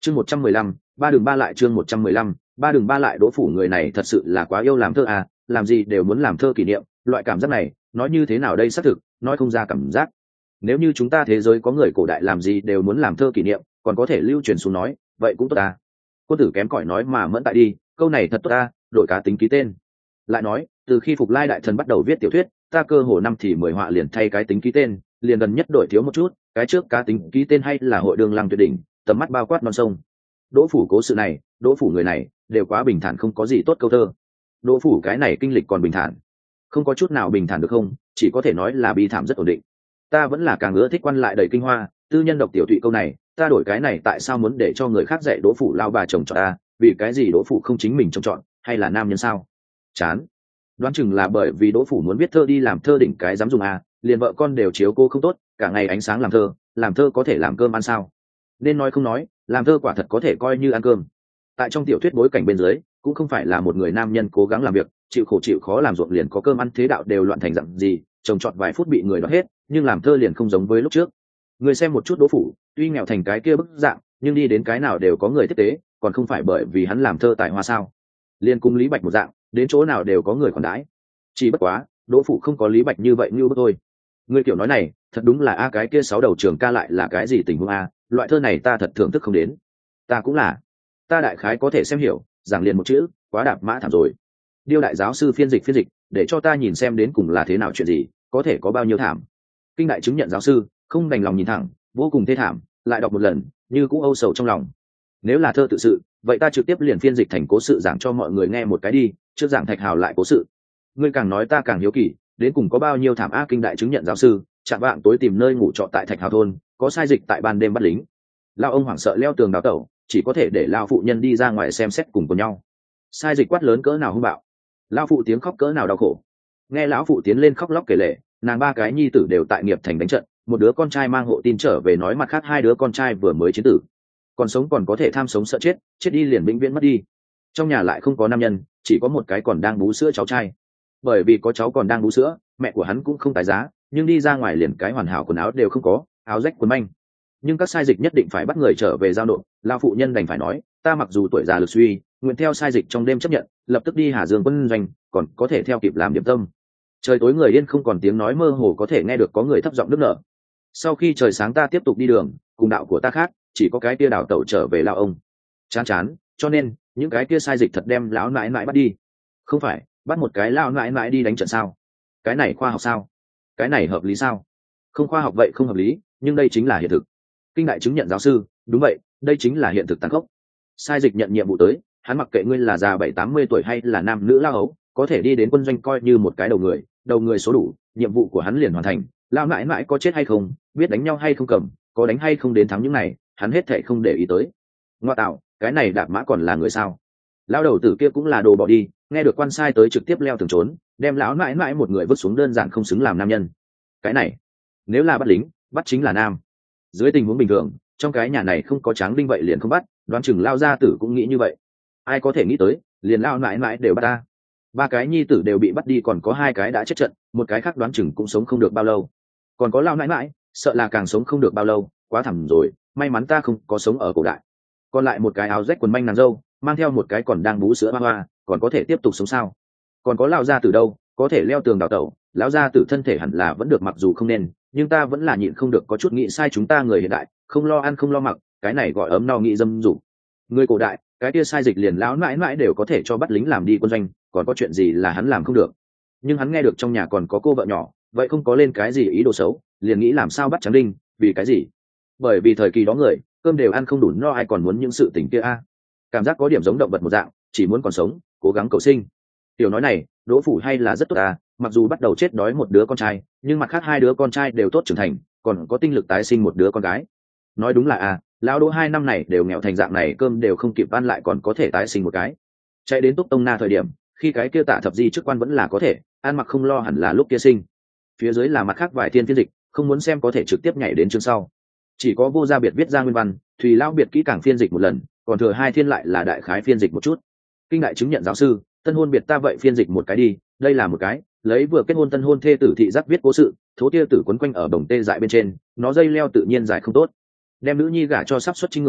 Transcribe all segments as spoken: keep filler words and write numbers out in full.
chương một trăm mười lăm, ba đường ba lại chương một trăm mười lăm, ba đường ba lại. Đỗ Phủ người này thật sự là quá yêu làm thơ à, làm gì đều muốn làm thơ kỷ niệm, loại cảm giác này nói như thế nào đây, xác thực nói không ra cảm giác. Nếu như chúng ta thế giới có người cổ đại làm gì đều muốn làm thơ kỷ niệm, còn có thể lưu truyền xuống nói, vậy cũng tốt à. Quân tử kém cỏi nói mà mẫn tại đi, câu này thật tốt à, đổi cá tính ký tên. Lại nói, từ khi Phục Lai đại thần bắt đầu viết tiểu thuyết, ta cơ hồ năm thì mười họa liền thay cái tính ký tên, liền gần nhất đổi thiếu một chút, cái trước cá tính ký tên hay là hội đường lăng tuyệt đỉnh, tầm mắt bao quát non sông. Đỗ Phủ cố sự này, Đỗ Phủ người này đều quá bình thản, không có gì tốt câu thơ. Đỗ Phủ cái này kinh lịch còn bình thản, không có chút nào bình thản được không, chỉ có thể nói là bi thảm rất ổn định. Ta vẫn là càng ưa thích Quan lại đầy kinh hoa, tư nhân độc tiểu thụy câu này, ta đổi cái này tại sao muốn để cho người khác dạy Đỗ Phủ lao bà chồng cho ta, vì cái gì Đỗ Phủ không chính mình trông chọn, hay là nam nhân sao? Chán. Đoán chừng là bởi vì Đỗ Phủ muốn viết thơ đi làm thơ đỉnh cái dám dùng à, liền vợ con đều chiếu cô không tốt, cả ngày ánh sáng làm thơ, làm thơ có thể làm cơm ăn sao? Nên nói không nói, làm thơ quả thật có thể coi như ăn cơm. Tại trong tiểu thuyết bối cảnh bên dưới, cũng không phải là một người nam nhân cố gắng làm việc, chịu khổ chịu khó làm ruộng liền có cơm ăn, thế đạo đều loạn thành dặn gì, trồng trọt vài phút bị người đoạt hết, nhưng làm thơ liền không giống với lúc trước. Người xem một chút Đỗ Phủ, tuy nghèo thành cái kia bức dạng, nhưng đi đến cái nào đều có người tiếp tế, còn không phải bởi vì hắn làm thơ tài hoa sao? Liên cung Lý Bạch một dạng, đến chỗ nào đều có người khoản đãi. Chỉ bất quá, Đỗ Phủ không có Lý Bạch như vậy như bức thôi. Người kiểu nói này, thật đúng là a cái kia sáu đầu trường ca lại là cái gì tình huống a, loại thơ này ta thật thưởng thức không đến. Ta cũng là, ta đại khái có thể xem hiểu, giảng liền một chữ, quá đạp mã thảm rồi. Điêu đại giáo sư phiên dịch phiên dịch, để cho ta nhìn xem đến cùng là thế nào chuyện gì, có thể có bao nhiêu thảm. Kinh đại chứng nhận giáo sư, không đành lòng nhìn thẳng, vô cùng thê thảm, lại đọc một lần, như cũng âu sầu trong lòng. Nếu là thơ tự sự, vậy ta trực tiếp liền phiên dịch thành cố sự giảng cho mọi người nghe một cái đi, trước giảng Thạch Hào lại cố sự. Ngươi càng nói ta càng hiếu kỳ, đến cùng có bao nhiêu thảm a. Kinh đại chứng nhận giáo sư, chạm vạng tối tìm nơi ngủ trọ tại Thạch Hào thôn, có sai dịch tại ban đêm bắt lính. Lao ông hoảng sợ leo tường đào tẩu, chỉ có thể để lao phụ nhân đi ra ngoài xem xét cùng cùng nhau. Sai dịch quát lớn cỡ nào hung bạo, lao phụ tiếng khóc cỡ nào đau khổ. Nghe lão phụ tiến lên khóc lóc kể lể, nàng ba cái nhi tử đều tại nghiệp thành đánh trận, một đứa con trai mang hộ tin trở về nói mặt khác hai đứa con trai vừa mới chiến tử, còn sống còn có thể tham sống sợ chết, chết đi liền vĩnh viễn mất đi. Trong nhà lại không có nam nhân, chỉ có một cái còn đang bú sữa cháu trai. Bởi vì có cháu còn đang bú sữa, mẹ của hắn cũng không tái giá, nhưng đi ra ngoài liền cái hoàn hảo quần áo đều không có, áo rách quần manh. Nhưng các sai dịch nhất định phải bắt người trở về giao nộp, lao phụ nhân đành phải nói, ta mặc dù tuổi già lực suy, nguyện theo sai dịch trong đêm chấp nhận, lập tức đi Hà Dương quân doanh, còn có thể theo kịp làm điểm tâm. Trời tối người yên không còn tiếng nói mơ hồ có thể nghe được có người thấp giọng nức nở. Sau khi trời sáng ta tiếp tục đi đường, cùng đạo của ta khác, chỉ có cái kia đào tẩu trở về lao ông. Chán chán, cho nên những cái kia sai dịch thật đem lão nãi nãi bắt đi. Không phải bắt một cái lão nãi nãi đi đánh trận sao? Cái này khoa học sao? Cái này hợp lý sao? Không khoa học vậy không hợp lý, nhưng đây chính là hiện thực. Kinh đại chứng nhận giáo sư, đúng vậy, đây chính là hiện thực tàn khốc. Sai dịch nhận nhiệm vụ tới, hắn mặc kệ ngươi là già bảy tám mươi tuổi hay là nam nữ lao ấu, có thể đi đến quân doanh coi như một cái đầu người, đầu người số đủ, nhiệm vụ của hắn liền hoàn thành. Lao mãi mãi có chết hay không, biết đánh nhau hay không cầm, có đánh hay không đến thắng những này, hắn hết thệ không để ý tới. Ngoa tạo, cái này đạp mã còn là người sao? Lão đầu tử kia cũng là đồ bỏ đi, nghe được quan sai tới trực tiếp leo tường trốn, đem lão mãi mãi một người vứt xuống, đơn giản không xứng làm nam nhân. Cái này, nếu là bắt lính, bắt chính là nam. Dưới tình huống bình thường, trong cái nhà này không có tráng đinh vậy liền không bắt, đoán chừng lao gia tử cũng nghĩ như vậy. Ai có thể nghĩ tới, liền lao mãi mãi đều bắt ta. Ba cái nhi tử đều bị bắt đi, còn có hai cái đã chết trận, một cái khác đoán chừng cũng sống không được bao lâu. Còn có lao mãi mãi, sợ là càng sống không được bao lâu, quá thảm rồi, may mắn ta không có sống ở cổ đại. Còn lại một cái áo rách quần manh nàng dâu, mang theo một cái còn đang bú sữa hoa hoa, còn có thể tiếp tục sống sao? Còn có lao gia tử đâu, có thể leo tường đào tẩu, lão gia tử thân thể hẳn là vẫn được, mặc dù không nên, nhưng ta vẫn là nhịn không được có chút nghĩ sai chúng ta người hiện đại, không lo ăn không lo mặc, cái này gọi ấm no nghĩ dâm dục. Người cổ đại, cái kia sai dịch liền lão mãi mãi đều có thể cho bắt lính làm đi quân doanh, còn có chuyện gì là hắn làm không được? Nhưng hắn nghe được trong nhà còn có cô vợ nhỏ, vậy không có lên cái gì ý đồ xấu, liền nghĩ làm sao bắt Tráng Đinh, vì cái gì? Bởi vì thời kỳ đó người, cơm đều ăn không đủ no, ai còn muốn những sự tình kia a? Cảm giác có điểm giống động vật một dạng, chỉ muốn còn sống, cố gắng cầu sinh. Tiểu nói này, Đỗ Phủ hay là rất tốt à, mặc dù bắt đầu chết đói một đứa con trai, nhưng mặt khác hai đứa con trai đều tốt trưởng thành, còn có tinh lực tái sinh một đứa con gái. Nói đúng là à, lão Đỗ hai năm này đều nghèo thành dạng này, cơm đều không kịp ăn lại còn có thể tái sinh một cái. Chạy đến Túc Tông Na thời điểm, khi cái kia Tạ Thập Di chức quan vẫn là có thể, ăn mặc không lo hẳn là lúc kia sinh. Phía dưới là mặt khác vài thiên phiên dịch, không muốn xem có thể trực tiếp nhảy đến chương sau. Chỉ có Vô Gia Biệt viết ra nguyên văn, Thùy Lão Biệt kỹ càng phiên dịch một lần, còn thừa hai thiên lại là đại khái phiên dịch một chút. Kinh đại chứng nhận giáo sư, Tân hôn biệt ta vậy phiên dịch một cái đi, đây là một cái, lấy vừa kết hôn tân hôn thê tử thị giác viết cố sự, thố tia tử quấn quanh ở bồng tê dại bên trên, nó dây leo tự nhiên dài không tốt. Đem nữ nhi gả cho sắp xuất chính người,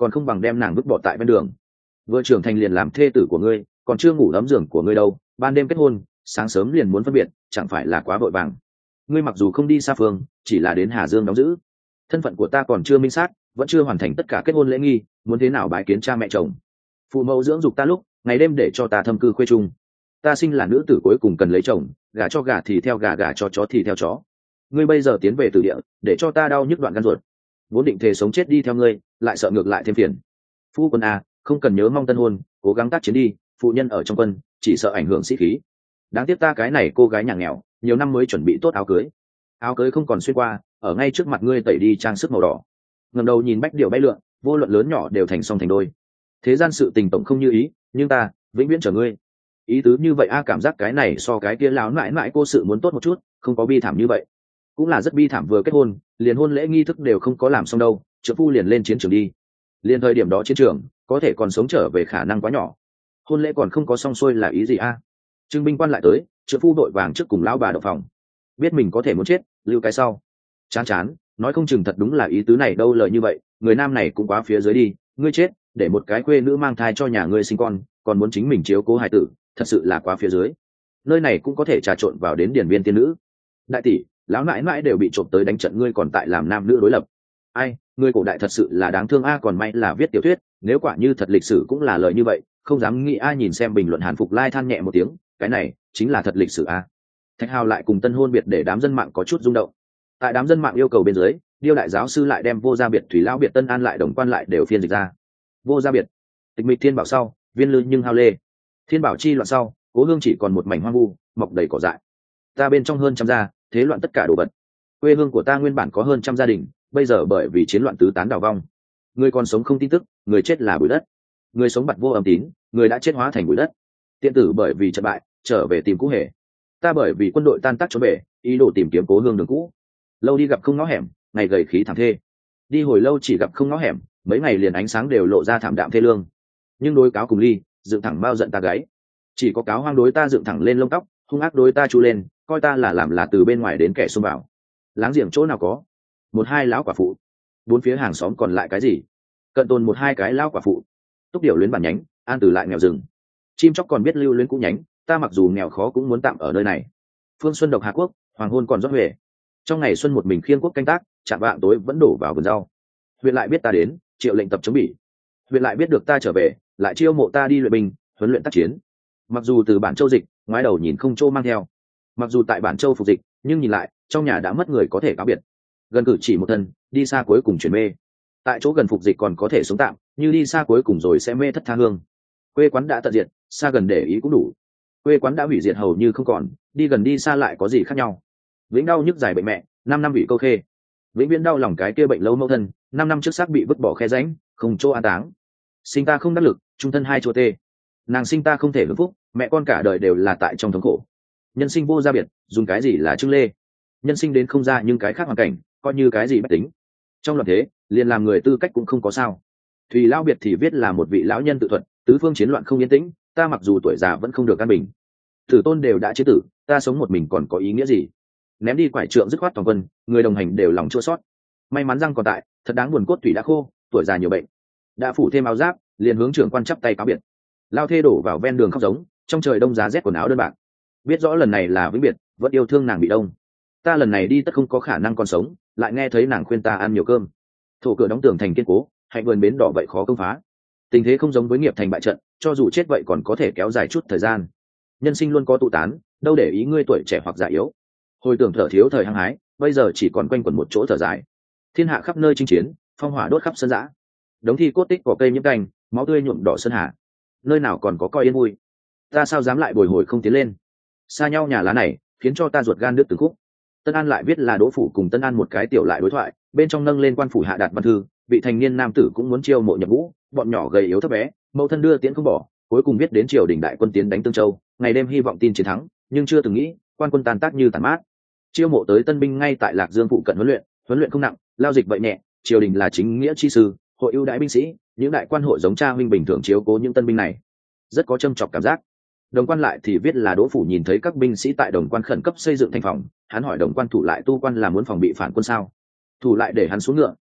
còn không bằng đem nàng vứt bỏ tại bên đường. Vừa trưởng thành liền làm thê tử của ngươi, còn chưa ngủ ấm giường của ngươi đâu, ban đêm kết hôn, sáng sớm liền muốn phân biệt, chẳng phải là quá vội vàng. Ngươi mặc dù không đi xa phương, chỉ là đến Hà Dương đóng giữ, thân phận của ta còn chưa minh xác, vẫn chưa hoàn thành tất cả kết hôn lễ nghi, muốn thế nào bái kiến cha mẹ chồng. Phụ mẫu dưỡng dục ta lúc ngày đêm để cho ta thâm cư khuê trung, ta sinh là nữ tử cuối cùng cần lấy chồng, gả cho gà thì theo gà, gả cho chó thì theo chó. Ngươi bây giờ tiến về từ địa, để cho ta đau nhức đoạn gan ruột, vốn định thề sống chết đi theo ngươi, lại sợ ngược lại thêm phiền. Phu quân à, không cần nhớ mong tân hôn, cố gắng tác chiến đi, phụ nhân ở trong quân chỉ sợ ảnh hưởng sĩ khí. Đáng tiếc ta cái này cô gái nhà nghèo, nhiều năm mới chuẩn bị tốt áo cưới, áo cưới không còn xuyên qua, ở ngay trước mặt ngươi tẩy đi trang sức màu đỏ. Ngẩng đầu nhìn bách điệu bay lượn, vô luận lớn nhỏ đều thành song thành đôi. Thế gian sự tình tổng không như ý, nhưng ta vĩnh viễn chờ ngươi. Ý tứ như vậy a, cảm giác cái này so cái kia láo mãi mãi cô sự muốn tốt một chút, không có bi thảm như vậy. Cũng là rất bi thảm, vừa kết hôn liền hôn lễ nghi thức đều không có làm xong đâu, trợ phu liền lên chiến trường đi. Liền thời điểm đó chiến trường có thể còn sống trở về khả năng quá nhỏ, hôn lễ còn không có xong xuôi là ý gì a? Trương binh quan lại tới, trợ phu đội vàng trước cùng lão bà đậu phòng, biết mình có thể muốn chết, lưu cái sau. Chán chán, nói không chừng thật đúng là ý tứ này đâu, lời như vậy người nam này cũng quá phía dưới đi, ngươi chết để một cái quê nữ mang thai cho nhà ngươi sinh con, còn muốn chính mình chiếu cố hài tử, thật sự là quá phía dưới. Nơi này cũng có thể trà trộn vào đến điển viên tiên nữ. Đại tỷ, lão nãi nãi đều bị trộm tới đánh trận, ngươi còn tại làm nam nữ đối lập. Ai, ngươi cổ đại thật sự là đáng thương a, còn may là viết tiểu thuyết, nếu quả như thật lịch sử cũng là lời như vậy, không dám nghĩ a. Nhìn xem bình luận Hàn Phục Lai than nhẹ một tiếng, cái này chính là thật lịch sử a. Thạch Hào lại cùng tân hôn biệt để đám dân mạng có chút rung động. Tại đám dân mạng yêu cầu bên dưới, Điêu đại giáo sư lại đem Vô Gia Biệt, Thủy Lão Biệt, Tân An lại Đồng Quan lại đều phiên dịch ra. Vô Gia Biệt, tịch mịch thiên bảo sau, viên lư nhưng hao lê. Thiên bảo chi loạn sau, cố hương chỉ còn một mảnh hoang vu, mọc đầy cỏ dại. Ta bên trong hơn trăm gia, thế loạn tất cả đồ vật. Quê hương của ta nguyên bản có hơn trăm gia đình, bây giờ bởi vì chiến loạn tứ tán đào vong. Người còn sống không tin tức, người chết là bụi đất. Người sống bặt vô âm tín, người đã chết hóa thành bụi đất. Tiện tử bởi vì trận bại, trở về tìm cũ hề. Ta bởi vì quân đội tan tác trốn về, ý đồ tìm kiếm cố hương đường cũ. Lâu đi gặp không ngõ hẻm, ngày gầy khí thảm thê. Đi hồi lâu chỉ gặp không ngõ hẻm, mấy ngày liền ánh sáng đều lộ ra thảm đạm thê lương. Nhưng đối cáo cùng ly, dựng thẳng bao giận ta gáy. Chỉ có cáo hoang đối ta dựng thẳng lên lông tóc, hung ác đối ta chu lên, coi ta là làm là từ bên ngoài đến kẻ xông vào. Láng giềng chỗ nào có một hai lão quả phụ, bốn phía hàng xóm còn lại cái gì? Cận tồn một hai cái lão quả phụ. Túc điểu luyến bản nhánh, an từ lại nghèo rừng. Chim chóc còn biết lưu luyến cũng nhánh, ta mặc dù nghèo khó cũng muốn tạm ở nơi này. Phương xuân độc Hà Quốc, hoàng hôn còn rót huệ. Trong ngày xuân một mình khiêng quốc canh tác, chạm vạng tối vẫn đổ vào vườn rau. Huyện lại biết ta đến, triệu lệnh tập chống bỉ. Huyện lại biết được ta trở về, lại chiêu mộ ta đi luyện binh, huấn luyện tác chiến. Mặc dù từ bản châu dịch, ngoái đầu nhìn không châu mang theo. Mặc dù tại bản châu phục dịch, nhưng nhìn lại trong nhà đã mất người có thể cáo biệt. Gần cử chỉ một thân, đi xa cuối cùng chuyển mê. Tại chỗ gần phục dịch còn có thể sống tạm, như đi xa cuối cùng rồi sẽ mê thất tha hương. Quê quán đã tận diệt, xa gần để ý cũng đủ. Quê quán đã hủy diệt hầu như không còn, đi gần đi xa lại có gì khác nhau? Vĩnh đau nhức dài bệnh mẹ, năm năm bị câu khê. Vĩnh viễn đau lòng cái kia bệnh lâu mẫu thân, năm năm trước xác bị vứt bỏ khe rãnh, không chỗ an táng. Sinh ta không đắc lực, trung thân hai chỗ tê. Nàng sinh ta không thể hưởng phúc, mẹ con cả đời đều là tại trong thống khổ. Nhân sinh vô gia biệt, dùng cái gì là trưng lê? Nhân sinh đến không ra nhưng cái khác hoàn cảnh, coi như cái gì bất tính. Trong loạn thế, liền làm người tư cách cũng không có sao. Thùy Lão Biệt thì viết là một vị lão nhân tự thuật, tứ phương chiến loạn không yên tĩnh, ta mặc dù tuổi già vẫn không được an bình. Tử tôn đều đã chế tử, ta sống một mình còn có ý nghĩa gì? Ném đi quải trượng dứt khoát toàn quân, người đồng hành đều lòng chua xót. May mắn răng còn tại, thật đáng buồn, cốt tủy đã khô, tuổi già nhiều bệnh. Đã phủ thêm áo giáp, liền hướng trưởng quan chắp tay cáo biệt. Lao thê đổ vào ven đường khóc giống, trong trời đông giá rét quần áo đơn bạc. Biết rõ lần này là vĩnh biệt, vẫn yêu thương nàng bị đông. Ta lần này đi tất không có khả năng còn sống, lại nghe thấy nàng khuyên ta ăn nhiều cơm. Thổ cửa đóng tường thành kiên cố, hạnh vườn bến đỏ vậy khó công phá. Tình thế không giống với nghiệp thành bại trận, cho dù chết vậy còn có thể kéo dài chút thời gian. Nhân sinh luôn có tụ tán, đâu để ý ngươi tuổi trẻ hoặc già yếu. Hồi tưởng thở thiếu thời hăng hái, bây giờ chỉ còn quanh quẩn một chỗ thở dài. Thiên hạ khắp nơi chinh chiến, phong hỏa đốt khắp sân dã. Đống thi cốt tích cỏ cây nhiễm canh, máu tươi nhuộm đỏ sơn hà. Nơi nào còn có coi yên vui? Ta sao dám lại bồi hồi không tiến lên? Xa nhau nhà lá này, khiến cho ta ruột gan đứt từng khúc. Tân An lại viết là Đỗ Phủ cùng Tân An một cái tiểu lại đối thoại, bên trong nâng lên quan phủ hạ đạt văn thư, vị thành niên nam tử cũng muốn chiêu mộ nhập ngũ, bọn nhỏ gầy yếu thấp bé, mẫu thân đưa tiễn không bỏ, cuối cùng biết đến triều đình đại quân tiến đánh Tương Châu, ngày đêm hy vọng tin chiến thắng, nhưng chưa từng nghĩ quan quân tan tác như tàn mát. Chiêu mộ tới tân binh ngay tại Lạc Dương phụ cận huấn luyện, huấn luyện không nặng, lao dịch vậy nhẹ, triều đình là chính nghĩa chi sư, hội ưu đãi binh sĩ, những đại quan hội giống cha huynh bình thường chiếu cố những tân binh này, rất có châm chọc cảm giác. Đồng quan lại thì viết là Đỗ Phủ nhìn thấy các binh sĩ tại đồng quan khẩn cấp xây dựng thành phòng, hắn hỏi đồng quan thủ lại tu quan là muốn phòng bị phản quân sao? Thủ lại để hắn xuống ngựa,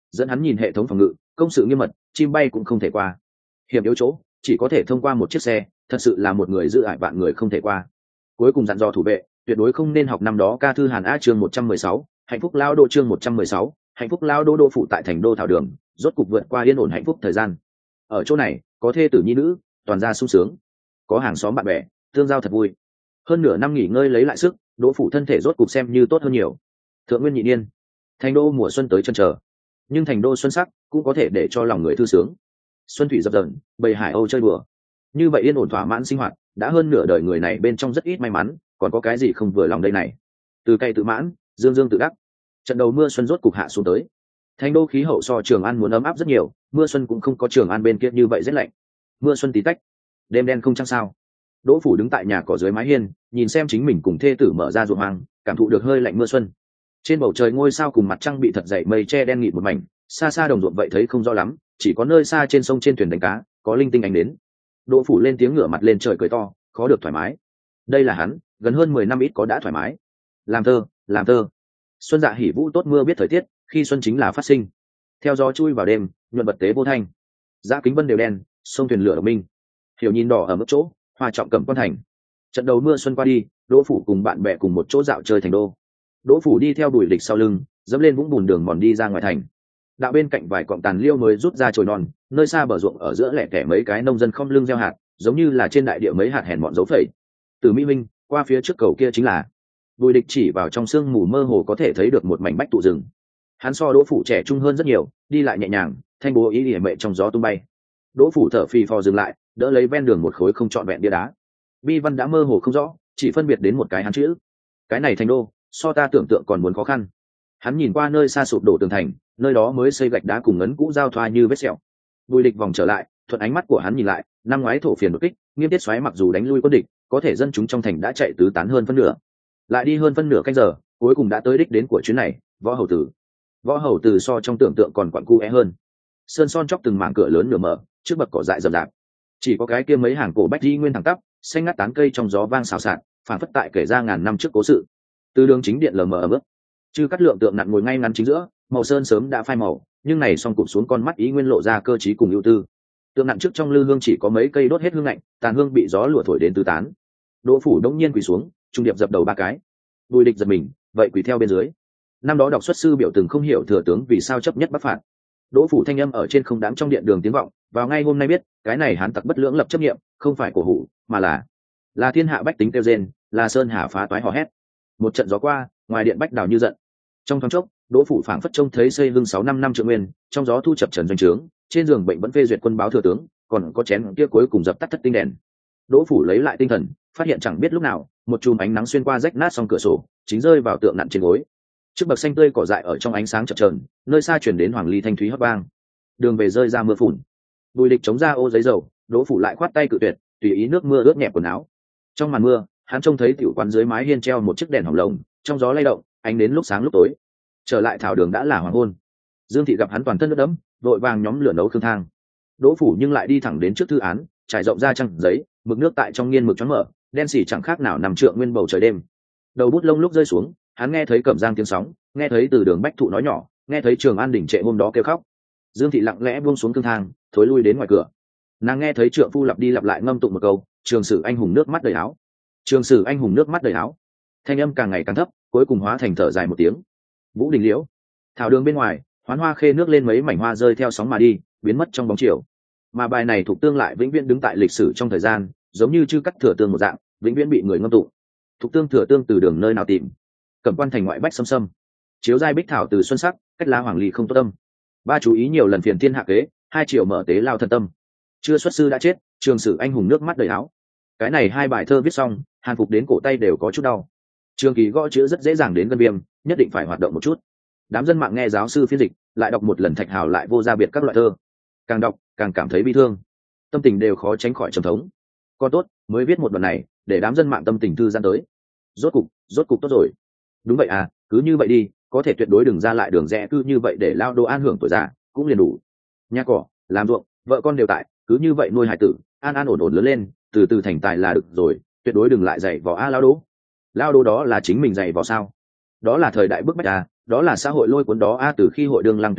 dẫn hắn nhìn hệ thống phòng ngự, công sự nghiêm mật, chim bay cũng không thể qua. Hiểm yếu chỗ chỉ có thể thông qua một chiếc xe, thật sự là một người giữ ải vạn người không thể qua. Cuối cùng dặn dò thủ vệ tuyệt đối không nên học năm đó ca thư Hàn A. chương một trăm mười sáu, hạnh phúc lao đô chương một trăm mười sáu, hạnh phúc lao đô đô phụ tại thành đô thảo đường, rốt cục vượt qua yên ổn hạnh phúc thời gian. Ở chỗ này có thê tử nhi nữ, toàn gia sung sướng, có hàng xóm bạn bè, tương giao thật vui. Hơn nửa năm nghỉ ngơi lấy lại sức, đỗ phủ thân thể rốt cục xem như tốt hơn nhiều. Thượng nguyên nhị niên, thành đô mùa xuân tới chân chờ, nhưng thành đô xuân sắc cũng có thể để cho lòng người thư sướng. Xuân thủy dập dờn, bầy hải âu chơi đùa, như vậy yên ổn thỏa mãn sinh hoạt đã hơn nửa đời người này bên trong rất ít may mắn, còn có cái gì không vừa lòng đây này. Từ cây tự mãn, dương dương tự đắc, trận đầu mưa xuân rốt cục hạ xuống tới. Thành đô khí hậu so Trường An muốn ấm áp rất nhiều, mưa xuân cũng không có Trường An bên kia như vậy rất lạnh. Mưa xuân tí tách, đêm đen không trăng sao. Đỗ phủ đứng tại nhà cỏ dưới mái hiên, nhìn xem chính mình cùng thê tử mở ra ruộng hoang, cảm thụ được hơi lạnh mưa xuân. Trên bầu trời ngôi sao cùng mặt trăng bị thật dày mây che đen nghịt một mảnh, xa xa đồng ruộng vậy thấy không rõ lắm, chỉ có nơi xa trên sông trên thuyền đánh cá có linh tinh ánh đến. Đỗ phủ lên tiếng ngửa mặt lên trời cười to, khó được thoải mái. Đây là hắn gần hơn mười năm ít có đã thoải mái. Làm thơ, làm thơ. Xuân dạ hỉ vũ tốt mưa biết thời tiết, khi xuân chính là phát sinh. Theo gió chui vào đêm, nhuận bật tế vô thanh. Giá kính vân đều đen, sông thuyền lửa đồng minh. Hiểu nhìn đỏ ở mức chỗ, hoa trọng cẩm quan thành. Trận đầu mưa xuân qua đi, Đỗ phủ cùng bạn bè cùng một chỗ dạo chơi thành đô. Đỗ phủ đi theo đuổi địch sau lưng, dẫm lên vũng bùn đường mòn đi ra ngoài thành. Đạo bên cạnh vài cọng tàn liêu mới rút ra chồi non, nơi xa bờ ruộng ở giữa lẻ tẻ mấy cái nông dân không lưng gieo hạt, giống như là trên đại địa mấy hạt hèn mọn dấu phẩy. Từ Mỹ Minh qua phía trước cầu kia chính là. Bùi địch chỉ vào trong sương mù mơ hồ có thể thấy được một mảnh bách tụ rừng. Hắn so Đỗ phủ trẻ trung hơn rất nhiều, đi lại nhẹ nhàng, thanh bố ý ỉa mệ trong gió tung bay. Đỗ phủ thở phì phò dừng lại, đỡ lấy ven đường một khối không trọn vẹn bia đá. Bi văn đã mơ hồ không rõ, chỉ phân biệt đến một cái hắn chữ. Cái này thành đô, so ta tưởng tượng còn muốn khó khăn. Hắn nhìn qua nơi xa sụp đổ tường thành, nơi đó mới xây gạch đá cùng ngấn cũ giao thoa như vết sẹo. Bùi địch vòng trở lại, thuận ánh mắt của hắn nhìn lại, năm ngoái thổ phiền đột kích, nghiêm tiết xoáy mặc dù đánh lui quân địch, có thể dân chúng trong thành đã chạy tứ tán hơn phân nửa. Lại đi hơn phân nửa canh giờ, cuối cùng đã tới đích đến của chuyến này, Võ Hầu Tử. Võ Hầu Tử so trong tưởng tượng còn quặn cu é hơn. Sơn son chóc từng mảng cửa lớn nửa mở, trước bậc cỏ dại rậm rạp. Chỉ có cái kia mấy hàng cổ bách di nguyên thẳng tắp, xanh ngắt tán cây trong gió vang xào xạc, phản phất tại kể ra ngàn năm trước cố sự. Từ đường chính điện lờ mờ ở bước, chư cắt lượng tượng nặng ngồi ngay ngắn chính giữa, màu sơn sớm đã phai màu, nhưng này song cụp xuống con mắt ý nguyên lộ ra cơ trí cùng ưu tư. Tượng nặng trước trong lư hương chỉ có mấy cây đốt hết hương lạnh, tàn hương bị gió lùa thổi đến tứ tán. Đỗ phủ đống nhiên quỳ xuống, trung điệp dập đầu ba cái. Bùi địch giật mình, vậy quỳ theo bên dưới. Năm đó đọc xuất sư biểu từng không hiểu thừa tướng vì sao chấp nhất bắc phạt. Đỗ phủ thanh âm ở trên không đám trong điện đường tiếng vọng, vào ngay hôm nay biết, cái này hán tặc bất lưỡng lập chấp nghiệm, không phải cổ hủ, mà là là thiên hạ bách tính kêu rên, là sơn hà phá toái hò hét. Một trận gió qua, ngoài điện bách đào như giận. Trong thoáng chốc, Đỗ phủ phảng phất trông thấy xây hưng sáu năm năm trượng nguyên, trong gió thu chập trần doanh trướng, trên giường bệnh vẫn phê duyệt quân báo thừa tướng, còn có chén kia cuối cùng dập tắt thất tinh đèn. Đỗ phủ lấy lại tinh thần, phát hiện chẳng biết lúc nào, một chùm ánh nắng xuyên qua rách nát song cửa sổ, chính rơi vào tượng nặn trên gối. Trước bậc xanh tươi cỏ dại ở trong ánh sáng chập chờn, nơi xa chuyển đến hoàng ly thanh thúy hấp vang. Đường về rơi ra mưa phùn. Bùi địch chống ra ô giấy dầu, Đỗ phủ lại khoát tay cự tuyệt, tùy ý nước mưa ướt nhẹp quần áo. Trong màn mưa, hắn trông thấy tiểu quán dưới mái hiên treo một chiếc đèn hồng lồng, trong gió lay động, ánh đến lúc sáng lúc tối. Trở lại thảo đường đã là hoàng hôn. Dương thị gặp hắn toàn thân nước đẫm, vội vàng nhóm lửa nấu khương thang. Đỗ phủ nhưng lại đi thẳng đến trước thư án, trải rộng ra trang giấy, mực nước tại trong nghiên mực choáng mở, đen xỉ chẳng khác nào nằm trượng nguyên bầu trời đêm. Đầu bút lông lúc rơi xuống, hắn nghe thấy cẩm giang tiếng sóng, nghe thấy từ đường bách thụ nói nhỏ, nghe thấy Trường An đỉnh trệ hôm đó kêu khóc. Dương thị lặng lẽ buông xuống thương thang, thối lui đến ngoài cửa. Nàng nghe thấy trượng phu lặp đi lặp lại ngâm tụng một câu, trường sử anh hùng nước mắt đầy áo, trường sử anh hùng nước mắt đầy áo. Thanh âm càng ngày càng thấp, cuối cùng hóa thành thở dài một tiếng. Vũ đình liễu, thảo đường bên ngoài, hoán hoa khê nước lên mấy mảnh hoa rơi theo sóng mà đi, biến mất trong bóng chiều. Mà bài này thuộc tương lại vĩnh viễn đứng tại lịch sử trong thời gian, giống như chư cắt thừa tương một dạng, vĩnh viễn bị người ngâm tụng. Thuộc tương thừa tương từ đường nơi nào tìm? Cẩm quan thành ngoại bách xâm xâm, chiếu giai bích thảo từ xuân sắc, cách lá hoàng ly không tốt tâm. Ba chú ý nhiều lần phiền thiên hạ kế, hai triệu mở tế lao thân tâm. Chưa xuất sư đã chết, trường sử anh hùng nước mắt đầy áo. Cái này hai bài thơ viết xong, hàn phục đến cổ tay đều có chút đau. Trường kỳ gõ chữ rất dễ dàng đến gân viêm, nhất định phải hoạt động một chút. Đám dân mạng nghe giáo sư phiên dịch, lại đọc một lần thạch hào lại vô ra biệt các loại thơ, càng đọc càng cảm thấy bi thương, tâm tình đều khó tránh khỏi trầm thống. Còn tốt mới viết một đoạn này, để đám dân mạng tâm tình thư giãn tới. Rốt cục, rốt cục tốt rồi. Đúng vậy à, cứ như vậy đi, có thể tuyệt đối đừng ra lại đường rẽ cứ như vậy để lao đô an hưởng tuổi già, cũng liền đủ. Nhà cỏ, làm ruộng, vợ con đều tại, cứ như vậy nuôi hải tử, an an ổn ổn lớn lên, từ từ thành tài là được rồi, tuyệt đối đừng lại dạy vò a lao đô. Lao đô đó là chính mình dạy vò sao? Đó là thời đại bức bách à, đó là xã hội lôi cuốn đó a. Từ khi hội đương lăng tuyệt đỉnh,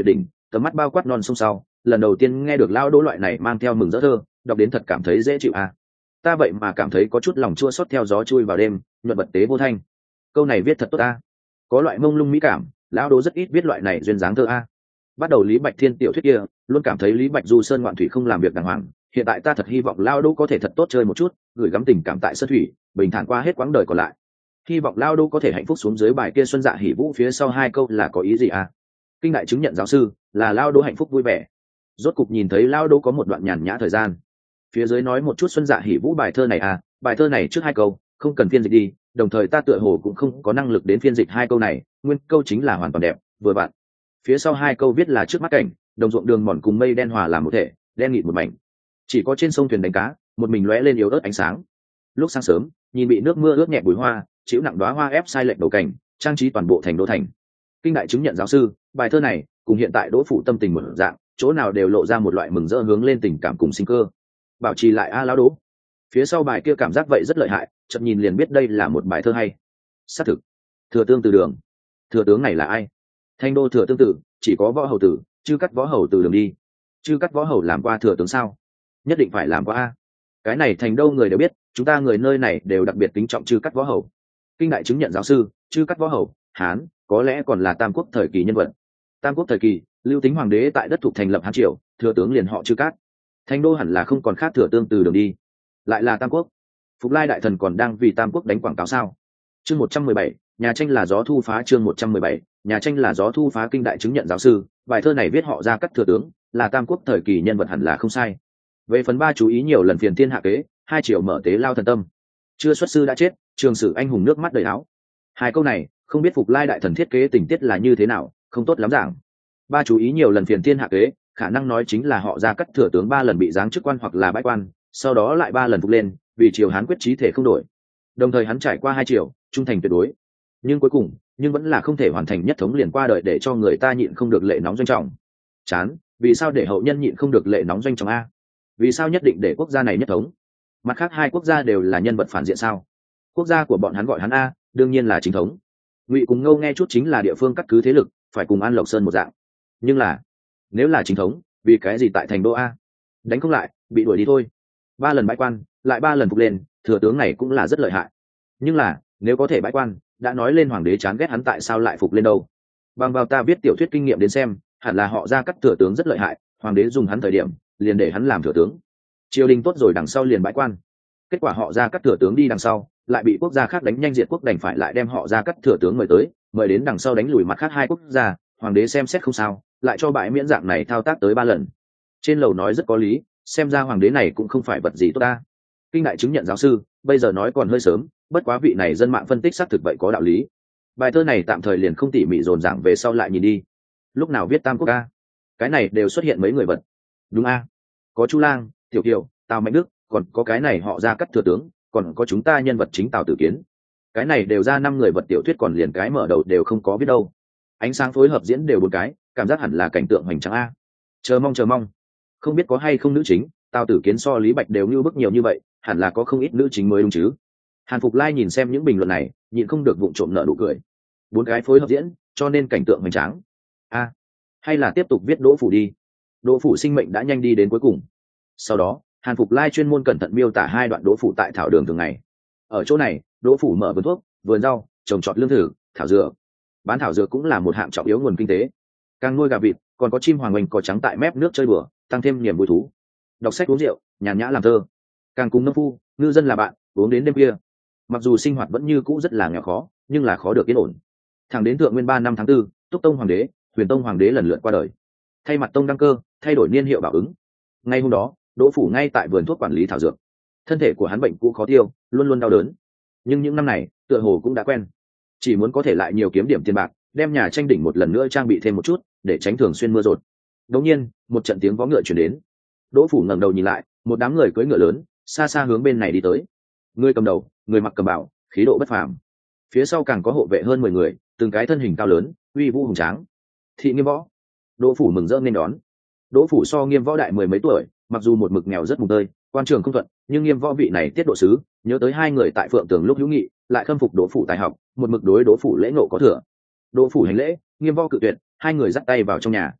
tầm mắt bao quát non sông sau, lần đầu tiên nghe được lao đỗ loại này mang theo mừng rỡ thơ, đọc đến thật cảm thấy dễ chịu à. Ta vậy mà cảm thấy có chút lòng chua xót theo gió chui vào đêm, nhuận bật tế vô thanh. Câu này viết thật tốt a, có loại mông lung mỹ cảm, lão đỗ rất ít viết loại này duyên dáng thơ a. Bắt đầu Lý Bạch Thiên tiểu thuyết kia, luôn cảm thấy Lý Bạch du sơn ngoạn thủy không làm việc đàng hoàng, hiện tại ta thật hy vọng lão đỗ có thể thật tốt chơi một chút, gửi gắm tình cảm tại sơn thủy, bình thản qua hết quãng đời còn lại. Hy vọng lão đỗ có thể hạnh phúc xuống dưới bài kia xuân dạ hỉ vũ phía sau hai câu là có ý gì a? Kinh đại chứng nhận giáo sư, là lão đỗ hạnh phúc vui vẻ. Rốt cục nhìn thấy lão đỗ có một đoạn nhàn nhã thời gian. Phía dưới nói một chút xuân dạ hỉ vũ bài thơ này à, bài thơ này trước hai câu không cần phiên dịch đi, đồng thời ta tựa hồ cũng không có năng lực đến phiên dịch hai câu này, nguyên câu chính là hoàn toàn đẹp vừa vặn. Phía sau hai câu viết là trước mắt cảnh, đồng ruộng đường mòn cùng mây đen hòa làm một thể, đen nghịt một mảnh, chỉ có trên sông thuyền đánh cá, một mình lóe lên yếu ớt ánh sáng. Lúc sáng sớm nhìn bị nước mưa ướt nhẹ bụi hoa, chịu nặng đóa hoa ép sai lệch đầu cảnh, trang trí toàn bộ thành đô thành. Kinh đại chứng nhận giáo sư, bài thơ này cùng hiện tại Đỗ Phủ tâm tình một dạng, chỗ nào đều lộ ra một loại mừng rỡ hướng lên tình cảm cùng sinh cơ. Bảo trì lại a lão Đỗ. Phía sau bài kia cảm giác vậy rất lợi hại, chậm nhìn liền biết đây là một bài thơ hay. Xác thực. Thừa tương từ đường. Thừa tướng này là ai? Thành đô thừa tương tử, chỉ có võ hầu tử, chứ cắt võ hầu từ đường đi. Chứ cắt võ hầu làm qua thừa tướng sao? Nhất định phải làm qua a. Cái này thành đô người đều biết, chúng ta người nơi này đều đặc biệt kính trọng chư cắt võ hầu. Kinh đại chứng nhận giáo sư, chư cắt võ hầu, Hán, có lẽ còn là Tam Quốc thời kỳ nhân vật. Tam Quốc thời kỳ, Lưu Tính hoàng đế tại đất thuộc thành lập Hán triều, thừa tướng liền họ chư cắt. Thành đô hẳn là không còn khác thừa tương từ đường đi, lại là Tam Quốc. Phục Lai đại thần còn đang vì Tam Quốc đánh quảng cáo sao? Chương một trăm mười bảy, nhà tranh là gió thu phá. Chương một trăm mười bảy, nhà tranh là gió thu phá. Kinh đại chứng nhận giáo sư, bài thơ này viết họ ra cắt thừa tướng, là Tam Quốc thời kỳ nhân vật hẳn là không sai. Về phần ba chú ý nhiều lần phiền thiên hạ kế, hai triệu mở tế lao thần tâm. Chưa xuất sư đã chết, trường sử anh hùng nước mắt đầy áo. Hai câu này, không biết Phục Lai đại thần thiết kế tình tiết là như thế nào, không tốt lắm giảng. Ba chú ý nhiều lần phiền thiên hạ kế, khả năng nói chính là họ ra cắt thừa tướng ba lần bị giáng chức quan hoặc là bãi quan, sau đó lại ba lần phục lên, vì triều Hán quyết chí thể không đổi. Đồng thời hắn trải qua hai triều, trung thành tuyệt đối. Nhưng cuối cùng, nhưng vẫn là không thể hoàn thành nhất thống liền qua đời, để cho người ta nhịn không được lệ nóng doanh trọng. Chán, vì sao để hậu nhân nhịn không được lệ nóng doanh trọng a? Vì sao nhất định để quốc gia này nhất thống? Mặt khác hai quốc gia đều là nhân vật phản diện sao? Quốc gia của bọn hắn gọi hắn a, đương nhiên là chính thống. Ngụy cùng Ngô nghe chút chính là địa phương cắt cứ thế lực, phải cùng An Lộc Sơn một dạng. Nhưng là, nếu là chính thống, vì cái gì tại thành đô a? Đánh không lại, bị đuổi đi thôi. Ba lần bãi quan, lại ba lần phục lên, thừa tướng này cũng là rất lợi hại. Nhưng là, nếu có thể bãi quan, đã nói lên hoàng đế chán ghét hắn tại sao lại phục lên đâu? Bằng vào ta viết tiểu thuyết kinh nghiệm đến xem, hẳn là họ ra cắt thừa tướng rất lợi hại, hoàng đế dùng hắn thời điểm, liền để hắn làm thừa tướng. Triều đình tốt rồi đằng sau liền bãi quan. Kết quả họ ra cắt thừa tướng đi đằng sau, lại bị quốc gia khác đánh nhanh diệt quốc, đành phải lại đem họ ra cắt thừa tướng mời tới, mời đến đằng sau đánh lùi mặt khác hai quốc gia, hoàng đế xem xét không sao, lại cho bãi miễn dạng này thao tác tới ba lần. Trên lầu nói rất có lý, xem ra hoàng đế này cũng không phải vật gì tốt ta. Kinh đại chứng nhận giáo sư, bây giờ nói còn hơi sớm, bất quá vị này dân mạng phân tích xác thực vậy có đạo lý. Bài thơ này tạm thời liền không tỉ mỉ dồn dàng, về sau lại nhìn đi. Lúc nào viết Tam Quốc a? Cái này đều xuất hiện mấy người vật. Đúng a, có Chu Lang, Tiểu Kiều, Tào Mạnh Đức, còn có cái này họ ra cắt thừa tướng, còn có chúng ta nhân vật chính Tào Tử Kiến. Cái này đều ra năm người vật tiểu thuyết, còn liền cái mở đầu đều không có biết đâu. Ánh sáng phối hợp diễn đều bốn cái, cảm giác hẳn là cảnh tượng hoành tráng a. Chờ mong chờ mong, không biết có hay không nữ chính. Tào Tử Kiến so Lý Bạch đều như bức nhiều như vậy, hẳn là có không ít nữ chính mới đúng chứ. Hàn Phục Lai nhìn xem những bình luận này, nhịn không được vụng trộm nở nụ cười. Bốn cái phối hợp diễn, cho nên cảnh tượng hoành tráng. A, hay là tiếp tục viết Đỗ Phủ đi. Đỗ Phủ sinh mệnh đã nhanh đi đến cuối cùng. Sau đó, Hàn Phục Lai chuyên môn cẩn thận miêu tả hai đoạn Đỗ Phủ tại thảo đường thường ngày. Ở chỗ này, Đỗ Phủ mở vườn thuốc, vườn rau, trồng trọt lương thực, thảo dược. Bán thảo dược cũng là một hạng trọng yếu nguồn kinh tế. Càng nuôi gà vịt, còn có chim hoàng oanh cò trắng tại mép nước chơi bừa, tăng thêm niềm vui thú. Đọc sách uống rượu, nhàn nhã làm thơ. Càng cùng nông phu, ngư dân là bạn, uống đến đêm khuya. Mặc dù sinh hoạt vẫn như cũ rất là nghèo khó, nhưng là khó được yên ổn. Thẳng đến thượng nguyên ba năm tháng tư, Túc Tông hoàng đế, Huyền Tông hoàng đế lần lượt qua đời. Thay mặt tông đăng cơ, thay đổi niên hiệu bảo ứng. Ngay hôm đó, Đỗ Phủ ngay tại vườn thuốc quản lý thảo dược. Thân thể của hắn bệnh cũ khó tiêu, luôn luôn đau đớn. Nhưng những năm này, tựa hồ cũng đã quen. Chỉ muốn có thể lại nhiều kiếm điểm tiền bạc, đem nhà tranh đỉnh một lần nữa trang bị thêm một chút, để tránh thường xuyên mưa rột. Đột nhiên, một trận tiếng vó ngựa truyền đến. Đỗ Phủ ngẩng đầu nhìn lại, một đám người cưỡi ngựa lớn, xa xa hướng bên này đi tới. Người cầm đầu, người mặc cầm bảo, khí độ bất phàm. Phía sau càng có hộ vệ hơn mười người, từng cái thân hình cao lớn, uy vũ hùng tráng. Thị Nghiêm Võ. Đỗ Phủ mừng rỡ nên đón. Đỗ Phủ so Nghiêm Võ đại mười mấy tuổi, mặc dù một mực nghèo rất mùng tơi, quan trường không thuận, nhưng Nghiêm Võ vị này tiết độ sứ, nhớ tới hai người tại Phượng Tường lúc hữu nghị, lại khâm phục Đỗ Phủ tài học, một mực đối Đỗ Phủ lễ ngộ có thừa. Đỗ Phủ hành lễ, Nghiêm Võ cự tuyệt, hai người dắt tay vào trong nhà.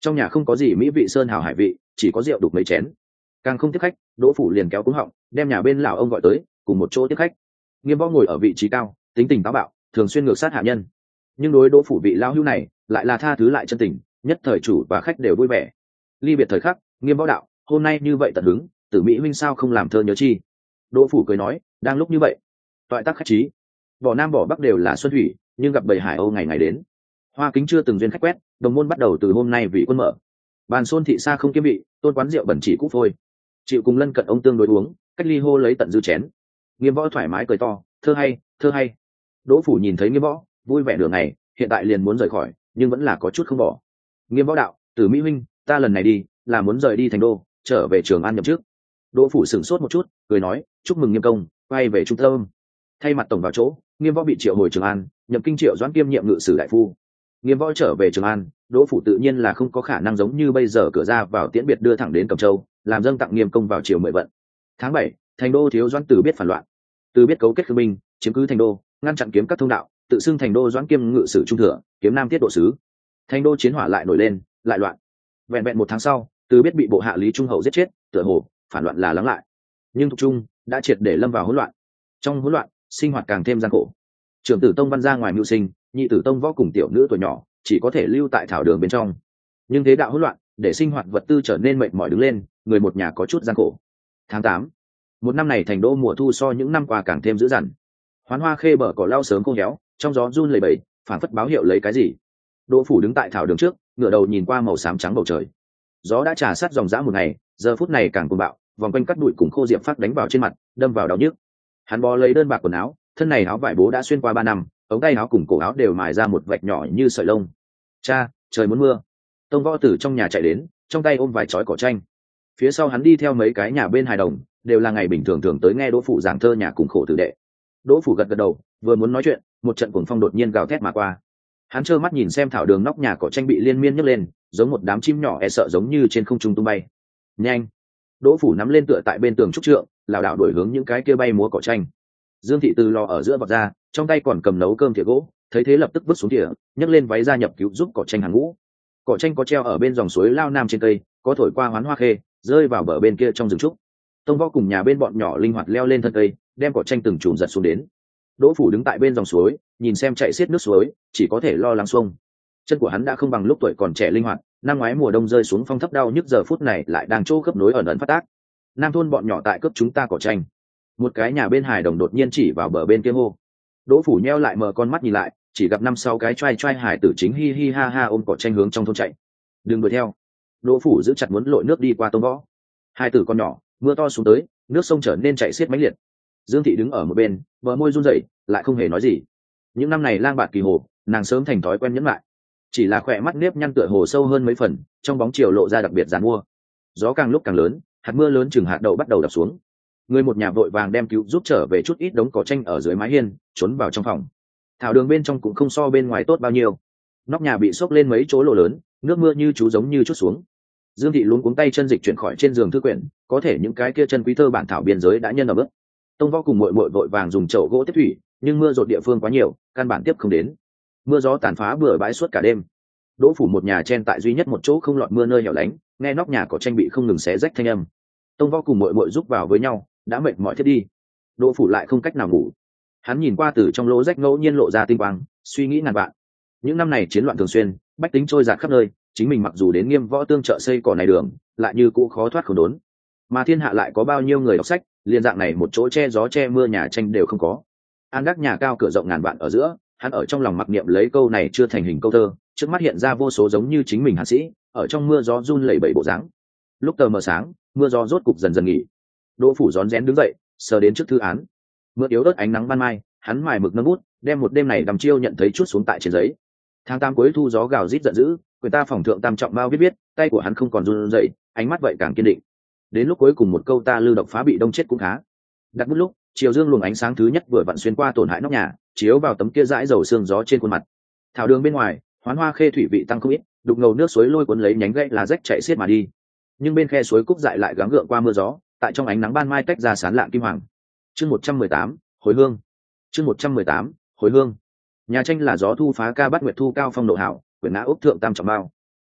Trong nhà không có gì mỹ vị sơn hào hải vị, chỉ có rượu đục mấy chén. Càng không tiếp khách, Đỗ Phủ liền kéo cúng họng, đem nhà bên lão ông gọi tới, cùng một chỗ tiếp khách. Nghiêm Võ ngồi ở vị trí cao, tính tình táo bạo, thường xuyên ngược sát hạ nhân. Nhưng đối Đỗ Phủ vị lão hữu này, lại là tha thứ lại chân tình, nhất thời chủ và khách đều vui vẻ. Ly biệt thời khắc, Nghiêm Võ đạo, hôm nay như vậy tận hứng, Tử Mỹ huynh sao không làm thơ nhớ chi? Đỗ Phủ cười nói, đang lúc như vậy, toại tác khách trí. Bỏ Nam bỏ Bắc đều là xuân thủy, nhưng gặp bầy hải âu ngày ngày đến. Hoa Kính chưa từng duyên khách quét, đồng môn bắt đầu từ hôm nay vị quân mở. Bàn xôn thị xa không kiếm vị, tôn quán rượu bẩn chỉ cũ phôi. Chịu cùng lân cận ông tương đối uống, cách ly hô lấy tận dư chén. Nghiêm Võ thoải mái cười to, thơ hay, thơ hay. Đỗ Phủ nhìn thấy Nghiêm Võ, vui vẻ nửa ngày, hiện tại liền muốn rời khỏi, nhưng vẫn là có chút không bỏ. Nghiêm Võ đạo, Tử Mỹ huynh, ta lần này đi, là muốn rời đi thành đô, trở về Trường An nhậm chức. Đỗ Phủ sửng sốt một chút, cười nói, chúc mừng Nghiêm công, quay về trung tâm. Thay mặt tổng vào chỗ, Nghiêm Võ bị triệu hồi Trường An, nhậm kinh Triệu Doãn kiêm nhiệm ngự sử đại phu. Nghiêm Võ trở về Trường An, Đỗ Phủ tự nhiên là không có khả năng giống như bây giờ cửa ra vào tiễn biệt đưa thẳng đến Cẩm Châu, làm dâng tặng Nghiêm công vào triều mười vận. Tháng bảy, thành đô thiếu Doãn Từ biết phản loạn, Từ biết cấu kết khương binh, chiếm cứ thành đô, ngăn chặn kiếm các thông đạo, tự xưng thành đô Doãn kiêm ngự sử trung thừa, kiếm nam tiết độ sứ. Thành đô chiến hỏa lại nổi lên, lại loạn. Vẹn vẹn một tháng sau, Từ biết bị bộ hạ Lý Trung Hậu giết chết, tựa hồ phản loạn là lắng lại. Nhưng Thục Trung đã triệt để lâm vào hỗn loạn. Trong hỗn loạn, sinh hoạt càng thêm gian khổ. Trưởng tử Tông Văn ra ngoài mưu sinh, nhị tử Tông Võ cùng tiểu nữ tuổi nhỏ chỉ có thể lưu tại thảo đường bên trong. Nhưng thế đạo hỗn loạn, để sinh hoạt vật tư trở nên mệt mỏi đứng lên, người một nhà có chút gian khổ. Tháng tám, một năm này thành đô mùa thu so những năm qua càng thêm dữ dằn. Hoán Hoa Khê bờ cỏ lau sớm khô héo, trong gió run lẩy bẩy, phản phất báo hiệu lấy cái gì. Đỗ Phủ đứng tại thảo đường trước, ngửa đầu nhìn qua màu xám trắng bầu trời. Gió đã trà sát dòng dã một ngày, giờ phút này càng cuồng bạo, vòng quanh cắt bụi cùng khô diệp phát đánh vào trên mặt, đâm vào đau nhức. Hắn bó lấy đơn bạc quần áo, thân này áo vải bố đã xuyên qua ba năm, ống tay áo cùng cổ áo đều mài ra một vạch nhỏ như sợi lông. Cha, trời muốn mưa. Tông Võ từ trong nhà chạy đến, trong tay ôm vài chói cỏ tranh. Phía sau hắn đi theo mấy cái nhà bên hài đồng, đều là ngày bình thường thường tới nghe Đỗ Phủ giảng thơ nhà cùng khổ tử đệ. Đỗ Phủ gật gật đầu, vừa muốn nói chuyện, một trận cuồng phong đột nhiên gào thét mà qua. Hắn trơ mắt nhìn xem thảo đường nóc nhà cỏ tranh bị liên miên nhấc lên, giống một đám chim nhỏ e sợ giống như trên không trung tung bay. Nhanh! Đỗ Phủ nắm lên tựa tại bên tường trúc trượng, lảo đảo đuổi hướng những cái kia bay múa cỏ tranh. Dương Thị từ lò ở giữa vọt ra, trong tay còn cầm nấu cơm thìa gỗ, thấy thế lập tức vứt xuống thìa, nhấc lên váy ra nhập cứu giúp cỏ tranh hàng ngũ. Cỏ tranh có treo ở bên dòng suối lao nam trên cây, có thổi qua Hoán Hoa Khê, rơi vào bờ bên kia trong rừng trúc. Tông Võ cùng nhà bên bọn nhỏ linh hoạt leo lên thân cây, đem cỏ tranh từng chùm giật xuống đến. Đỗ Phủ đứng tại bên dòng suối, nhìn xem chạy xiết nước suối, chỉ có thể lo lắng xuông. Chân của hắn đã không bằng lúc tuổi còn trẻ linh hoạt, năm ngoái mùa đông rơi xuống phong thấp đau nhức giờ phút này lại đang chỗ khớp nối ẩn ẩn phát tác. Nam thôn bọn nhỏ tại cướp chúng ta cỏ tranh. Một cái nhà bên hài đồng đột nhiên chỉ vào bờ bên kia hô. Đỗ Phủ nheo lại mở con mắt nhìn lại, chỉ gặp năm sáu cái trai trai hải tử chính hi hi ha ha ôm cỏ tranh hướng trong thôn chạy. Đừng đuổi theo. Đỗ Phủ giữ chặt muốn lội nước đi qua Tông Võ. Hai tử con nhỏ, mưa to xuống tới, nước sông trở nên chảy xiết mãnh liệt. Dương Thị đứng ở một bên, bờ môi run rẩy, lại không hề nói gì. Những năm này lang bạt kỳ hồ, nàng sớm thành thói quen nhẫn lại. Chỉ là khỏe mắt nếp nhăn tựa hồ sâu hơn mấy phần, trong bóng chiều lộ ra đặc biệt giàn mua. Gió càng lúc càng lớn, hạt mưa lớn chừng hạt đậu bắt đầu đập xuống. Người một nhà vội vàng đem cứu giúp trở về chút ít đống cỏ tranh ở dưới mái hiên, trốn vào trong phòng. Thảo đường bên trong cũng không so bên ngoài tốt bao nhiêu. Nóc nhà bị xốc lên mấy chỗ lỗ lớn, nước mưa như chú giống như chút xuống. Dương Thị luống cuống tay chân dịch chuyển khỏi trên giường thư quyển, có thể những cái kia chân quý thơ bản thảo biên giới đã nhân ở bước. Tông Võ cùng muội muội vội vàng dùng chậu gỗ tiếp thủy, nhưng mưa rột địa phương quá nhiều, căn bản tiếp không đến. Mưa gió tàn phá bừa bãi suốt cả đêm. Đỗ Phủ một nhà chen tại duy nhất một chỗ không lọt mưa nơi hẻo lánh, nghe nóc nhà cỏ tranh bị không ngừng xé rách thanh âm. Tông Võ cùng muội muội giúp vào với nhau, đã mệt mỏi thiết đi. Đỗ Phủ lại không cách nào ngủ. Hắn nhìn qua từ trong lỗ rách ngẫu nhiên lộ ra tinh quang, suy nghĩ ngàn vạn. Những năm này chiến loạn thường xuyên, bách tính trôi dạt khắp nơi, chính mình mặc dù đến Nghiêm Võ tương trợ xây cỏ này đường, lại như cũ khó thoát khổ đốn. Mà thiên hạ lại có bao nhiêu người đọc sách, liên dạng này một chỗ che gió che mưa nhà tranh đều không có. An đắc nhà cao cửa rộng ngàn vạn ở giữa, hắn ở trong lòng mặc niệm lấy câu này chưa thành hình câu thơ, trước mắt hiện ra vô số giống như chính mình hạ sĩ, ở trong mưa gió run lẩy bẩy bộ dáng. Lúc tờ mờ sáng, mưa gió rốt cục dần dần nghỉ. Đỗ Phủ rón rén đứng dậy, sờ đến trước thư án. Mưa yếu ớt ánh nắng ban mai, hắn mài mực nâng bút, đem một đêm này đăm chiêu nhận thấy chút xuống tại trên giấy. Tháng tám cuối thu gió gào rít giận dữ, người ta phòng thượng tam trọng bao viết viết, tay của hắn không còn run rẩy, ánh mắt vậy càng kiên định. Đến lúc cuối cùng một câu ta lưu độc phá bị đông chết cũng khá. Đặt bút lúc, chiều dương luồng ánh sáng thứ nhất vừa vặn xuyên qua tổn hại nóc nhà, chiếu vào tấm kia dãi dầu xương gió trên khuôn mặt. Thảo đường bên ngoài, Hoán Hoa Khê thủy vị tăng không ít, đục ngầu nước suối lôi cuốn lấy nhánh gãy lá rách chạy xiết mà đi. Nhưng bên khe suối cúc dại lại gắng gượng qua mưa gió, tại trong ánh nắng ban mai tách ra sán lạng kim hoàng. Chương một trăm mười tám, hồi hương. Chương một trăm mười tám, hồi hương. Nhà tranh là gió thu phá ca bắt nguyệt thu cao phong độ hảo, quyển ngã ốc thượng tam trọng bao.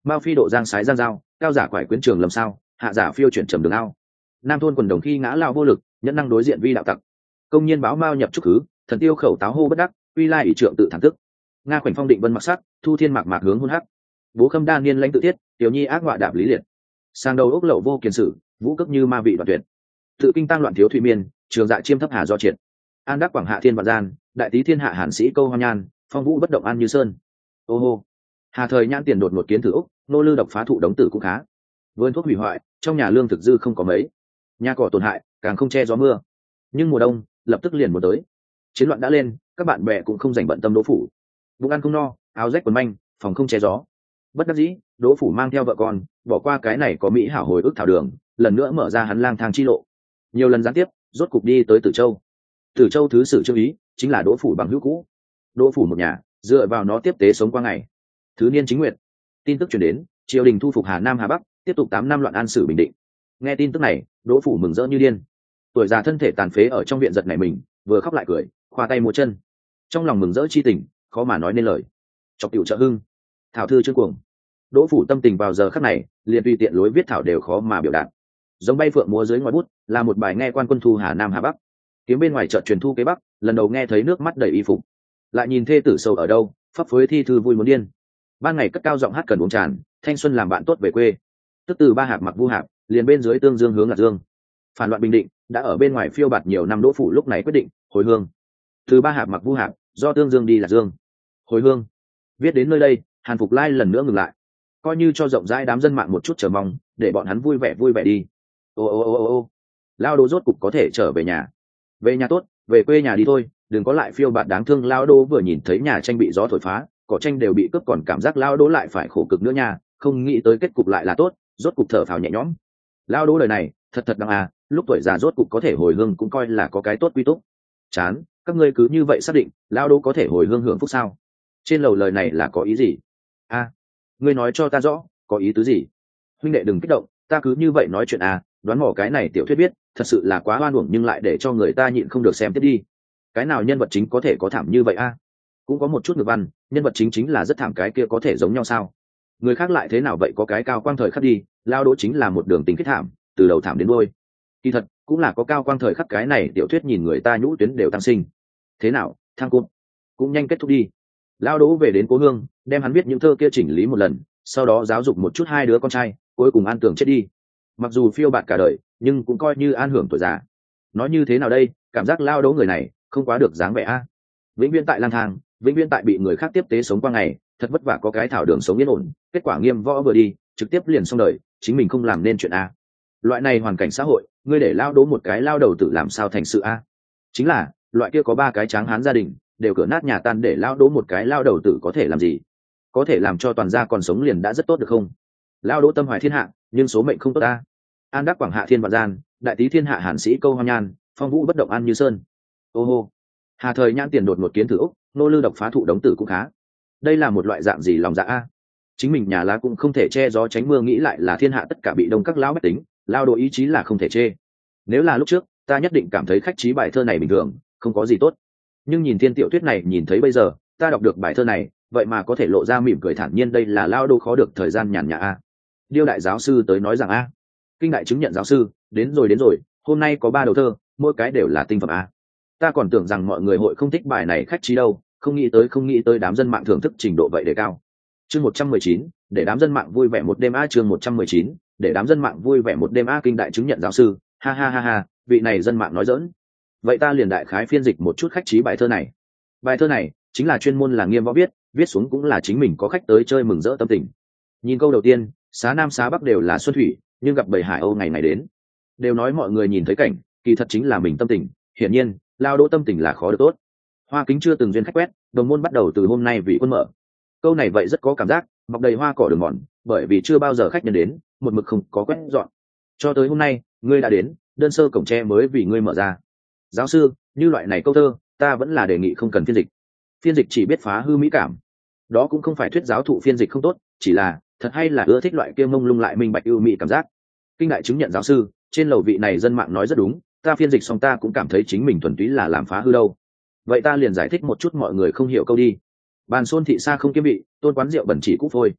mao phi độ giang sái giang dao, cao giả quải quyến trường lầm sao, hạ giả phiêu chuyển trầm đường ao. Nam thôn quần đồng khi ngã lao vô lực, nhẫn năng đối diện vi đạo tặc. Công nhiên báo mao nhập trúc khứ, thần tiêu khẩu táo hô bất đắc, uy lai ỷ trượng tự thẳng tức. Nga khoảnh phong định vân mặc sắc, thu thiên mạc mạc hướng hôn hắc. Bố khâm đa niên lãnh tự tiết, tiểu nhi ác họa đạp lý liệt. Sang đầu ốc lậu vô kiền sử, vũ cấp như ma vị đoạn tuyệt. Tự kinh tăng loạn thiếu thủy miên, trường dạ chiêm thấp hà do triệt. An đắc quảng hạ thiên vạn gian, đại tý thiên hạ hàn sĩ câu hoa nhan, phong vũ bất động an như sơn. Ô hô. Hà thời nhãn tiền đột một kiến thử úc, nô lư độc phá thụ đống tử cũng khá. Vườn thuốc hủy hoại, trong nhà lương thực dư không có mấy. Nhà cỏ tổn hại, càng không che gió mưa. Nhưng mùa đông, lập tức liền muốn tới. Chiến loạn đã lên, các bạn bè cũng không dành bận tâm Đỗ Phủ. Bụng ăn không no, áo rách quần manh, phòng không che gió. Bất đắc dĩ, Đỗ Phủ mang theo vợ con, bỏ qua cái này có mỹ hảo hồi ức thảo đường, lần nữa mở ra hắn lang thang chi lộ. Nhiều lần gián tiếp, rốt cục đi tới Tử Châu. Tử Châu thứ sử Trương Ý, chính là Đỗ Phủ bằng hữu cũ. Đỗ Phủ một nhà, dựa vào nó tiếp tế sống qua ngày. Thứ niên chính nguyệt, tin tức truyền đến, triều đình thu phục Hà Nam Hà Bắc, tiếp tục tám năm loạn an sử bình định. Nghe tin tức này, Đỗ Phủ mừng rỡ như điên. Tuổi già thân thể tàn phế ở trong viện giật nảy mình, vừa khóc lại cười, khoa tay múa chân. Trong lòng mừng rỡ chi tình, khó mà nói nên lời. Chọc tiểu trợ hưng, thảo thư chương cuồng. Đỗ Phủ tâm tình vào giờ khắc này, liền tùy tiện lối viết thảo đều khó mà biểu đạt. Giống bay phượng múa dưới ngòi bút, là một bài nghe quan quân thu Hà Nam Hà Bắc. Kiếm bên ngoài chợt truyền thu kế bắc, lần đầu nghe thấy nước mắt đầy y phục. Lại nhìn thê tử sầu ở đâu, phấp phới thi thư vui muốn điên. Ban ngày cất cao giọng hát cần uống tràn, thanh xuân làm bạn tốt về quê. Tức từ ba hạp mặc vu hạp, liền bên dưới tương dương hướng lạc dương. Phản loạn bình định, đã ở bên ngoài phiêu bạt nhiều năm Đỗ Phủ lúc này quyết định hồi hương. Từ ba hạp mặc vu hạp, do tương dương đi lạc dương. Hồi hương. Viết đến nơi đây, Hàn Phục Lai lần nữa ngừng lại, coi như cho rộng rãi đám dân mạng một chút chờ mong, để bọn hắn vui vẻ vui vẻ đi. Ô ô ô ô ô, lao Đỗ rốt cục có thể trở về nhà. Về nhà tốt, về quê nhà đi thôi, đừng có lại phiêu bạt đáng thương. Lao Đỗ vừa nhìn thấy nhà tranh bị gió thổi phá, cỏ tranh đều bị cướp, còn cảm giác lao Đỗ lại phải khổ cực nữa nha, không nghĩ tới kết cục lại là tốt, rốt cục thở phào nhẹ nhõm. Lao Đỗ lời này thật thật đáng à, lúc tuổi già rốt cục có thể hồi hương cũng coi là có cái tốt quy túc. Chán, các ngươi cứ như vậy xác định Lao Đỗ có thể hồi hương hưởng phúc sao? Trên lầu lời này là có ý gì? A, à, ngươi nói cho ta rõ, có ý tứ gì? Huynh đệ đừng kích động, ta cứ như vậy nói chuyện à, đoán mò cái này tiểu thuyết biết, thật sự là quá oan uổng nhưng lại để cho người ta nhịn không được xem tiếp đi. Cái nào nhân vật chính có thể có thảm như vậy a? À? Cũng có một chút ngược văn, nhân vật chính chính là rất thảm, cái kia có thể giống nhau sao? Người khác lại thế nào vậy, có cái cao quang thời khắc đi, Lao Đỗ chính là một đường tính kết thảm, từ đầu thảm đến đuôi. Kỳ thật cũng là có cao quang thời khắc, cái này tiểu thuyết nhìn người ta nhũ tuyến đều tăng sinh. Thế nào, thang cụm cũng nhanh kết thúc đi. Lao Đỗ về đến cố hương, đem hắn viết những thơ kia chỉnh lý một lần, sau đó giáo dục một chút hai đứa con trai, cuối cùng an tưởng chết đi. Mặc dù phiêu bạt cả đời, nhưng cũng coi như an hưởng tuổi già. Nói như thế nào đây, cảm giác Lao Đỗ người này không quá được dáng vẻ a. Vĩnh viễn tại lang thang, vĩnh viễn tại bị người khác tiếp tế sống qua ngày, thật vất vả có cái thảo đường sống yên ổn, kết quả nghiêm võ vừa đi, trực tiếp liền xong đời, chính mình không làm nên chuyện a. Loại này hoàn cảnh xã hội, ngươi để Lao Đỗ một cái lao đầu tử làm sao thành sự a? Chính là loại kia có ba cái tráng hán gia đình đều cửa nát nhà tan, để Lao Đỗ một cái lao đầu tử có thể làm gì? Có thể làm cho toàn gia còn sống liền đã rất tốt được không? Lao Đỗ tâm hoài thiên hạ, nhưng số mệnh không tốt ta. An đắc quảng hạ thiên vạn gian, đại tý thiên hạ hàn sĩ câu hoa nhan, phong vũ bất động an như sơn. Ô hô. Hà thời nhãn tiền đột một kiến thử úc, nô lư độc phá thụ đống tử cũng khá. Đây là một loại dạng gì lòng dạ a? Chính mình nhà lá cũng không thể che gió tránh mưa, nghĩ lại là thiên hạ tất cả bị đông các lão bách tính, Lao Đỗ ý chí là không thể chê. Nếu là lúc trước, ta nhất định cảm thấy khách trí bài thơ này bình thường, không có gì tốt. Nhưng nhìn thiên tiểu thuyết này, nhìn thấy bây giờ, ta đọc được bài thơ này, vậy mà có thể lộ ra mỉm cười thản nhiên, đây là Lao Đỗ khó được thời gian nhàn nhã a. Điêu đại giáo sư tới nói rằng a. Kinh đại chứng nhận giáo sư, đến rồi đến rồi, hôm nay có ba đầu thơ, mỗi cái đều là tinh phẩm a. Ta còn tưởng rằng mọi người hội không thích bài này khách trí đâu, không nghĩ tới không nghĩ tới đám dân mạng thưởng thức trình độ vậy đề cao. Chương một trăm mười chín, để đám dân mạng vui vẻ một đêm a. Chương một trăm mười chín, để đám dân mạng vui vẻ một đêm a. Kinh đại chứng nhận giáo sư, ha ha ha ha, vị này dân mạng nói giỡn. Vậy ta liền đại khái phiên dịch một chút khách trí bài thơ này. Bài thơ này chính là chuyên môn là nghiêm võ viết, viết xuống cũng là chính mình có khách tới chơi mừng rỡ tâm tình. Nhìn câu đầu tiên, xá nam xá bắc đều là xuân thủy, nhưng gặp bầy hải âu ngày này đến. Đều nói mọi người nhìn thấy cảnh, kỳ thật chính là mình tâm tình. Hiển nhiên, Lao Đỗ tâm tình là khó được tốt. Hoa kính chưa từng duyên khách quét, đồng môn bắt đầu từ hôm nay vì quân mở. Câu này vậy rất có cảm giác, mọc đầy hoa cỏ đường mòn, bởi vì chưa bao giờ khách nhân đến, một mực không có quét dọn. Cho tới hôm nay, ngươi đã đến, đơn sơ cổng tre mới vì ngươi mở ra. Giáo sư, như loại này câu thơ, ta vẫn là đề nghị không cần phiên dịch. Phiên dịch chỉ biết phá hư mỹ cảm. Đó cũng không phải thuyết giáo thụ phiên dịch không tốt, chỉ là thật hay là ưa thích loại kia mông lung lại minh bạch ưu mỹ cảm giác. Kinh đại chứng nhận giáo sư, trên lầu vị này dân mạng nói rất đúng, ta phiên dịch xong ta cũng cảm thấy chính mình thuần túy là làm phá hư đâu. Vậy ta liền giải thích một chút mọi người không hiểu câu đi. Bàn xôn thị xa không kiếm bị, tôn quán rượu bẩn chỉ cũ phôi.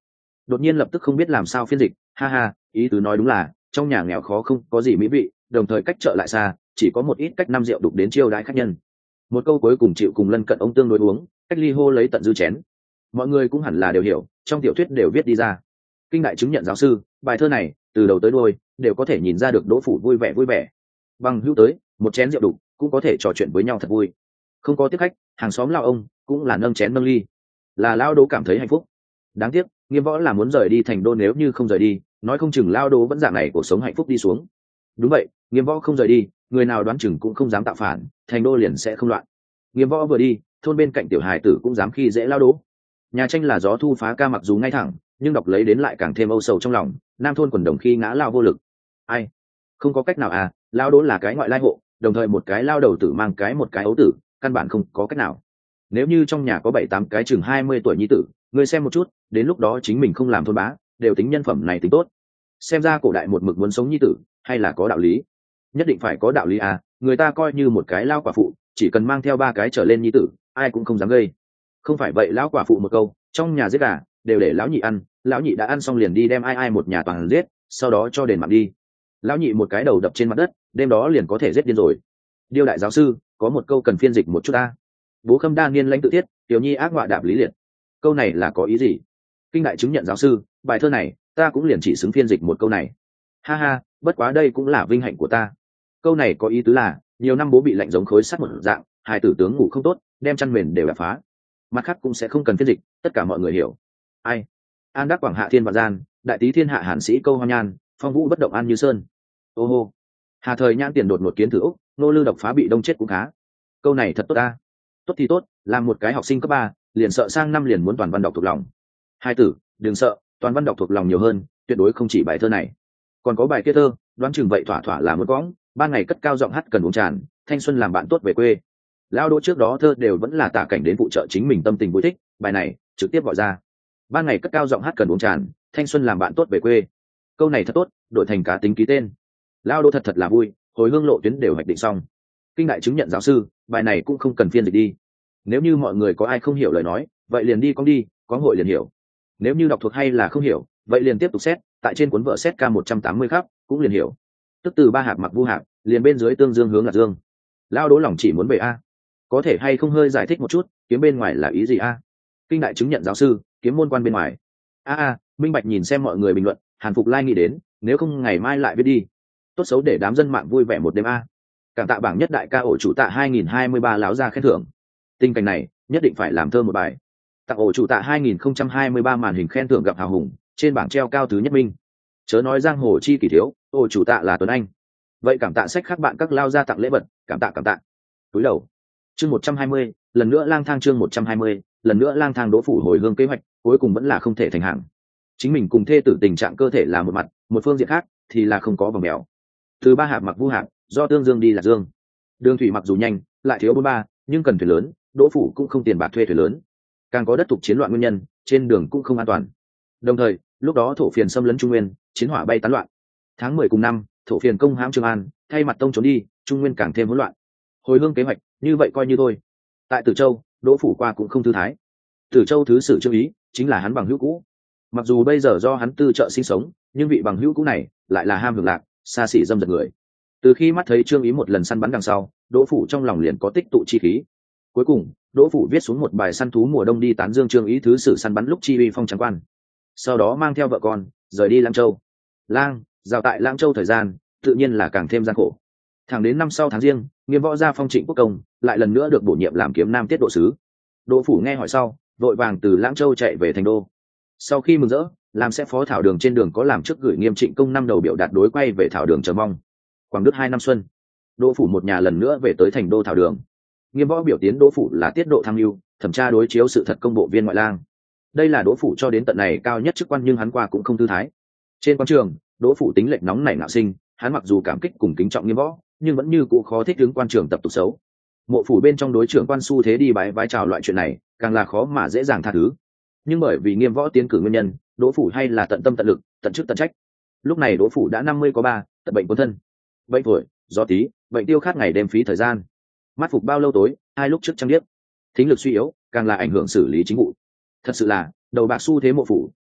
đột nhiên lập tức không biết làm sao phiên dịch. Ha ha, ý tứ nói đúng là trong nhà nghèo khó không có gì mỹ vị, đồng thời cách chợ lại xa, chỉ có một ít cách năm rượu đục đến chiêu đãi khách nhân. Một câu cuối cùng chịu cùng lân cận ông tương đối uống, cách ly hô lấy tận dư chén. Mọi người cũng hẳn là đều hiểu, trong tiểu thuyết đều viết đi ra. Kinh đại chứng nhận giáo sư, bài thơ này từ đầu tới đuôi đều có thể nhìn ra được Đỗ Phủ vui vẻ vui vẻ. Bằng hữu tới, một chén rượu đục cũng có thể trò chuyện với nhau thật vui. Không có tiếp khách, hàng xóm lao ông cũng là nâng chén nâng ly, là lao Đỗ cảm thấy hạnh phúc. Đáng tiếc, Nghiêm Võ là muốn rời đi thành đô, nếu như không rời đi, nói không chừng lao Đỗ vẫn dạng này cuộc sống hạnh phúc đi xuống. Đúng vậy, Nghiêm Võ không rời đi, người nào đoán chừng cũng không dám tạo phản, thành đô liền sẽ không loạn. Nghiêm Võ vừa đi, thôn bên cạnh tiểu hài tử cũng dám khi dễ lao Đỗ. Nhà tranh là gió thu phá ca, mặc dù ngay thẳng, nhưng đọc lấy đến lại càng thêm âu sầu trong lòng. Nam thôn quần đồng khi ngã lao vô lực. Ai? Không có cách nào à, lao Đỗ là cái ngoại lai hộ, đồng thời một cái lao đầu tử mang cái một cái ấu tử, căn bản không có cách nào. Nếu như trong nhà có bảy tám cái chừng hai mươi tuổi nhi tử, ngươi xem một chút, đến lúc đó chính mình không làm thôn bá, đều tính nhân phẩm này tính tốt. Xem ra cổ đại một mực muốn sống nhi tử, hay là có đạo lý. Nhất định phải có đạo lý à, người ta coi như một cái lao quả phụ, chỉ cần mang theo ba cái trở lên nhi tử, ai cũng không dám gây. Không phải vậy lão quả phụ một câu, trong nhà giết gà, đều để lão nhị ăn, lão nhị đã ăn xong liền đi đem ai ai một nhà toàn giết, sau đó cho đền mạng đi. Lão nhị một cái đầu đập trên mặt đất, đêm đó liền có thể giết điên rồi. Điêu đại giáo sư, có một câu cần phiên dịch một chút ta. Bố Khâm đa niên lãnh tự tiết, tiểu nhi ác ngoại đạp lý liệt. Câu này là có ý gì? Kinh đại chứng nhận giáo sư, bài thơ này ta cũng liền chỉ xứng phiên dịch một câu này. Ha ha, bất quá đây cũng là vinh hạnh của ta. Câu này có ý tứ là nhiều năm bố bị lạnh giống khối sắt một dạng, hai tử tướng ngủ không tốt, đem chăn mền đều đập phá. Mặt khác cũng sẽ không cần phiên dịch, tất cả mọi người hiểu. Ai? An đắc quảng hạ thiên vạn gian, đại tý thiên hạ hàn sĩ câu hoa nhan, phong vũ bất động an như sơn. Ô hô. Hà thời nhãn tiền đột ngột kiến thử úc, nô lư độc phá bị đông chết cũng khá. Câu này thật tốt ta. Tốt thì tốt, làm một cái học sinh cấp ba, liền sợ sang năm liền muốn toàn văn đọc thuộc lòng. Hai tử, đừng sợ, toàn văn đọc thuộc lòng nhiều hơn, tuyệt đối không chỉ bài thơ này. Còn có bài kia thơ, đoán chừng vậy thỏa thỏa là một quõng, ban ngày cất cao giọng hát cần uống tràn, thanh xuân làm bạn tốt về quê. Lao Đỗ trước đó thơ đều vẫn là tả cảnh đến phụ trợ chính mình tâm tình vui thích, bài này trực tiếp gọi ra. Ban ngày cất cao giọng hát cần uống tràn, thanh xuân làm bạn tốt về quê. Câu này thật tốt, đổi thành cá tính ký tên. Lao Đỗ thật thật là vui, hồi hương lộ tuyến đều hoạch định xong. Kinh đại chứng nhận giáo sư, bài này cũng không cần phiên dịch đi. Nếu như mọi người có ai không hiểu lời nói, vậy liền đi con đi, có hội liền hiểu. Nếu như đọc thuộc hay là không hiểu, vậy liền tiếp tục xét, tại trên cuốn vợ xét k một trăm tám mươi khắp cũng liền hiểu. Tức từ ba hạp mặc vu hạp, liền bên dưới tương dương hướng là dương. Lao Đỗ lòng chỉ muốn về a. Có thể hay không hơi giải thích một chút, kiếm bên ngoài là ý gì a? Kinh đại chứng nhận giáo sư, kiếm môn quan bên ngoài. A a, minh bạch. Nhìn xem mọi người bình luận, Hàn Phục Lai nghĩ đến, nếu không ngày mai lại viết đi. Tốt xấu để đám dân mạng vui vẻ một đêm a. Cảm tạ bảng nhất đại ca ổ chủ tạ hai nghìn hai mươi ba láo ra khen thưởng. Tình cảnh này nhất định phải làm thơ một bài. Tặng ổ chủ tạ hai nghìn không trăm hai mươi ba màn hình khen thưởng gặp hào hùng, trên bảng treo cao thứ nhất minh. Chớ nói giang hồ chi kỷ thiếu, ổ chủ tạ là Tuấn Anh. Vậy cảm tạ sách khác bạn các lao ra tặng lễ vật, cảm tạ cảm tạ. Túi đầu. Chương một trăm hai mươi, lần nữa lang thang chương một trăm hai mươi, lần nữa lang thang Đỗ Phủ hồi hương kế hoạch, cuối cùng vẫn là không thể thành hàng. Chính mình cùng thê tử tình trạng cơ thể là một mặt, một phương diện khác thì là không có vòng mèo. Từ ba hạp mặc vu hạp, do tương dương đi là dương. Đường thủy mặc dù nhanh, lại thiếu bốn ba, nhưng cần thuyền lớn, Đỗ Phủ cũng không tiền bạc thuê thuyền lớn. Càng có đất tục chiến loạn nguyên nhân, trên đường cũng không an toàn. Đồng thời, lúc đó thổ phiền xâm lấn Trung Nguyên, chiến hỏa bay tán loạn. Tháng mười cùng năm, thổ phiền công hãm Trường An, thay mặt tông trốn đi, Trung Nguyên càng thêm hỗn loạn. Hồi hương kế hoạch, như vậy coi như thôi. Tại Tử Châu, Đỗ Phủ qua cũng không thư thái. Tử Châu thứ sử Trương Ý chính là hắn bằng hữu cũ. Mặc dù bây giờ do hắn tư trợ sinh sống, nhưng vị bằng hữu cũ này lại là ham hưởng lạc, xa xỉ dâm dật người. Từ khi mắt thấy Trương Ý một lần săn bắn đằng sau, Đỗ Phủ trong lòng liền có tích tụ chi khí. Cuối cùng, Đỗ Phủ viết xuống một bài săn thú mùa đông đi tán dương Trương Ý thứ sử săn bắn lúc chi uy phong trắng quan. Sau đó mang theo vợ con, rời đi Lang Châu. Lang, dạo tại Lang Châu thời gian, tự nhiên là càng thêm gian khổ. Thẳng đến năm sau tháng riêng, Nghiêm Võ ra phong Trịnh Quốc công, lại lần nữa được bổ nhiệm làm kiếm nam tiết độ sứ. Đỗ Phủ nghe hỏi sau, vội vàng từ Lang Châu chạy về thành đô. Sau khi mừng rỡ, làm sẽ phó thảo đường trên đường có làm trước gửi Nghiêm Trịnh công năm đầu biểu đạt đối quay về thảo đường chờ mong. Quảng Đức hai năm xuân, Đỗ Phủ một nhà lần nữa về tới thành đô thảo đường. Nghiêm Võ biểu tiến Đỗ Phủ là tiết độ tham mưu, thẩm tra đối chiếu sự thật công bộ viên ngoại lang. Đây là Đỗ Phủ cho đến tận này cao nhất chức quan, nhưng hắn qua cũng không thư thái. Trên quan trường, Đỗ Phủ tính lệnh nóng nảy nạo sinh, hắn mặc dù cảm kích cùng kính trọng Nghiêm Võ, nhưng vẫn như cũ khó thích ứng quan trường tập tục xấu. Mộ phủ bên trong đối trưởng quan xu thế đi bái vái chào loại chuyện này, càng là khó mà dễ dàng tha thứ. Nhưng bởi vì Nghiêm Võ tiến cử nguyên nhân, Đỗ Phủ hay là tận tâm tận lực, tận chức tận trách. Lúc này Đỗ Phủ đã năm mươi có ba, tận bệnh cuốn thân. Bệnh phổi, do tí, bệnh tiêu khát ngày đêm phí thời gian. Mắt phục bao lâu tối, hai lúc trước trăng điếc. Thính lực suy yếu, càng là ảnh hưởng xử lý chính vụ. Thật sự là đầu bạc xu thế mộ phủ,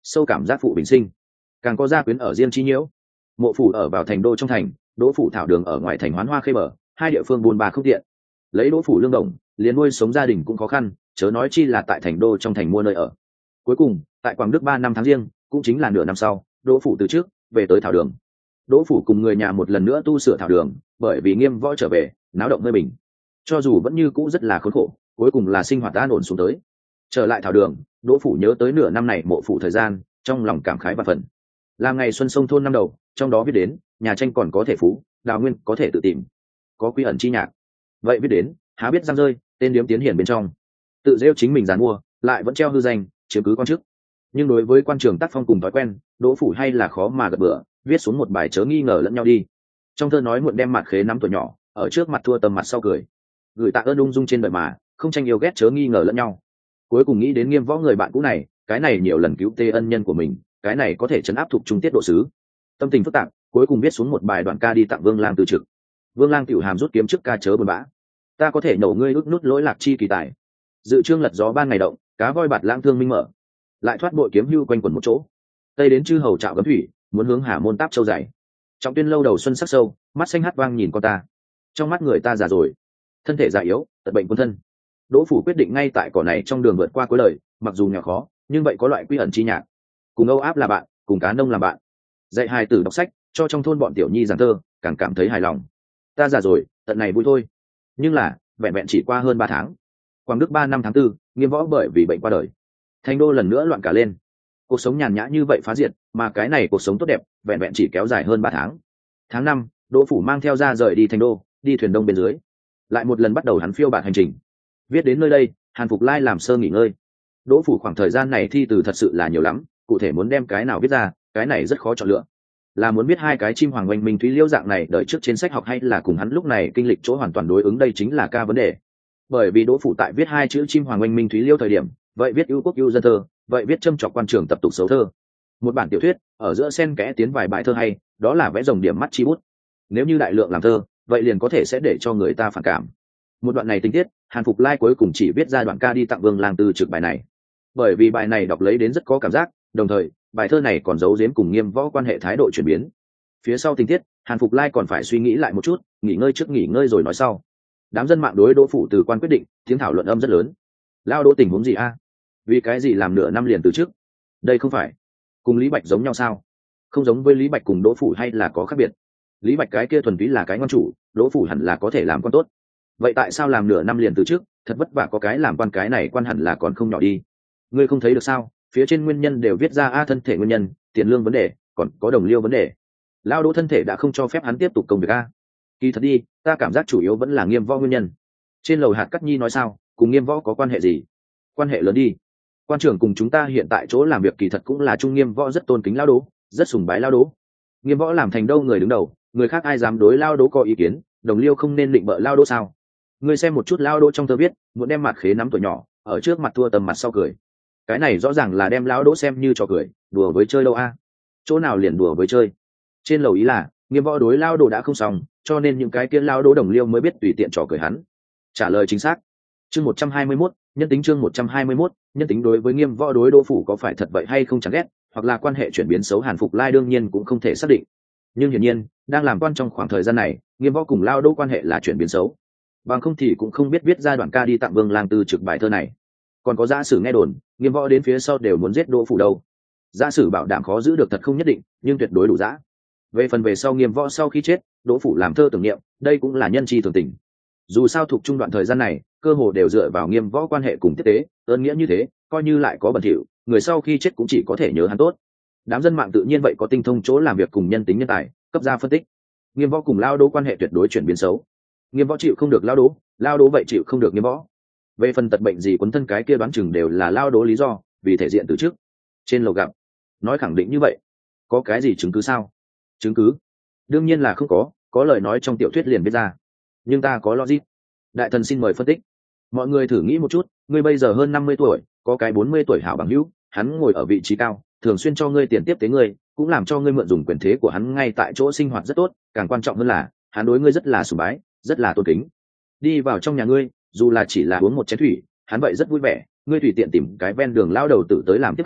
sâu cảm giác phụ bình sinh, càng có gia quyến ở riêng chi nhiễu. Mộ phủ ở vào thành đô trong thành, đỗ phủ thảo đường ở ngoài thành hoán hoa khê bờ, hai địa phương buôn ba không tiện, lấy đỗ phủ lương đồng liền nuôi sống gia đình cũng khó khăn, chớ nói chi là tại thành đô trong thành mua nơi ở. Cuối cùng tại Quảng Đức ba năm tháng riêng, cũng chính là nửa năm sau, đỗ phủ từ trước về tới thảo đường. Đỗ phủ cùng người nhà một lần nữa tu sửa thảo đường, bởi vì Nghiêm Võ trở về, náo động hơi bình. Cho dù vẫn như cũ rất là khốn khổ, cuối cùng là sinh hoạt an ổn xuống tới. Trở lại thảo đường, đỗ phủ nhớ tới nửa năm này mộ phủ thời gian, trong lòng cảm khái và phần. Làm ngày xuân sông thôn năm đầu, trong đó viết đến nhà tranh còn có thể phú, đào nguyên có thể tự tìm, có quy ẩn chi nhạc. Vậy viết đến há biết giang rơi, tên điếm tiến hiển bên trong, tự rêu chính mình dàn mua, lại vẫn treo hư danh, chiếm cứ quan chức. Nhưng đối với quan trường tác phong cùng thói quen, đỗ phủ hay là khó mà gật bừa, viết xuống một bài chớ nghi ngờ lẫn nhau đi. Trong thơ nói muộn đem mặt khế nắm tuổi nhỏ, ở trước mặt thua tầm mặt sau cười, gửi tạ ơn ung dung trên đời mà không tranh yêu ghét chớ nghi ngờ lẫn nhau. Cuối cùng nghĩ đến Nghiêm Võ người bạn cũ này, cái này nhiều lần cứu tê ân nhân của mình, cái này có thể chấn áp thuộc trung tiết độ sứ. Tâm tình phức tạp, cuối cùng viết xuống một bài đoạn ca đi tặng Vương Lang từ trực. Vương Lang tiểu hàm rút kiếm trước ca chớ buồn bã, ta có thể nổ ngươi ước nút lỗi lạc chi kỳ tài, dự trương lật gió ban ngày động, cá voi bạt lang thương minh mở, lại thoát bội kiếm hưu quanh quẩn một chỗ, tây đến chư hầu trạo gấm thủy, muốn hướng Hà Môn táp châu dày. Trọng tuyên lâu đầu xuân sắc sâu, mắt xanh hát vang nhìn con ta, trong mắt người ta già rồi, thân thể già yếu, tật bệnh quân thân. Đỗ phủ quyết định ngay tại cỏ này trong đường vượt qua cuối đời, mặc dù nghèo khó, nhưng vậy có loại quy ẩn chi nhạc. Cùng Âu Áp là bạn, cùng cá nông làm bạn, dạy hài tử đọc sách, cho trong thôn bọn tiểu nhi giảng thơ, càng cảm thấy hài lòng. Ta già rồi, tận này vui thôi. Nhưng là vẹn vẹn chỉ qua hơn ba tháng. Quảng Đức ba năm tháng tư, Nghiêm Võ bởi vì bệnh qua đời. Thành đô lần nữa loạn cả lên. Cuộc sống nhàn nhã như vậy phá diệt, mà cái này cuộc sống tốt đẹp, vẹn vẹn chỉ kéo dài hơn ba tháng. Tháng năm, Đỗ phủ mang theo ra rời đi thành đô, đi thuyền đông bên dưới. Lại một lần bắt đầu hắn phiêu bạt hành trình. Viết đến nơi đây, Hàn Phục Lai làm sơ nghỉ ngơi. Đỗ phủ khoảng thời gian này thi từ thật sự là nhiều lắm, cụ thể muốn đem cái nào viết ra, cái này rất khó chọn lựa. Là muốn biết hai cái chim hoàng oanh minh thúy liễu dạng này đợi trước trên sách học, hay là cùng hắn lúc này kinh lịch chỗ hoàn toàn đối ứng, đây chính là ca vấn đề. Bởi vì Đỗ phủ tại viết hai chữ chim hoàng oanh minh thúy liễu thời điểm, vậy viết ưu quốc ưu dân thơ, vậy viết châm chọc quan trường tập tục xấu thơ. Một bản tiểu thuyết, ở giữa xen kẽ tiến vài bài thơ hay, đó là vẽ rồng điểm mắt chi bút. Nếu như đại lượng làm thơ, vậy liền có thể sẽ để cho người ta phản cảm. Một đoạn này tình tiết, Hàn Phục Lai cuối cùng chỉ viết ra đoạn ca đi tặng Vương Lang từ trực bài này. Bởi vì bài này đọc lấy đến rất có cảm giác, đồng thời bài thơ này còn giấu giếm cùng Nghiêm Võ quan hệ thái độ chuyển biến. Phía sau tình tiết, Hàn Phục Lai còn phải suy nghĩ lại một chút, nghỉ ngơi trước nghỉ ngơi rồi nói sau. Đám dân mạng đối Đỗ phủ từ quan quyết định, tiếng thảo luận âm rất lớn. Lao Đỗ tình huống gì a? Vì cái gì làm nửa năm liền từ trước? Đây không phải cùng Lý Bạch giống nhau sao? Không giống với Lý Bạch cùng Đỗ phủ hay là có khác biệt? Lý Bạch cái kia thuần túy là cái ngon chủ, Đỗ phủ hẳn là có thể làm quan tốt. Vậy tại sao làm nửa năm liền từ trước? Thật vất vả có cái làm quan, cái này quan hẳn là còn không nhỏ đi. Ngươi không thấy được sao? Phía trên nguyên nhân đều viết ra a, thân thể nguyên nhân, tiền lương vấn đề, còn có đồng liêu vấn đề. Lao Đỗ thân thể đã không cho phép hắn tiếp tục công việc a. Kỳ thật đi, ta cảm giác chủ yếu vẫn là Nghiêm Võ nguyên nhân. Trên lầu Hạt Cắt Nhi nói sao, cùng Nghiêm Võ có quan hệ gì? Quan hệ lớn đi. Quan trưởng cùng chúng ta hiện tại chỗ làm việc kỳ thật cũng là trung Nghiêm Võ rất tôn kính Lao Đỗ, rất sùng bái Lao Đỗ. Nghiêm Võ làm thành đâu người đứng đầu, người khác ai dám đối Lao Đỗ có ý kiến, đồng liêu không nên định bợ Lao Đỗ sao? Ngươi xem một chút Lao Đỗ trong thơ viết, muốn đem mặt khế nắm tuổi nhỏ, ở trước mặt thua tầm mặt sau cười. Cái này rõ ràng là đem Lao Đỗ xem như trò cười, đùa với chơi đâu a? Chỗ nào liền đùa với chơi? Trên lầu ý là Nghiêm Võ đối Lao Đỗ đã không xong, cho nên những cái kia Lao Đỗ đồng liêu mới biết tùy tiện trò cười hắn. Trả lời chính xác. Chương một trăm hai mươi mốt, nhân tính chương một trăm hai mươi mốt, nhân tính đối với Nghiêm Võ đối Đỗ phủ có phải thật vậy hay không chẳng ghét, hoặc là quan hệ chuyển biến xấu, Hàn Phục Lai đương nhiên cũng không thể xác định. Nhưng hiển nhiên, đang làm quan trong khoảng thời gian này, Nghiêm Võ cùng Lao Đỗ quan hệ là chuyển biến xấu. Bằng không thì cũng không biết viết ra đoạn ca đi tặng Vương Lang từ trực bài thơ này. Còn có giả sử nghe đồn, Nghiêm Võ đến phía sau đều muốn giết Đỗ phủ đâu. Giả sử bảo đảm khó giữ được thật không nhất định, nhưng tuyệt đối đủ dã. Về phần về sau Nghiêm Võ sau khi chết, Đỗ phủ làm thơ tưởng niệm, đây cũng là nhân chi thường tình. Dù sao thuộc trung đoạn thời gian này, cơ hồ đều dựa vào Nghiêm Võ quan hệ cùng tiếp tế, ơn nghĩa như thế, coi như lại có bẩn thỉu, người sau khi chết cũng chỉ có thể nhớ hắn tốt. Đám dân mạng tự nhiên vậy có tinh thông chỗ làm việc cùng nhân tính nhân tài, cấp ra phân tích. Nghiêm Võ cùng Lao Đỗ quan hệ tuyệt đối chuyển biến xấu. Nghiêm Võ chịu không được Lao Đỗ, Lao Đỗ vậy chịu không được Nghiêm Võ. Về phần tật bệnh gì quấn thân cái kia đoán chừng đều là Lao Đỗ lý do, vì thể diện từ trước. Trên lầu gặp, nói khẳng định như vậy, có cái gì chứng cứ sao? Chứng cứ? Đương nhiên là không có, có lời nói trong tiểu thuyết liền viết ra. Nhưng ta có logic. Đại thần xin mời phân tích. Mọi người thử nghĩ một chút, ngươi bây giờ hơn năm mươi tuổi, có cái bốn mươi tuổi hảo bằng hữu, hắn ngồi ở vị trí cao, thường xuyên cho ngươi tiền tiếp tế ngươi, cũng làm cho ngươi mượn dùng quyền thế của hắn ngay tại chỗ sinh hoạt rất tốt, càng quan trọng hơn là, hắn đối ngươi rất là sủng bái, rất là tôn kính. Đi vào trong nhà ngươi, dù là chỉ là uống một chén thủy, hắn vậy rất vui vẻ, ngươi tùy tiện tìm cái ven đường lao đầu tử tới làm tiếp khách,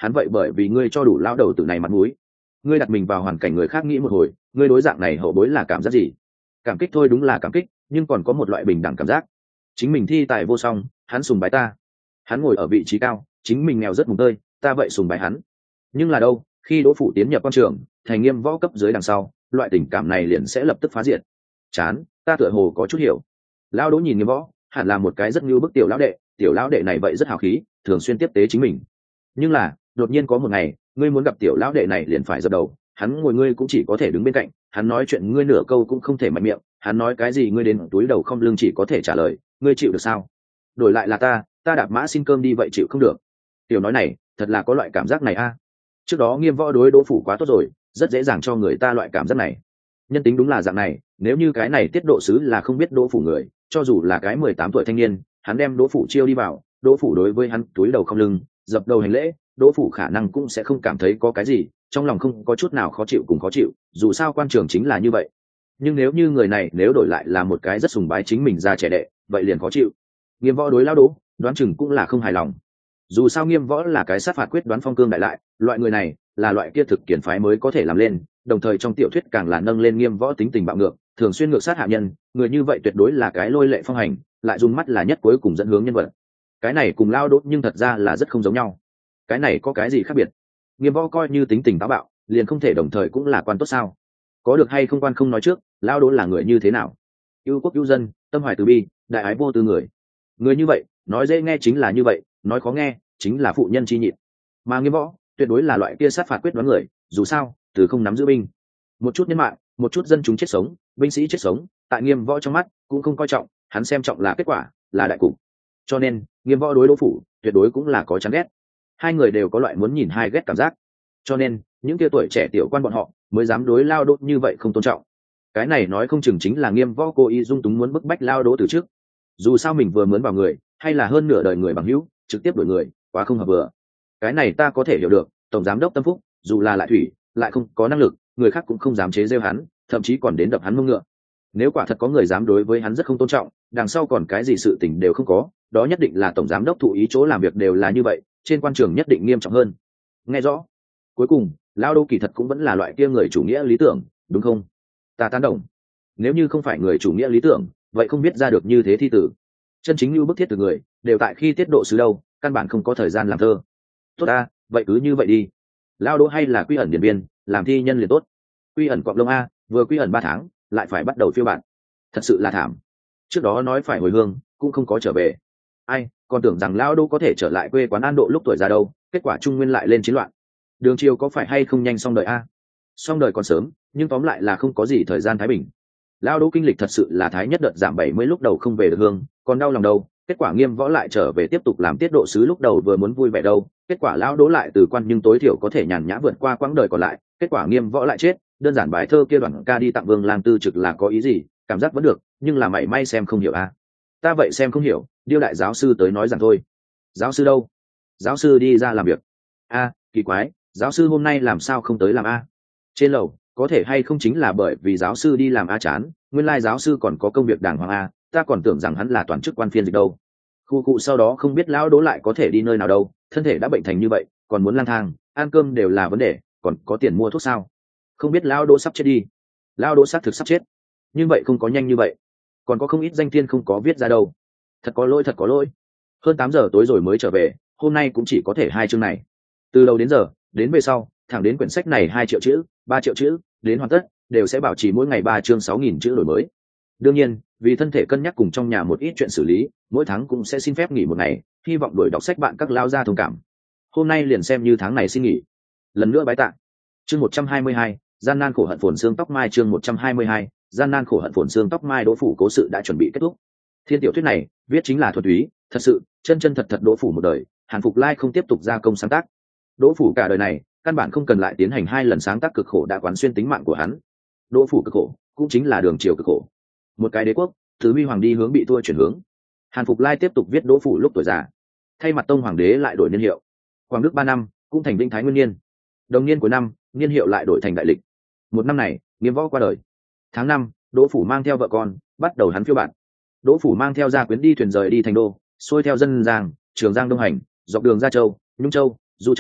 hắn vậy bởi vì ngươi cho đủ lao đầu tử này mặt mũi. Ngươi đặt mình vào hoàn cảnh người khác nghĩ một hồi, ngươi đối dạng này hậu bối là cảm giác gì? Cảm kích thôi, đúng là cảm kích, nhưng còn có một loại bình đẳng cảm giác. Chính mình thi tài vô song, hắn sùng bái ta. Hắn ngồi ở vị trí cao, chính mình nghèo rất mùng tơi, ta vậy sùng bái hắn. Nhưng là đâu, khi Đỗ Phủ tiến nhập quan trường, thành Nghiêm Võ cấp dưới đằng sau, loại tình cảm này liền sẽ lập tức phá diệt. Chán, ta tựa hồ có chút hiểu. Lão Đỗ nhìn Nghiêm Võ, hẳn là một cái rất như bức tiểu lão đệ, tiểu lão đệ này vậy rất hào khí, thường xuyên tiếp tế chính mình. Nhưng là, đột nhiên có một ngày, ngươi muốn gặp tiểu lão đệ này liền phải dập đầu, hắn ngồi ngươi cũng chỉ có thể đứng bên cạnh, hắn nói chuyện ngươi nửa câu cũng không thể mạnh miệng, hắn nói cái gì ngươi đến túi đầu không lưng chỉ có thể trả lời, ngươi chịu được sao? Đổi lại là ta, ta đạp mã xin cơm đi vậy chịu không được. Tiểu nói này, thật là có loại cảm giác này a. Trước đó Nghiêm Võ đối Đỗ Phủ quá tốt rồi, rất dễ dàng cho người ta loại cảm giác này. Nhân tính đúng là dạng này, nếu như cái này tiết độ sứ là không biết Đỗ Phủ người, cho dù là cái mười tám tuổi thanh niên, hắn đem Đỗ Phủ chiêu đi vào, Đỗ Phủ đối với hắn túi đầu không lưng, dập đầu hành lễ, Đỗ Phủ khả năng cũng sẽ không cảm thấy có cái gì, trong lòng không có chút nào khó chịu cùng khó chịu, dù sao quan trường chính là như vậy. Nhưng nếu như người này nếu đổi lại là một cái rất sùng bái chính mình ra trẻ đệ, vậy liền khó chịu. Nghiêm Võ đối Lão Đỗ, đoán chừng cũng là không hài lòng. Dù sao Nghiêm Võ là cái sát phạt quyết đoán phong cương đại lại, loại người này là loại kia thực kiển phái mới có thể làm lên, đồng thời trong tiểu thuyết càng là nâng lên Nghiêm Võ tính tình bạo ngược, thường xuyên ngược sát hạ nhân, người như vậy tuyệt đối là cái lôi lệ phong hành, lại dùng mắt là nhất cuối cùng dẫn hướng nhân vật. Cái này cùng Lão Đỗ nhưng thật ra là rất không giống nhau. Cái này có cái gì khác biệt? Nghiêm Võ coi như tính tình táo bạo, liền không thể đồng thời cũng là quan tốt sao? Có được hay không quan không nói trước, Lão Đỗ là người như thế nào? Yêu quốc yêu dân, tâm hoài từ bi, đại ái vô tư người. Người như vậy, nói dễ nghe chính là như vậy, nói khó nghe chính là phụ nhân chi nhịn. Mà Nghiêm Võ tuyệt đối là loại kia sát phạt quyết đoán người, dù sao từ không nắm giữ binh, một chút nhân mạng, một chút dân chúng chết sống, binh sĩ chết sống, tại Nghiêm Võ trong mắt cũng không coi trọng, hắn xem trọng là kết quả, là đại cục. Cho nên Nghiêm Võ đối Đỗ Phủ tuyệt đối cũng là có chán ghét. Hai người đều có loại muốn nhìn hai ghét cảm giác, cho nên những kia tuổi trẻ tiểu quan bọn họ mới dám đối Lao Đỗ như vậy không tôn trọng. Cái này nói không chừng chính là Nghiêm Võ cố ý dung túng muốn bức bách Lao Đỗ từ trước. Dù sao mình vừa mướn vào người, hay là hơn nửa đời người bằng hữu, trực tiếp đổi người, quá không hợp vừa. Cái này ta có thể hiểu được, tổng giám đốc Tâm Phúc, dù là lại thủy, lại không có năng lực, người khác cũng không dám chế giễu hắn, thậm chí còn đến đập hắn mông ngựa. Nếu quả thật có người dám đối với hắn rất không tôn trọng, đằng sau còn cái gì sự tình đều không có, đó nhất định là tổng giám đốc thụ ý chỗ làm việc đều là như vậy, trên quan trường nhất định nghiêm trọng hơn. Nghe rõ. Cuối cùng, Lao Đỗ kỳ thật cũng vẫn là loại kia người chủ nghĩa lý tưởng, đúng không? Ta tán đồng. Nếu như không phải người chủ nghĩa lý tưởng, vậy không biết ra được như thế thi tử. Chân chính như bức thiết từ người, đều tại khi tiết độ sứ đâu, căn bản không có thời gian làm thơ. Tốt ta, vậy cứ như vậy đi. Lao Đỗ hay là quy ẩn điển biên, làm thi nhân liền tốt. Quy ẩn cọp lông a, vừa quy ẩn ba tháng, lại phải bắt đầu phiêu bản. Thật sự là thảm. Trước đó nói phải hồi hương, cũng không có trở về. Ai, còn tưởng rằng Lao Đỗ có thể trở lại quê quán An Độ lúc tuổi già đâu, kết quả Trung Nguyên lại lên chiến loạn. Đường triều có phải hay không nhanh xong đời a? Xong đời còn sớm, nhưng tóm lại là không có gì thời gian thái bình. Lao Đỗ kinh lịch thật sự là thái nhất đợt giảm bảy mươi lúc đầu không về được hương, còn đau lòng đâu. Kết quả Nghiêm Võ lại trở về tiếp tục làm tiết độ sứ lúc đầu vừa muốn vui vẻ đâu, kết quả Lao Đỗ lại từ quan nhưng tối thiểu có thể nhàn nhã vượt qua quãng đời còn lại, kết quả Nghiêm Võ lại chết. Đơn giản bài thơ kia đoạn ca đi tặng Vương Lang Tư trực là có ý gì, cảm giác vẫn được, nhưng là mày may xem không hiểu a. Ta vậy xem không hiểu, điêu đại giáo sư tới nói rằng thôi. Giáo sư đâu? Giáo sư đi ra làm việc. A, kỳ quái, giáo sư hôm nay làm sao không tới làm a? Trên lầu, có thể hay không chính là bởi vì giáo sư đi làm a chán, nguyên lai giáo sư còn có công việc đàng hoàng a, ta còn tưởng rằng hắn là toàn chức quan phiên dịch đâu. Khu cụ sau đó không biết Lão Đỗ lại có thể đi nơi nào đâu, thân thể đã bệnh thành như vậy, còn muốn lang thang, ăn cơm đều là vấn đề, còn có tiền mua thuốc sao? Không biết Lão Đỗ sắp chết đi. Lão Đỗ xác thực sắp chết, nhưng vậy không có nhanh như vậy, còn có không ít danh thiên không có viết ra đâu. Thật có lỗi, thật có lỗi. Hơn tám giờ tối rồi mới trở về, hôm nay cũng chỉ có thể hai chương này. Từ đầu đến giờ, đến về sau, thẳng đến quyển sách này hai triệu chữ, ba triệu chữ, đến hoàn tất, đều sẽ bảo trì mỗi ngày ba chương sáu nghìn chữ đổi mới. Đương nhiên, vì thân thể cân nhắc cùng trong nhà một ít chuyện xử lý, mỗi tháng cũng sẽ xin phép nghỉ một ngày, hy vọng đổi đọc sách bạn các lao ra thông cảm. Hôm nay liền xem như tháng này xin nghỉ. Lần nữa bái tạ. Chương một trăm hai mươi hai, gian nan khổ hận phồn xương tóc mai. Chương một trăm hai mươi hai, gian nan khổ hận phồn xương tóc mai. Đỗ Phủ cố sự đã chuẩn bị kết thúc. Thiên tiểu thuyết này viết chính là thuần túy, thật sự, chân chân thật thật Đỗ Phủ một đời, Hàn Phục Lai không tiếp tục gia công sáng tác. Đỗ Phủ cả đời này, căn bản không cần lại tiến hành hai lần sáng tác cực khổ đã quán xuyên tính mạng của hắn. Đỗ Phủ cực khổ, cũng chính là đường triều cực khổ. Một cái đế quốc, từ huy hoàng đi hướng bị thua chuyển hướng. Hàn Phục Lai tiếp tục viết Đỗ Phủ lúc tuổi già, thay mặt tông hoàng đế lại đổi niên hiệu. Hoàng đức ba năm, cũng thành Vĩnh Thái Nguyên niên. Đồng niên cuối năm, niên hiệu lại đổi thành Đại Lịch. Một năm này, Nghiêm Võ qua đời. Tháng năm, Đỗ Phủ mang theo vợ con, bắt đầu hắn phiêu bạt. Đỗ Phủ mang theo gia quyến đi thuyền rời đi thành đô, xuôi theo dân Giang, Trường Giang Đông hành, dọc đường Gia Châu, Nhung Châu, Du Châu,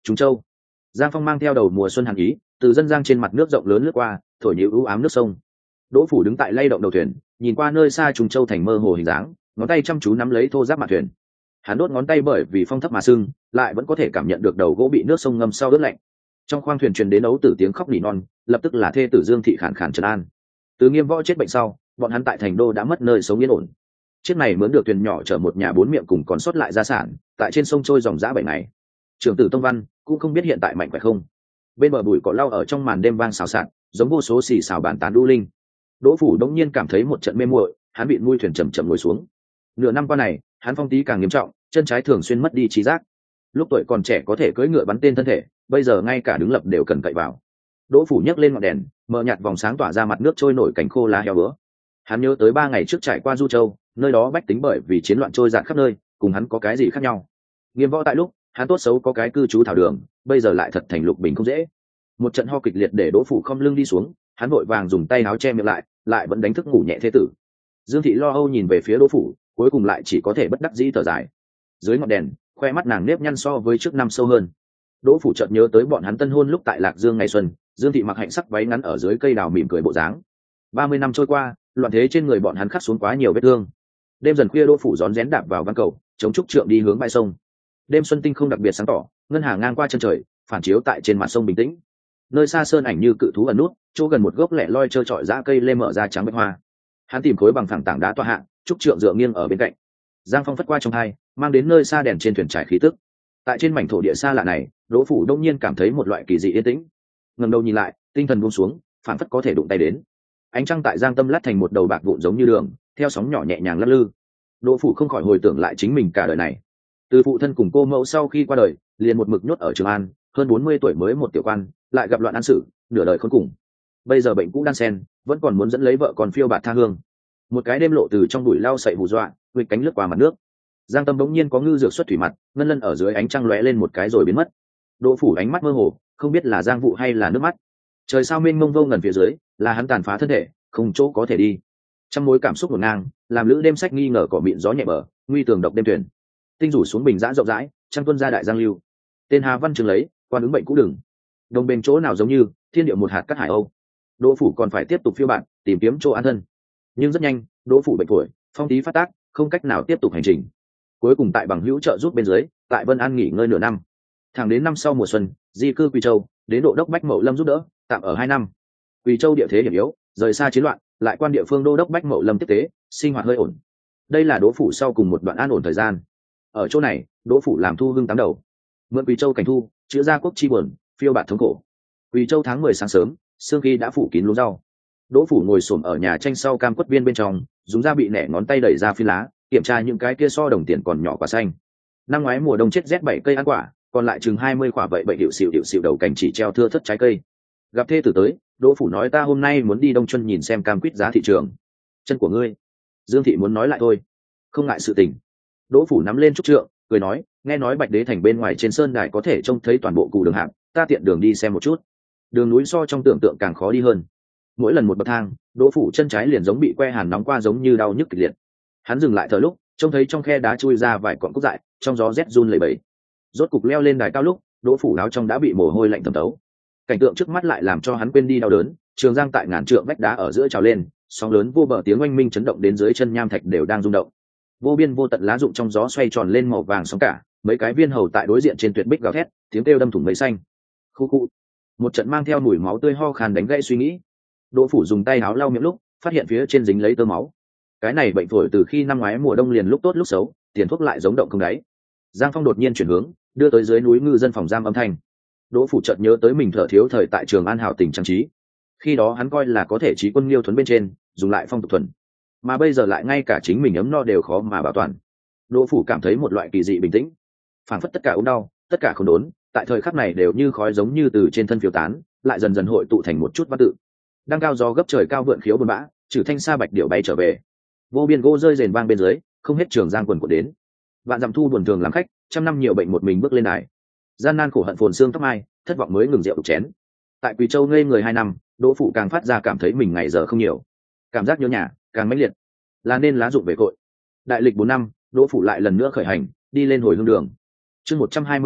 Trùng Châu. Giang Phong mang theo đầu mùa xuân hàn ý, từ dân giang trên mặt nước rộng lớn lướt qua, thổi nhũ u ám nước sông. Đỗ Phủ đứng tại lay động đầu thuyền, nhìn qua nơi xa Trùng Châu thành mơ hồ hình dáng, ngón tay chăm chú nắm lấy thô giáp mặt thuyền. Hắn đốt ngón tay bởi vì phong thấp mà sưng, lại vẫn có thể cảm nhận được đầu gỗ bị nước sông ngâm sau ướt lạnh. Trong khoang thuyền truyền đến ấu tử tiếng khóc nỉ non, lập tức là thê tử Dương Thị khàn khàn trấn an. Từ Nghiêm Võ chết bệnh sau, bọn hắn tại thành đô đã mất nơi sống yên ổn. Chiếc này mướn được thuyền nhỏ chở một nhà bốn miệng cùng còn sót lại gia sản, tại trên sông trôi dòng dã bảy ngày. Trưởng tử Tông Văn cũng không biết hiện tại mạnh khỏe không. Bên bờ bụi cỏ lau ở trong màn đêm vang xào xạc, giống vô số xì xào bàn tán đu linh. Đỗ Phủ đống nhiên cảm thấy một trận mê muội, hắn bị nuôi thuyền chậm chậm ngồi xuống. Nửa năm qua này, hắn phong tí càng nghiêm trọng, chân trái thường xuyên mất đi trí giác. Lúc tuổi còn trẻ có thể cưỡi ngựa bắn tên thân thể, bây giờ ngay cả đứng lập đều cần cậy vào. Đỗ Phủ nhấc lên ngọn đèn, mờ nhạt vòng sáng tỏa ra mặt nước trôi nổi cảnh khô lá heo bữa. Hắn nhớ tới ba ngày trước trải qua Du Châu, nơi đó bách tính bởi vì chiến loạn trôi dạt khắp nơi, cùng hắn có cái gì khác nhau? Nghiêm Võ tại lúc, hắn tốt xấu có cái cư trú thảo đường, bây giờ lại thật thành lục bình không dễ. Một trận ho kịch liệt để Đỗ Phủ không lưng đi xuống, hắn vội vàng dùng tay áo che miệng lại, lại vẫn đánh thức ngủ nhẹ thế tử. Dương Thị lo âu nhìn về phía Đỗ Phủ, cuối cùng lại chỉ có thể bất đắc dĩ thở dài. Dưới ngọn đèn, khoe mắt nàng nếp nhăn so với trước năm sâu hơn. Đỗ Phủ chợt nhớ tới bọn hắn tân hôn lúc tại Lạc Dương ngày xuân, Dương Thị mặc hạnh sắc váy ngắn ở dưới cây đào mỉm cười bộ dáng. Ba mươi năm trôi qua, loạn thế trên người bọn hắn khắc xuống quá nhiều vết thương. Đêm dần khuya, Đỗ Phủ rón rén đạp vào văn cầu, chống trúc trượng đi hướng bãi sông. Đêm xuân tinh không đặc biệt sáng tỏ, ngân hà ngang qua chân trời, phản chiếu tại trên mặt sông bình tĩnh. Nơi xa sơn ảnh như cự thú ẩn nút, chỗ gần một gốc lẻ loi trơ trọi dã cây lê mở ra trắng bạch hoa. Hắn tìm khối bằng phẳng tảng đá tọa hạ, trúc trượng dựa nghiêng ở bên cạnh. Giang Phong phất qua trong hai, mang đến nơi xa đèn trên thuyền trải khí tức. Tại trên mảnh thổ địa xa lạ này, Đỗ Phủ đông nhiên cảm thấy một loại kỳ dị yên tĩnh. Ngẩng đầu nhìn lại, tinh thần buông xuống, phản phất có thể đụng tay đến. Ánh trăng tại Giang Tâm lát thành một đầu bạc vụn giống như đường, theo sóng nhỏ nhẹ nhàng lắc lư. Đỗ Phủ không khỏi hồi tưởng lại chính mình cả đời này. Từ phụ thân cùng cô mẫu sau khi qua đời, liền một mực nhốt ở Trường An, hơn bốn mươi tuổi mới một tiểu quan, lại gặp loạn an sự, nửa đời khốn cùng. Bây giờ bệnh cũ đan sen, vẫn còn muốn dẫn lấy vợ còn phiêu bạt tha hương. Một cái đêm lộ từ trong bụi lau sậy hù dọa, vụt cánh lướt qua mặt nước. Giang Tâm bỗng nhiên có ngư dược xuất thủy mặt, ngân lân ở dưới ánh trăng lóe lên một cái rồi biến mất. Đỗ Phủ ánh mắt mơ hồ, không biết là giang vụ hay là nước mắt. Trời sao mênh mông vô ngần phía dưới, là hắn tàn phá thân thể, không chỗ có thể đi. Trong mối cảm xúc hỗn ngang, làm lữ đêm sách nghi ngờ cỏ mịn gió nhẹ bờ, nguy tường độc đêm thuyền. Tinh rủ xuống bình giã rộng rãi, trăng tuân ra đại giang lưu. Tên Hà Văn Trường lấy, quan ứng bệnh cũ đừng. Đồng bên chỗ nào giống như thiên địa một hạt cát hải âu. Đỗ Phủ còn phải tiếp tục phiêu bạn, tìm kiếm chỗ an thân. Nhưng rất nhanh, Đỗ Phủ bệnh phổi, phong tí phát tác, không cách nào tiếp tục hành trình. Cuối cùng tại bằng hữu trợ giúp bên dưới, tại Vân An nghỉ ngơi nửa năm. Thẳng đến năm sau mùa xuân, di cư Quỳ Châu, đến độ đốc Bách Mậu Lâm giúp đỡ, tạm ở hai năm. Quỳ Châu địa thế hiểm yếu, rời xa chiến loạn, lại quan địa phương đô đốc Bách Mậu Lâm tiếp tế, sinh hoạt hơi ổn. Đây là Đỗ Phủ sau cùng một đoạn an ổn thời gian. Ở chỗ này, Đỗ Phủ làm thu hương tám đầu, mượn Quỳ Châu cảnh thu, chữa ra quốc chi buồn, phiêu bạt thống cổ. Quỳ Châu tháng mười sáng sớm, sương khi đã phủ kín lúa rau. Đỗ Phủ ngồi xổm ở nhà tranh sau cam quất viên bên trong, dùng da bị nẻ ngón tay đẩy ra phi lá, kiểm tra những cái kia so đồng tiền còn nhỏ quả xanh. Năm ngoái mùa đông chết rét bảy cây ăn quả, còn lại chừng hai mươi quả vậy bệnh hiệu xịu hiệu xịu đầu cảnh chỉ treo thưa thất trái cây. Gặp thê tử tới, Đỗ Phủ nói ta hôm nay muốn đi Đông Chuân nhìn xem cam quýt giá thị trường. Chân của ngươi. Dương Thị muốn nói lại thôi, không ngại sự tình. Đỗ Phủ nắm lên trúc trượng, cười nói, nghe nói Bạch Đế thành bên ngoài trên sơn đài có thể trông thấy toàn bộ cụ đường hạng, ta tiện đường đi xem một chút. Đường núi so trong tưởng tượng càng khó đi hơn. Mỗi lần một bậc thang, Đỗ Phủ chân trái liền giống bị que hàn nóng qua, giống như đau nhức kịch liệt. Hắn dừng lại thở lúc, trông thấy trong khe đá chui ra vài cọn cúc dại, trong gió rét run lẩy bẩy. Rốt cục leo lên đài cao lúc, Đỗ Phủ áo trong đã bị mồ hôi lạnh thấm thấu. Cảnh tượng trước mắt lại làm cho hắn quên đi đau đớn. Trường Giang tại ngàn trượng vách đá ở giữa trào lên, sóng lớn vô bờ tiếng oanh minh chấn động đến dưới chân nham thạch đều đang rung động. Vô biên vô tận lá rụng trong gió xoay tròn lên màu vàng sóng cả, mấy cái viên hầu tại đối diện trên tuyệt bích gào thét, tiếng kêu đâm thủng mây xanh. Khu khu. Một trận mang theo mùi máu tươi ho khan đánh gãy suy nghĩ. Đỗ Phủ dùng tay áo lau miệng lúc, phát hiện phía trên dính lấy tơ máu. Cái này bệnh phổi từ khi năm ngoái mùa đông liền lúc tốt lúc xấu, tiền thuốc lại giống động không đáy. Giang Phong đột nhiên chuyển hướng, đưa tới dưới núi ngư dân phòng giam âm thanh. Đỗ Phủ chợt nhớ tới mình thở thiếu thời tại Trường An hảo tình trang trí. Khi đó hắn coi là có thể trí quân liêu thuấn bên trên, dùng lại phong tục thuần, mà bây giờ lại ngay cả chính mình ấm no đều khó mà bảo toàn. Đỗ Phủ cảm thấy một loại kỳ dị bình tĩnh, phảng phất tất cả ốm đau, tất cả không đốn, tại thời khắc này đều như khói giống như từ trên thân phiêu tán, lại dần dần hội tụ thành một chút văn tự. Đang cao gió gấp trời cao vượn khiếu buồn bã, trừ thanh sa bạch điệu bay trở về. Vô biên gỗ rơi rền vang bên dưới, không hết Trường Giang quần của đến. Vạn dặm thu buồn thường làm khách, trăm năm nhiều bệnh một mình bước lên đài. Gian nan khổ hận phồn xương tóc mai, thất vọng mới ngừng rượu chén. Tại Quỳ Châu ngây người hai năm, Đỗ Phủ càng phát ra cảm thấy mình ngày giờ không nhiều, cảm giác nhớ nhà càng mãnh liệt, là nên lá dụng về cội. Đại lịch bốn năm, Đỗ Phủ lại lần nữa khởi hành, đi lên hồi hương đường. Chương một trăm hai mươi ba,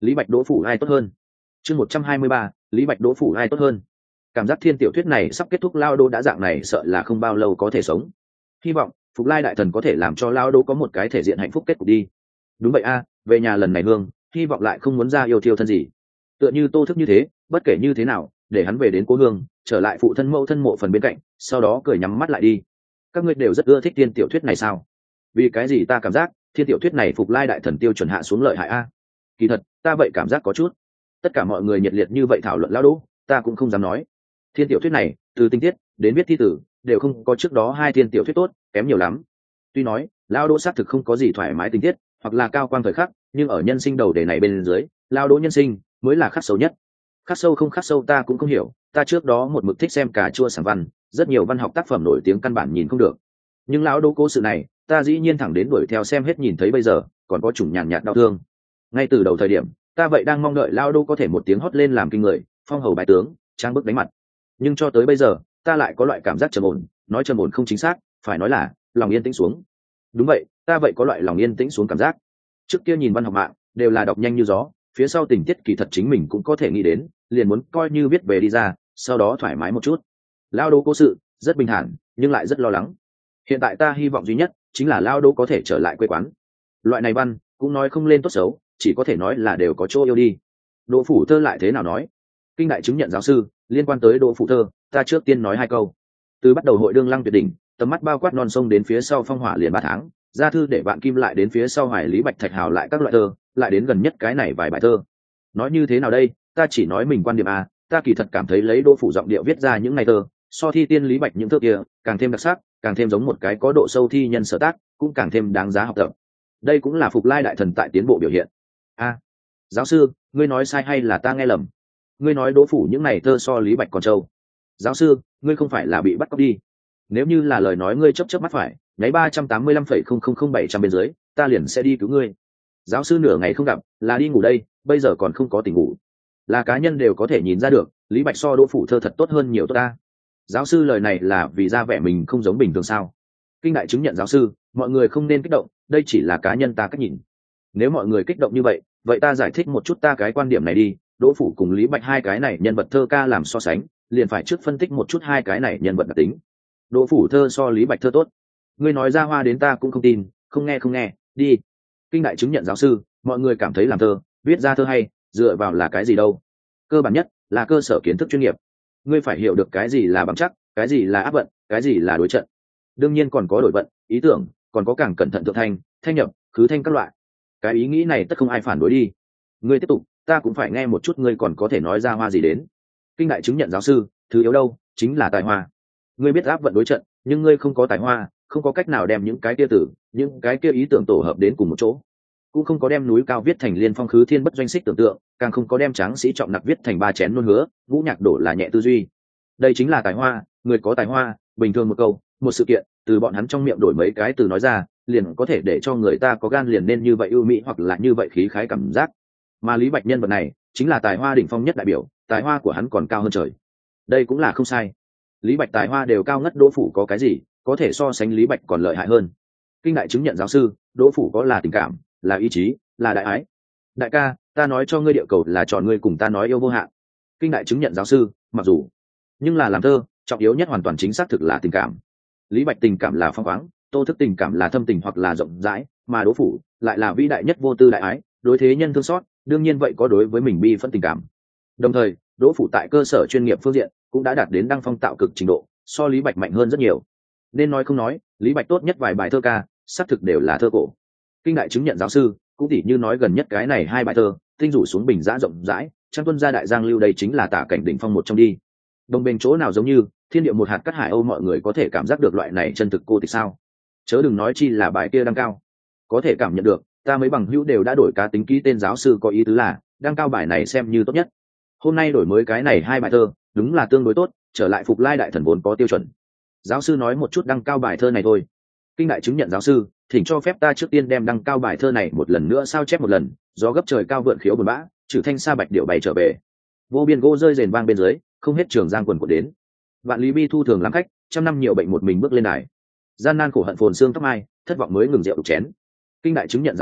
lý bạch đỗ phủ ai tốt hơn. Chương một trăm hai mươi ba, lý bạch đỗ phủ ai tốt hơn. Cảm giác thiên tiểu thuyết này sắp kết thúc, lao đô đã dạng này sợ là không bao lâu có thể sống. Hy vọng Phục Lai đại thần có thể làm cho lao đô có một cái thể diện hạnh phúc kết cục đi. Đúng vậy a, về nhà lần này hương, hy vọng lại không muốn ra yêu thiêu thân gì. Tựa như Tô Thức như thế, bất kể như thế nào, để hắn về đến cố hương, trở lại phụ thân mẫu thân mộ phần bên cạnh, sau đó cười nhắm mắt lại đi. Các ngươi đều rất ưa thích thiên tiểu thuyết này sao? Vì cái gì ta cảm giác thiên tiểu thuyết này Phục Lai đại thần tiêu chuẩn hạ xuống lợi hại a? Kỳ thật, ta vậy cảm giác có chút. Tất cả mọi người nhiệt liệt như vậy thảo luận lao đô, ta cũng không dám nói. Thiên tiểu thuyết này, từ tinh tiết đến viết thi tử, đều không có trước đó hai thiên tiểu thuyết tốt, kém nhiều lắm. Tuy nói, lao đô xác thực không có gì thoải mái tình tiết, hoặc là cao quang thời khắc, nhưng ở nhân sinh đầu đề này bên dưới, lao đô nhân sinh mới là khắc sâu nhất. Khắc sâu không khắc sâu ta cũng không hiểu, ta trước đó một mực thích xem cà chua sảng văn, rất nhiều văn học tác phẩm nổi tiếng căn bản nhìn không được. Nhưng lão đô cố sự này, ta dĩ nhiên thẳng đến đuổi theo xem hết, nhìn thấy bây giờ, còn có chủng nhàn nhạt đau thương. Ngay từ đầu thời điểm, ta vậy đang mong đợi lao đô có thể một tiếng hót lên làm kinh người, phong hầu bái tướng, trang bức đánh mặt. Nhưng cho tới bây giờ, ta lại có loại cảm giác trầm ổn, nói trầm ổn không chính xác, phải nói là lòng yên tĩnh xuống. Đúng vậy, ta vậy có loại lòng yên tĩnh xuống cảm giác. Trước kia nhìn văn học mạng, đều là đọc nhanh như gió, phía sau tình tiết kỳ thật chính mình cũng có thể nghĩ đến, liền muốn coi như viết về đi ra, sau đó thoải mái một chút. Lao đô cố sự rất bình thản, nhưng lại rất lo lắng. Hiện tại ta hy vọng duy nhất chính là lao đô có thể trở lại quê quán. Loại này văn cũng nói không lên tốt xấu, chỉ có thể nói là đều có chỗ yêu đi. Đỗ Phủ Thơ lại thế nào nói? Kinh đại chứng nhận giáo sư, liên quan tới Đỗ Phủ Thơ, ta trước tiên nói hai câu. Từ bắt đầu hội đương lăng tuyệt đỉnh, tầm mắt bao quát non sông đến phía sau phong hỏa liền ba tháng, gia thư để bạn kim lại đến phía sau hoài lý bạch thạch hào lại các loại thơ, lại đến gần nhất cái này vài bài thơ. Nói như thế nào đây, ta chỉ nói mình quan điểm à, ta kỳ thật cảm thấy lấy Đỗ Phủ giọng điệu viết ra những ngày thơ, so thi tiên lý bạch những thơ kia, càng thêm đặc sắc, càng thêm giống một cái có độ sâu thi nhân sở tác, cũng càng thêm đáng giá học tập. Đây cũng là Phục Lai đại thần tại tiến bộ biểu hiện. A, à, giáo sư, ngươi nói sai hay là ta nghe lầm? Ngươi nói Đỗ Phủ những ngày thơ so lý bạch còn trâu. Giáo sư, ngươi không phải là bị bắt cóc đi? Nếu như là lời nói ngươi chấp chấp mắt phải, nháy ba trăm tám mươi lăm phẩy không không không bảy trăm bên dưới, ta liền sẽ đi cứu ngươi. Giáo sư nửa ngày không gặp, là đi ngủ đây, bây giờ còn không có tỉnh ngủ. Là cá nhân đều có thể nhìn ra được, lý bạch so Đỗ Phủ thơ thật tốt hơn nhiều tốt ta. Giáo sư lời này là vì ra vẻ mình không giống bình thường sao? Kinh đại chứng nhận giáo sư, mọi người không nên kích động, đây chỉ là cá nhân ta cách nhìn. Nếu mọi người kích động như vậy, vậy ta giải thích một chút ta cái quan điểm này đi. Đỗ Phủ cùng lý bạch hai cái này nhân vật thơ ca làm so sánh, liền phải trước phân tích một chút hai cái này nhân vật đặc tính. Đỗ Phủ thơ so lý bạch thơ tốt. Ngươi nói ra hoa đến ta cũng không tin, không nghe không nghe, đi. Kinh đại chứng nhận giáo sư, mọi người cảm thấy làm thơ, viết ra thơ hay, dựa vào là cái gì đâu? Cơ bản nhất là cơ sở kiến thức chuyên nghiệp. Ngươi phải hiểu được cái gì là bằng chắc, cái gì là áp vận, cái gì là đối trận. Đương nhiên còn có đổi vận, ý tưởng, còn có càng cẩn thận thượng thanh, thanh nhập, khứ thanh các loại. Cái ý nghĩ này tất không ai phản đối đi. Ngươi tiếp tục, ta cũng phải nghe một chút ngươi còn có thể nói ra hoa gì đến. Kinh đại chứng nhận giáo sư, thứ yếu đâu, chính là tài hoa. Ngươi biết áp vận đối trận, nhưng ngươi không có tài hoa, không có cách nào đem những cái kia tử, những cái kia ý tưởng tổ hợp đến cùng một chỗ, cũng không có đem núi cao viết thành liên phong khứ thiên bất doanh xích tưởng tượng, càng không có đem tráng sĩ trọng nặc viết thành ba chén luôn hứa, ngũ nhạc đổ là nhẹ tư duy. Đây chính là tài hoa, người có tài hoa, bình thường một câu, một sự kiện, từ bọn hắn trong miệng đổi mấy cái từ nói ra, liền có thể để cho người ta có gan liền nên như vậy ưu mỹ hoặc là như vậy khí khái cảm giác. Mà Lý Bạch nhân vật này, chính là tài hoa đỉnh phong nhất đại biểu, tài hoa của hắn còn cao hơn trời. Đây cũng là không sai. Lý Bạch tài hoa đều cao ngất, Đỗ Phủ có cái gì có thể so sánh Lý Bạch còn lợi hại hơn? Kinh đại chứng nhận giáo sư, Đỗ Phủ có là tình cảm, là ý chí, là đại ái. Đại ca, ta nói cho ngươi địa cầu là chọn ngươi cùng ta nói yêu vô hạn. Kinh đại chứng nhận giáo sư, mặc dù, nhưng là làm thơ, trọng yếu nhất hoàn toàn chính xác thực là tình cảm. Lý Bạch tình cảm là phong khoáng, Tô Thức tình cảm là thâm tình hoặc là rộng rãi, mà Đỗ Phủ lại là vĩ đại nhất vô tư đại ái, đối thế nhân thương xót, đương nhiên vậy có đối với mình bi phân tình cảm. Đồng thời, Đỗ Phủ tại cơ sở chuyên nghiệp phương diện cũng đã đạt đến đăng phong tạo cực trình độ, so Lý Bạch mạnh hơn rất nhiều. Nên nói không nói, Lý Bạch tốt nhất vài bài thơ ca, xác thực đều là thơ cổ. Kinh đại chứng nhận giáo sư, cũng tỉ như nói gần nhất cái này hai bài thơ, tinh rủ xuống bình giã rộng rãi, trang tuân gia đại giang lưu, đây chính là tả cảnh đỉnh phong một trong đi. Đồng bên chỗ nào giống như thiên địa một hạt cát hải âu, mọi người có thể cảm giác được loại này chân thực cô tịch sao? Chớ đừng nói chi là bài kia đăng cao, có thể cảm nhận được, ta mấy bằng hữu đều đã đổi cá tính ký tên giáo sư, có ý tứ là đăng cao bài này xem như tốt nhất. Hôm nay đổi mới cái này hai bài thơ, đúng là tương đối tốt, trở lại Phục Lai đại thần vốn có tiêu chuẩn. Giáo sư nói một chút đăng cao bài thơ này thôi. Kinh đại chứng nhận giáo sư, thỉnh cho phép ta trước tiên đem đăng cao bài thơ này một lần nữa sao chép một lần. Gió gấp trời cao vượn khiếu buồn bã, trừ thanh sa bạch điệu bay trở về. Vô biên gỗ rơi rền vang bên dưới, không hết trường giang quần của đến. Vạn lý bi thu thường làm khách, trăm năm nhiều bệnh một mình bước lên đài. Gian nan khổ hận phồn xương tóc mai, thất vọng mới ngừng rượu đục chén. Kinh đại chứng nhận giáo sư,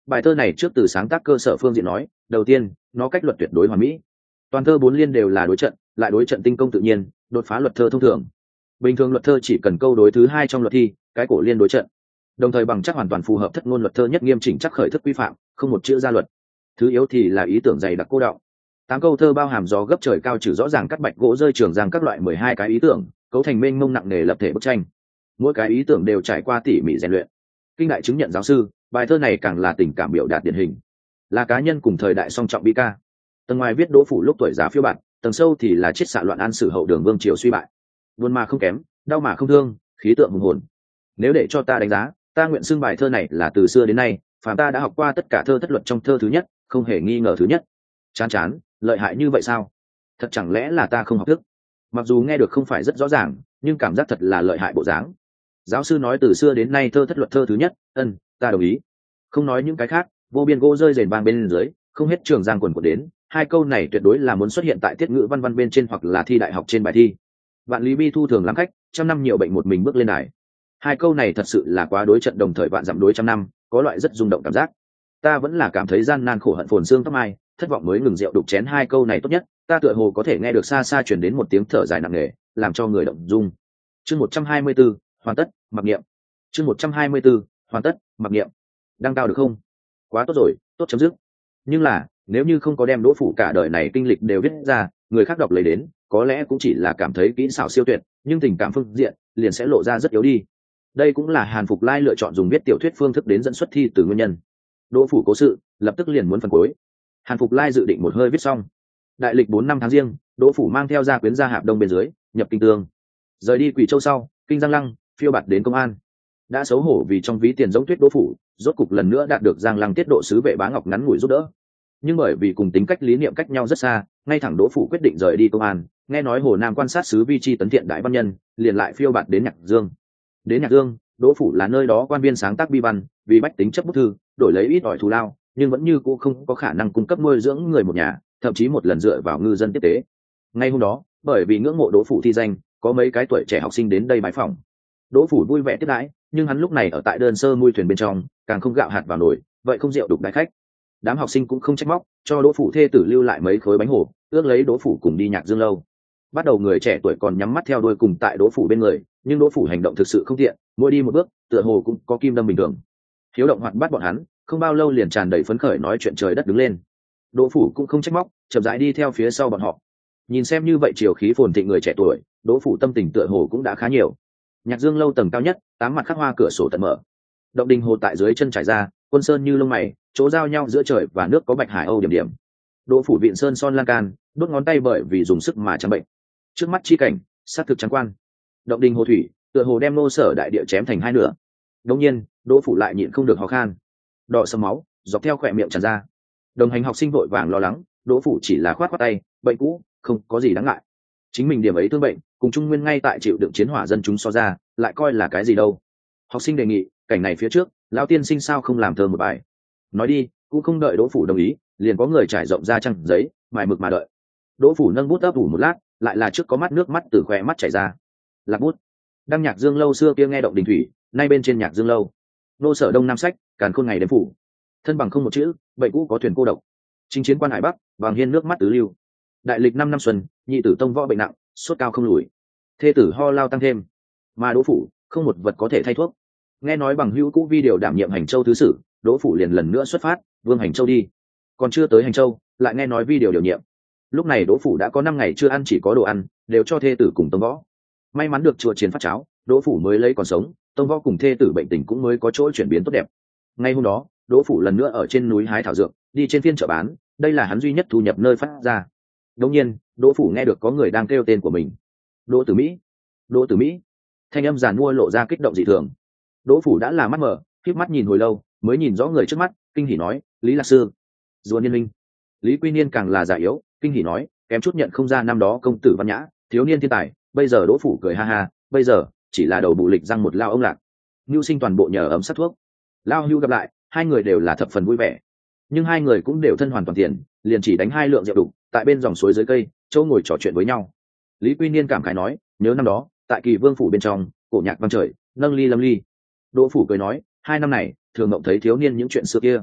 Bài thơ này trước từ sáng tác cơ sở phương diện nói, đầu tiên nó cách luật tuyệt đối hoàn mỹ, toàn thơ bốn liên đều là đối trận, lại đối trận tinh công tự nhiên, đột phá luật thơ thông thường. Bình thường luật thơ chỉ cần câu đối thứ hai trong luật thi, cái cổ liên đối trận, đồng thời bằng chắc hoàn toàn phù hợp thất ngôn luật thơ nhất nghiêm chỉnh chắc khởi thức quy phạm, không một chữ ra luật. Thứ yếu thì là ý tưởng dày đặc cô đọng. Tám câu thơ bao hàm gió gấp trời cao trừ rõ ràng cắt bạch gỗ rơi trường giang các loại mười hai cái ý tưởng, cấu thành mênh mông nặng nề lập thể bức tranh. Mỗi cái ý tưởng đều trải qua tỉ mỉ rèn luyện. Kinh đại chứng nhận giáo sư, bài thơ này càng là tình cảm biểu đạt điển hình, là cá nhân cùng thời đại song trọng bi ca. Tầng ngoài viết Đỗ Phủ lúc tuổi già phiêu bạt, tầng sâu thì là chiết xạ loạn an sử hậu đường vương triều suy bại. Buồn mà không kém, đau mà không thương, khí tượng hùng hồn. Nếu để cho ta đánh giá, ta nguyện xưng bài thơ này là từ xưa đến nay, phàm ta đã học qua tất cả thơ thất luật trong thơ thứ nhất, không hề nghi ngờ thứ nhất. Chán chán, lợi hại như vậy sao? Thật chẳng lẽ là ta không học thức? Mặc dù nghe được không phải rất rõ ràng, nhưng cảm giác thật là lợi hại bộ dáng. Giáo sư nói từ xưa đến nay thơ thất luật thơ thứ nhất, ân, ta đồng ý. Không nói những cái khác, vô biên gỗ rơi rền vang bên dưới, không hết trường giang quần của đến, hai câu này tuyệt đối là muốn xuất hiện tại tiết ngữ văn văn bên trên hoặc là thi đại học trên bài thi. Vạn lý bi thu thường lắm khách, trăm năm nhiều bệnh một mình bước lên đài. Hai câu này thật sự là quá đối trận đồng thời vạn dặm đối trăm năm, có loại rất rung động cảm giác. Ta vẫn là cảm thấy gian nan khổ hận phồn xương tóc mai, thất vọng mới ngừng rượu đục chén, hai câu này tốt nhất. Ta tựa hồ có thể nghe được xa xa truyền đến một tiếng thở dài nặng nề, làm cho người động dung. Chương một trăm hai mươi tư, hoàn tất, mặc niệm. Chương một trăm hai mươi tư, hoàn tất, mặc niệm. Đăng cao được không? Quá tốt rồi, tốt chấm dứt. Nhưng là, nếu như không có đem Đỗ Phủ cả đời này kinh lịch đều viết ra, người khác đọc lấy đến, có lẽ cũng chỉ là cảm thấy kỹ xảo siêu tuyệt, nhưng tình cảm phương diện liền sẽ lộ ra rất yếu đi. Đây cũng là Hàn Phục Lai lựa chọn dùng viết tiểu thuyết phương thức đến dẫn xuất thi từ nguyên nhân. Đỗ Phủ cố sự, lập tức liền muốn phần cuối. Hàn Phục Lai dự định một hơi viết xong. Đại lịch bốn năm tháng riêng, Đỗ Phủ mang theo gia quyến gia hạp đông bên dưới, nhập kinh tương. Rời đi Quỷ Châu sau, kinh Giang Lăng, phiêu bạt đến công an. Đã xấu hổ vì trong ví tiền giống tuyết Đỗ Phủ, rốt cục lần nữa đạt được Giang Lăng tiết độ sứ vệ Bá Ngọc ngắn ngủi giúp đỡ. Nhưng bởi vì cùng tính cách lý niệm cách nhau rất xa, ngay thẳng Đỗ Phủ quyết định rời đi công an. Nghe nói Hồ Nam quan sát sứ Vi Chi tấn thiện đại văn nhân, liền lại phiêu bạt đến Nhạc Dương. Đến Nhạc Dương, Đỗ Phủ là nơi đó quan viên sáng tác bi văn, vì bách tính chấp bút thư, đổi lấy ít ỏi thù lao, nhưng vẫn như cũ không có khả năng cung cấp nuôi dưỡng người một nhà, thậm chí một lần dựa vào ngư dân tiếp tế. Ngay hôm đó, bởi vì ngưỡng mộ Đỗ Phủ thi danh, có mấy cái tuổi trẻ học sinh đến đây bái phỏng. Đỗ Phủ vui vẻ tiếp đãi, nhưng hắn lúc này ở tại đơn sơ mui thuyền bên trong, càng không gạo hạt vào nồi, vậy không rượu đục đại khách. Đám học sinh cũng không trách móc, cho Đỗ Phủ thê tử lưu lại mấy khối bánh hổ, ước lấy Đỗ Phủ cùng đi Nhạc Dương lâu. Bắt đầu người trẻ tuổi còn nhắm mắt theo đuôi cùng tại Đỗ Phủ bên người, nhưng Đỗ Phủ hành động thực sự không tiện, mỗi đi một bước, tựa hồ cũng có kim đâm bình thường. Hiếu động hoạt bắt bọn hắn, không bao lâu liền tràn đầy phấn khởi nói chuyện trời đất đứng lên. Đỗ Phủ cũng không trách móc, chậm rãi đi theo phía sau bọn họ. Nhìn xem như vậy chiều khí phồn thịnh người trẻ tuổi, Đỗ Phủ tâm tình tựa hồ cũng đã khá nhiều. Nhạc Dương lâu tầng cao nhất, tám mặt khắc hoa cửa sổ tận mở. Động đình hồ tại dưới chân trải ra, quân sơn như lông mày, chỗ giao nhau giữa trời và nước có bạch hải âu điểm điểm. Đỗ Phủ viện sơn son lan can, đốt ngón tay bởi vì dùng sức mà trắng bệnh. Trước mắt chi cảnh, sát thực trắng quan. Động đình hồ thủy, tựa hồ đem nô sở đại địa chém thành hai nửa. Đột nhiên, Đỗ Phủ lại nhịn không được ho khan, đỏ sầm máu dọc theo khỏe miệng tràn ra. Đồng hành học sinh vội vàng lo lắng, Đỗ Phủ chỉ là khoát khoát tay, bệnh cũ, không có gì đáng ngại. Chính mình điểm ấy thương bệnh, cùng Trung Nguyên ngay tại chịu đựng chiến hỏa dân chúng so ra, lại coi là cái gì đâu. Học sinh đề nghị, cảnh này phía trước, lão tiên sinh sao không làm thơ một bài. Nói đi, cũng không đợi Đỗ Phủ đồng ý, liền có người trải rộng ra trang giấy, mài mực mà đợi. Đỗ Phủ nâng bút ấp ủ một lát, lại là trước có mắt nước mắt từ khóe mắt chảy ra. Lạc bút. Đăng Nhạc Dương lâu xưa kia nghe động đình thủy, nay bên trên Nhạc Dương lâu. Nô sở đông nam sách, càn khôn ngày đêm phủ. Thân bằng không một chữ, bệnh cũ có thuyền cô độc. Chinh chiến quan hải bắc, vàng hiên nước mắt tứ lưu. Đại lịch năm năm xuân, nhị tử tông võ bệnh nặng, sốt cao không lùi. Thê tử ho lao tăng thêm. Mà Đỗ Phủ, không một vật có thể thay thuốc. Nghe nói bằng hữu cũ vi điều đảm nhiệm Hành Châu thứ sử, Đỗ Phủ liền lần nữa xuất phát, vương Hành Châu đi. Còn chưa tới Hành Châu, lại nghe nói vi điều điều nhiệm. Lúc này Đỗ Phủ đã có năm ngày chưa ăn, chỉ có đồ ăn, đều cho thê tử cùng tông võ. May mắn được chùa chiến phát cháo, Đỗ Phủ mới lấy còn sống, tông võ cùng thê tử bệnh tình cũng mới có chỗ chuyển biến tốt đẹp. Ngay hôm đó, Đỗ Phủ lần nữa ở trên núi hái thảo dược, đi trên phiên chợ bán, đây là hắn duy nhất thu nhập nơi phát ra. Đột nhiên, Đỗ Phủ nghe được có người đang kêu tên của mình. Đỗ Tử Mỹ, Đỗ Tử Mỹ. Thanh âm giàn mua lộ ra kích động dị thường. Đỗ Phủ đã là mắt mở, khép mắt nhìn hồi lâu, mới nhìn rõ người trước mắt, kinh hỉ nói, Lý Lạc Sư, Rùa Niên Minh. Lý Quy Niên càng là già yếu, kinh hỉ nói, kém chút nhận không ra năm đó công tử văn nhã, thiếu niên thiên tài, bây giờ Đỗ Phủ cười ha ha, bây giờ chỉ là đầu bụ lịch răng một lao ông lạc. Nưu sinh toàn bộ nhờ ấm sát thuốc. Lao Hưu gặp lại, hai người đều là thập phần vui vẻ, nhưng hai người cũng đều thân hoàn toàn tiền, liền chỉ đánh hai lượng rượu đủ, tại bên dòng suối dưới cây, chỗ ngồi trò chuyện với nhau. Lý Quy Niên cảm khái nói, nhớ năm đó, tại Kỳ Vương phủ bên trong, cổ nhạc vang trời, nâng ly lâm ly. Đỗ Phủ cười nói, hai năm này, thường ngộng thấy thiếu niên những chuyện xưa kia.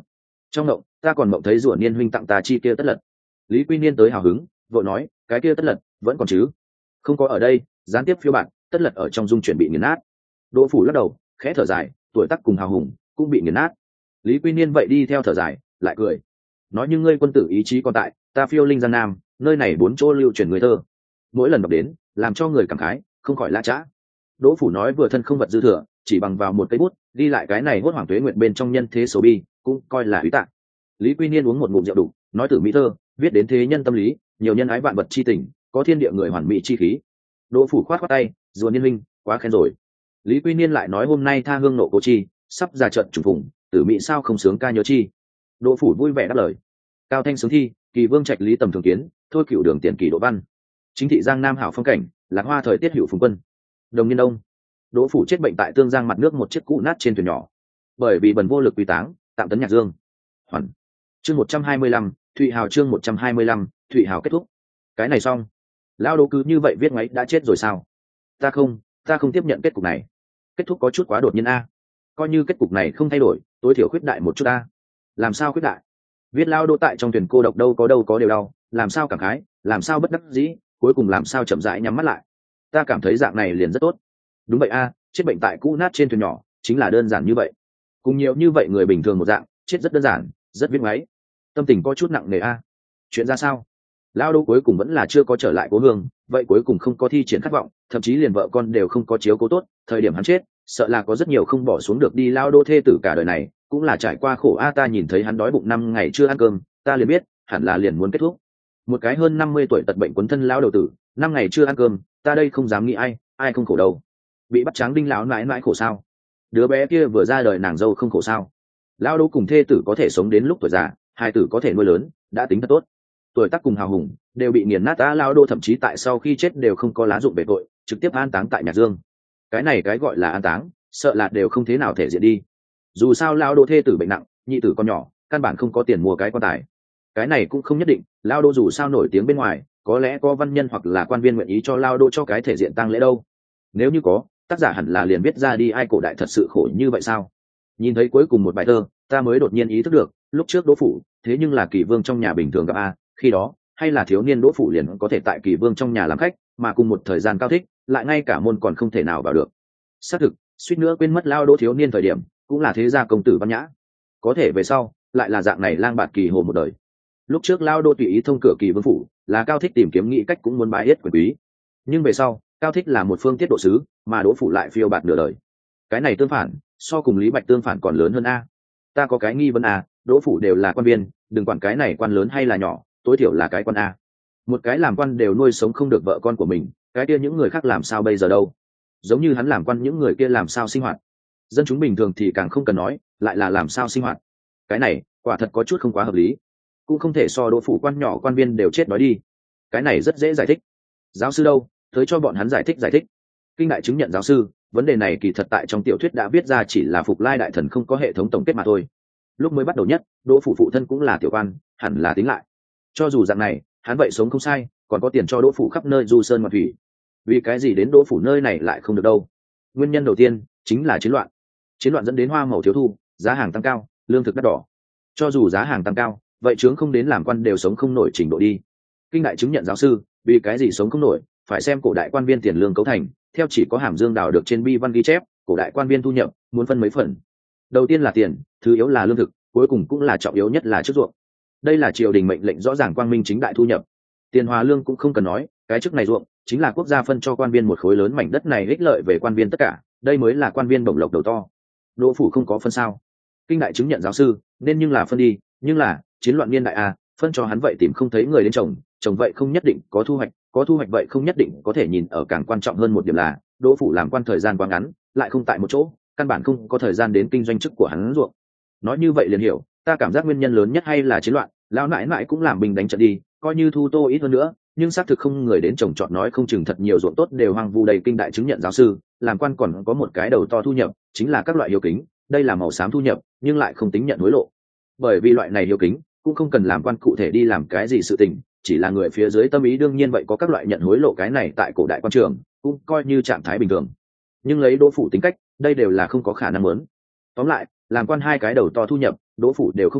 Trong mộng ta còn mộng thấy rủa niên huynh tặng ta chi kia tất lật. Lý Quy Niên tới hào hứng vội nói, cái kia tất lật vẫn còn chứ? Không có ở đây, gián tiếp phiêu bạn, tất lật ở trong dung chuyển bị nghiền nát. Đỗ Phủ lắc đầu khẽ thở dài, tuổi tác cùng hào hùng cũng bị nghiền nát. Lý Quy Niên vậy đi theo thở dài lại cười, nói, như ngươi quân tử ý chí còn tại, ta phiêu linh giang nam, nơi này bốn chỗ lưu truyền người thơ, mỗi lần đọc đến làm cho người cảm khái không khỏi lã chã. Đỗ Phủ nói vừa thân không vật dư thừa, chỉ bằng vào một cây bút đi lại cái này hốt hoàng tuế nguyện bên trong nhân thế số bi, cũng coi là ý tạng. Lý Quy Niên uống một ngụm rượu đục, nói tử mỹ thơ viết đến thế nhân tâm lý, nhiều nhân ái vạn vật chi tình, có thiên địa người hoàn mỹ chi khí. Đỗ Phủ khoát khoát tay, rùa niên minh quá khen rồi. Lý Quy Niên lại nói, hôm nay tha hương nộ cố chi, sắp ra trận trùng phùng, tử mỹ sao không sướng ca nhớ chi. Đỗ Phủ vui vẻ đáp lời. Cao thanh sướng thi, kỳ vương trạch lý tầm thường kiến, thôi cựu đường tiền kỳ độ văn. Chính thị giang nam hảo phong cảnh, lạc hoa thời tiết hữu phùng quân. Đồng niên đông, Đỗ Phủ chết bệnh tại tương giang mặt nước một chiếc cũ nát trên thuyền nhỏ, bởi vì bần vô lực quy táng, tạm tấn nhạc dương. Hoàn. Chương một trăm hai mươi lăm, Thụy Hào chương một trăm hai mươi lăm, Thụy Hào kết thúc. Cái này xong. Lao Đỗ cứ như vậy viết ngoáy đã chết rồi sao? Ta không, ta không tiếp nhận kết cục này. Kết thúc có chút quá đột nhiên a. Coi như kết cục này không thay đổi, tối thiểu khuyết đại một chút a. Làm sao khuyết đại? Viết Lao Đỗ tại trong thuyền cô độc đâu có đâu có đều đau, làm sao cảm khái, làm sao bất đắc dĩ, cuối cùng làm sao chậm rãi nhắm mắt lại. Ta cảm thấy dạng này liền rất tốt. Đúng vậy a, chết bệnh tại cũ nát trên thuyền nhỏ, chính là đơn giản như vậy. Cùng nhiều như vậy người bình thường một dạng, chết rất đơn giản, rất viết ngoáy. Tâm tình có chút nặng nề a. Chuyện ra sao? Lao Đỗ cuối cùng vẫn là chưa có trở lại cố hương, vậy cuối cùng không có thi triển khát vọng, thậm chí liền vợ con đều không có chiếu cố tốt, thời điểm hắn chết, sợ là có rất nhiều không bỏ xuống được đi. Lao Đỗ thê tử cả đời này cũng là trải qua khổ a, ta nhìn thấy hắn đói bụng năm ngày chưa ăn cơm, ta liền biết, hẳn là liền muốn kết thúc. Một cái hơn năm mươi tuổi tật bệnh quấn thân lão đầu tử, năm ngày chưa ăn cơm, ta đây không dám nghĩ ai, ai không khổ đâu. Bị bắt tráng đinh lão mãi mãi khổ sao? Đứa bé kia vừa ra đời nàng dâu không khổ sao? Lao Đỗ cùng thê tử có thể sống đến lúc tuổi già, hai tử có thể nuôi lớn, đã tính thật tốt. Tuổi tác cùng hào hùng đều bị nghiền nát, ta Lao Đỗ thậm chí tại sau khi chết đều không có lá dụng về tội, trực tiếp an táng tại Nhạc Dương. Cái này cái gọi là an táng, sợ là đều không thế nào thể diện đi. Dù sao Lao Đỗ thê tử bệnh nặng, nhị tử con nhỏ, căn bản không có tiền mua cái quan tài. Cái này cũng không nhất định, Lao Đỗ dù sao nổi tiếng bên ngoài, có lẽ có văn nhân hoặc là quan viên nguyện ý cho Lao Đỗ cho cái thể diện tang lễ đâu. Nếu như có, tác giả hẳn là liền biết ra đi, ai cổ đại thật sự khổ như vậy sao? Nhìn thấy cuối cùng một bài thơ, ta mới đột nhiên ý thức được, lúc trước Đỗ Phủ thế nhưng là Kỳ Vương trong nhà bình thường gặp a, khi đó hay là thiếu niên Đỗ Phủ liền có thể tại Kỳ Vương trong nhà làm khách, mà cùng một thời gian Cao Thích lại ngay cả môn còn không thể nào vào được. Xác thực, suýt nữa quên mất Lao Đỗ thiếu niên thời điểm cũng là thế gia công tử văn nhã, có thể về sau lại là dạng này lang bạt kỳ hồ một đời. Lúc trước Lao Đỗ tùy ý thông cửa Kỳ Vương phủ, là Cao Thích tìm kiếm nghĩ cách cũng muốn bái hết quyền quý, nhưng về sau Cao Thích là một phương tiết độ sứ, mà Đỗ Phủ lại phiêu bạt nửa đời. Cái này tương phản, so cùng Lý Bạch tương phản còn lớn hơn a. Ta có cái nghi vấn a, Đỗ Phủ đều là quan viên, đừng quản cái này quan lớn hay là nhỏ, tối thiểu là cái quan a. Một cái làm quan đều nuôi sống không được vợ con của mình, cái kia những người khác làm sao bây giờ đâu? Giống như hắn làm quan, những người kia làm sao sinh hoạt? Dân chúng bình thường thì càng không cần nói, lại là làm sao sinh hoạt? Cái này quả thật có chút không quá hợp lý, cũng không thể so Đỗ Phủ quan nhỏ quan viên đều chết đói đi. Cái này rất dễ giải thích. Giáo sư đâu, tới cho bọn hắn giải thích giải thích. Kinh đại chứng nhận giáo sư, vấn đề này kỳ thật tại trong tiểu thuyết đã viết ra, chỉ là Phục Lai đại thần không có hệ thống tổng kết mà thôi. Lúc mới bắt đầu nhất, Đỗ Phủ phụ thân cũng là tiểu quan, hẳn là tính lại. Cho dù dạng này, hắn vậy sống không sai, còn có tiền cho Đỗ Phủ khắp nơi du sơn ngoạn thủy. Vì cái gì đến Đỗ Phủ nơi này lại không được đâu? Nguyên nhân đầu tiên chính là chiến loạn. Chiến loạn dẫn đến hoa màu thiếu thu, giá hàng tăng cao, lương thực đắt đỏ. Cho dù giá hàng tăng cao, vậy chướng không đến làm quan đều sống không nổi trình độ đi. Kinh đại chứng nhận giáo sư, vì cái gì sống không nổi? Phải xem cổ đại quan viên tiền lương cấu thành, theo chỉ có Hàm Dương đào được trên bi văn ghi chép, cổ đại quan viên thu nhập muốn phân mấy phần. Đầu tiên là tiền, thứ yếu là lương thực, cuối cùng cũng là trọng yếu nhất là chức ruộng. Đây là triều đình mệnh lệnh rõ ràng quang minh chính đại thu nhập. Tiền hòa lương cũng không cần nói, cái chức này ruộng chính là quốc gia phân cho quan viên một khối lớn mảnh đất này, ích lợi về quan viên tất cả, đây mới là quan viên bổng lộc đầu to. Đỗ Phủ không có phân sao? Kinh đại chứng nhận giáo sư, nên nhưng là phân đi, nhưng là chiến loạn niên đại a, phân cho hắn vậy tìm không thấy người đến trồng, trồng vậy không nhất định có thu hoạch, có thu hoạch vậy không nhất định có thể nhìn ở. Càng quan trọng hơn một điểm là Đỗ Phủ làm quan thời gian quá ngắn, lại không tại một chỗ, căn bản không có thời gian đến kinh doanh chức của hắn ruộng. Nói như vậy liền hiểu, ta cảm giác nguyên nhân lớn nhất hay là chiến loạn. Lão nãi nãi cũng làm binh đánh trận đi, coi như thu tô ít hơn nữa, nhưng xác thực không người đến trồng trọt, nói không chừng thật nhiều ruộng tốt đều hoang vu đầy. Kinh đại chứng nhận giáo sư làm quan còn có một cái đầu to thu nhập, chính là các loại hiếu kính, đây là màu xám thu nhập, nhưng lại không tính nhận hối lộ. Bởi vì loại này hiếu kính cũng không cần làm quan cụ thể đi làm cái gì sự tình, chỉ là người phía dưới tâm ý, đương nhiên vậy có các loại nhận hối lộ, cái này tại cổ đại quan trường cũng coi như trạng thái bình thường. Nhưng lấy Đỗ Phủ tính cách, đây đều là không có khả năng muốn. Tóm lại, làm quan hai cái đầu to thu nhập, Đỗ Phủ đều không có,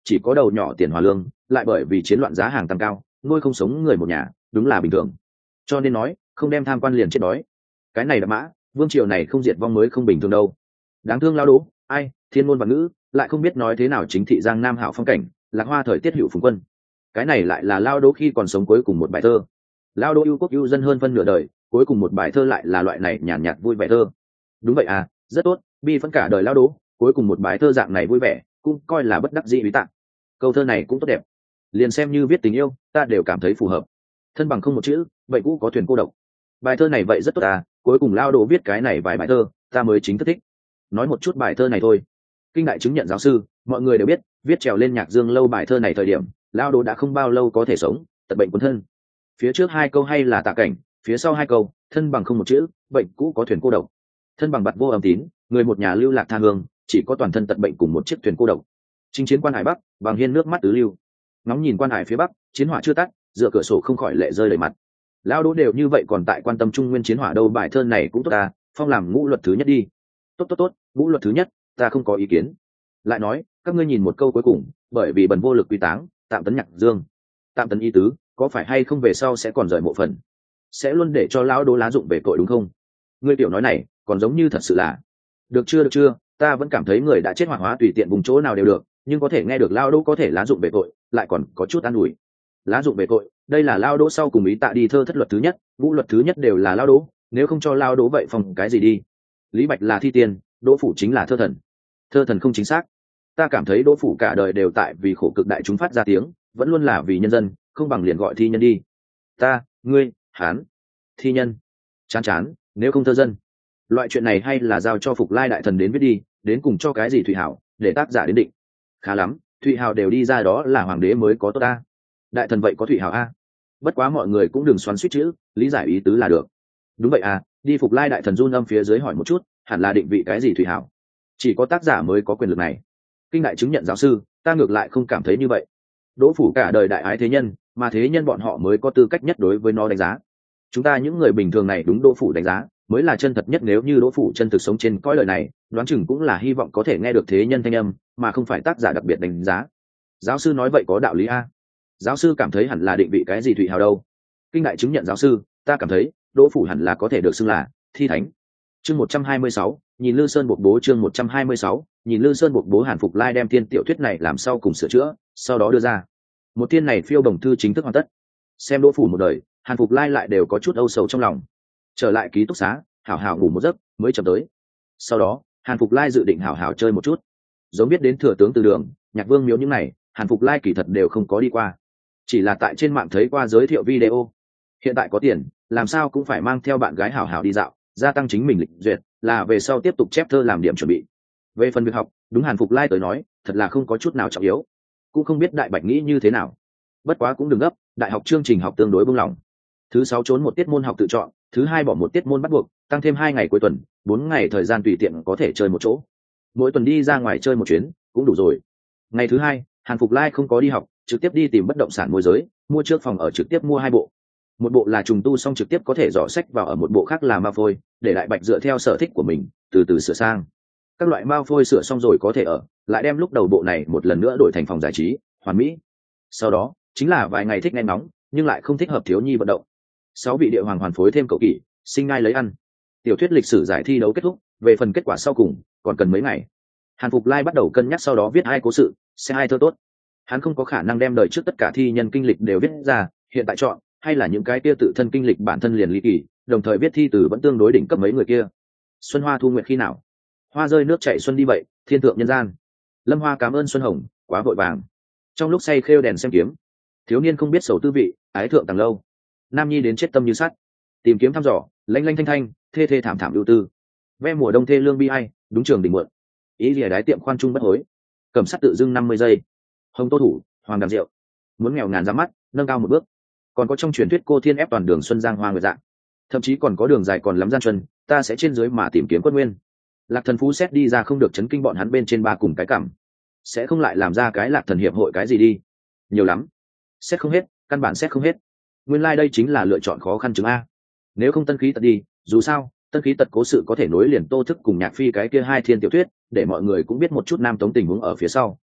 chỉ có đầu nhỏ tiền hòa lương, lại bởi vì chiến loạn giá hàng tăng cao, nuôi không sống người một nhà, đúng là bình thường. Cho nên nói, không đem tham quan liền chết đói. Cái này đã mã, vương triều này không diệt vong mới không bình thường đâu. Đáng thương Lao Đỗ, ai, thiên ngôn và ngữ, lại không biết nói thế nào chính thị Giang Nam hảo phong cảnh, lạc hoa thời tiết hữu phùng quân. Cái này lại là Lao Đỗ khi còn sống cuối cùng một bài thơ. Lao Đỗ yêu quốc yêu dân hơn phân nửa đời, cuối cùng một bài thơ lại là loại này nhàn nhạt, nhạt vui vẻ thơ. Đúng vậy à, rất tốt, bi phẫn cả đời Lao Đỗ, cuối cùng một bài thơ dạng này vui vẻ, cũng coi là bất đắc dĩ bí tạng. Câu thơ này cũng tốt đẹp, liền xem như viết tình yêu, ta đều cảm thấy phù hợp. Thân bằng không một chữ, vậy cũ có thuyền cô độc. Bài thơ này vậy rất tốt à, cuối cùng Lao Đỗ viết cái này vài bài thơ, ta mới chính thức thích. Nói một chút bài thơ này thôi. Kinh đại chứng nhận giáo sư, mọi người đều biết, viết trèo lên nhạc dương lâu bài thơ này thời điểm, Lao Đỗ đã không bao lâu có thể sống, tật bệnh cuốn thân. Phía trước hai câu hay là tạ cảnh, phía sau hai câu, thân bằng không một chữ, bệnh cũ có thuyền cô độc. Thân bằng bặt vô âm tín, người một nhà lưu lạc tha hương, chỉ có toàn thân tật bệnh cùng một chiếc thuyền cô độc. Chinh chiến quan hải bắc, bằng hiên nước mắt tứ lưu. Ngóng nhìn quan hải phía bắc, chiến hỏa chưa tắt, dựa cửa sổ không khỏi lệ rơi đầy mặt. Lao Đỗ đều như vậy còn tại quan tâm trung nguyên chiến hỏa đâu, bài thơ này cũng tốt ta, phong làm ngũ luật thứ nhất đi. Tốt tốt tốt, ngũ luật thứ nhất, ta không có ý kiến. Lại nói, các ngươi nhìn một câu cuối cùng, bởi vì bần vô lực quy táng, tạm tấn nhạc dương. Tạm tấn ý tứ, có phải hay không về sau sẽ còn rời mộ phần, sẽ luôn để cho Lão Đỗ lá dụng về tội đúng không? Ngươi tiểu nói này, còn giống như thật sự là. Được chưa được chưa, ta vẫn cảm thấy người đã chết hoạt hóa tùy tiện vùng chỗ nào đều được, nhưng có thể nghe được Lão Đỗ có thể lá dụng về tội, lại còn có chút an ủi. Lá dụng về tội, đây là Lão Đỗ sau cùng ý tạ đi thơ thất luật thứ nhất, ngũ luật thứ nhất đều là Lão Đỗ, nếu không cho Lão Đỗ vậy phòng cái gì đi? Lý Bạch là thi tiên, Đỗ Phủ chính là thơ thần. Thơ thần không chính xác. Ta cảm thấy Đỗ Phủ cả đời đều tại vì khổ cực đại chúng phát ra tiếng, vẫn luôn là vì nhân dân, không bằng liền gọi thi nhân đi. Ta, ngươi, hán, thi nhân. Chán chán, nếu không thơ dân. Loại chuyện này hay là giao cho Phục Lai đại thần đến viết đi, đến cùng cho cái gì Thụy Hảo, để tác giả đến định. Khá lắm, Thụy Hảo đều đi ra đó là hoàng đế mới có tốt ta. Đại thần vậy có Thụy Hảo a. Bất quá mọi người cũng đừng xoắn suýt chữ, lý giải ý tứ là được. Đúng vậy à, đi Phục Lai đại thần run âm phía dưới hỏi một chút, hẳn là định vị cái gì Thụy Hảo. Chỉ có tác giả mới có quyền lực này. Kinh đại chứng nhận giáo sư, ta ngược lại không cảm thấy như vậy. Đỗ Phủ cả đời đại ái thế nhân, mà thế nhân bọn họ mới có tư cách nhất đối với nó đánh giá. Chúng ta những người bình thường này đúng Đỗ Phủ đánh giá mới là chân thật nhất, nếu như Đỗ Phủ chân thực sống trên cõi lời này, đoán chừng cũng là hy vọng có thể nghe được thế nhân thanh âm, mà không phải tác giả đặc biệt đánh giá. Giáo sư nói vậy có đạo lý a. Giáo sư cảm thấy hẳn là định vị cái gì Thụy Hào đâu? Kinh đại chứng nhận giáo sư, ta cảm thấy Đỗ Phủ hẳn là có thể được xưng là thi thánh. Chương một trăm hai mươi sáu, nhìn Lư Sơn buộc bố, chương một trăm hai mươi sáu, nhìn Lư Sơn buộc bố. Hàn Phục Lai đem thiên tiểu thuyết này làm sau cùng sửa chữa, sau đó đưa ra. Một thiên này phiêu đồng thư chính thức hoàn tất. Xem Đỗ Phủ một đời, Hàn Phục Lai lại đều có chút âu sầu trong lòng. Trở lại ký túc xá, hảo hảo ngủ một giấc mới chậm tới. Sau đó, Hàn Phục Lai dự định hảo hảo chơi một chút. Giống biết đến thừa tướng Từ Đường, Nhạc Vương Miếu những này, Hàn Phục Lai kỳ thật đều không có đi qua, chỉ là tại trên mạng thấy qua giới thiệu video. Hiện tại có tiền, làm sao cũng phải mang theo bạn gái hảo hảo đi dạo, gia tăng chính mình lịch duyệt, là về sau tiếp tục chép thơ làm điểm chuẩn bị. Về phần việc học, đúng Hàn Phục Lai tới nói, thật là không có chút nào trọng yếu. Cũng không biết Đại Bạch nghĩ như thế nào. Bất quá cũng đừng gấp, đại học chương trình học tương đối buông lỏng. Thứ sáu trốn một tiết môn học tự chọn, thứ hai bỏ một tiết môn bắt buộc, tăng thêm hai ngày cuối tuần, bốn ngày thời gian tùy tiện có thể chơi một chỗ. Mỗi tuần đi ra ngoài chơi một chuyến, cũng đủ rồi. Ngày thứ hai, Hàn Phục Lai không có đi học, trực tiếp đi tìm bất động sản môi giới, mua trước phòng ở, trực tiếp mua hai bộ. Một bộ là trùng tu xong trực tiếp có thể dò sách vào, ở một bộ khác là mao phôi, để Đại Bạch dựa theo sở thích của mình từ từ sửa sang. Các loại mao phôi sửa xong rồi có thể ở, lại đem lúc đầu bộ này một lần nữa đổi thành phòng giải trí hoàn mỹ. Sau đó chính là vài ngày thích nghe nóng nhưng lại không thích hợp thiếu nhi vận động. Sáu vị địa hoàng hoàn phối thêm cậu kỷ, sinh ngai lấy ăn. Tiểu thuyết lịch sử giải thi đấu kết thúc, về phần kết quả sau cùng còn cần mấy ngày. Hàn Phục Lai bắt đầu cân nhắc sau đó viết hai cố sự, sẽ hai thơ tốt. Hắn không có khả năng đem đời trước tất cả thi nhân kinh lịch đều viết ra, hiện tại chọn hay là những cái kia tự thân kinh lịch bản thân liền ly kỳ, đồng thời viết thi từ vẫn tương đối đỉnh cấp mấy người kia. Xuân hoa thu nguyệt khi nào, hoa rơi nước chảy xuân đi vậy, thiên thượng nhân gian. Lâm hoa cảm ơn xuân hồng, quá vội vàng. Trong lúc say khêu đèn xem kiếm, thiếu niên không biết sầu tư vị, ái thượng tàng lâu. Nam nhi đến chết tâm như sắt, tìm kiếm thăm dò, lanh lanh thanh thanh, thê thê thảm thảm ưu tư. Ve mùa đông thê lương bi ai, đúng trường đỉnh muộn. Ý lìa đái tiệm khoan trung bất hối, cầm sắt tự dưng năm mươi giây. Hồng tô thủ, hoàng đàm rượu, muốn nghèo ngàn ra mắt, nâng cao một bước. Còn có trong truyền thuyết cô thiên ép toàn đường xuân giang hoa nguyệt dạng, thậm chí còn có đường dài còn lắm gian chân, ta sẽ trên dưới mà tìm kiếm quân nguyên. Lạc thần phú xét đi ra không được chấn kinh bọn hắn bên trên ba cùng cái cảm, sẽ không lại làm ra cái lạc thần hiệp hội cái gì đi. Nhiều lắm, xét không hết, căn bản xét không hết. Nguyên lai like đây chính là lựa chọn khó khăn chứng a. Nếu không tân khí tật đi, dù sao tân khí tật cố sự có thể nối liền Tô Thức cùng Nhạc Phi cái kia hai thiên tiểu thuyết, để mọi người cũng biết một chút nam tống tình huống ở phía sau.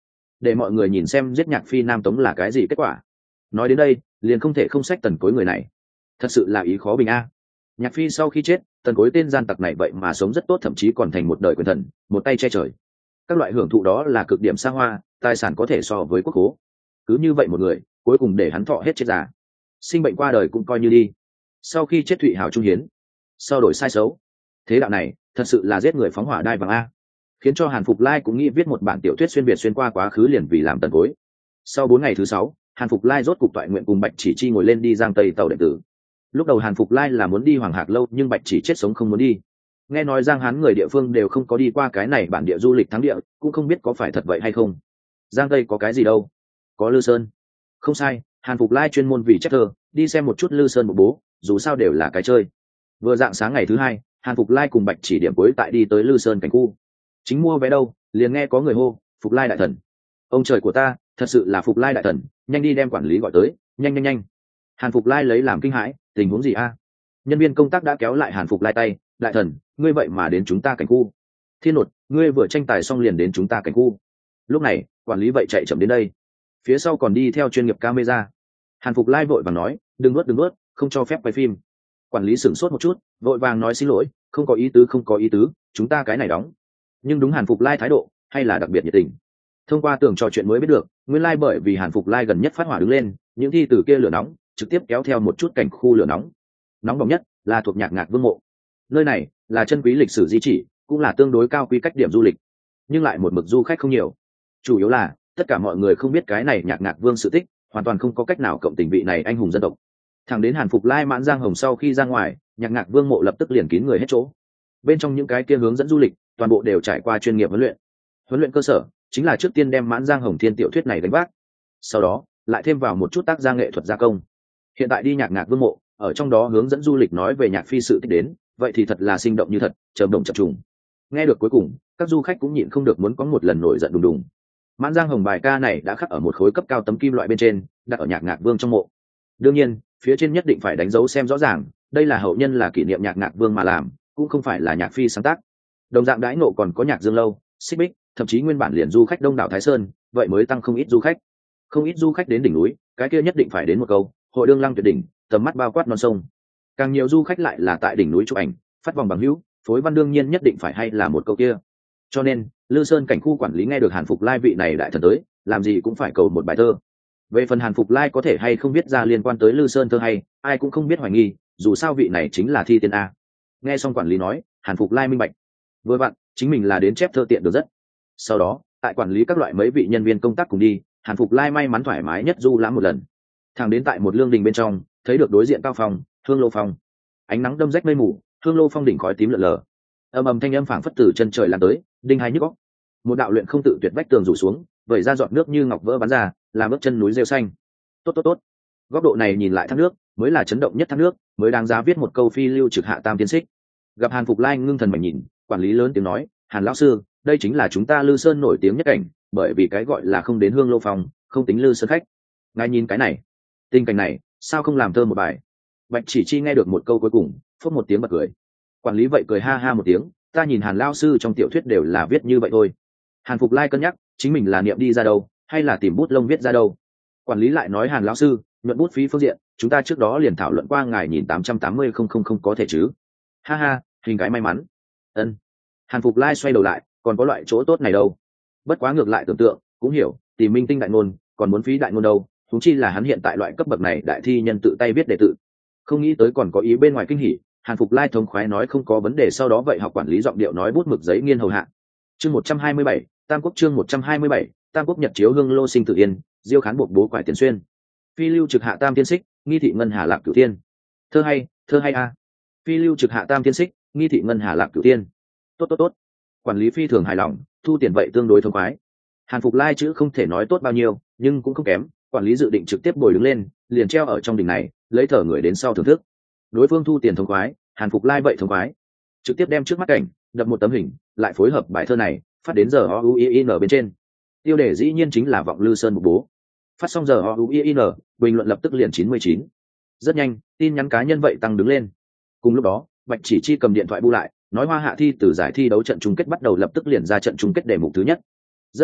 để mọi người nhìn xem giết Nhạc Phi Nam Tống là cái gì kết quả. Nói đến đây liền không thể không sách Tần Cối người này, thật sự là ý khó bình a. Nhạc Phi sau khi chết, Tần Cối tên gian tặc này vậy mà sống rất tốt, thậm chí còn thành một đời quyền thần, một tay che trời. Các loại hưởng thụ đó là cực điểm xa hoa, tài sản có thể so với quốc khố. Cứ như vậy một người, cuối cùng để hắn thọ hết chết già, sinh bệnh qua đời cũng coi như đi. Sau khi chết Thụy Hào trung hiến, sau đổi sai xấu, thế đạo này thật sự là giết người phóng hỏa đai vàng a. Khiến cho Hàn Phục Lai cũng nghĩ viết một bản tiểu thuyết xuyên việt xuyên qua quá khứ liền vì làm Tần Cối. Sau bốn ngày thứ sáu, Hàn Phục Lai rốt cục toại nguyện cùng Bạch Chỉ Chi ngồi lên đi Giang Tây tàu điện tử. Lúc đầu Hàn Phục Lai là muốn đi Hoàng Hạc Lâu, nhưng Bạch Chỉ chết sống không muốn đi. Nghe nói Giang Hán người địa phương đều không có đi qua cái này bản địa du lịch thắng địa, cũng không biết có phải thật vậy hay không. Giang Tây có cái gì đâu? Có Lư Sơn. Không sai, Hàn Phục Lai chuyên môn vì chép thơ, đi xem một chút Lư Sơn một bố, dù sao đều là cái chơi. Vừa dạng sáng ngày thứ hai, Hàn Phục Lai cùng Bạch Chỉ điểm cuối tại đi tới Lư Sơn cảnh khu. Chính mua vé đâu, liền nghe có người hô, Phục Lai đại thần. Ông trời của ta, thật sự là Phục Lai đại thần, nhanh đi đem quản lý gọi tới, nhanh nhanh nhanh. Hàn Phục Lai lấy làm kinh hãi, tình huống gì a? Nhân viên công tác đã kéo lại Hàn Phục Lai tay, đại thần, ngươi vậy mà đến chúng ta cảnh khu. Thiên Nột, ngươi vừa tranh tài xong liền đến chúng ta cảnh khu. Lúc này, quản lý vậy chạy chậm đến đây, phía sau còn đi theo chuyên nghiệp camera. Hàn Phục Lai vội vàng nói, đừng nuốt đừng nuốt, không cho phép quay phim. Quản lý sửng sốt một chút, vội vàng nói xin lỗi, không có ý tứ không có ý tứ, chúng ta cái này đóng. Nhưng đúng Hàn Phục Lai thái độ hay là đặc biệt nhiệt tình. Thông qua tường trò chuyện mới biết được, nguyên lai bởi vì Hàn Phục Lai gần nhất phát hỏa đứng lên, những thi từ kia lửa nóng trực tiếp kéo theo một chút cảnh khu lửa nóng. Nóng bỏng nhất là thuộc Nhạc Ngạc Vương mộ. Nơi này là chân quý lịch sử di chỉ, cũng là tương đối cao quy cách điểm du lịch, nhưng lại một mực du khách không nhiều. Chủ yếu là tất cả mọi người không biết cái này Nhạc Ngạc Vương sự tích, hoàn toàn không có cách nào cộng tình vị này anh hùng dân tộc. Thẳng đến Hàn Phục Lai mãn Giang Hồng sau khi ra ngoài, Nhạc Ngạc Vương mộ lập tức liền kín người hết chỗ. Bên trong những cái kia hướng dẫn du lịch, toàn bộ đều trải qua chuyên nghiệp huấn luyện. Huấn luyện cơ sở chính là trước tiên đem mãn Giang Hồng Thiên tiểu thuyết này đánh vác, sau đó lại thêm vào một chút tác gia nghệ thuật gia công. Hiện tại đi Nhạc Ngạc Vương mộ, ở trong đó hướng dẫn du lịch nói về Nhạc Phi sự tích đến, vậy thì thật là sinh động như thật, trầm động chập trùng. Nghe được cuối cùng, các du khách cũng nhịn không được muốn có một lần nổi giận đùng đùng. Mãn Giang Hồng bài ca này đã khắc ở một khối cấp cao tấm kim loại bên trên, đặt ở Nhạc Ngạc Vương trong mộ. Đương nhiên, phía trên nhất định phải đánh dấu xem rõ ràng, đây là hậu nhân là kỷ niệm Nhạc Ngạc Vương mà làm, cũng không phải là Nhạc Phi sáng tác. Đồng dạng đãi nộ còn có Nhạc Dương Lâu, Xích Bích, thậm chí nguyên bản liền du khách đông đảo Thái Sơn, vậy mới tăng không ít du khách. Không ít du khách đến đỉnh núi, cái kia nhất định phải đến một câu, hội đương lăng tuyệt đỉnh, tầm mắt bao quát non sông. Càng nhiều du khách lại là tại đỉnh núi chụp ảnh, phát vòng bằng hữu, phối văn đương nhiên nhất định phải hay là một câu kia. Cho nên, Lư Sơn cảnh khu quản lý nghe được Hàn Phục Lai vị này đại thần tới, làm gì cũng phải cầu một bài thơ. Về phần Hàn Phục Lai có thể hay không biết ra liên quan tới Lư Sơn thơ hay, ai cũng không biết hoài nghi, dù sao vị này chính là thi tiên a. Nghe xong quản lý nói, Hàn Phục Lai minh bạch, vừa vặn chính mình là đến chép thơ tiện được rất. Sau đó, tại quản lý các loại mấy vị nhân viên công tác cùng đi, Hàn Phục Lai may mắn thoải mái nhất du lãm một lần. Thẳng đến tại một lương đình bên trong, thấy được đối diện cao phòng, Hương Lô Phong. Ánh nắng đâm rách mây mù, Hương Lô Phong đỉnh khói tím lượn lờ. Ầm ầm thanh âm phảng phất từ chân trời lan tới, đinh hai nhức óc. Một đạo luyện không tự tuyệt vách tường rủ xuống, vẩy ra giọt nước như ngọc vỡ bắn ra, làm bước chân núi rêu xanh. Tốt tốt tốt. Góc độ này nhìn lại thác nước, mới là chấn động nhất thác nước, mới đáng giá viết một câu phi lưu trực hạ tam tiên xích. Gặp Hàn Phục Lai ngưng thần mà nhìn, quản lý lớn tiếng nói, Hàn lão sư, đây chính là chúng ta Lư Sơn nổi tiếng nhất cảnh, bởi vì cái gọi là không đến Hương Lô Phong, không tính Lư Sơn khách. Ngài nhìn cái này, tình cảnh này, sao không làm thơ một bài? Bạch Chỉ Chi nghe được một câu cuối cùng, phốc một tiếng bật cười. Quản lý vậy cười ha ha một tiếng, ta nhìn Hàn lão sư trong tiểu thuyết đều là viết như vậy thôi. Hàn Phục Lai cân nhắc, chính mình là niệm đi ra đâu, hay là tìm bút lông viết ra đâu. Quản lý lại nói, Hàn lão sư, nhuận bút phí phương diện, chúng ta trước đó liền thảo luận qua, ngài nhìn tám trăm tám mươi không không không có thể chứ? Ha ha, hình cái may mắn. Ân. Hàn Phục Lai xoay đầu lại, còn có loại chỗ tốt này đâu? Bất quá ngược lại tưởng tượng, cũng hiểu, tìm minh tinh đại ngôn, còn muốn phí đại ngôn đâu, huống chi là hắn hiện tại loại cấp bậc này đại thi nhân tự tay viết đề tự. Không nghĩ tới còn có ý bên ngoài kinh hỉ. Hàn Phục Lai thống khoái nói không có vấn đề, sau đó vậy học quản lý giọng điệu nói bút mực giấy nghiên hầu hạ. Chương một trăm hai mươi bảy, Tam Quốc chương một trăm hai mươi bảy, Tam Quốc nhật chiếu Hương Lô sinh tự yên, Diêu Khán buộc bố quải tiền xuyên. Phi lưu trực hạ tam tiên xích, nghi thị ngân hà lạc cửu tiên. Thơ hay, thơ hay a. Phi lưu trực hạ tam tiên xích, nghi thị ngân hà lạc cửu tiên. Tốt tốt tốt. Quản lý phi thường hài lòng, thu tiền vậy tương đối thông khoái. Hàn Phục Lai chữ không thể nói tốt bao nhiêu, nhưng cũng không kém, quản lý dự định trực tiếp bồi đứng lên, liền treo ở trong đỉnh này, lấy thở người đến sau thưởng thức. Đối phương thu tiền thông khoái, Hàn Phục Lai vậy thông khoái, trực tiếp đem trước mắt cảnh đập một tấm hình, lại phối hợp bài thơ này phát đến giờ o u i n bên trên. Tiêu đề dĩ nhiên chính là Vọng Lư Sơn Mục Bố. Phát xong giờ o u i n, bình luận lập tức liền chín mươi chín. Rất nhanh, tin nhắn cá nhân vậy tăng đứng lên. Cùng lúc đó, Bạch Chỉ Chi cầm điện thoại bu lại, nói Hoa Hạ thi từ giải thi đấu trận chung kết bắt đầu, lập tức liền ra trận chung kết đề mục thứ nhất. Rất nhanh,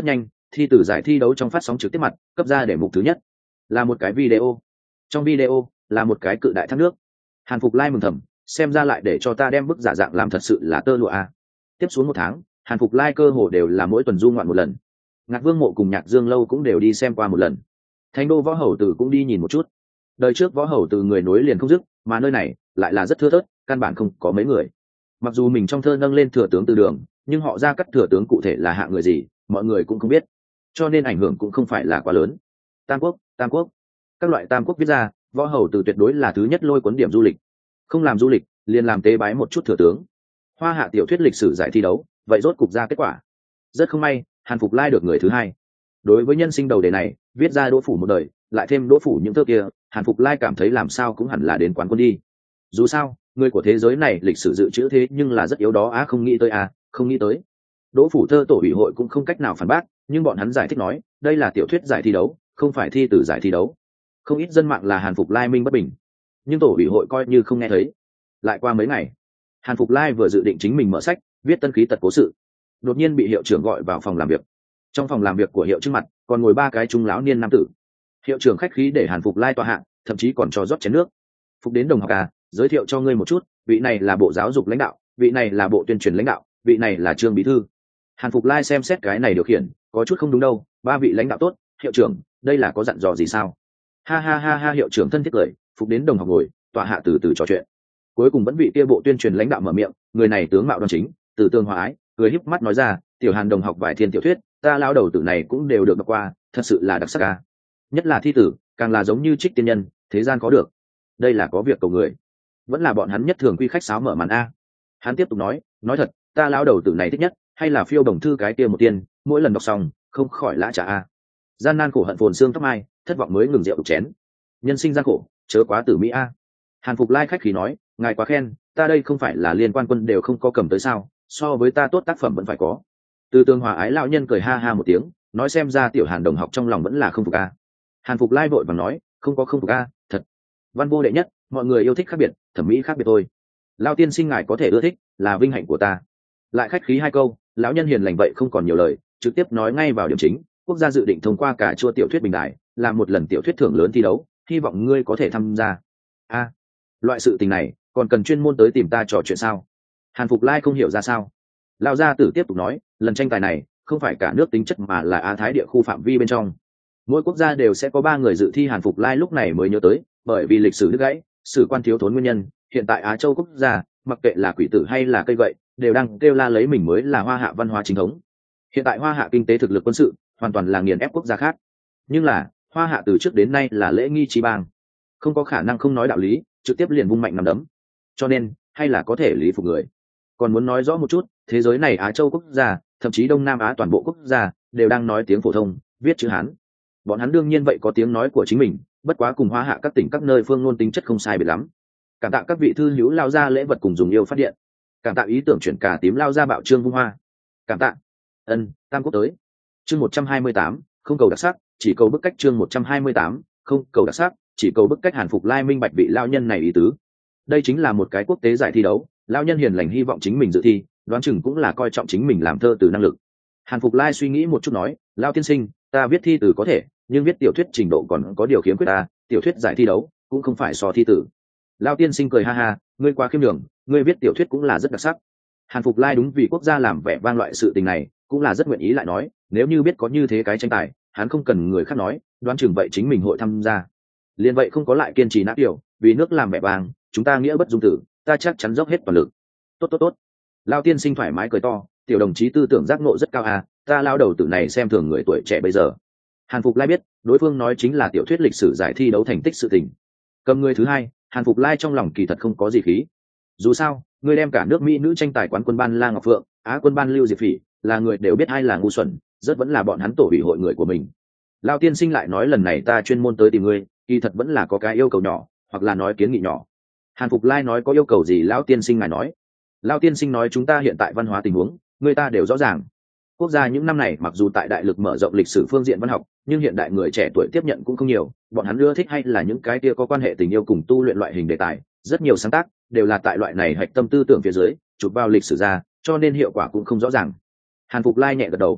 thi tử giải thi đấu trong phát sóng trực tiếp mặt cấp ra để mục thứ nhất là một cái video. Trong video là một cái cự đại thác nước. Hàn Phục Lai mừng thầm, xem ra lại để cho ta đem bức giả dạng làm thật sự là tơ lụa a. Tiếp xuống một tháng, Hàn Phục Lai cơ hồ đều là mỗi tuần du ngoạn một lần. Ngạc Vương Mộ cùng Nhạc Dương Lâu cũng đều đi xem qua một lần. Thành đô Võ Hầu Tử cũng đi nhìn một chút. Đời trước Võ Hầu Tử người nối liền không dứt, mà nơi này lại là rất thưa thớt, căn bản không có mấy người. Mặc dù mình trong thơ nâng lên thừa tướng Từ Đường, nhưng họ ra cắt thừa tướng cụ thể là hạng người gì, mọi người cũng không biết, cho nên ảnh hưởng cũng không phải là quá lớn. Tam Quốc, Tam Quốc, các loại Tam Quốc viết ra, Võ Hầu Tử tuyệt đối là thứ nhất lôi cuốn điểm du lịch. Không làm du lịch, liền làm tế bái một chút thừa tướng. Hoa hạ tiểu thuyết lịch sử giải thi đấu, vậy rốt cục ra kết quả. Rất không may, Hàn Phục Lai được người thứ hai. Đối với nhân sinh đầu đề này, viết ra Đỗ Phủ một đời, lại thêm Đỗ Phủ những thơ kia, Hàn Phục Lai cảm thấy làm sao cũng hẳn là đến quán quân đi. Dù sao, người của thế giới này lịch sử dự trữ thế nhưng là rất yếu đó á, không nghĩ tới à, không nghĩ tới. Đỗ Phủ thơ tổ ủy hội cũng không cách nào phản bác, nhưng bọn hắn giải thích nói, đây là tiểu thuyết giải thi đấu, không phải thi tử giải thi đấu. Không ít dân mạng là Hàn Phục Lai minh bất bình, nhưng tổ ủy hội coi như không nghe thấy. Lại qua mấy ngày, Hàn Phục Lai vừa dự định chính mình mở sách, viết tân khí tật cố sự, đột nhiên bị hiệu trưởng gọi vào phòng làm việc. Trong phòng làm việc của hiệu trước mặt còn ngồi ba cái trung lão niên nam tử. Hiệu trưởng khách khí để Hàn Phục Lai tọa hạng, thậm chí còn cho rót chén nước. Phục đến đồng học à, giới thiệu cho ngươi một chút, vị này là bộ giáo dục lãnh đạo, vị này là bộ tuyên truyền lãnh đạo, vị này là Trương bí thư. Hàn Phục Lai xem xét cái này điều khiển, có chút không đúng đâu, ba vị lãnh đạo tốt, hiệu trưởng, đây là có dặn dò gì sao? Ha ha ha ha, hiệu trưởng thân thiết cười, Phục đến đồng học ngồi, tọa hạ từ từ trò chuyện. Cuối cùng vẫn vị kia bộ tuyên truyền lãnh đạo mở miệng, người này tướng mạo đoan chính, từ tương hòa ái, cười híp mắt nói ra, tiểu Hàn đồng học vài thiên tiểu thuyết, ta lao đầu tử này cũng đều được đọc qua, thật sự là đặc sắc ca. Nhất là thi tử, càng là giống như trích tiên nhân, thế gian có được. Đây là có việc cầu người, vẫn là bọn hắn nhất thường quy khách sáo mở màn a. Hắn tiếp tục nói, nói thật, ta lao đầu tử này thích nhất, hay là phiêu đồng thư cái kia một tiên, mỗi lần đọc xong, không khỏi lã trả a. Gian nan khổ hận phồn xương tóc mai, thất vọng mới ngừng rượu đục chén. Nhân sinh gian khổ, chớ quá tử mỹ a. Hàn Phục Lai khách khí nói, ngài quá khen, ta đây không phải là liên quan quân đều không có cầm tới sao, so với ta tốt tác phẩm vẫn phải có. Từ Tương Hòa ái lão nhân cười ha ha một tiếng, nói xem ra tiểu Hàn đồng học trong lòng vẫn là không phục a. Hàn Phục Lai vội vàng nói, không có không phục a, thật. Văn vô đệ nhất, mọi người yêu thích khác biệt, thẩm mỹ khác biệt thôi. Lão tiên sinh ngài có thể ưa thích, là vinh hạnh của ta. Lại khách khí hai câu, lão nhân hiền lành vậy không còn nhiều lời, trực tiếp nói ngay vào điểm chính, quốc gia dự định thông qua cả chua tiểu thuyết bình đại, làm một lần tiểu thuyết thưởng lớn thi đấu, hy vọng ngươi có thể tham gia. A, loại sự tình này còn cần chuyên môn tới tìm ta trò chuyện sao? Hàn Phục Lai không hiểu ra sao. Lão gia tử tiếp tục nói, lần tranh tài này không phải cả nước tính chất mà là Á Thái địa khu phạm vi bên trong, mỗi quốc gia đều sẽ có ba người dự thi. Hàn Phục Lai lúc này mới nhớ tới, bởi vì lịch sử đứt gãy, sử quan thiếu thốn nguyên nhân, hiện tại Á Châu quốc gia, mặc kệ là quỷ tử hay là cây gậy, đều đang kêu la lấy mình mới là Hoa Hạ văn hóa chính thống. Hiện tại Hoa Hạ kinh tế thực lực quân sự hoàn toàn là nghiền ép quốc gia khác, nhưng là Hoa Hạ từ trước đến nay là lễ nghi trí bang, không có khả năng không nói đạo lý, trực tiếp liền vung mạnh nằm đấm, cho nên hay là có thể lý phục người. Còn muốn nói rõ một chút, thế giới này Á Châu quốc gia, thậm chí Đông Nam Á toàn bộ quốc gia đều đang nói tiếng phổ thông, viết chữ Hán. Bọn hắn đương nhiên vậy có tiếng nói của chính mình, bất quá cùng Hoa Hạ các tỉnh các nơi phương ngôn tính chất không sai biệt lắm. Cảm tạ các vị thư hữu lao ra lễ vật cùng dùng yêu phát điện, cảm tạ ý tưởng chuyển cả tím lao ra bạo trương vung hoa, cảm tạ. Ân, Tam Quốc tới. Chương một trăm hai mươi tám, không cầu đặc sắc, chỉ cầu bức cách. Chương một trăm hai mươi tám, không cầu đặc sắc, chỉ cầu bức cách. Hàn Phục Lai minh bạch vị lao nhân này ý tứ. Đây chính là một cái quốc tế giải thi đấu, lao nhân hiền lành hy vọng chính mình dự thi, đoán chừng cũng là coi trọng chính mình làm thơ từ năng lực. Hàn Phục Lai suy nghĩ một chút nói, lao tiên sinh, ta viết thi từ có thể, nhưng viết tiểu thuyết trình độ còn có điều khiếm khuyết ta, tiểu thuyết giải thi đấu cũng không phải so thi tử. Lao tiên sinh cười ha ha, ngươi quá khiêm nhường, ngươi viết tiểu thuyết cũng là rất đặc sắc. Hàn Phục Lai đúng vì quốc gia làm vẻ vang loại sự tình này, cũng là rất nguyện ý lại nói, nếu như biết có như thế cái tranh tài, hắn không cần người khác nói, đoán chừng vậy chính mình hội tham gia. Liên vậy không có lại kiên trì nát điều, vì nước làm vẻ vang, chúng ta nghĩa bất dung tử, ta chắc chắn dốc hết toàn lực. Tốt tốt tốt. Lao tiên sinh thoải mái cười to, tiểu đồng chí tư tưởng giác ngộ rất cao à, ta lao đầu tử này xem thường người tuổi trẻ bây giờ. Hàn Phục Lai biết, đối phương nói chính là tiểu thuyết lịch sử giải thi đấu thành tích sự tình. Cầm người thứ hai, Hàn Phục Lai trong lòng kỳ thật không có gì khí. Dù sao, người đem cả nước Mỹ nữ tranh tài quán quân ban La Ngọc Phượng, Á quân ban Lưu Diệp Phỉ, là người đều biết ai là ngu xuẩn, rất vẫn là bọn hắn tổ ủy hội người của mình. Lao tiên sinh lại nói lần này ta chuyên môn tới tìm ngươi, kỳ thật vẫn là có cái yêu cầu nhỏ, hoặc là nói kiến nghị nhỏ. Hàn Phục Lai nói có yêu cầu gì? Lão tiên sinh ngài nói. Lao tiên sinh nói chúng ta hiện tại văn hóa tình huống, người ta đều rõ ràng. Quốc gia những năm này mặc dù tại đại lực mở rộng lịch sử phương diện văn học, nhưng hiện đại người trẻ tuổi tiếp nhận cũng không nhiều, bọn hắn ưa thích hay là những cái kia có quan hệ tình yêu cùng tu luyện loại hình đề tài, rất nhiều sáng tác đều là tại loại này hạch tâm tư tưởng phía dưới chụp vào lịch sử ra, cho nên hiệu quả cũng không rõ ràng. Hàn Phục Lai nhẹ gật đầu.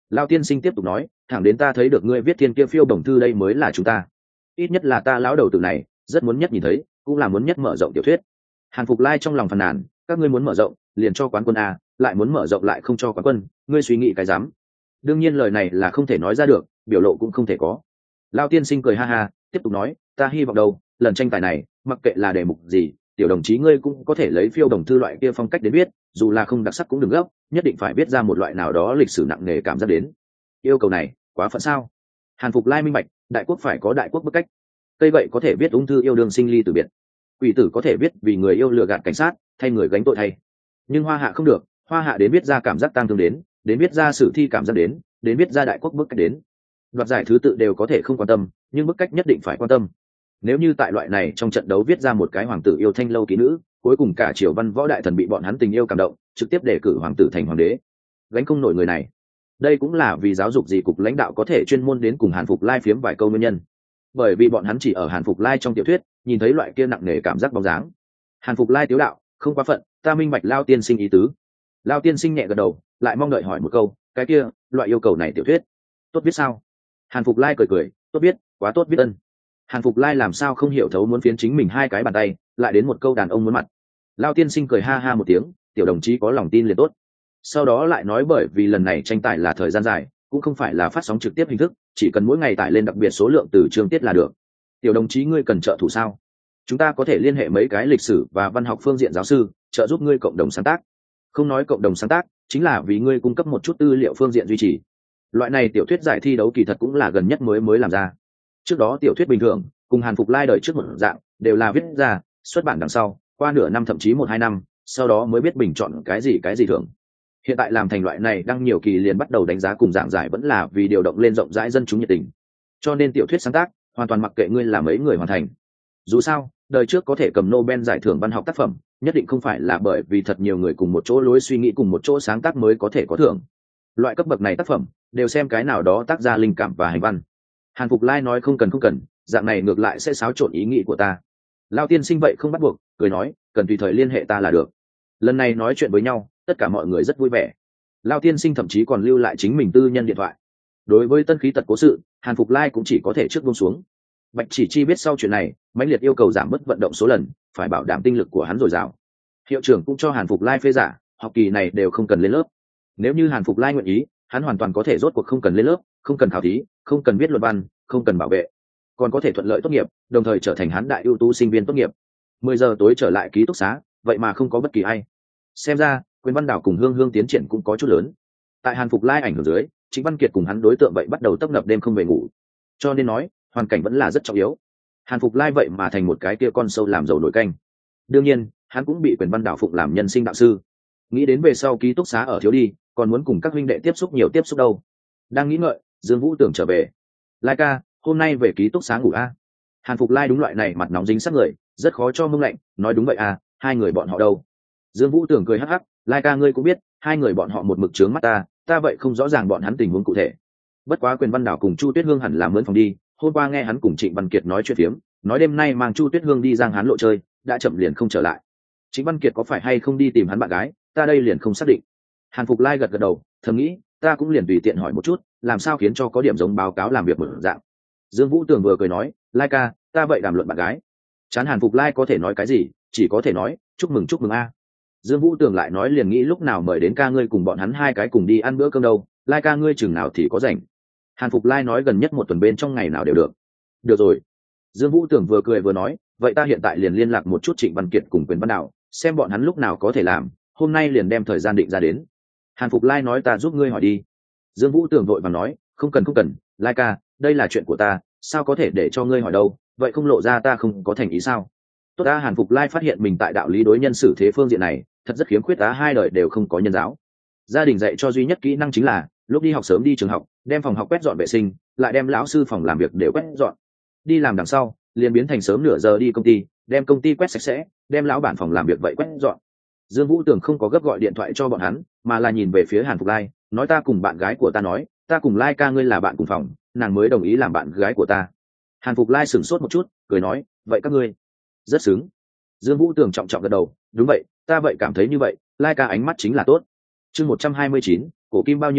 Lao tiên sinh tiếp tục nói, thẳng đến ta thấy được ngươi viết thiên kia phiêu đồng thư đây mới là chúng ta, ít nhất là ta lão đầu tử này rất muốn nhất nhìn thấy, cũng là muốn nhất mở rộng tiểu thuyết. Hàn Phục Lai trong lòng phàn nàn, các ngươi muốn mở rộng liền cho quán quân a, lại muốn mở rộng lại không cho quán quân, ngươi suy nghĩ cái dám. Đương nhiên lời này là không thể nói ra được, biểu lộ cũng không thể có. Lao tiên sinh cười ha ha, tiếp tục nói, ta hy vọng đâu lần tranh tài này mặc kệ là đề mục gì, tiểu đồng chí ngươi cũng có thể lấy phiêu đồng thư loại kia phong cách đến viết, dù là không đặc sắc cũng đừng gấp, nhất định phải viết ra một loại nào đó lịch sử nặng nề cảm giác đến. Yêu cầu này quá phận sao? Hàn Phục Lai minh bạch, đại quốc phải có đại quốc bức cách. Cây vậy có thể viết ung thư yêu đương sinh ly từ biệt, quỷ tử có thể viết vì người yêu lừa gạt cảnh sát thay người gánh tội thay, nhưng hoa hạ không được, hoa hạ đến viết ra cảm giác tang thương đến, đến viết ra sử thi cảm giác đến, đến viết ra đại quốc bức cách đến. Đoạt giải thứ tự đều có thể không quan tâm, nhưng bức cách nhất định phải quan tâm. Nếu như tại loại này trong trận đấu viết ra một cái hoàng tử yêu thanh lâu kỹ nữ, cuối cùng cả triều văn võ đại thần bị bọn hắn tình yêu cảm động, trực tiếp đề cử hoàng tử thành hoàng đế, gánh không nổi người này. Đây cũng là vì giáo dục gì cục lãnh đạo có thể chuyên môn đến cùng Hàn Phục Lai phiếm vài câu nguyên nhân, bởi vì bọn hắn chỉ ở Hàn Phục Lai trong tiểu thuyết nhìn thấy loại kia nặng nề cảm giác bóng dáng. Hàn Phục Lai tiếu đạo, không quá phận, ta minh bạch Lao tiên sinh ý tứ. Lao tiên sinh nhẹ gật đầu, lại mong đợi hỏi một câu, cái kia loại yêu cầu này tiểu thuyết tốt viết sao? Hàn Phục Lai cười cười, tốt viết, quá tốt viết ân. Hàn Phục Lai làm sao không hiểu thấu muốn phiến chính mình hai cái bàn tay, lại đến một câu đàn ông muốn mặt. Lao tiên sinh cười ha ha một tiếng, tiểu đồng chí có lòng tin liền tốt. Sau đó lại nói, bởi vì lần này tranh tài là thời gian dài, cũng không phải là phát sóng trực tiếp hình thức, chỉ cần mỗi ngày tải lên đặc biệt số lượng từ chương tiết là được. Tiểu đồng chí ngươi cần trợ thủ sao? Chúng ta có thể liên hệ mấy cái lịch sử và văn học phương diện giáo sư, trợ giúp ngươi cộng đồng sáng tác. Không nói cộng đồng sáng tác, chính là vì ngươi cung cấp một chút tư liệu phương diện duy trì. Loại này tiểu thuyết giải thi đấu kỳ thật cũng là gần nhất mới mới làm ra. Trước đó tiểu thuyết bình thường cùng Hàn Phục Lai đời trước một dạng, đều là viết ra xuất bản đằng sau qua nửa năm thậm chí một hai năm sau đó mới biết bình chọn cái gì cái gì thường. Hiện tại làm thành loại này đăng nhiều kỳ liền bắt đầu đánh giá cùng giảng giải, vẫn là vì điều động lên rộng rãi dân chúng nhiệt tình. Cho nên tiểu thuyết sáng tác hoàn toàn mặc kệ ngươi là mấy người hoàn thành. Dù sao đời trước có thể cầm Nobel giải thưởng văn học tác phẩm, nhất định không phải là bởi vì thật nhiều người cùng một chỗ lối suy nghĩ cùng một chỗ sáng tác mới có thể có thưởng. Loại cấp bậc này tác phẩm đều xem cái nào đó tác ra linh cảm và hành văn. Hàn Phục Lai nói không cần không cần, dạng này ngược lại sẽ xáo trộn ý nghĩ của ta. Lao tiên sinh vậy không bắt buộc, cười nói, cần tùy thời liên hệ ta là được. Lần này nói chuyện với nhau, tất cả mọi người rất vui vẻ. Lao tiên sinh thậm chí còn lưu lại chính mình tư nhân điện thoại. Đối với tân khí tật cố sự, Hàn Phục Lai cũng chỉ có thể trước buông xuống. Bạch Chỉ Chi biết sau chuyện này, mãnh liệt yêu cầu giảm bớt vận động số lần, phải bảo đảm tinh lực của hắn dồi dào. Hiệu trưởng cũng cho Hàn Phục Lai phê giả, học kỳ này đều không cần lên lớp. Nếu như Hàn Phục Lai nguyện ý, hắn hoàn toàn có thể rốt cuộc không cần lên lớp, không cần khảo thí, không cần viết luận văn, không cần bảo vệ, còn có thể thuận lợi tốt nghiệp, đồng thời trở thành hắn đại ưu tú sinh viên tốt nghiệp. Mười giờ tối trở lại ký túc xá, vậy mà không có bất kỳ ai. Xem ra Quyền Văn Đảo cùng Hương Hương tiến triển cũng có chút lớn. Tại Hàn Phục Lai ảnh hưởng dưới, Trịnh Văn Kiệt cùng hắn đối tượng vậy bắt đầu tấp nập đêm không về ngủ. Cho nên nói hoàn cảnh vẫn là rất trọng yếu. Hàn Phục Lai vậy mà thành một cái kia con sâu làm dầu nổi canh. Đương nhiên hắn cũng bị Quyền Văn Đảo phụng làm nhân sinh đạo sư. Nghĩ đến về sau ký túc xá ở thiếu đi, còn muốn cùng các huynh đệ tiếp xúc nhiều tiếp xúc đâu. Đang nghĩ ngợi, Dương Vũ Tưởng trở về. Lai ca, hôm nay về ký túc xá ngủ a? Hàn Phục Lai đúng loại này mặt nóng dính sắc người, rất khó cho mông lạnh, nói đúng vậy à, hai người bọn họ đâu? Dương Vũ Tưởng cười hắc hắc, Lai ca ngươi cũng biết, hai người bọn họ một mực trướng mắt ta, ta vậy không rõ ràng bọn hắn tình huống cụ thể. Bất quá Quyền Văn Đảo cùng Chu Tuyết Hương hẳn là mướn phòng đi, hôm qua nghe hắn cùng Trịnh Văn Kiệt nói chuyện phiếm, nói đêm nay mang Chu Tuyết Hương đi Giang Hán lộ chơi, đã chậm liền không trở lại. Trịnh Văn Kiệt có phải hay không đi tìm hắn bạn gái, ta đây liền không xác định. Hàn Phục Lai gật gật đầu, thầm nghĩ, ta cũng liền tùy tiện hỏi một chút, làm sao khiến cho có điểm giống báo cáo làm việc một dạng. Dương Vũ Tường vừa cười nói, Lai ca, ta vậy đàm luận bạn gái. Chán Hàn Phục Lai có thể nói cái gì, chỉ có thể nói, chúc mừng chúc mừng a. Dương Vũ Tường lại nói liền nghĩ lúc nào mời đến ca ngươi cùng bọn hắn hai cái cùng đi ăn bữa cơm đâu, Lai ca ngươi chừng nào thì có rảnh. Hàn Phục Lai nói gần nhất một tuần bên trong ngày nào đều được. Được rồi. Dương Vũ Tường vừa cười vừa nói, vậy ta hiện tại liền liên lạc một chút Trịnh Văn Kiệt cùng Quyền Văn Đảo, xem bọn hắn lúc nào có thể làm, hôm nay liền đem thời gian định ra đến. Hàn Phục Lai nói ta giúp ngươi hỏi đi. Dương Vũ Tường vội vàng nói, không cần không cần, Lai ca, đây là chuyện của ta, sao có thể để cho ngươi hỏi đâu, vậy không lộ ra ta không có thành ý sao? Tốt ta. Hàn Phục Lai phát hiện mình tại đạo lý đối nhân xử thế phương diện này thật rất khiếm khuyết, á hai đời đều không có nhân giáo. Gia đình dạy cho duy nhất kỹ năng chính là lúc đi học sớm đi trường học, đem phòng học quét dọn vệ sinh, lại đem lão sư phòng làm việc đều quét dọn. Đi làm đằng sau liền biến thành sớm nửa giờ đi công ty, đem công ty quét sạch sẽ, đem lão bản phòng làm việc vậy quét dọn. Dương Vũ Tường không có gấp gọi điện thoại cho bọn hắn, mà là nhìn về phía Hàn Phục Lai, nói ta cùng bạn gái của ta nói, ta cùng Lai ca ngươi là bạn cùng phòng, nàng mới đồng ý làm bạn gái của ta. Hàn Phục Lai sửng sốt một chút, cười nói, vậy các ngươi rất xứng. Dương Vũ Tường trọng trọng gật đầu, đúng vậy, ta vậy cảm thấy như vậy, Lai ca ánh mắt chính là tốt. Chương một trăm hai mươi chín, cổ kim bao nhiêu chuyện,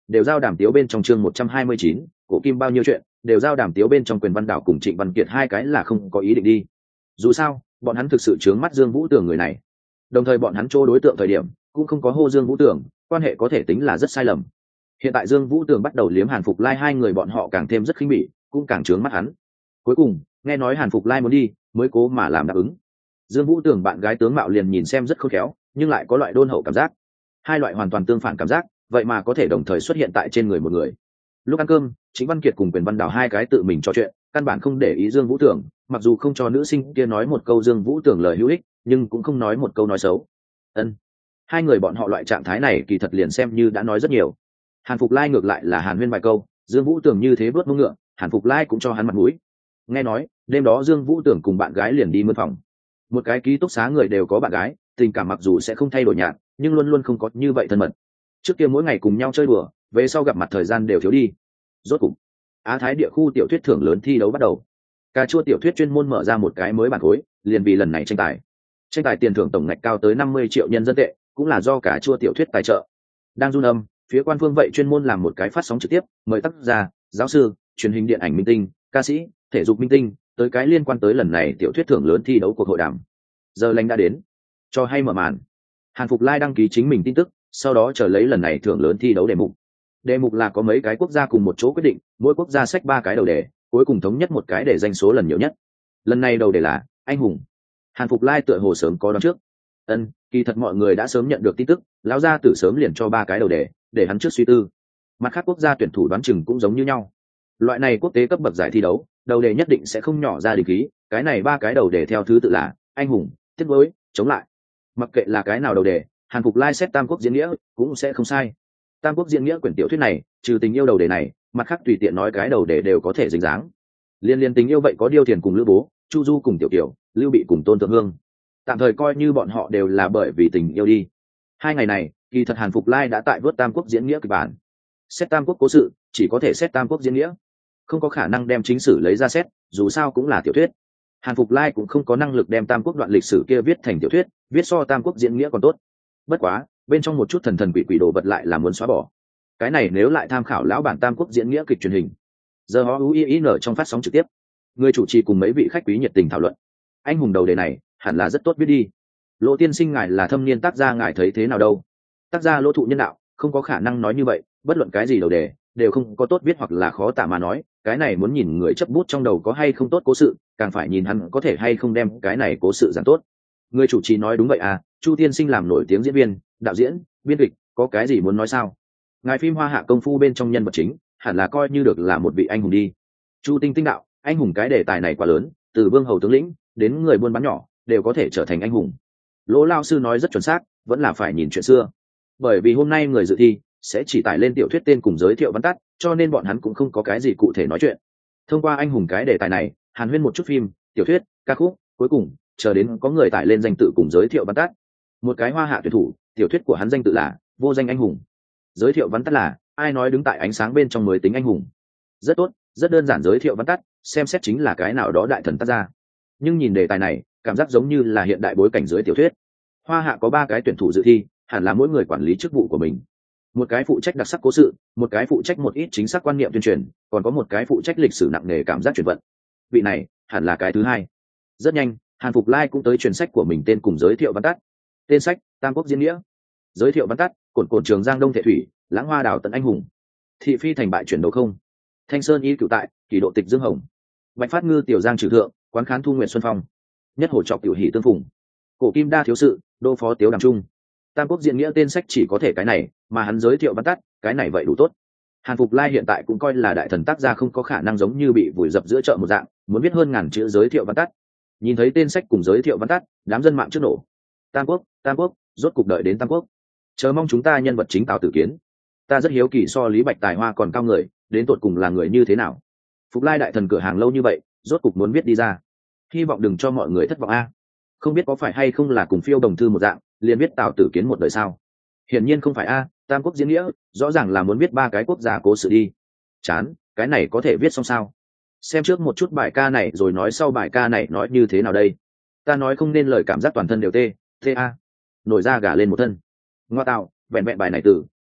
đều giao đàm tiếu bên trong chương một trăm hai mươi chín, cổ kim bao nhiêu chuyện đều giao đàm tiếu bên trong. Quyền Văn Đảo cùng Trịnh Văn Kiệt hai cái là không có ý định đi, dù sao bọn hắn thực sự chướng mắt Dương Vũ Tường người này, đồng thời bọn hắn chỗ đối tượng thời điểm cũng không có hô Dương Vũ Tường, quan hệ có thể tính là rất sai lầm. Hiện tại Dương Vũ Tường bắt đầu liếm Hàn Phục Lai hai người, bọn họ càng thêm rất khinh bỉ, cũng càng chướng mắt hắn. Cuối cùng nghe nói Hàn Phục Lai muốn đi mới cố mà làm đáp ứng. Dương Vũ Tường bạn gái tướng mạo liền nhìn xem rất khôn khéo, nhưng lại có loại đôn hậu cảm giác, hai loại hoàn toàn tương phản cảm giác vậy mà có thể đồng thời xuất hiện tại trên người một người. Lúc ăn cơm, Trịnh Văn Kiệt cùng Quyền Văn Đảo hai cái tự mình trò chuyện, căn bản không để ý Dương Vũ Tường, mặc dù không cho nữ sinh kia nói một câu Dương Vũ Tường lời hữu ích, nhưng cũng không nói một câu nói xấu. Ân, hai người bọn họ loại trạng thái này kỳ thật liền xem như đã nói rất nhiều. Hàn Phục Lai ngược lại là hàn huyên vài câu, Dương Vũ Tường như thế vớt mông ngựa, Hàn Phục Lai cũng cho hắn mặt mũi. Nghe nói đêm đó Dương Vũ Tường cùng bạn gái liền đi mướn phòng. Một cái ký túc xá người đều có bạn gái, tình cảm mặc dù sẽ không thay đổi nhạt, nhưng luôn luôn không có như vậy thân mật. Trước kia mỗi ngày cùng nhau chơi đùa, về sau gặp mặt thời gian đều thiếu đi. Rốt cục Á Thái địa khu tiểu thuyết thưởng lớn thi đấu bắt đầu. Cà chua tiểu thuyết chuyên môn mở ra một cái mới bản khối, liền vì lần này tranh tài. Tranh tài tiền thưởng tổng ngạch cao tới năm mươi triệu nhân dân tệ, cũng là do Cà chua tiểu thuyết tài trợ. Đang run âm, phía quan phương vậy chuyên môn làm một cái phát sóng trực tiếp, mời tác giả, giáo sư, truyền hình điện ảnh minh tinh, ca sĩ, thể dục minh tinh, tới cái liên quan tới lần này tiểu thuyết thưởng lớn thi đấu cuộc hội đàm. Giờ lành đã đến, cho hay mở màn. Hàn Phục Lai đăng ký chính mình tin tức, sau đó chờ lấy lần này thưởng lớn thi đấu đề mục. Đề mục là có mấy cái quốc gia cùng một chỗ quyết định, mỗi quốc gia xách ba cái đầu đề, cuối cùng thống nhất một cái để danh số lần nhiều nhất. Lần này đầu đề là anh hùng. Hàn Phục Lai tựa hồ sớm có đoán trước. Ân, kỳ thật mọi người đã sớm nhận được tin tức, lão gia tử sớm liền cho ba cái đầu đề, để hắn trước suy tư. Mặt khác quốc gia tuyển thủ đoán chừng cũng giống như nhau. Loại này quốc tế cấp bậc giải thi đấu, đầu đề nhất định sẽ không nhỏ ra địch khí, cái này ba cái đầu đề theo thứ tự là anh hùng, tiếc nuối, chống lại. Mặc kệ là cái nào đầu đề, Hàn Phục Lai xét tam quốc diễn nghĩa cũng sẽ không sai. Tam quốc diễn nghĩa quyển tiểu thuyết này, trừ tình yêu đầu đề này, mặt khác tùy tiện nói cái đầu đề đều có thể dính dáng. Liên liên tình yêu vậy có Điêu Thiền cùng Lữ Bố, Chu Du cùng Tiểu Kiều, Lưu Bị cùng Tôn Thượng Hương. Tạm thời coi như bọn họ đều là bởi vì tình yêu đi. Hai ngày này, kỳ thật Hàn Phục Lai đã tại vớt tam quốc diễn nghĩa kịch bản. Xét tam quốc cố sự, chỉ có thể xét tam quốc diễn nghĩa, không có khả năng đem chính sử lấy ra xét, dù sao cũng là tiểu thuyết. Hàn Phục Lai cũng không có năng lực đem tam quốc đoạn lịch sử kia viết thành tiểu thuyết, viết so tam quốc diễn nghĩa còn tốt. Bất quá, bên trong một chút thần thần quỷ quỷ đồ vật lại là muốn xóa bỏ. Cái này nếu lại tham khảo lão bản tam quốc diễn nghĩa kịch truyền hình. Giờ họ uin trong phát sóng trực tiếp, người chủ trì cùng mấy vị khách quý nhiệt tình thảo luận. Anh hùng đầu đề này hẳn là rất tốt viết đi. Lỗ tiên sinh ngài là thâm niên tác gia, ngài thấy thế nào đâu? Tác gia Lỗ thụ nhân đạo, không có khả năng nói như vậy, bất luận cái gì đầu đề đều không có tốt viết hoặc là khó tả mà nói, cái này muốn nhìn người chấp bút trong đầu có hay không tốt cố sự, càng phải nhìn hắn có thể hay không đem cái này cố sự giảng tốt. Người chủ trì nói đúng vậy à, Chu tiên sinh làm nổi tiếng diễn viên, đạo diễn, biên kịch, có cái gì muốn nói sao? Ngài phim Hoa Hạ công phu bên trong nhân vật chính hẳn là coi như được là một vị anh hùng đi. Chu tinh tinh đạo, anh hùng cái đề tài này quá lớn, từ vương hầu tướng lĩnh đến người buôn bán nhỏ đều có thể trở thành anh hùng. Lỗ lao sư nói rất chuẩn xác, vẫn là phải nhìn chuyện xưa, bởi vì hôm nay người dự thi sẽ chỉ tải lên tiểu thuyết tên cùng giới thiệu văn tắt, cho nên bọn hắn cũng không có cái gì cụ thể nói chuyện. Thông qua anh hùng cái đề tài này, hàn huyên một chút phim, tiểu thuyết, ca khúc, cuối cùng chờ đến có người tải lên danh tự cùng giới thiệu văn tắt. Một cái Hoa Hạ tuyển thủ, tiểu thuyết của hắn danh tự là Vô Danh Anh Hùng, giới thiệu văn tắt là ai nói đứng tại ánh sáng bên trong mới tính anh hùng. Rất tốt, rất đơn giản giới thiệu văn tắt, xem xét chính là cái nào đó đại thần tác ra. Nhưng nhìn đề tài này, cảm giác giống như là hiện đại bối cảnh dưới tiểu thuyết. Hoa Hạ có ba cái tuyển thủ dự thi, hẳn là mỗi người quản lý chức vụ của mình. Một cái phụ trách đặc sắc cố sự, một cái phụ trách một ít chính xác quan niệm tuyên truyền, còn có một cái phụ trách lịch sử nặng nề cảm giác truyền vận. Vị này hẳn là cái thứ hai. Rất nhanh, Hàn Phục Lai cũng tới truyền sách của mình tên cùng giới thiệu văn tắt. Tên sách Tam Quốc diễn nghĩa, giới thiệu văn tắt Cổn Cổn Trường Giang Đông Thệ Thủy, Lãng Hoa Đào Tận Anh Hùng, Thị Phi Thành Bại Chuyển Đấu Không, Thanh Sơn Y Cửu Tại, Kỳ Độ Tịch Dương Hồng, Bạch Phát Ngư Tiểu Giang Trừ Thượng, Quán Khán Thu Nguyện Xuân Phong, Nhất Hổ Trọc Tiểu Hỷ Tương Phùng, Cổ Kim Đa Thiếu Sự, Đô Phó Tiếu Đàm Trung. Tam Quốc diễn nghĩa tên sách chỉ có thể cái này, mà hắn giới thiệu văn tắt, cái này vậy đủ tốt. Hàn Phục Lai hiện tại cũng coi là đại thần tác gia, không có khả năng giống như bị vùi dập giữa chợ một dạng, muốn viết hơn ngàn chữ giới thiệu văn tắt. Nhìn thấy tên sách cùng giới thiệu văn tắt, đám dân mạng trước nổ. Tam Quốc, Tam Quốc, rốt cục đợi đến Tam Quốc. Chờ mong chúng ta nhân vật chính Tào Tử Kiến. Ta rất hiếu kỳ so Lý Bạch tài hoa còn cao người, đến tột cùng là người như thế nào. Phục Lai đại thần cửa hàng lâu như vậy, rốt cục muốn viết đi ra. Hy vọng đừng cho mọi người thất vọng a. Không biết có phải hay không là cùng Phiêu Đồng Thư một dạng, liền viết Tào Tử Kiến một đời sao? Hiển nhiên không phải a, Tam Quốc diễn nghĩa, rõ ràng là muốn viết ba cái quốc gia cố sự đi. Chán, cái này có thể viết xong sao? Xem trước một chút bài ca này rồi nói sau bài ca này nói như thế nào đây. Ta nói không nên lời, cảm giác toàn thân đều tê, tê a. Nổi da gà lên một thân. Ngoa tạo, vẹn vẹn bài này từ,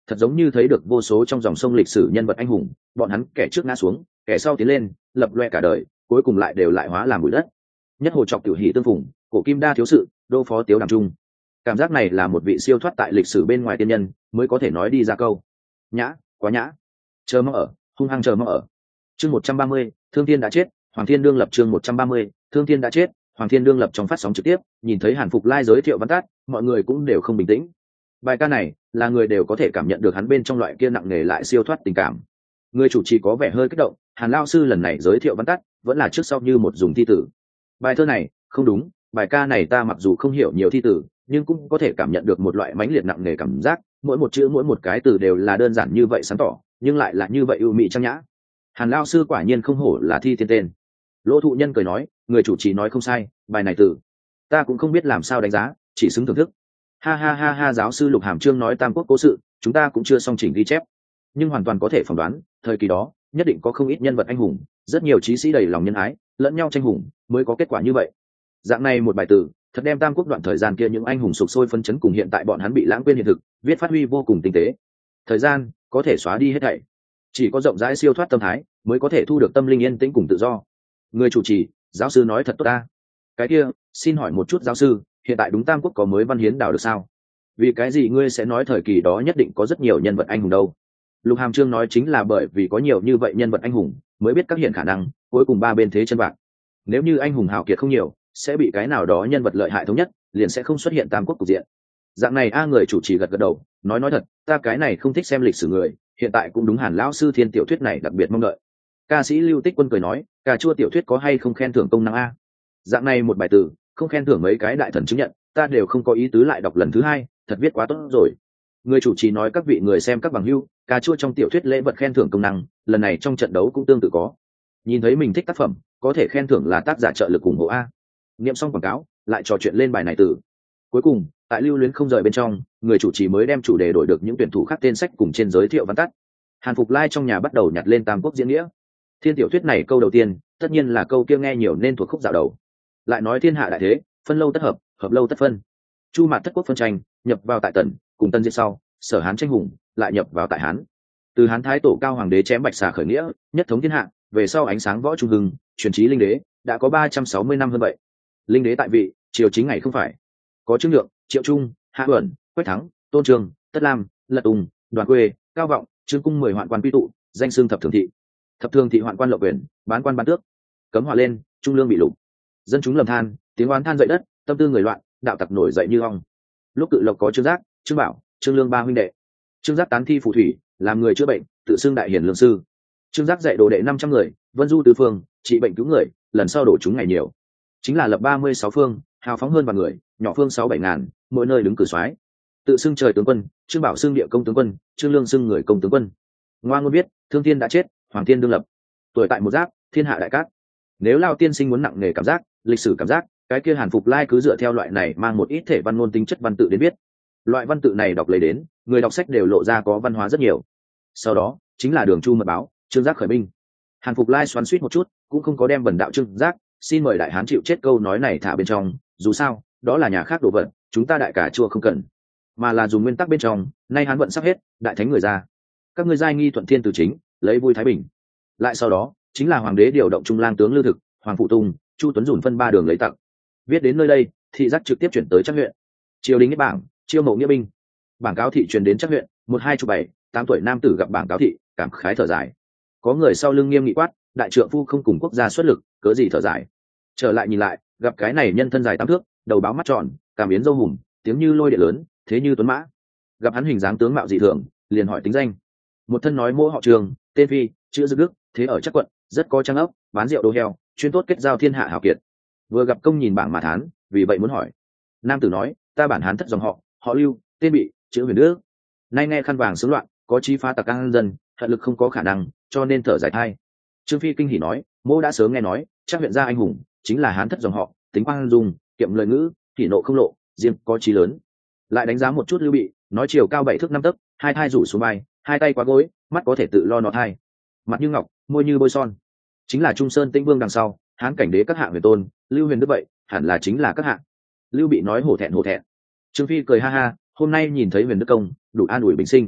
thật giống như thấy được vô số trong dòng sông lịch sử nhân vật anh hùng, bọn hắn kẻ trước ngã xuống, kẻ sau tiến lên, lập loe cả đời, cuối cùng lại đều lại hóa làm bụi đất. Nhất hồ trọc tiểu hỷ tương phùng, cổ kim đa thiếu sự, đô phó tiếu đàm trung. Cảm giác này là một vị siêu thoát tại lịch sử bên ngoài tiên nhân mới có thể nói đi ra câu. Nhã, quá nhã. Chờ mong ở, hung hăng chờ mong ở. Chương một trăm ba mươi, Thương Thiên đã chết, Hoàng Thiên đương lập. Chương một trăm ba mươi, Thương Thiên đã chết, Hoàng Thiên đương lập. Trong phát sóng trực tiếp, nhìn thấy Hàn Phục Lai giới thiệu văn tát, mọi người cũng đều không bình tĩnh. Bài ca này là người đều có thể cảm nhận được hắn bên trong loại kia nặng nề lại siêu thoát tình cảm. Người chủ trì có vẻ hơi kích động, Hàn lao sư lần này giới thiệu văn tát vẫn là trước sau như một dùng thi tử. Bài thơ này không đúng, bài ca này ta mặc dù không hiểu nhiều thi tử, nhưng cũng có thể cảm nhận được một loại mãnh liệt nặng nề cảm giác, mỗi một chữ mỗi một cái từ đều là đơn giản như vậy sáng tỏ, nhưng lại là như vậy ưu mỹ trang nhã. Hàn lao sư quả nhiên không hổ là thi thiên tên. Lỗ thụ nhân cười nói, người chủ trì nói không sai, bài này từ ta cũng không biết làm sao đánh giá, chỉ xứng thưởng thức. Ha ha ha ha, giáo sư Lục Hàm Trương nói Tam Quốc cố sự, chúng ta cũng chưa xong chỉnh ghi chép, nhưng hoàn toàn có thể phỏng đoán, thời kỳ đó nhất định có không ít nhân vật anh hùng, rất nhiều chí sĩ đầy lòng nhân ái, lẫn nhau tranh hùng, mới có kết quả như vậy. Dạng này một bài từ, thật đem Tam Quốc đoạn thời gian kia những anh hùng sục sôi phân chấn cùng hiện tại bọn hắn bị lãng quên hiện thực, viết phát huy vô cùng tinh tế. Thời gian có thể xóa đi hết thảy, chỉ có rộng rãi siêu thoát tâm thái mới có thể thu được tâm linh yên tĩnh cùng tự do. Người chủ trì, giáo sư nói thật tốt ta. Cái kia, xin hỏi một chút giáo sư, hiện tại đúng Tam Quốc có mới văn hiến đảo được sao? Vì cái gì ngươi sẽ nói thời kỳ đó nhất định có rất nhiều nhân vật anh hùng đâu? Lục Hàm Trương nói chính là bởi vì có nhiều như vậy nhân vật anh hùng mới biết các hiện khả năng, cuối cùng ba bên thế chân bạc. Nếu như anh hùng hào kiệt không nhiều, sẽ bị cái nào đó nhân vật lợi hại thống nhất, liền sẽ không xuất hiện Tam Quốc cục diện. Dạng này a, người chủ trì gật gật đầu, nói nói thật, ta cái này không thích xem lịch sử người, hiện tại cũng đúng Hàn lão sư thiên tiểu thuyết này đặc biệt mong đợi. Ca sĩ Lưu Tích Quân cười nói, cà chua tiểu thuyết có hay không khen thưởng công năng a? Dạng này một bài từ, không khen thưởng mấy cái đại thần chứng nhận, ta đều không có ý tứ lại đọc lần thứ hai, thật viết quá tốt rồi. Người chủ trì nói các vị người xem các bằng hữu, cà chua trong tiểu thuyết lễ vật khen thưởng công năng, lần này trong trận đấu cũng tương tự có. Nhìn thấy mình thích tác phẩm, có thể khen thưởng là tác giả trợ lực ủng hộ a. Niệm xong quảng cáo, lại trò chuyện lên bài này từ. Cuối cùng, tại lưu luyến không rời bên trong, người chủ trì mới đem chủ đề đổi được những tuyển thủ khác tên sách cùng trên giới thiệu văn tắt. Hàn Phục Lai trong nhà bắt đầu nhặt lên Tam Quốc diễn nghĩa. Thiên tiểu thuyết này câu đầu tiên, tất nhiên là câu kia nghe nhiều nên thuộc khúc dạo đầu. Lại nói thiên hạ đại thế, phân lâu tất hợp, hợp lâu tất phân. Chu Mạt thất quốc phân tranh, nhập vào tại Tần, cùng Tân diệt sau, Sở Hán tranh hùng, lại nhập vào tại Hán. Từ Hán thái tổ Cao hoàng đế chém Bạch Xà khởi nghĩa, nhất thống thiên hạ, về sau ánh sáng võ trung hưng, truyền trí linh đế, đã có ba trăm sáu mươi năm hơn vậy. Linh đế tại vị, triều chính ngày không phải. Có Trương Nhượng, Triệu Trung, Hạ Uẩn, Quách Thắng, Tôn Trường, Tất Lam, Lật Ung, Đoàn Quê, Cao Vọng, Trương Cung mười hoạn quan quy tụ, danh xưng thập thường thị. Thập thường thị hoạn quan lộc quyền, bán quan bán tước. Cấm hỏa lên, trung lương bị lục. Dân chúng lầm than, tiếng oán than dậy đất, tâm tư người loạn, đạo tặc nổi dậy như ong. Lúc Cự Lộc có Trương Giác, Trương Bảo, Trương Lương ba huynh đệ. Trương Giác tán thi phù thủy, làm người chữa bệnh, tự xưng đại hiển lương sư. Trương Giác dạy đồ đệ năm trăm người, vân du tứ phương, trị bệnh cứu người, lần sau đổ chúng ngày nhiều. Chính là lập ba mươi sáu phương, hào phóng hơn vạn người, nhỏ phương sáu bảy ngàn, mỗi nơi đứng cử soái. Tự xưng trời tướng quân, Trương Bảo xưng địa công tướng quân, Trương Lương xưng người công tướng quân. Ngoan ngôn biết, Thương Thiên đã chết, Hoàng Thiên đương lập. Tuổi tại một giáp, thiên hạ đại cát. Nếu Lao tiên sinh muốn nặng nề cảm giác, lịch sử cảm giác, cái kia Hàn Phục Lai cứ dựa theo loại này mang một ít thể văn ngôn tính chất văn tự đến viết. Loại văn tự này đọc lấy đến, người đọc sách đều lộ ra có văn hóa rất nhiều. Sau đó, chính là Đường Chu mật báo, Trương Giác khởi binh. Hàn Phục Lai xoắn xuýt một chút, cũng không có đem bần đạo Trương Giác, xin mời đại hán chịu chết câu nói này thả bên trong, dù sao, đó là nhà khác đồ vật, chúng ta đại cả chua không cần, mà là dùng nguyên tắc bên trong, nay hán vận sắp hết, đại thánh người ra, các ngươi giai nghi thuận thiên từ chính, lấy vui thái bình. Lại sau đó, chính là hoàng đế điều động trung lang tướng Lưu Thực, Hoàng Phụ Tùng, Chu Tuấn dùn phân ba đường lấy tặng. Viết đến nơi đây, thị giác trực tiếp chuyển tới Trắc huyện. Triều đình nhất bảng, chiêu mộ nghĩa binh. Bảng cáo thị truyền đến Trắc huyện, một hai chục bảy, tám tuổi nam tử gặp bảng cáo thị, cảm khái thở dài. Có người sau lưng nghiêm nghị quát, đại trượng phu không cùng quốc gia xuất lực, cớ gì thở dài. Trở lại nhìn lại, gặp cái này nhân thân dài tám thước, đầu báo mắt tròn, cảm biến dâu hùm, tiếng như lôi điện lớn, thế như tuấn mã. Gặp hắn hình dáng tướng mạo dị thường, liền hỏi tính danh. Một thân nói mỗ họ Trường, tên Phi, chữ Dực Đức, thế ở Trắc quận, rất có trang ốc, bán rượu đồ heo, chuyên tốt kết giao thiên hạ hảo kiệt. Vừa gặp công nhìn bảng mà thán, vì vậy muốn hỏi. Nam tử nói, ta bản hán thất dòng họ, họ Lưu, tên Bị, chữ Huyền Đức. Nay nghe khăn vàng xướng loạn, có chí phá tặc an dân, hận lực không có khả năng, cho nên thở dài thai. Trương Phi kinh hỉ nói, mỗ đã sớm nghe nói, chắc huyện gia anh hùng, chính là hán thất dòng họ, tính quang dung, kiệm lời ngữ, kỷ nộ không lộ, riêng có chí lớn. Lại đánh giá một chút Lưu Bị, nói chiều cao bảy thước năm tấc, hai thai rủ xuống vai, hai tay quá gối, mắt có thể tự lo nọ thai, mặt như ngọc, môi như bôi son, chính là Trung Sơn Tĩnh Vương đằng sau, hán cảnh đế các hạng huyền tôn, Lưu Huyền Đức vậy, hẳn là chính là các hạng. Lưu Bị nói hổ thẹn hổ thẹn. Trương Phi cười ha ha, hôm nay nhìn thấy Huyền Đức công, đủ an ủi bình sinh.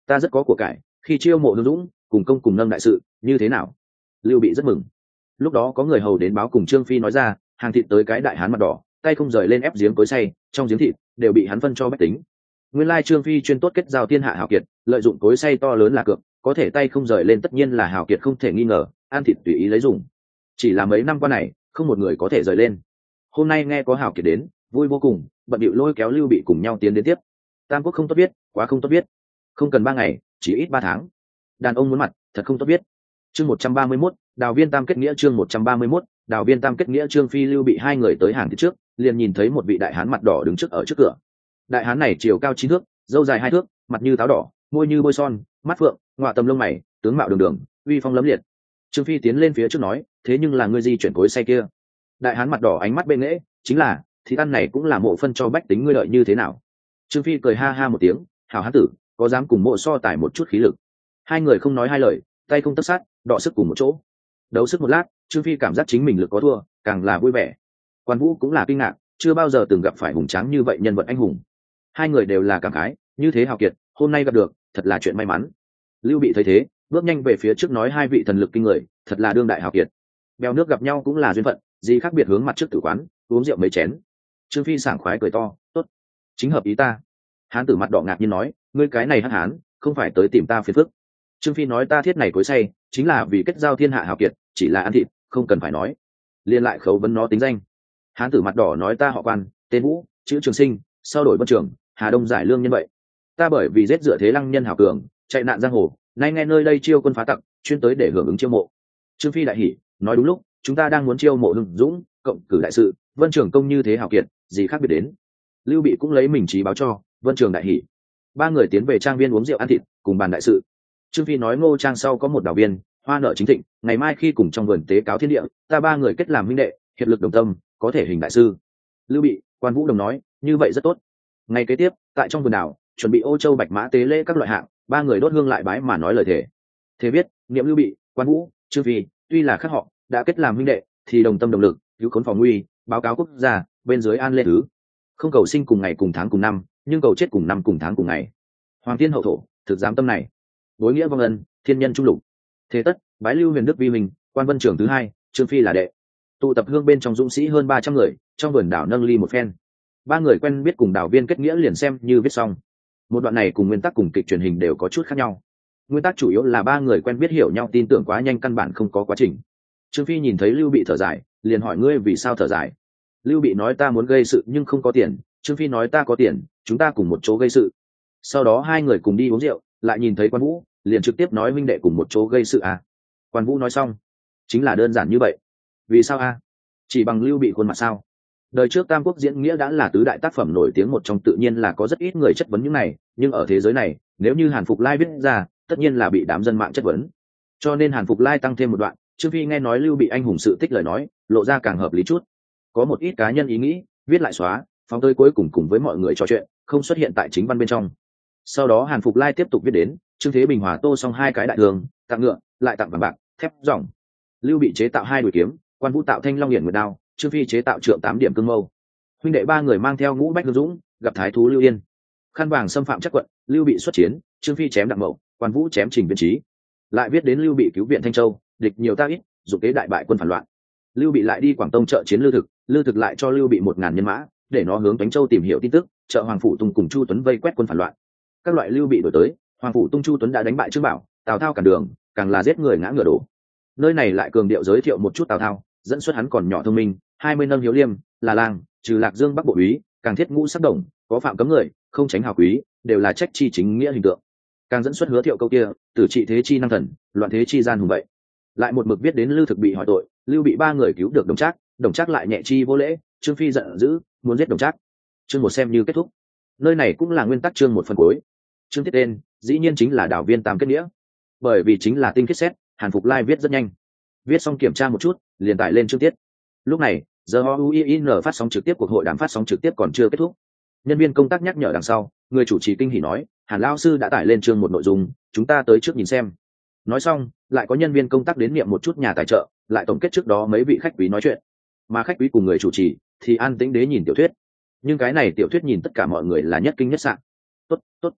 ta rất có của cải, khi chiêu mộ hương dũng cùng công cùng nâng đại sự như thế nào? Lưu Bị rất mừng. Lúc đó có người hầu đến báo cùng Trương Phi nói ra, hàng thịt tới cái đại hán mặt đỏ, tay không rời lên ép giếng cối xay, trong giếng thịt đều bị hắn phân cho bách tính. Nguyên lai Trương Phi chuyên tốt kết giao thiên hạ hào kiệt, lợi dụng cối xay to lớn là cược, có thể tay không rời lên tất nhiên là hào kiệt không thể nghi ngờ, ăn thịt tùy ý lấy dùng. Chỉ là mấy năm qua này, không một người có thể rời lên. Hôm nay nghe có hào kiệt đến, vui vô cùng, bận bịu lôi kéo Lưu Bị cùng nhau tiến đến tiếp. Tam quốc không tốt biết, quá không tốt biết. Không cần ba ngày, chỉ ít ba tháng. Đàn ông muốn mặt, thật không tốt biết. Chương một trăm ba mươi mốt, Đào Viên Tam kết nghĩa chương một trăm ba mươi mốt, Đào Viên Tam kết nghĩa Trương Phi Lưu Bị hai người tới hàng thịt trước, liền nhìn thấy một vị đại hán mặt đỏ đứng trước ở trước cửa. Đại hán này chiều cao chín thước, râu dài hai thước, mặt như táo đỏ, môi như bôi son, mắt phượng, ngọa tầm lông mày, tướng mạo đường đường, uy phong lẫm liệt. Trương Phi tiến lên phía trước nói, thế nhưng là ngươi di chuyển cối xay kia. Đại hán mặt đỏ ánh mắt bệ nghễ, chính là, thì ăn này cũng là mộ phân cho bách tính ngươi lợi như thế nào? Trương Phi cười ha ha một tiếng, hảo hán tử, có dám cùng mộ so tài một chút khí lực? Hai người không nói hai lời, tay không tất sát, đọ sức cùng một chỗ. Đấu sức một lát, Trương Phi cảm giác chính mình lực có thua, càng là vui vẻ. Quan Vũ cũng là kinh ngạc, chưa bao giờ từng gặp phải hùng tráng như vậy nhân vật anh hùng. Hai người đều là cảm khái, như thế hào kiệt, hôm nay gặp được, thật là chuyện may mắn. Lưu Bị thấy thế, bước nhanh về phía trước nói hai vị thần lực kinh người, thật là đương đại hào kiệt. Bèo nước gặp nhau cũng là duyên phận, gì khác biệt hướng mặt trước tử quán, uống rượu mấy chén. Trương Phi sảng khoái cười to, tốt, chính hợp ý ta. Hán tử mặt đỏ ngạc nhiên nói, ngươi cái này hắc hán, không phải tới tìm ta phiền phức. Trương Phi nói ta thiết này cối xay, chính là vì kết giao thiên hạ hào kiệt, chỉ là ăn thịt, không cần phải nói. Liên lại khấu vấn nó tính danh. Hán tử mặt đỏ nói ta họ Quan, tên Vũ, chữ Trường Sinh, sau đổi Vân Trường, Hà Đông giải lương nhân vậy. Ta bởi vì giết dựa thế lăng nhân hào cường, chạy nạn giang hồ, nay nghe nơi đây chiêu quân phá tặc, chuyên tới để hưởng ứng chiêu mộ. Trương Phi đại hỉ, nói đúng lúc, chúng ta đang muốn chiêu mộ hưng dũng, cộng cử đại sự, Vân Trường công như thế hào kiệt, gì khác biệt đến. Lưu Bị cũng lấy mình trí báo cho, Vân Trường đại hỉ. Ba người tiến về trang viên uống rượu ăn thịt, cùng bàn đại sự. Trương Phi nói Ngô Trang sau có một đào viên, hoa nợ chính thịnh, ngày mai khi cùng trong vườn tế cáo thiên địa, ta ba người kết làm minh đệ, hiệp lực đồng tâm, có thể hình đại sư. Lưu Bị, Quan Vũ đồng nói, như vậy rất tốt. Ngày kế tiếp, tại trong vườn đảo, chuẩn bị ô châu bạch mã tế lễ các loại hạng, ba người đốt hương lại bái mà nói lời thề. Thế biết, niệm Lưu Bị, Quan Vũ, Trương Phi, tuy là khác họ, đã kết làm minh đệ, thì đồng tâm đồng lực, cứu khốn phòng nguy, báo cáo quốc gia, bên dưới an lê thứ. Không cầu sinh cùng ngày cùng tháng cùng năm, nhưng cầu chết cùng năm cùng tháng cùng ngày. Hoàng thiên hậu thổ, thực dám tâm này. Đối nghĩa vong ân, thiên nhân trung lục. Thế tất, bái Lưu Huyền Đức vi mình, Quan Vân trưởng thứ hai, Trương Phi là đệ. Tụ tập hương bên trong dũng sĩ hơn ba trăm người, trong vườn đảo nâng ly một phen. Ba người quen biết cùng đảo viên kết nghĩa liền xem như viết xong. Một đoạn này cùng nguyên tắc cùng kịch truyền hình đều có chút khác nhau. Nguyên tắc chủ yếu là ba người quen biết hiểu nhau tin tưởng quá nhanh căn bản không có quá trình. Trương Phi nhìn thấy Lưu Bị thở dài, liền hỏi ngươi vì sao thở dài. Lưu Bị nói ta muốn gây sự nhưng không có tiền, Trương Phi nói ta có tiền, chúng ta cùng một chỗ gây sự. Sau đó hai người cùng đi uống rượu, lại nhìn thấy Quan Vũ, liền trực tiếp nói huynh đệ cùng một chỗ gây sự à. Quan Vũ nói xong, chính là đơn giản như vậy. Vì sao a? Chỉ bằng Lưu Bị khuôn mặt sao? Đời trước Tam Quốc diễn nghĩa đã là tứ đại tác phẩm nổi tiếng một trong, tự nhiên là có rất ít người chất vấn những này, nhưng ở thế giới này, nếu như Hàn Phục Lai viết ra, tất nhiên là bị đám dân mạng chất vấn. Cho nên Hàn Phục Lai tăng thêm một đoạn, Trương Phi nghe nói Lưu Bị anh hùng sự tích lời nói, lộ ra càng hợp lý chút. Có một ít cá nhân ý nghĩ, viết lại xóa, phóng tới cuối cùng cùng với mọi người trò chuyện, không xuất hiện tại chính văn bên trong. Sau đó Hàn Phục Lai tiếp tục viết đến, Trương Thế Bình hòa tô xong hai cái đại thường, tặng ngựa, lại tặng vàng bạc, thép ròng. Lưu Bị chế tạo hai đùi kiếm, Quan Vũ tạo thanh long hiển nguyệt đao, Trương Phi chế tạo trượng tám điểm cương mâu. Huynh đệ ba người mang theo ngũ bách hương dũng, gặp thái thú Lưu Yên. Khăn vàng xâm phạm chắc quận, Lưu Bị xuất chiến, Trương Phi chém đặng mậu, Quan Vũ chém Trình Viên Trí. Lại viết đến Lưu Bị cứu viện Thanh Châu, địch nhiều ta ít, dụng kế đại bại quân phản loạn. Lưu Bị lại đi Quảng Tông trợ chiến Lư Thực, Lư Thực lại cho Lưu Bị một ngàn nhân mã, để nó hướng Thánh Châu tìm hiểu tin tức, trợ Hoàng Phủ Tung cùng Chu Tuấn vây quét quân phản loạn. Các loại Lưu Bị đổi tới, Hoàng Phủ Tung Chu Tuấn đã đánh bại Trương Bảo, Tào Thao cản đường, càng là giết người ngã ngựa đổ. Nơi này lại cường điệu giới thiệu một chút Tào Thao, dẫn xuất hắn còn nhỏ thông minh, hai mươi nâng hiếu liêm, là lang, trừ Lạc Dương Bắc bộ úy, càng thiết ngũ sắc đồng, có phạm cấm người, không tránh hào quý, đều là trách chi chính nghĩa hình tượng. Càng dẫn xuất Hứa Thiệu câu kia, tử trị thế chi năng thần, loạn thế chi gian hùng vậy. Lại một mực viết đến Lư Thực bị hỏi tội, Lưu Bị ba người cứu được Đồng Trác, Đồng Trác lại nhẹ chi vô lễ, Trương Phi giận dữ, muốn giết Đồng Trác. Chương một xem như kết thúc. Nơi này cũng là nguyên tắc chương một phần cuối. Chương tiết tên, dĩ nhiên chính là Đào Viên Tam kết nghĩa. Bởi vì chính là tinh khiết xét, Hàn Phục Lai viết rất nhanh. Viết xong kiểm tra một chút, liền tải lên chương tiết. Lúc này, giờ o u i n phát sóng trực tiếp cuộc hội đàm phát sóng trực tiếp còn chưa kết thúc. Nhân viên công tác nhắc nhở đằng sau, người chủ trì kinh hỉ nói, Hàn lão sư đã tải lên chương một nội dung, chúng ta tới trước nhìn xem. Nói xong, lại có nhân viên công tác đến niệm một chút nhà tài trợ, lại tổng kết trước đó mấy vị khách quý nói chuyện. Mà khách quý cùng người chủ trì thì an tĩnh đế nhìn tiểu thuyết. Nhưng cái này tiểu thuyết nhìn tất cả mọi người là nhất kinh nhất sạn. Tốt, tốt.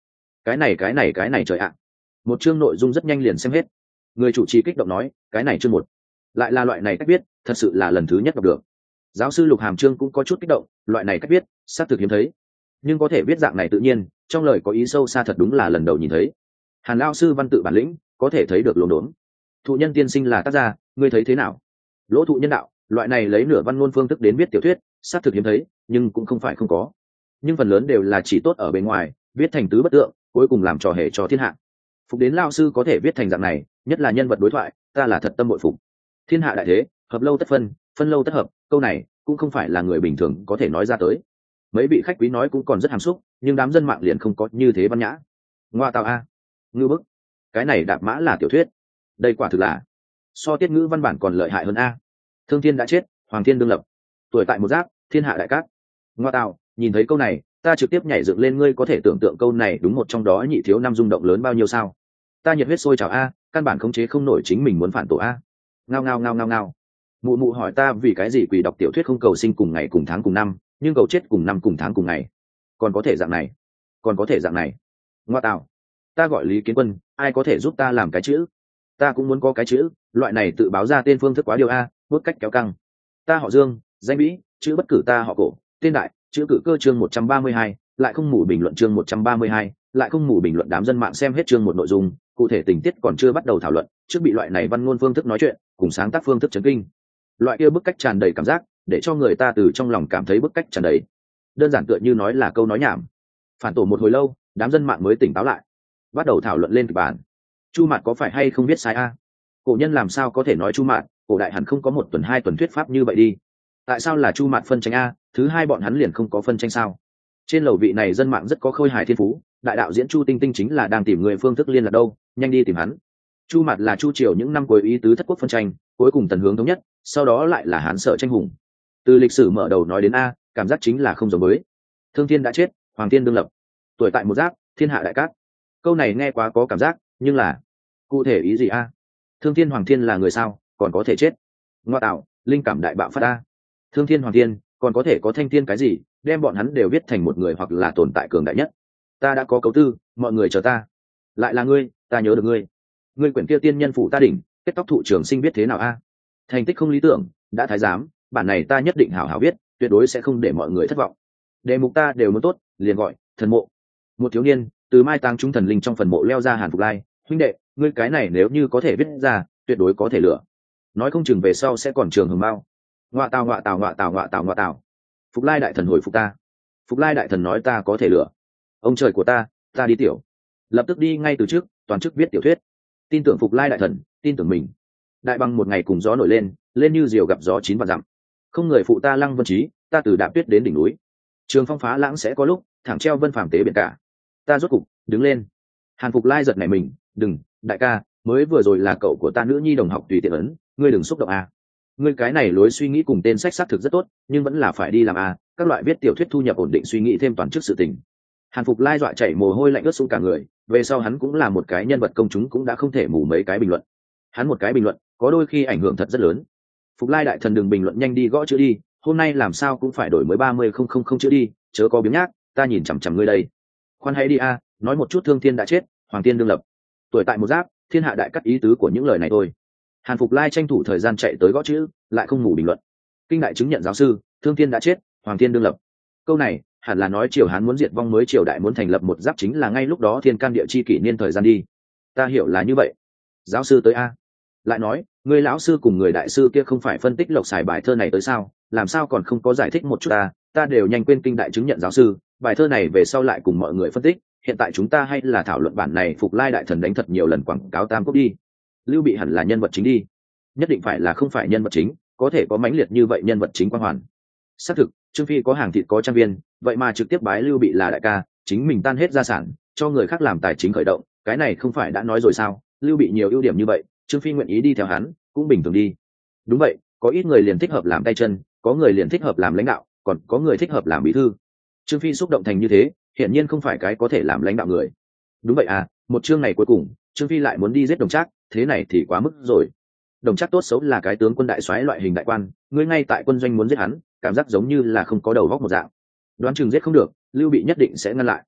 cái này cái này cái này trời ạ. Một chương nội dung rất nhanh liền xem hết. Người chủ trì kích động nói, cái này chương một lại là loại này cách viết, thật sự là lần thứ nhất đọc được. Giáo sư Lục Hàm Trương cũng có chút kích động, loại này cách viết xác thực hiếm thấy, nhưng có thể viết dạng này tự nhiên, trong lời có ý sâu xa thật đúng là lần đầu nhìn thấy. Hàn lão sư văn tự bản lĩnh có thể thấy được lồn đốn. Thụ Nhân tiên sinh là tác gia, ngươi thấy thế nào? Lỗ Thụ Nhân đạo, loại này lấy nửa văn ngôn phương thức đến viết tiểu thuyết xác thực hiếm thấy, nhưng cũng không phải không có, nhưng phần lớn đều là chỉ tốt ở bên ngoài, viết thành tứ bất tượng, cuối cùng làm trò hề cho thiên hạ. Phục đến lão sư có thể viết thành dạng này, nhất là nhân vật đối thoại, ta là thật tâm bội phục. Thiên hạ đại thế, hợp lâu tất phân, phân lâu tất hợp, câu này cũng không phải là người bình thường có thể nói ra tới. Mấy vị khách quý nói cũng còn rất hàm xúc, nhưng đám dân mạng liền không có như thế văn nhã. Ngoa tạo a, ngư bức, cái này đạp mã là tiểu thuyết, đây quả thực là so tiết ngữ văn bản còn lợi hại hơn a. Thương thiên đã chết, hoàng thiên đương lập, tuổi tại một giáp, thiên hạ đại cát. Ngoa tạo, nhìn thấy câu này ta trực tiếp nhảy dựng lên, ngươi có thể tưởng tượng câu này đúng một trong đó nhị thiếu năm rung động lớn bao nhiêu sao? Ta nhiệt huyết sôi trào a, căn bản khống chế không nổi chính mình muốn phản tổ a. Ngao ngao ngao ngao ngao. Mụ mụ hỏi ta vì cái gì quỷ đọc tiểu thuyết không cầu sinh cùng ngày cùng tháng cùng năm, nhưng cầu chết cùng năm cùng tháng cùng ngày. Còn có thể dạng này, còn có thể dạng này. Ngoa tạo, ta gọi Lý Kiến Quân, ai có thể giúp ta làm cái chữ? Ta cũng muốn có cái chữ, loại này tự báo ra tên phương thức quá điều a, bước cách kéo căng. Ta họ Dương, danh Vĩ, chữ bất cử ta họ Cổ, tên đại, chữ cử cơ chương một trăm ba mươi hai, lại không mủ bình luận chương một trăm ba mươi hai, lại không mủ bình luận. Đám dân mạng xem hết chương một nội dung, cụ thể tình tiết còn chưa bắt đầu thảo luận, trước bị loại này văn ngôn phương thức nói chuyện, cùng sáng tác phương thức chấn kinh. Loại kia bức cách tràn đầy cảm giác, để cho người ta từ trong lòng cảm thấy bức cách tràn đầy. Đơn giản tựa như nói là câu nói nhảm. Phản tổ một hồi lâu, đám dân mạng mới tỉnh táo lại, bắt đầu thảo luận lên kịch bản. Chu Mạt có phải hay không biết sai a? Cổ nhân làm sao có thể nói Chu Mạt, cổ đại hẳn không có một tuần hai tuần thuyết pháp như vậy đi. Tại sao là Chu Mạt phân tranh a? Thứ hai bọn hắn liền không có phân tranh sao? Trên lầu vị này dân mạng rất có khôi hài thiên phú, đại đạo diễn Chu Tinh Tinh chính là đang tìm người phương thức liên lạc đâu, nhanh đi tìm hắn. Chu Mạt là Chu triều những năm cuối ý tứ thất quốc phân tranh, cuối cùng tần hướng thống nhất, sau đó lại là Hán Sở tranh hùng. Từ lịch sử mở đầu nói đến a, cảm giác chính là không giống với. Thương thiên đã chết, hoàng thiên đương lập, tuổi tại một giáp, thiên hạ đại cát. Câu này nghe quá có cảm giác, nhưng là cụ thể ý gì a? Thương thiên hoàng thiên là người sao, còn có thể chết? Ngoa tạo, linh cảm đại bạo phát a. Thương thiên hoàng thiên, còn có thể có thanh thiên cái gì, đem bọn hắn đều viết thành một người hoặc là tồn tại cường đại nhất. Ta đã có cấu tư, mọi người chờ ta. Lại là ngươi, ta nhớ được ngươi. Ngươi quyển kia tiên nhân phụ ta đỉnh, kết tóc thụ trường sinh biết thế nào a? Thành tích không lý tưởng, đã thái giám, bản này ta nhất định hảo hảo viết, tuyệt đối sẽ không để mọi người thất vọng. Đề mục ta đều muốn tốt, liền gọi thần mộ. Một thiếu niên từ mai táng chúng thần linh trong phần mộ leo ra. Hàn Phục Lai, huynh đệ, ngươi cái này nếu như có thể viết ra, tuyệt đối có thể lựa. Nói không chừng về sau sẽ còn trường hồng bao. Ngoạ tào ngoạ tào ngoạ tào ngoạ tào ngoạ tào. Phục Lai đại thần hồi phục ta. Phục Lai đại thần nói ta có thể lựa. Ông trời của ta, ta đi tiểu. Lập tức đi ngay từ trước, toàn chức viết tiểu thuyết. Tin tưởng Phục Lai đại thần, tin tưởng mình. Đại bằng một ngày cùng gió nổi lên, lên như diều gặp gió chín vạn dặm. Không người phụ ta Lăng Vân Trí, ta từ đạp tuyết đến đỉnh núi. Trường phong phá lãng sẽ có lúc, thẳng treo vân phàm tế biển cả. Ta rốt cục đứng lên. Hàn Phục Lai giật nảy mình, đừng, đại ca, mới vừa rồi là cậu của ta nữ nhi đồng học tùy tiện ấn, ngươi đừng xúc động a. Ngươi cái này lối suy nghĩ cùng tên sách xác thực rất tốt, nhưng vẫn là phải đi làm a, các loại viết tiểu thuyết thu nhập ổn định suy nghĩ thêm toàn chức sự tình. Hàn Phục Lai dọa chảy mồ hôi lạnh ướt sũng cả người, về sau hắn cũng là một cái nhân vật công chúng cũng đã không thể mù mấy cái bình luận. Hắn một cái bình luận, có đôi khi ảnh hưởng thật rất lớn. Phục Lai đại thần đừng bình luận, nhanh đi gõ chữ đi, hôm nay làm sao cũng phải đổi mới ba mươi không không không chữ đi, chớ có biếng nhác, ta nhìn chằm chằm ngươi đây. Khoan hãy đi a, nói một chút thương thiên đã chết, hoàng thiên đương lập, tuổi tại một giáp, thiên hạ đại cắt ý tứ của những lời này thôi. Hàn Phục Lai tranh thủ thời gian chạy tới gõ chữ, lại không ngủ bình luận. Kinh đại chứng nhận giáo sư, thương thiên đã chết, hoàng thiên đương lập. Câu này hẳn là nói triều Hán muốn diệt vong mới triều đại muốn thành lập một giáp, chính là ngay lúc đó thiên can địa chi kỷ niên thời gian đi. Ta hiểu là như vậy. Giáo sư tới a. Lại nói, người lão sư cùng người đại sư kia không phải phân tích lộc xài bài thơ này tới sao, làm sao còn không có giải thích một chút ta, ta đều nhanh quên kinh đại chứng nhận giáo sư, bài thơ này về sau lại cùng mọi người phân tích, hiện tại chúng ta hay là thảo luận bản này Phục Lai đại thần đánh thật nhiều lần quảng cáo tam quốc đi. Lưu Bị hẳn là nhân vật chính đi, nhất định phải là không phải nhân vật chính, có thể có mãnh liệt như vậy nhân vật chính quan hoàn. Xác thực, Trương Phi có hàng thịt có trang viên, vậy mà trực tiếp bái Lưu Bị là đại ca, chính mình tan hết gia sản, cho người khác làm tài chính khởi động, cái này không phải đã nói rồi sao? Lưu Bị nhiều ưu điểm như vậy, Trương Phi nguyện ý đi theo hắn, cũng bình thường đi. Đúng vậy, có ít người liền thích hợp làm tay chân, có người liền thích hợp làm lãnh đạo, còn có người thích hợp làm bí thư. Trương Phi xúc động thành như thế, hiển nhiên không phải cái có thể làm lãnh đạo người. Đúng vậy à, một chương này cuối cùng, Trương Phi lại muốn đi giết Đồng Trác, thế này thì quá mức rồi. Đồng Trác tốt xấu là cái tướng quân đại soái loại hình đại quan, ngươi ngay tại quân doanh muốn giết hắn, cảm giác giống như là không có đầu óc một dạng. Đoán chừng giết không được, Lưu Bị nhất định sẽ ngăn lại.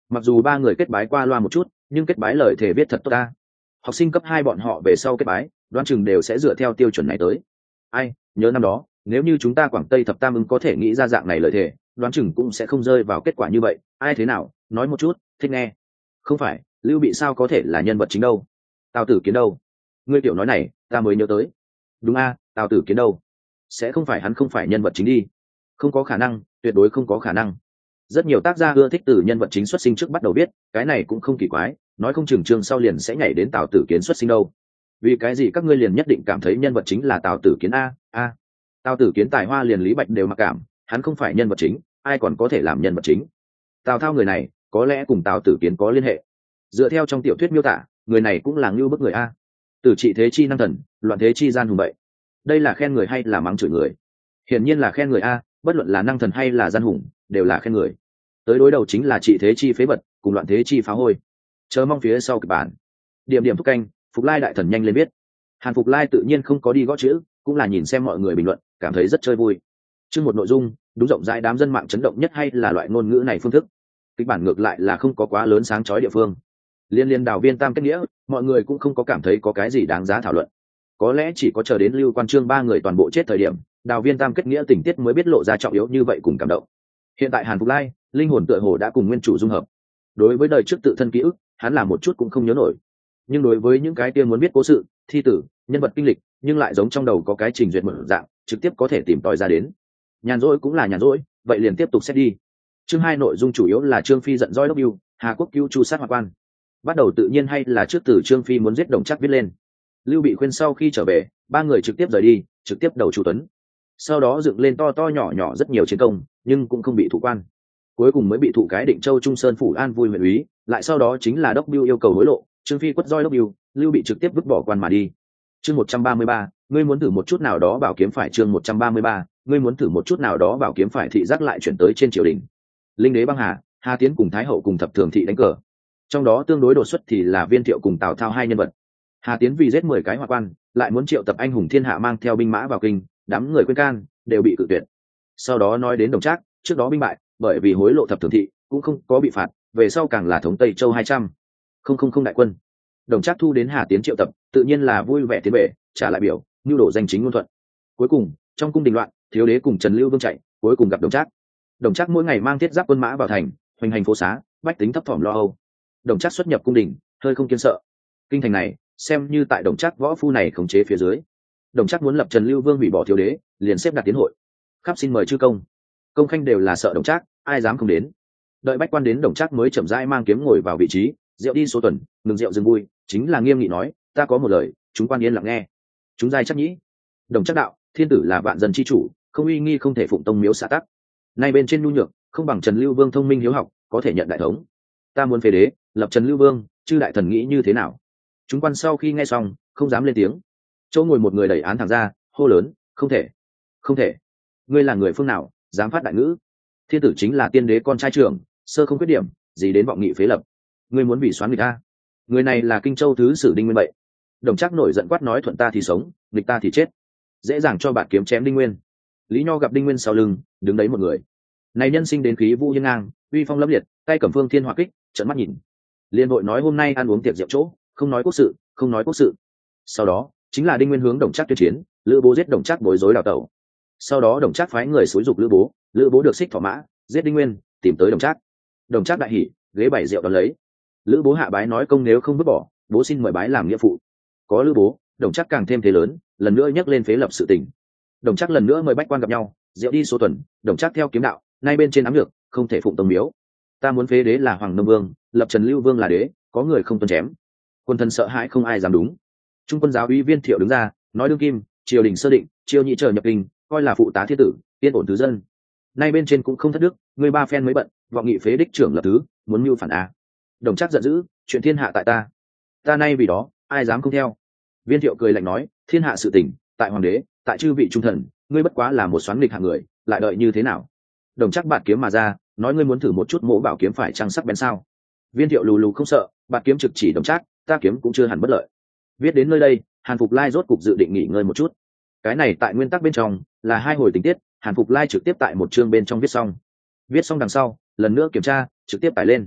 Mặc dù ba người kết bái qua loa một chút, nhưng kết bái lời thề viết thật tốt ta. Học sinh cấp hai bọn họ về sau kết bái, đoán chừng đều sẽ dựa theo tiêu chuẩn này tới. Ai, nhớ năm đó, nếu như chúng ta Quảng Tây thập tam ưng có thể nghĩ ra dạng này lời thề, đoán chừng cũng sẽ không rơi vào kết quả như vậy. Ai thế nào, nói một chút, thích nghe. Không phải, Lưu Bị sao có thể là nhân vật chính đâu? Tào Tử Kiến đâu? Ngươi tiểu nói này, ta mới nhớ tới. Đúng a, Tào Tử Kiến đâu? Sẽ không phải hắn không phải nhân vật chính đi? Không có khả năng, tuyệt đối không có khả năng. Rất nhiều tác gia ưa thích từ nhân vật chính xuất sinh trước bắt đầu viết, cái này cũng không kỳ quái, nói không chừng chương sau liền sẽ nhảy đến Tào Tử Kiến xuất sinh đâu. Vì cái gì các ngươi liền nhất định cảm thấy nhân vật chính là Tào Tử Kiến a? A, Tào Tử Kiến tài hoa liền Lý Bạch đều mặc cảm, hắn không phải nhân vật chính, ai còn có thể làm nhân vật chính? Tào Thao người này, có lẽ cùng Tào Tử Kiến có liên hệ. Dựa theo trong tiểu thuyết miêu tả, người này cũng là ngưu bức người a. Tử trị thế chi năng thần, loạn thế chi gian hùng bậy. Đây là khen người hay là mắng chửi người? Hiển nhiên là khen người a, bất luận là năng thần hay là gian hùng, đều là khen người. Tới đối đầu chính là trị thế chi phế vật, cùng loạn thế chi phá hôi. Chờ mong phía sau kịch bản. Điểm điểm thúc canh, Phục Lai đại thần nhanh lên viết. Hàn Phục Lai tự nhiên không có đi gõ chữ, cũng là nhìn xem mọi người bình luận, cảm thấy rất chơi vui. Chương một nội dung, đúng rộng rãi đám dân mạng chấn động nhất hay là loại ngôn ngữ này phương thức. Kịch bản ngược lại là không có quá lớn sáng chói địa phương. Liên liên đào viên tam kết nghĩa, mọi người cũng không có cảm thấy có cái gì đáng giá thảo luận. Có lẽ chỉ có chờ đến Lưu Quan Trương ba người toàn bộ chết thời điểm, đào viên tam kết nghĩa tình tiết mới biết lộ ra trọng yếu như vậy cùng cảm động. Hiện tại Hàn Phục Lai, linh hồn tựa hồ đã cùng nguyên chủ dung hợp. Đối với đời trước tự thân ký ức, hắn là một chút cũng không nhớ nổi. Nhưng đối với những cái kia muốn biết cố sự, thi tử, nhân vật kinh lịch, nhưng lại giống trong đầu có cái trình duyệt một dạng, trực tiếp có thể tìm tòi ra đến. Nhàn rỗi cũng là nhàn rỗi, vậy liền tiếp tục xét đi. Chương hai nội dung chủ yếu là Trương Phi giận dõi W, Hà Quốc cứu chu sát Hoa Quan. Bắt đầu tự nhiên hay là trước từ Trương Phi muốn giết Đồng Trác viết lên. Lưu Bị khuyên sau khi trở về, ba người trực tiếp rời đi, trực tiếp đầu Chu Tuấn. Sau đó dựng lên to to nhỏ nhỏ rất nhiều chiến công, nhưng cũng không bị thụ quan. Cuối cùng mới bị thụ cái Định Châu Trung Sơn phủ An Vui huyện úy, lại sau đó chính là Đốc Bưu yêu cầu hối lộ, Trương Phi quất roi Đốc Bưu, Lưu Bị trực tiếp vứt bỏ quan mà đi. Chương một trăm ba mươi ba, ngươi muốn thử một chút nào đó bảo kiếm phải chương một trăm ba mươi ba, ngươi muốn thử một chút nào đó bảo kiếm phải thị giác lại chuyển tới trên triều đình. Linh đế băng hà, Hà Tiến cùng Thái hậu cùng thập thường thị đánh cờ. Trong đó tương đối đột xuất thì là Viên Thiệu cùng Tào Thao hai nhân vật. Hà Tiến vì giết mười cái Hoa Quan, lại muốn triệu tập anh hùng thiên hạ mang theo binh mã vào kinh, đám người khuyên can đều bị cự tuyệt. Sau đó nói đến Đồng Trác, trước đó binh bại, bởi vì hối lộ thập thường thị, cũng không có bị phạt, về sau càng là thống Tây Châu hai trăm không không không đại quân. Đồng Trác thu đến Hà Tiến triệu tập, tự nhiên là vui vẻ tiến bể, trả lại biểu, nhu đổ danh chính ngôn thuận. Cuối cùng, trong cung đình loạn, Thiếu đế cùng Trần Lưu Vương chạy, cuối cùng gặp Đồng Trác. Đồng Trác mỗi ngày mang thiết giáp quân mã vào thành, hoành hành phố xá, bách tính thấp thỏm lo âu. Đồng Trác xuất nhập cung đình, hơi không kiên sợ. Kinh thành này, xem như tại Đồng Trác võ phu này khống chế phía dưới. Đồng Trác muốn lập Trần Lưu Vương hủy bỏ Thiếu đế, liền xếp đặt tiến hội, khắp xin mời chư công. Công khanh đều là sợ Đồng Trác, ai dám không đến. Đợi bách quan đến, Đồng Trác mới chậm rãi mang kiếm ngồi vào vị trí, rượu đi số tuần, ngừng rượu dừng vui, chính là nghiêm nghị nói, ta có một lời, chúng quan yên lặng nghe. Chúng giai chắc nhĩ. Đồng Trác đạo, thiên tử là vạn dân chi chủ, không uy nghi không thể phụng tông miếu xã tắc. Nay bên trên nhu nhược, không bằng Trần Lưu Vương thông minh hiếu học, có thể nhận đại thống. Ta muốn phế đế, lập Trần Lưu Vương, chư đại thần nghĩ như thế nào? Chúng quan sau khi nghe xong, không dám lên tiếng. Chỗ ngồi một người đẩy án thẳng ra, hô lớn, không thể, không thể. Ngươi là người phương nào, dám phát đại ngữ? Thiên tử chính là tiên đế con trai trưởng, sơ không khuyết điểm, gì đến vọng nghị phế lập. Ngươi muốn bị xoán nghịch ta? Người này là Kinh Châu thứ sử Đinh Nguyên Bậy. Đồng Trác nổi giận quát nói, thuận ta thì sống, nghịch ta thì chết. Dễ dàng cho bạn kiếm chém Đinh Nguyên. Lý Nho gặp Đinh Nguyên sau lưng, đứng đấy một người. Này nhân sinh đến khí vũ hiên ngang, uy phong lẫm liệt, tay cầm phương thiên hỏa kích, trợn mắt nhìn. Liên hội nói hôm nay ăn uống tiệc rượu chỗ, không nói quốc sự, không nói quốc sự. Sau đó, chính là Đinh Nguyên hướng Đồng Trác tuyên chiến, Lữ Bố giết Đồng Trác bối rối đào tẩu. Sau đó Đồng Trác phái người xúi giục Lữ Bố, Lữ Bố được xích thỏ mã, giết Đinh Nguyên, tìm tới Đồng Trác. Đồng Trác đại hỉ, ghế bảy rượu đón lấy. Lữ Bố hạ bái nói công nếu không vứt bỏ, bố xin mời bái làm nghĩa phụ. Có Lữ Bố, Đồng Trác càng thêm thế lớn, lần nữa nhắc lên phế lập sự tình. Đồng Trác lần nữa mời bách quan gặp nhau, rượu đi số tuần, Đồng Trác theo kiếm đạo, nay bên trên ám lược, không thể phụng tông miếu. Ta muốn phế đế là Hoàng Nông Vương, lập Trần Lưu Vương là đế, có người không tuân chém. Quân thần sợ hãi không ai dám đúng. Trung quân giáo úy Viên Thiệu đứng ra, nói đương kim, triều đình sơ định, triều nhị trở nhập kinh, coi là phụ tá thiên tử, tiên ổn tứ dân. Nay bên trên cũng không thất đức, người ba phen mới bận, vọng nghị phế đích trưởng lập tứ, muốn mưu phản a. Đồng Trác giận dữ, chuyện thiên hạ tại ta, ta nay vì đó, ai dám không theo. Viên Thiệu cười lạnh nói, thiên hạ sự tình, tại hoàng đế, tại chư vị trung thần, ngươi bất quá là một xoán nghịch hạng người, lại đợi như thế nào? Đồng Trác bạt kiếm mà ra, nói ngươi muốn thử một chút mỗ bảo kiếm phải trang sắc bén sao? Viên Thiệu lù lù không sợ, bạt kiếm trực chỉ Đồng Trác, ta kiếm cũng chưa hẳn bất lợi. Viết đến nơi đây, Hàn Phục Lai rốt cục dự định nghỉ ngơi một chút. Cái này tại nguyên tắc bên trong là hai hồi tình tiết, Hàn Phục Lai trực tiếp tại một chương bên trong viết xong. Viết xong đằng sau, lần nữa kiểm tra, trực tiếp tải lên.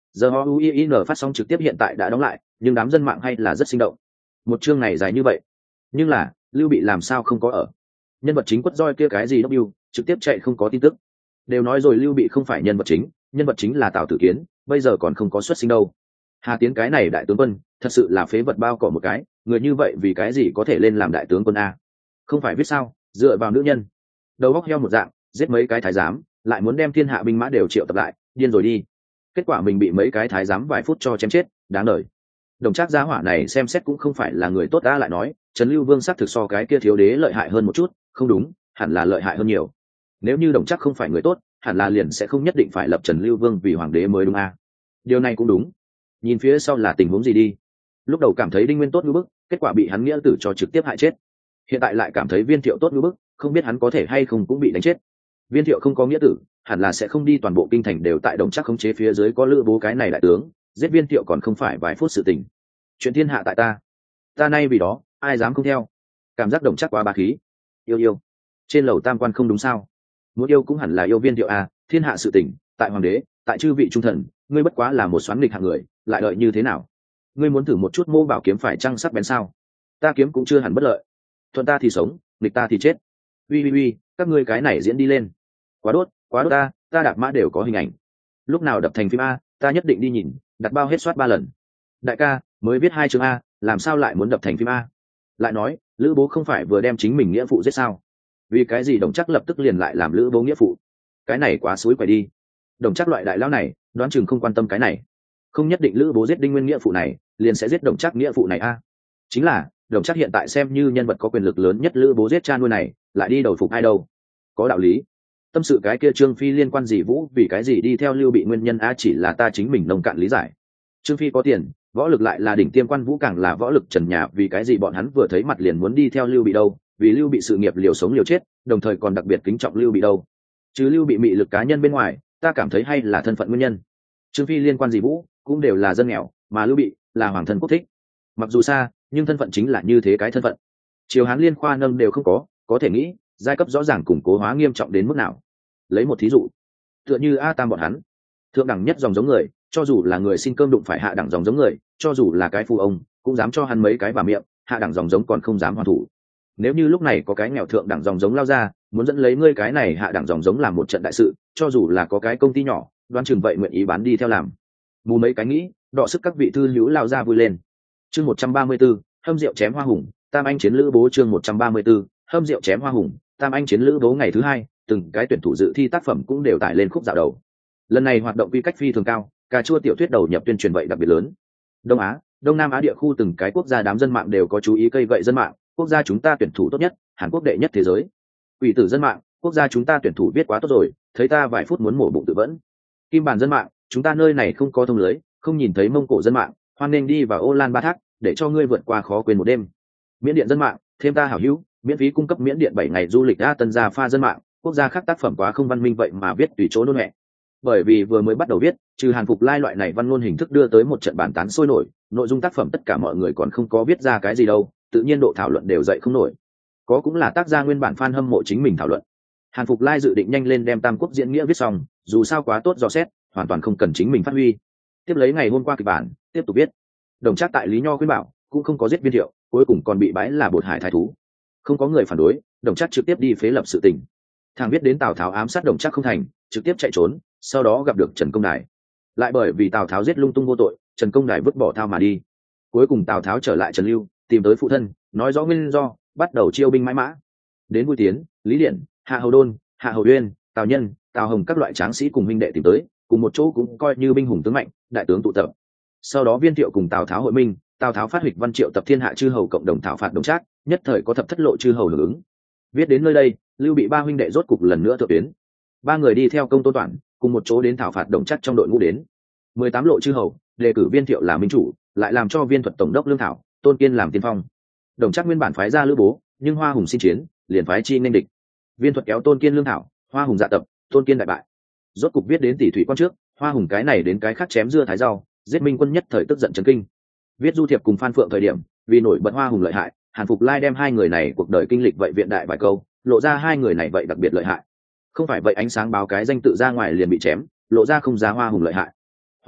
giờ họ uin phát sóng trực tiếp hiện tại đã đóng lại, nhưng đám dân mạng hay là rất sinh động. Một chương này dài như vậy, nhưng là Lưu Bị làm sao không có ở? Nhân vật chính quất roi kia cái gì W, trực tiếp chạy không có tin tức. Đều nói rồi Lưu Bị không phải nhân vật chính, nhân vật chính là Tào Tử Kiến, bây giờ còn không có xuất sinh đâu. Hà Tiến cái này đại tướng quân, thật sự là phế vật bao cỏ một cái, người như vậy vì cái gì có thể lên làm đại tướng quân a? Không phải viết sao, dựa vào nữ nhân. Đầu óc heo một dạng, giết mấy cái thái giám, lại muốn đem thiên hạ binh mã đều triệu tập lại, điên rồi đi. Kết quả mình bị mấy cái thái giám vài phút cho chém chết, đáng đời. Đồng Trác giá hỏa này xem xét cũng không phải là người tốt đã lại nói, Trần Lưu Vương xác thực so cái kia thiếu đế lợi hại hơn một chút, không đúng, hẳn là lợi hại hơn nhiều. Nếu như Đồng Trác không phải người tốt, hẳn là liền sẽ không nhất định phải lập Trần Lưu Vương vì hoàng đế mới đúng a. Điều này cũng đúng. Nhìn phía sau là tình huống gì đi. Lúc đầu cảm thấy Đinh Nguyên tốt như bức, kết quả bị hắn nghĩa tử cho trực tiếp hại chết. Hiện tại lại cảm thấy Viên Thiệu tốt như bức, không biết hắn có thể hay không cũng bị đánh chết. Viên Thiệu không có nghĩa tử, hẳn là sẽ không đi toàn bộ kinh thành đều tại Đồng Trác khống chế phía dưới có Lữ Bố cái này đại tướng, giết Viên Thiệu còn không phải vài phút sự tình. Chuyện thiên hạ tại ta, ta nay vì đó, ai dám không theo. Cảm giác Đồng Trác quá bá khí. Yêu yêu, trên lầu tam quan không đúng sao? Muốn yêu cũng hẳn là yêu Viên Thiệu à, thiên hạ sự tình, tại hoàng đế, tại chư vị trung thần, ngươi bất quá là một xoắn nghịch hạng người, lại đợi như thế nào? Ngươi muốn thử một chút Mô Bảo kiếm phải trăng sắc bén sao? Ta kiếm cũng chưa hẳn bất lợi. Thuận ta thì sống, nghịch ta thì chết. Uy uy uy, các ngươi cái này diễn đi lên. Quá đốt, quá đốt ta, ta đạp mã đều có hình ảnh. Lúc nào đập thành phim a, ta nhất định đi nhìn, đặt bao hết soát ba lần. Đại ca, mới viết hai chương a, làm sao lại muốn đập thành phim a? Lại nói, Lữ Bố không phải vừa đem chính mình nghĩa phụ giết sao? Vì cái gì Đồng Trác lập tức liền lại làm Lữ Bố nghĩa phụ? Cái này quá xúi quậy đi. Đồng Trác loại đại lão này, đoán chừng không quan tâm cái này. Không nhất định Lữ Bố giết Đinh Nguyên nghĩa phụ này, liền sẽ giết Đồng Trác nghĩa phụ này a. Chính là, Đồng Trác hiện tại xem như nhân vật có quyền lực lớn nhất, Lữ Bố giết cha nuôi này, lại đi đầu phục ai đâu? Có đạo lý. Tâm sự cái kia Trương Phi liên quan gì Vũ, vì cái gì đi theo Lưu Bị nguyên nhân a, chỉ là ta chính mình nông cạn lý giải. Trương Phi có tiền, võ lực lại là đỉnh tiêm, quan Vũ càng là võ lực trần nhà, vì cái gì bọn hắn vừa thấy mặt liền muốn đi theo Lưu Bị đâu? Vì Lưu Bị sự nghiệp liều sống liều chết, đồng thời còn đặc biệt kính trọng Lưu Bị đâu. Chứ Lưu Bị mị lực cá nhân bên ngoài, ta cảm thấy hay là thân phận nguyên nhân. Trương Phi liên quan gì Vũ, cũng đều là dân nghèo, mà Lưu Bị là hoàng thân quốc thích. Mặc dù xa, nhưng thân phận chính là như thế cái thân phận. Triều Hán liên khoa nâng đều không có, có thể nghĩ giai cấp rõ ràng củng cố hóa nghiêm trọng đến mức nào. Lấy một thí dụ, tựa như A Tam bọn hắn, thượng đẳng nhất dòng giống người, cho dù là người xin cơm đụng phải hạ đẳng dòng giống người, cho dù là cái phu ông, cũng dám cho hắn mấy cái vào miệng, hạ đẳng dòng giống còn không dám hoàn thủ. Nếu như lúc này có cái nghèo thượng đẳng dòng giống lao ra, muốn dẫn lấy ngươi cái này hạ đẳng dòng giống làm một trận đại sự, cho dù là có cái công ty nhỏ, đoán chừng vậy nguyện ý bán đi theo làm. Mù mấy cái nghĩ, đọ sức các vị thư hữu lao ra vui lên. Chương một trăm ba mươi 134, hâm rượu chém hoa hùng, Tam Anh chiến Lữ Bố. Chương một trăm ba mươi 134, hâm rượu chém hoa hùng, Tam Anh chiến Lữ Bố. Ngày thứ hai, từng cái tuyển thủ dự thi tác phẩm cũng đều tải lên khúc dạo đầu. Lần này hoạt động quy cách phi thường cao, cà chua tiểu thuyết đầu nhập tuyên truyền vậy đặc biệt lớn. Đông Á, Đông Nam Á địa khu từng cái quốc gia đám dân mạng đều có chú ý cây gậy dân mạng, quốc gia chúng ta tuyển thủ tốt nhất, Hàn Quốc đệ nhất thế giới. Quỷ tử dân mạng, quốc gia chúng ta tuyển thủ viết quá tốt rồi, thấy ta vài phút muốn mổ bụng tự vẫn. Kim bản dân mạng, chúng ta nơi này không có thông lưới, không nhìn thấy Mông Cổ dân mạng, hoan nên đi vào Ô Lan Ba Thác, để cho ngươi vượt qua khó quên một đêm. Miễn Điện dân mạng, thêm ta hảo hữu, miễn phí cung cấp miễn điện bảy ngày du lịch. A Tân Gia Pha dân mạng, quốc gia khác tác phẩm quá không văn minh vậy mà viết tùy chỗ nôn nhẹ. Bởi vì vừa mới bắt đầu viết, trừ Hàn Phục Lai loại này văn ngôn hình thức đưa tới một trận bàn tán sôi nổi, nội dung tác phẩm tất cả mọi người còn không có viết ra cái gì đâu, tự nhiên độ thảo luận đều dậy không nổi. Có cũng là tác gia nguyên bản fan hâm mộ chính mình thảo luận. Hàn Phục Lai dự định nhanh lên đem Tam Quốc diễn nghĩa viết xong, dù sao quá tốt dò xét, hoàn toàn không cần chính mình phát huy. Tiếp lấy ngày hôm qua kịch bản, tiếp tục viết. Đồng Trác tại Lý Nho khuyên bảo, cũng không có giết Viên Thiệu, cuối cùng còn bị bãi là bột hải thái thú. Không có người phản đối, Đồng Trác trực tiếp đi phế lập sự tình. Thằng biết đến Tào Tháo ám sát Đồng Trác không thành, trực tiếp chạy trốn, sau đó gặp được Trần Công Đài. Lại bởi vì Tào Tháo giết lung tung vô tội, Trần Công Đài vứt bỏ thao mà đi. Cuối cùng Tào Tháo trở lại Trần Lưu, tìm tới phụ thân, nói rõ nguyên do, bắt đầu chiêu binh mãi mã. Đến Vui Tiến, Lý Điện, Hạ Hầu Đôn, Hạ Hầu Uyên, Tào Nhân, Tào Hồng các loại tráng sĩ cùng huynh đệ tìm tới, cùng một chỗ cũng coi như binh hùng tướng mạnh, đại tướng tụ tập. Sau đó Viên Thiệu cùng Tào Tháo hội minh, Tào Tháo phát hịch văn triệu tập thiên hạ chư hầu cộng đồng thảo phạt Đồng Trác, nhất thời có thập thất lộ chư hầu hưởng ứng. Viết đến nơi đây, Lưu Bị ba huynh đệ rốt cục lần nữa thượng tuyến. Ba người đi theo Công Tôn Toản, cùng một chỗ đến thảo phạt Đồng Trác trong đội ngũ đến. mười tám lộ chư hầu đề cử Viên Thiệu làm minh chủ, lại làm cho Viên Thuật tổng đốc lương thảo, Tôn Kiên làm tiên phong. Đồng Trác nguyên bản phái ra Lữ Bố, nhưng Hoa Hùng xin chiến, liền phái chi nên địch. Viên Thuật kéo Tôn Kiên lương thảo, Hoa Hùng dạ tập, Tôn Kiên đại bại. Rốt cục viết đến tỷ thủy quan trước, Hoa Hùng cái này đến cái khác chém dưa thái rau, giết Minh Quân nhất thời tức giận chấn kinh. Viết Du Thiệp cùng Phan Phượng thời điểm, vì nổi bật Hoa Hùng lợi hại, Hàn Phục Lai đem hai người này cuộc đời kinh lịch vậy viện đại vài câu, lộ ra hai người này vậy đặc biệt lợi hại. Không phải vậy ánh sáng báo cái danh tự ra ngoài liền bị chém, lộ ra không ra Hoa Hùng lợi hại.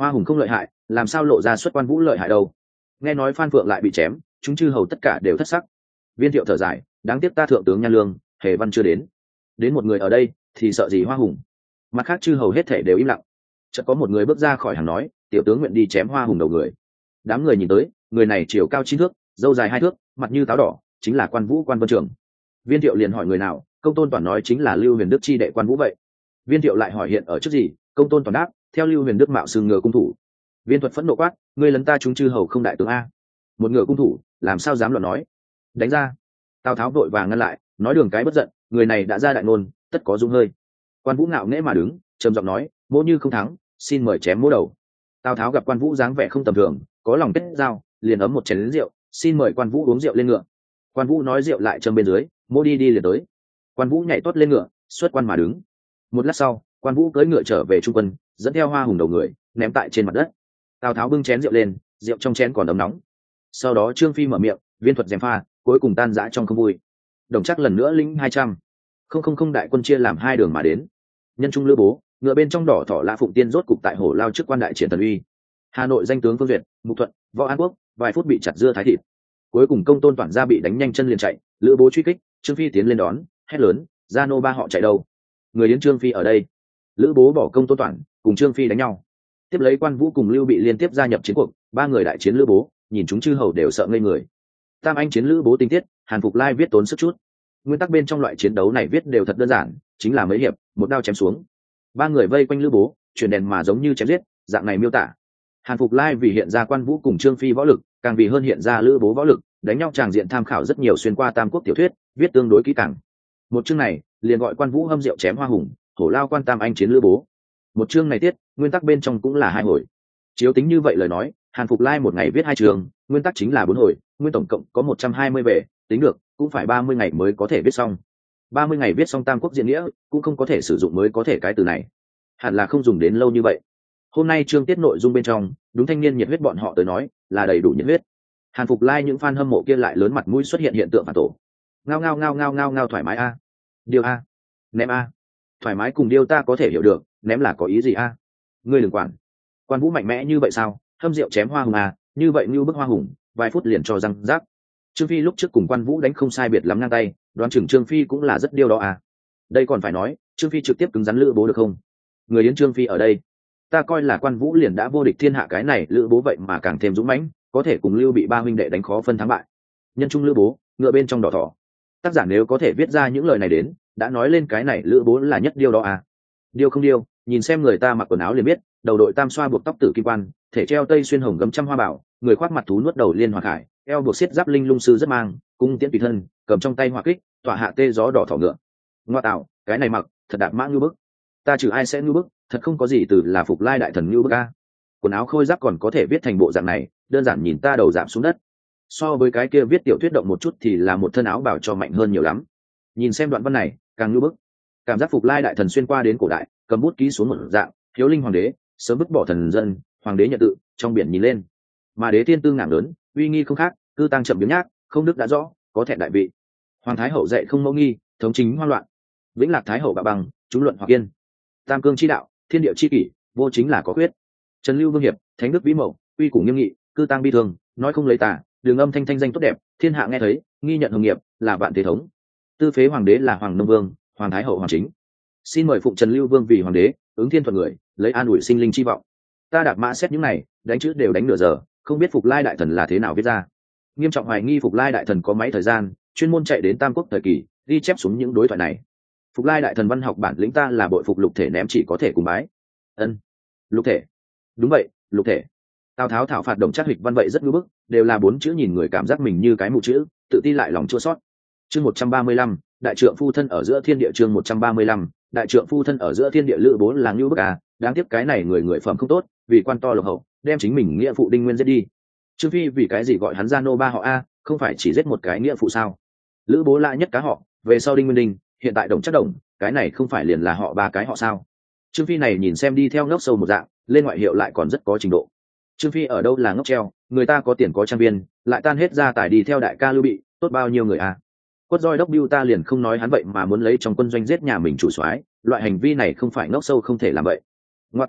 Hoa hùng không lợi hại, làm sao lộ ra xuất Quan Vũ lợi hại đâu? Nghe nói Phan Phượng lại bị chém, chúng chư hầu tất cả đều thất sắc. Viên Thiệu thở dài, đáng tiếc ta thượng tướng Nhan Lương, Hề Văn chưa đến. Đến một người ở đây thì sợ gì Hoa hùng? Mặt khác chư hầu hết thể đều im lặng. Chợt có một người bước ra khỏi hàng nói, tiểu tướng nguyện đi chém Hoa hùng đầu người. Đám người nhìn tới, người này chiều cao chín thước, râu dài hai thước, mặt như táo đỏ, chính là Quan Vũ Quan Vân Trường. Viên Thiệu liền hỏi người nào, Công Tôn Toản nói chính là Lưu Huyền Đức chi đệ Quan Vũ vậy. Viên Thiệu lại hỏi hiện ở trước gì, Công Tôn Toản đáp, theo Lưu Huyền Đức mạo sừng ngựa cung thủ. Viên Thuật phẫn nộ quát, ngươi lấn ta chúng chư hầu không đại tướng a, một ngựa cung thủ làm sao dám luận nói, đánh ra. Tào Tháo vội vàng ngăn lại, nói đường cái bất giận, người này đã ra đại ngôn, tất có dung hơi. Quan Vũ ngạo nghễ mà đứng, trầm giọng nói, mỗ như không thắng, xin mời chém mỗ đầu. Tào Tháo gặp Quan Vũ dáng vẻ không tầm thường, có lòng kết giao, liền ấm một chén lớn rượu, xin mời Quan Vũ uống rượu lên ngựa. Quan Vũ nói rượu lại châm bên dưới, mỗ đi đi liền tới. Quan Vũ nhảy tuốt lên ngựa, xuất quan mà đứng. Một lát sau, Quan Vũ cưỡi ngựa trở về trung quân, dẫn theo Hoa hùng đầu người, ném tại trên mặt đất. Tào Tháo bưng chén rượu lên, rượu trong chén còn ấm nóng. Sau đó Trương Phi mở miệng, Viên Thuật gièm pha, cuối cùng tan rã trong không vui. Đồng Trác lần nữa lĩnh hai trăm, không không không đại quân chia làm hai đường mà đến. Nhân trung Lữ Bố, ngựa bên trong đỏ thỏ Lã Phụng Tiên rốt cục tại Hổ Lao trước quan đại triển thần uy. Hà Nội danh tướng Phương Duyệt, Mục Thuận, Võ An Quốc, vài phút bị chặt dưa thái thịt. Cuối cùng Công Tôn Toản ra bị đánh nhanh chân liền chạy, Lữ Bố truy kích, Trương Phi tiến lên đón, hét lớn, gia nô ba họ chạy đâu? Người đến Trương Phi ở đây. Lữ Bố bỏ Công Tôn Toản, cùng Trương Phi đánh nhau. Tiếp lấy Quan Vũ cùng Lưu Bị liên tiếp gia nhập chiến cuộc, ba người đại chiến Lữ Bố, nhìn chúng chư hầu đều sợ ngây người. Tam anh chiến Lữ Bố tinh tiết, Hàn Phục Lai viết tốn sức chút. Nguyên tắc bên trong loại chiến đấu này viết đều thật đơn giản, chính là mấy hiệp, một đao chém xuống. Ba người vây quanh Lữ Bố, chuyển đèn mà giống như chém giết, dạng này miêu tả. Hàn Phục Lai vì hiện ra Quan Vũ cùng Trương Phi võ lực, càng vì hơn hiện ra Lữ Bố võ lực, đánh nhau tràng diện tham khảo rất nhiều xuyên qua Tam Quốc tiểu thuyết, viết tương đối kỹ càng. Một chương này liền gọi Quan Vũ hâm rượu chém Hoa hùng, Hổ Lao quan Tam anh chiến Lữ Bố. Một chương này tiết, nguyên tắc bên trong cũng là hai hồi. Chiếu tính như vậy lời nói, Hàn Phục Lai một ngày viết hai chương, nguyên tắc chính là bốn hồi, nguyên tổng cộng có một trăm hai mươi về, tính được cũng phải ba mươi ngày mới có thể viết xong. ba mươi ngày viết xong Tam Quốc diễn nghĩa, cũng không có thể sử dụng mới có thể cái từ này. Hẳn là không dùng đến lâu như vậy. Hôm nay chương tiết nội dung bên trong, đúng thanh niên nhiệt huyết bọn họ tới nói, là đầy đủ nhiệt huyết. Hàn Phục Lai những fan hâm mộ kia lại lớn mặt mũi xuất hiện hiện tượng phản tổ. Ngao ngao ngao ngao ngao ngao thoải mái a. Điều a. Ném a. Thoải mái cùng điêu ta có thể hiểu được, ném là có ý gì a? Ngươi đừng quản. Quan Vũ mạnh mẽ như vậy sao? Hâm rượu chém Hoa hùng à, như vậy như bức Hoa hùng, vài phút liền cho răng rác. Trương Phi lúc trước cùng Quan Vũ đánh không sai biệt lắm ngang tay, đoán chừng Trương Phi cũng là rất điêu đó à. Đây còn phải nói, Trương Phi trực tiếp cứng rắn Lữ Bố được không? Người đến Trương Phi ở đây, ta coi là Quan Vũ liền đã vô địch thiên hạ, cái này Lữ Bố vậy mà càng thêm dũng mãnh, có thể cùng Lưu Bị ba huynh đệ đánh khó phân thắng bại. Nhân trung Lữ Bố, ngựa bên trong đỏ thỏ. Tác giả nếu có thể viết ra những lời này đến, đã nói lên cái này Lữ Bố là nhất điêu đó à. Điêu không điêu, nhìn xem người ta mặc quần áo liền biết, đầu đội tam xoa buộc tóc tử kim quan, thể treo tây xuyên hồng gấm trăm hoa bảo, người khoác mặt thú nuốt đầu liên hoa khải, eo buộc xiết giáp linh lung sư rất mang, cung tiễn tùy thân, cầm trong tay hỏa kích, tỏa hạ tê gió đỏ thỏ ngựa. Ngoa tạo, cái này mặc, thật đạp mã ngưu bức. Ta trừ ai sẽ ngưu bức, thật không có gì từ là Phục Lai đại thần ngưu bức a. Quần áo khôi giáp còn có thể viết thành bộ dạng này, đơn giản nhìn ta đầu giảm xuống đất. So với cái kia viết tiểu thuyết động một chút thì là một thân áo bảo cho mạnh hơn nhiều lắm. Nhìn xem đoạn văn này, càng ngưu bức. Cảm giác Phục Lai đại thần xuyên qua đến cổ đại, cầm bút ký xuống một dạng, hiếu linh hoàng đế, sớm vứt bỏ thần dân, hoàng đế nhận tự, trong biển nhìn lên. Mà đế thiên tư ngạng lớn, uy nghi không khác, cư tăng chậm biếng nhác, không đức đã rõ, có thẹn đại vị. Hoàng thái hậu dạy không mẫu nghi, thống chính hoan loạn. Vĩnh lạc thái hậu bạ bằng, chúng luận hoặc yên. Tam cương chi đạo, thiên địa chi kỷ, vô chính là có quyết. Trần lưu vương hiệp, thánh đức vĩ mẫu, uy củ nghiêm nghị, cư tăng bi thường, nói không lấy tả, đường âm thanh thanh danh tốt đẹp, thiên hạ nghe thấy, nghi nhận hồng nghiệp, là vạn thế thống. Tư phế hoàng đế là hoàng nông vương, hoàng thái hậu hoàng chính. Xin mời phụng Trần lưu vương vì hoàng đế, ứng thiên thuận người, lấy an ủi sinh linh chi vọng. Ta đạp mã xét những này, đánh chữ đều đánh nửa giờ, không biết Phục Lai đại thần là thế nào viết ra. Nghiêm trọng hoài nghi Phục Lai đại thần có máy thời gian, chuyên môn chạy đến Tam Quốc thời kỳ, ghi chép xuống những đối thoại này. Phục Lai đại thần văn học bản lĩnh ta là bội phục, lục thể ném chỉ có thể cùng bái. Ân, lục thể, đúng vậy, lục thể. Tào Tháo thảo phạt Đồng Trác hịch văn vậy rất ngưỡng bức, đều là bốn chữ nhìn người cảm giác mình như cái mù chữ, tự ti lại lòng chua xót. Chương một trăm ba mươi lăm, đại trượng phu thân ở giữa thiên địa. Chương một trăm ba mươi lăm, đại trượng phu thân ở giữa thiên địa. Lữ Bố là ngưu bức à, đáng tiếc cái này người người phẩm không tốt, vì quan to lộc hậu, đem chính mình nghĩa phụ Đinh Nguyên giết đi. Trương Phi vì cái gì gọi hắn gia nô ba họ a, không phải chỉ giết một cái nghĩa phụ sao? Lữ Bố lại nhất cá họ, về sau Đinh Nguyên Đinh, hiện tại Đồng Trác Đồng, cái này không phải liền là họ ba cái họ sao? Trương Phi này nhìn xem đi theo ngốc sâu một dạng, lên ngoại hiệu lại còn rất có trình độ. Trương Phi ở đâu là ngốc treo, người ta có tiền có trang viên, lại tan hết gia tài đi theo đại ca Lưu Bị, tốt bao nhiêu người a. Quất roi đốc biêu ta liền không nói hắn vậy mà muốn lấy trong quân doanh giết nhà mình chủ soái, loại hành vi này không phải ngốc sâu không thể làm vậy. Ngoa tạo,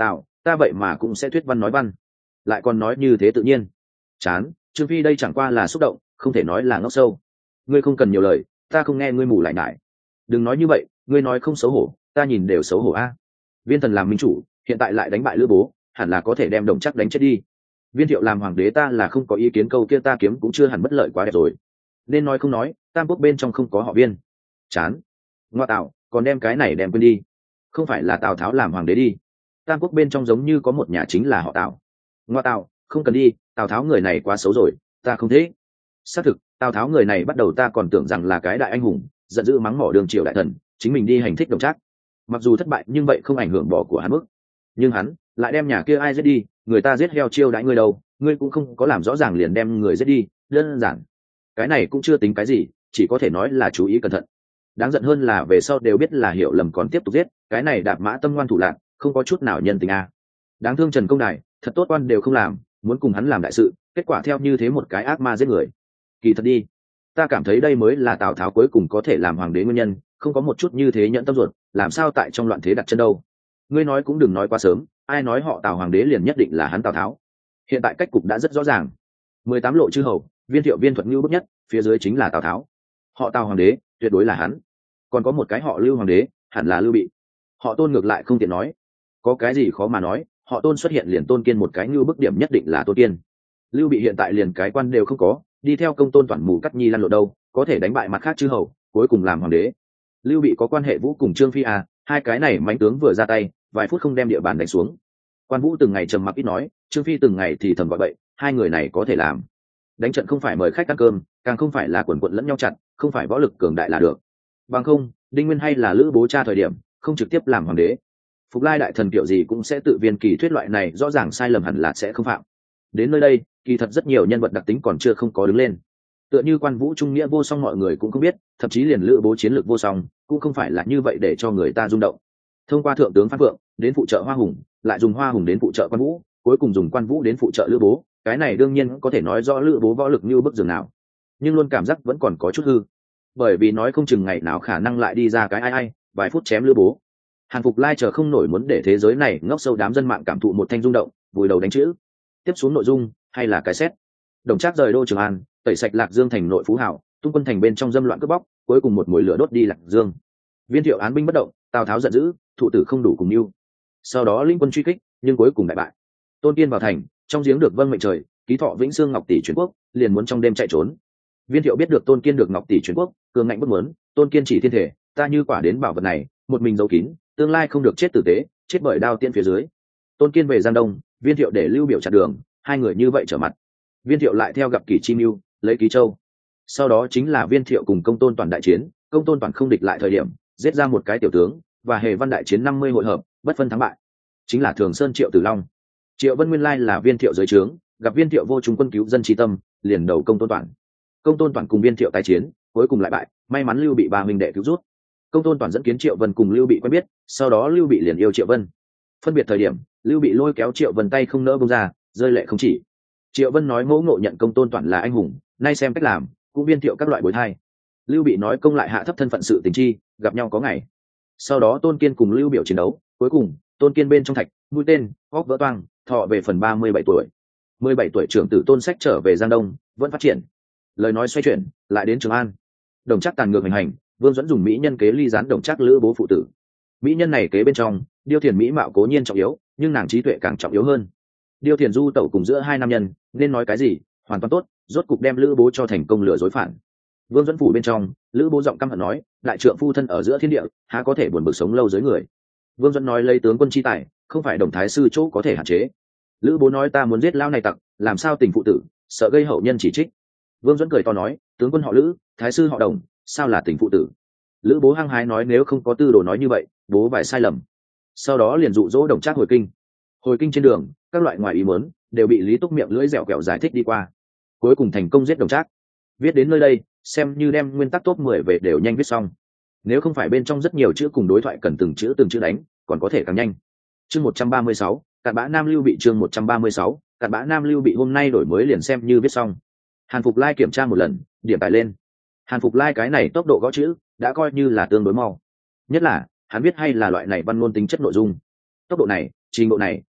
ta vậy mà cũng sẽ thuyết văn nói văn, lại còn nói như thế tự nhiên. Chán. Trương Phi đây chẳng qua là xúc động, không thể nói là ngốc sâu. Ngươi không cần nhiều lời, ta không nghe ngươi mù lại nại. Đừng nói như vậy, ngươi nói không xấu hổ, ta nhìn đều xấu hổ a. Viên Thần làm minh chủ, hiện tại lại đánh bại Lữ Bố, hẳn là có thể đem Đồng Trác đánh chết đi. Viên Thiệu làm hoàng đế ta là không có ý kiến, câu kia ta kiếm cũng chưa hẳn bất lợi quá đẹp rồi. Nên nói không nói, Tam Quốc bên trong không có họ Viên. Chán. Ngoa tạo, còn đem cái này đem quên đi. Không phải là Tào Tháo làm hoàng đế đi. Tam Quốc bên trong giống như có một nhà chính là họ Tào. Ngoa tạo, không cần đi, Tào Tháo người này quá xấu rồi, ta không thế. Xác thực, Tào Tháo người này bắt đầu ta còn tưởng rằng là cái đại anh hùng, giận dữ mắng mỏ đường triều đại thần, chính mình đi hành thích Đồng Trác. Mặc dù thất bại nhưng vậy không ảnh hưởng bỏ của hắn mức. Nhưng hắn lại đem nhà kia ai giết đi, người ta giết heo chiêu đãi ngươi đâu, ngươi cũng không có làm rõ ràng liền đem người giết đi, đơn giản. Cái này cũng chưa tính cái gì, chỉ có thể nói là chú ý cẩn thận. Đáng giận hơn là về sau đều biết là hiểu lầm còn tiếp tục giết, cái này đạp mã tâm ngoan thủ lạn, không có chút nào nhân tình a. Đáng thương Trần Công Đài, thật tốt quan đều không làm, muốn cùng hắn làm đại sự, kết quả theo như thế một cái ác ma giết người. Kỳ thật đi, ta cảm thấy đây mới là Tào Tháo cuối cùng có thể làm hoàng đế nguyên nhân, không có một chút như thế nhẫn tâm ruột, làm sao tại trong loạn thế đặt chân đâu. Ngươi nói cũng đừng nói quá sớm, ai nói họ Tào hoàng đế liền nhất định là hắn Tào Tháo. Hiện tại cách cục đã rất rõ ràng. mười tám lộ chư hầu, Viên Thiệu Viên Thuật Ngưu bức nhất, phía dưới chính là Tào Tháo. Họ Tào hoàng đế tuyệt đối là hắn. Còn có một cái họ Lưu hoàng đế, hẳn là Lưu Bị. Họ Tôn ngược lại không tiện nói, có cái gì khó mà nói, họ Tôn xuất hiện liền Tôn Kiên một cái Ngưu bức điểm nhất định là Tôn Kiên. Lưu Bị hiện tại liền cái quan đều không có, đi theo công tôn toàn mù cắt nhi lăn lộn đâu, có thể đánh bại mặt khác chư hầu, cuối cùng làm hoàng đế. Lưu Bị có quan hệ Vũ cùng Trương Phi à, hai cái này mãnh tướng vừa ra tay, vài phút không đem địa bàn đánh xuống. Quan Vũ từng ngày trầm mặc ít nói, Trương Phi từng ngày thì thầm gọi bậy, hai người này có thể làm. Đánh trận không phải mời khách ăn cơm, càng không phải là quần quận lẫn nhau chặt, không phải võ lực cường đại là được. Bằng không, Đinh Nguyên hay là Lữ Bố cha thời điểm, không trực tiếp làm hoàng đế. Phục Lai đại thần kiểu gì cũng sẽ tự viên kỳ thuyết loại này rõ ràng sai lầm hẳn là sẽ không phạm. Đến nơi đây, kỳ thật rất nhiều nhân vật đặc tính còn chưa không có đứng lên. Tựa như Quan Vũ trung nghĩa vô song mọi người cũng không biết, thậm chí liền Lữ Bố chiến lược vô song, cũng không phải là như vậy để cho người ta rung động. Thông qua thượng tướng Phan Phượng đến phụ trợ Hoa Hùng, lại dùng Hoa Hùng đến phụ trợ Quan Vũ, cuối cùng dùng Quan Vũ đến phụ trợ Lữ Bố, cái này đương nhiên có thể nói rõ Lữ Bố võ lực như bức giường nào, nhưng luôn cảm giác vẫn còn có chút hư, bởi vì nói không chừng ngày nào khả năng lại đi ra cái ai ai vài phút chém Lữ Bố. Hàn Phục Lai chờ không nổi muốn để thế giới này ngóc sâu đám dân mạng cảm thụ một thanh rung động, vùi đầu đánh chữ. Tiếp xuống nội dung hay là cái xét. Đồng Trác rời đô Trường An, tẩy sạch Lạc Dương thành nội phú hảo, tung quân thành bên trong dâm loạn cướp bóc, cuối cùng một mồi lửa đốt đi Lạc Dương. Viên Thiệu án binh bất động, Tào Tháo giận dữ, thụ tử không đủ cùng mưu. Sau đó linh quân truy kích, nhưng cuối cùng đại bại. Tôn Kiên vào thành, trong giếng được vâng mệnh trời, ký thọ Vĩnh Xương Ngọc tỷ chuyển quốc, liền muốn trong đêm chạy trốn. Viên Thiệu biết được Tôn Kiên được Ngọc tỷ chuyển quốc, cường ngạnh bất muốn, Tôn Kiên chỉ thiên thể, ta như quả đến bảo vật này, một mình giấu kín, tương lai không được chết tử tế, chết bởi đao tiên phía dưới. Tôn Kiên về Giang Đông, Viên Thiệu để Lưu Biểu chặn đường, hai người như vậy trở mặt. Viên Thiệu lại theo gặp Kỷ Chi Mưu, lấy Ký Châu. Sau đó chính là Viên Thiệu cùng Công Tôn Toàn đại chiến, Công Tôn Toàn không địch lại thời điểm, giết ra một cái tiểu tướng, và Hề Văn đại chiến năm mươi hội hợp, bất phân thắng bại. Chính là Thường Sơn Triệu Tử Long. Triệu Vân nguyên lai là Viên Thiệu dưới trướng, gặp Viên Thiệu vô trung quân cứu dân tri tâm, liền đầu Công Tôn Toàn. Công Tôn Toàn cùng Viên Thiệu tái chiến, cuối cùng lại bại, may mắn Lưu Bị ba huynh đệ cứu rút. Công Tôn Toàn dẫn kiến Triệu Vân cùng Lưu Bị quen biết, sau đó Lưu Bị liền yêu Triệu Vân. Phân biệt thời điểm, Lưu Bị lôi kéo Triệu Vân tay không nỡ buông ra, rơi lệ không chỉ. Triệu Vân nói Mẫu Ngộ nhận Công Tôn Toàn là anh hùng, nay xem cách làm, cũng Viên Thiệu các loại bối thai. Lưu Bị nói công lại hạ thấp thân phận sự tình chi, gặp nhau có ngày. Sau đó Tôn Kiên cùng Lưu Biểu chiến đấu, cuối cùng Tôn Kiên bên trong thạch, mũi tên, óc vỡ toang, thọ về phần ba mươi bảy tuổi. mười bảy tuổi trưởng tử Tôn Sách trở về Giang Đông, vẫn phát triển. Lời nói xoay chuyển, lại đến Trường An. Đồng Trác tàn ngược hành hành, Vương Duẫn dùng mỹ nhân kế ly gián Đồng Trác Lữ Bố phụ tử. Mỹ nhân này kế bên trong, Điêu Thiền mỹ mạo cố nhiên trọng yếu, nhưng nàng trí tuệ càng trọng yếu hơn. Điêu Thiền du tẩu cùng giữa hai nam nhân, nên nói cái gì, hoàn toàn tốt, rốt cục đem Lữ Bố cho thành công lừa dối phản. Vương Duẫn phủ bên trong, Lữ Bố giọng căm hận nói, đại trượng phu thân ở giữa thiên địa, há có thể buồn bực sống lâu dưới người. Vương Duẫn nói lấy tướng quân chi tài, không phải Đồng thái sư chỗ có thể hạn chế. Lữ Bố nói ta muốn giết lao này tặc, làm sao tình phụ tử, sợ gây hậu nhân chỉ trích. Vương Duẫn cười to nói, tướng quân họ Lữ, thái sư họ Đồng, sao là tình phụ tử. Lữ Bố hăng hái nói nếu không có tư đồ nói như vậy, bố vài sai lầm. Sau đó liền dụ dỗ Đồng Trác hồi kinh. Hồi kinh trên đường, các loại ngoài ý muốn đều bị Lý Túc miệng lưỡi dẻo kẹo giải thích đi qua, cuối cùng thành công giết Đồng Trác. Viết đến nơi đây, xem như đem nguyên tắc top mười về đều nhanh viết xong. Nếu không phải bên trong rất nhiều chữ cùng đối thoại cần từng chữ từng chữ đánh, còn có thể càng nhanh. Chương một trăm ba mươi sáu, Cặn Bã Nam Lưu Bị chương một trăm ba mươi sáu, Cặn Bã Nam Lưu Bị hôm nay đổi mới liền xem như viết xong. Hàn Phục Lai kiểm tra một lần, điểm tài lên. Hàn Phục Lai cái này tốc độ gõ chữ đã coi như là tương đối mau. Nhất là, hắn viết hay là loại này văn ngôn tính chất nội dung. Tốc độ này, trình độ này,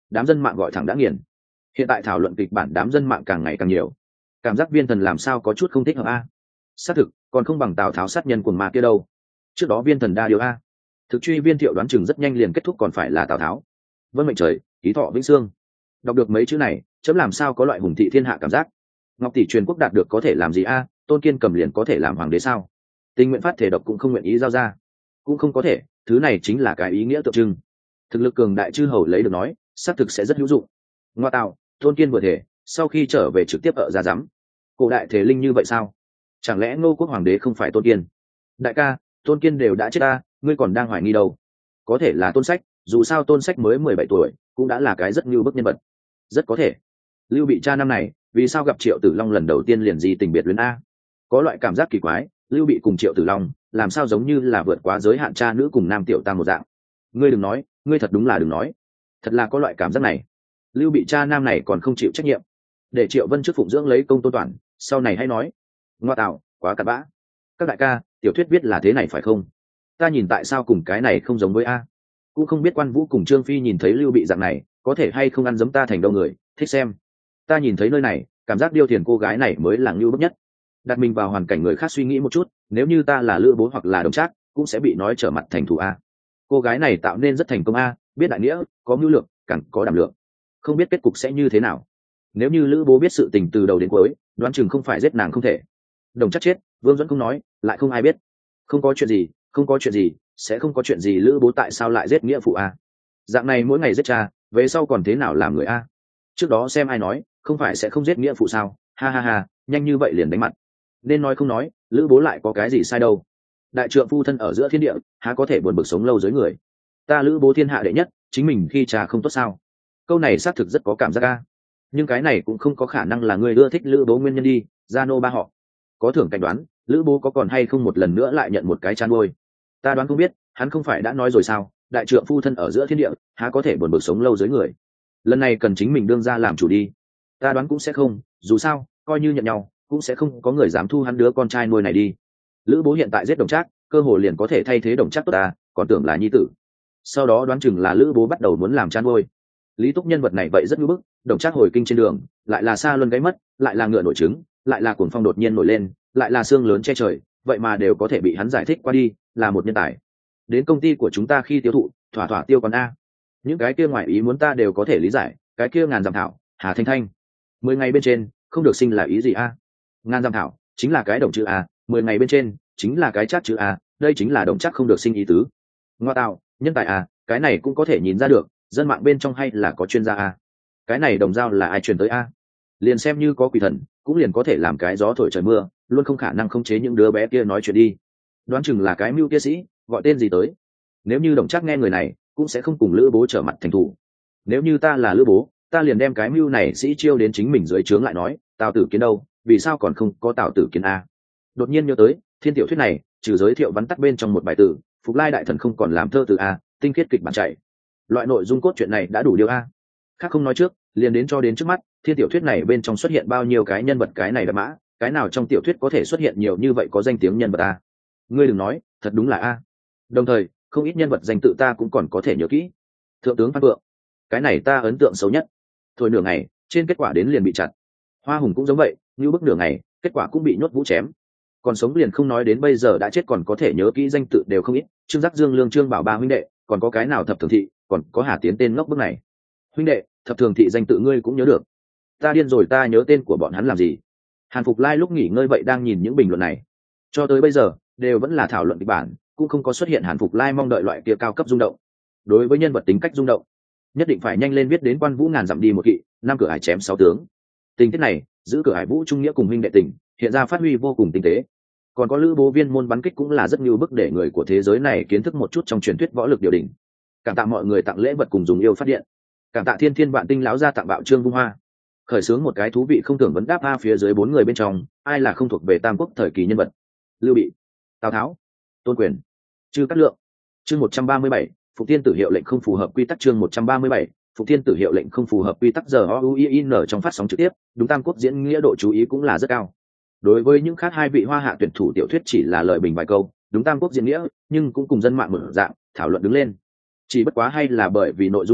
đám dân mạng gọi thẳng đã nghiền. Hiện tại thảo luận kịch bản đám dân mạng càng ngày càng nhiều, cảm giác viên thần làm sao có chút không thích hợp a. Xác thực còn không bằng Tào Tháo sát nhân cuồng ma kia đâu. Trước đó viên thần đa điều a, thực truy viên thiệu đoán chừng rất nhanh liền kết thúc còn phải là Tào Tháo. Vân mệnh trời, ký thọ vĩnh sương. Đọc được mấy chữ này chấm làm sao có loại hùng thị thiên hạ cảm giác. Ngọc tỷ truyền quốc đạt được có thể làm gì a? Tôn Kiên cầm liền có thể làm hoàng đế sao? Tình nguyện phát thể độc cũng không nguyện ý giao ra, cũng không có thể. Thứ này chính là cái ý nghĩa tượng trưng. Thực lực cường đại chư hầu lấy được nói xác thực sẽ rất hữu dụng. Ngoa tạo, Tôn Kiên vừa thể sau khi trở về trực tiếp ở ra giám. Cổ đại thể linh như vậy sao? Chẳng lẽ Ngô quốc hoàng đế không phải Tôn Kiên? Đại ca, Tôn Kiên đều đã chết ta, ngươi còn đang hoài nghi đâu? Có thể là Tôn Sách, dù sao Tôn Sách mới mười bảy tuổi cũng đã là cái rất như bức nhân vật. Rất có thể Lưu Bị cha năm này vì sao gặp Triệu Tử Long lần đầu tiên liền di tình biệt luyến a? Có loại cảm giác kỳ quái, Lưu Bị cùng Triệu Tử Long làm sao giống như là vượt quá giới hạn cha nữ cùng nam tiểu tam một dạng. Ngươi đừng nói, ngươi thật đúng là đừng nói, thật là có loại cảm giác này. Lưu Bị cha nam này còn không chịu trách nhiệm, để Triệu Vân trước phụng dưỡng lấy công tôn toàn, sau này hay nói. Ngoa tạo, quá cặn bã. Các đại ca, tiểu thuyết viết là thế này phải không? Ta nhìn tại sao cùng cái này không giống với a? Cũng không biết Quan Vũ cùng Trương Phi nhìn thấy Lưu Bị dạng này có thể hay không ăn giấm ta thành đâu người thích xem. Ta nhìn thấy nơi này cảm giác Điêu Thiền cô gái này mới là ngưu bức nhất. Đặt mình vào hoàn cảnh người khác suy nghĩ một chút, nếu như ta là Lữ Bố hoặc là Đồng Trác cũng sẽ bị nói trở mặt thành thù a. Cô gái này tạo nên rất thành công a, biết đại nghĩa, có mưu lược, càng có đảm lượng. Không biết kết cục sẽ như thế nào. Nếu như Lữ Bố biết sự tình từ đầu đến cuối, đoán chừng không phải giết nàng không thể. Đồng Trác chết, Vương Duẫn không nói, lại không ai biết. Không có chuyện gì, không có chuyện gì, sẽ không có chuyện gì. Lữ Bố tại sao lại giết nghĩa phụ a? Dạng này mỗi ngày giết cha, về sau còn thế nào làm người a? Trước đó xem ai nói, không phải sẽ không giết nghĩa phụ sao? Ha ha ha, nhanh như vậy liền đánh mặt. Nên nói không nói, Lữ Bố lại có cái gì sai đâu. Đại trượng phu thân ở giữa thiên địa, há có thể buồn bực sống lâu dưới người. Ta Lữ Bố thiên hạ đệ nhất, chính mình khi cha không tốt sao? Câu này xác thực rất có cảm giác a. Nhưng cái này cũng không có khả năng là người ưa thích Lữ Bố nguyên nhân đi. Gia nô ba họ có thưởng cảnh đoán, Lữ Bố có còn hay không một lần nữa lại nhận một cái chăn nuôi. Ta đoán không biết, hắn không phải đã nói rồi sao? Đại trượng phu thân ở giữa thiên địa, há có thể buồn bực sống lâu dưới người. Lần này cần chính mình đương ra làm chủ đi. Ta đoán cũng sẽ không, dù sao coi như nhận nhau cũng sẽ không có người dám thu hắn đứa con trai nuôi này đi. Lữ Bố hiện tại giết Đồng Trác, cơ hội liền có thể thay thế Đồng Trác tốt ta, còn tưởng là nhi tử. Sau đó đoán chừng là Lữ Bố bắt đầu muốn làm chăn nuôi. Lý Túc nhân vật này vậy rất ngưỡng bức, Đồng Trác hồi kinh trên đường lại là xa luân gáy mất, lại là ngựa nổi trứng, lại là cuồng phong đột nhiên nổi lên, lại là xương lớn che trời, vậy mà đều có thể bị hắn giải thích qua đi, là một nhân tài. Đến công ty của chúng ta khi tiêu thụ, thỏa thỏa tiêu con a. Những cái kia ngoài ý muốn ta đều có thể lý giải, cái kia ngàn dặm thảo, Hà Thanh Thanh, mười ngày bên trên không được sinh là ý gì a? Ngàn dặm thảo chính là cái đồng chữ a, mười ngày bên trên chính là cái chắc chữ a, đây chính là đồng chắc không được sinh ý tứ. Ngoa tạo, nhân tài a, cái này cũng có thể nhìn ra được, dân mạng bên trong hay là có chuyên gia a. Cái này đồng dao là ai truyền tới a? Liền xem như có quỷ thần cũng liền có thể làm cái gió thổi trời mưa, luôn không khả năng khống chế những đứa bé kia nói chuyện đi. Đoán chừng là cái mưu kia sĩ, gọi tên gì tới. Nếu như Đồng Trác nghe người này cũng sẽ không cùng Lữ Bố trở mặt thành thủ. Nếu như ta là Lữ Bố, ta liền đem cái mưu này sĩ chiêu đến chính mình dưới trướng lại nói, Tào Tử Kiến đâu, vì sao còn không có Tào Tử Kiến a? Đột nhiên nhớ tới thiên tiểu thuyết này trừ giới thiệu vắn tắt bên trong một bài tử, Phục Lai đại thần không còn làm thơ từ a, tinh khiết kịch bản chạy. Loại nội dung cốt truyện này đã đủ điều a. Khác không nói trước, liền đến cho đến trước mắt, thiên tiểu thuyết này bên trong xuất hiện bao nhiêu cái nhân vật cái này là mã, cái nào trong tiểu thuyết có thể xuất hiện nhiều như vậy có danh tiếng nhân vật a? Ngươi đừng nói, thật đúng là a. Đồng thời, không ít nhân vật danh tự ta cũng còn có thể nhớ kỹ. Thượng tướng Phan Vượng, cái này ta ấn tượng xấu nhất. Thôi nửa ngày, trên kết quả đến liền bị chặt. Hoa Hùng cũng giống vậy, như bức nửa ngày, kết quả cũng bị nhốt vũ chém. Còn sống liền không nói đến bây giờ đã chết còn có thể nhớ kỹ danh tự đều không ít. Trương Giác Dương Lương Trương Bảo ba huynh đệ, còn có cái nào Thập Thường Thị, còn có Hà Tiến tên ngốc bức này. Huynh đệ, Thập Thường Thị danh tự ngươi cũng nhớ được. Ta điên rồi, ta nhớ tên của bọn hắn làm gì? Hàn Phục Lai lúc nghỉ ngơi vậy đang nhìn những bình luận này. Cho tới bây giờ, đều vẫn là thảo luận kịch bản, cũng không có xuất hiện Hàn Phục Lai mong đợi loại kia cao cấp rung động. Đối với nhân vật tính cách rung động, nhất định phải nhanh lên viết đến Quan Vũ ngàn dặm đi một kỵ, năm cửa hải chém sáu tướng. Tình tiết này, giữ cửa hải Vũ trung nghĩa cùng huynh đệ tình, hiện ra phát huy vô cùng tinh tế. Còn có Lữ Bố viên môn bắn kích cũng là rất nhiều bức để người của thế giới này kiến thức một chút trong truyền thuyết võ lực điều đỉnh. Cảm tạ mọi người tặng lễ vật cùng dùng yêu phát điện. Cảm tạ Thiên Thiên Vạn Tinh lão gia tặng bạo trương vung hoa. Khởi xướng một cái thú vị không tưởng vấn đáp a phía dưới bốn người bên trong, ai là không thuộc về Tam Quốc thời kỳ nhân vật? Lưu Bị, Tào Tháo, Tôn Quyền, Trư Cát Lượng. Chương một trăm ba mươi bảy, Phục Thiên Tử hiệu lệnh không phù hợp quy tắc. Chương một trăm ba mươi bảy, Phục Thiên Tử hiệu lệnh không phù hợp quy tắc. Giờ o u i n trong phát sóng trực tiếp, đúng Tam Quốc diễn nghĩa độ chú ý cũng là rất cao. Đối với những khác hai vị hoa hạ tuyển thủ tiểu thuyết chỉ là lời bình vài câu, đúng Tam Quốc diễn nghĩa, nhưng cũng cùng dân mạng mở dạng thảo luận đứng lên. Chỉ bất quá hay là bởi vì nội dung thiếu,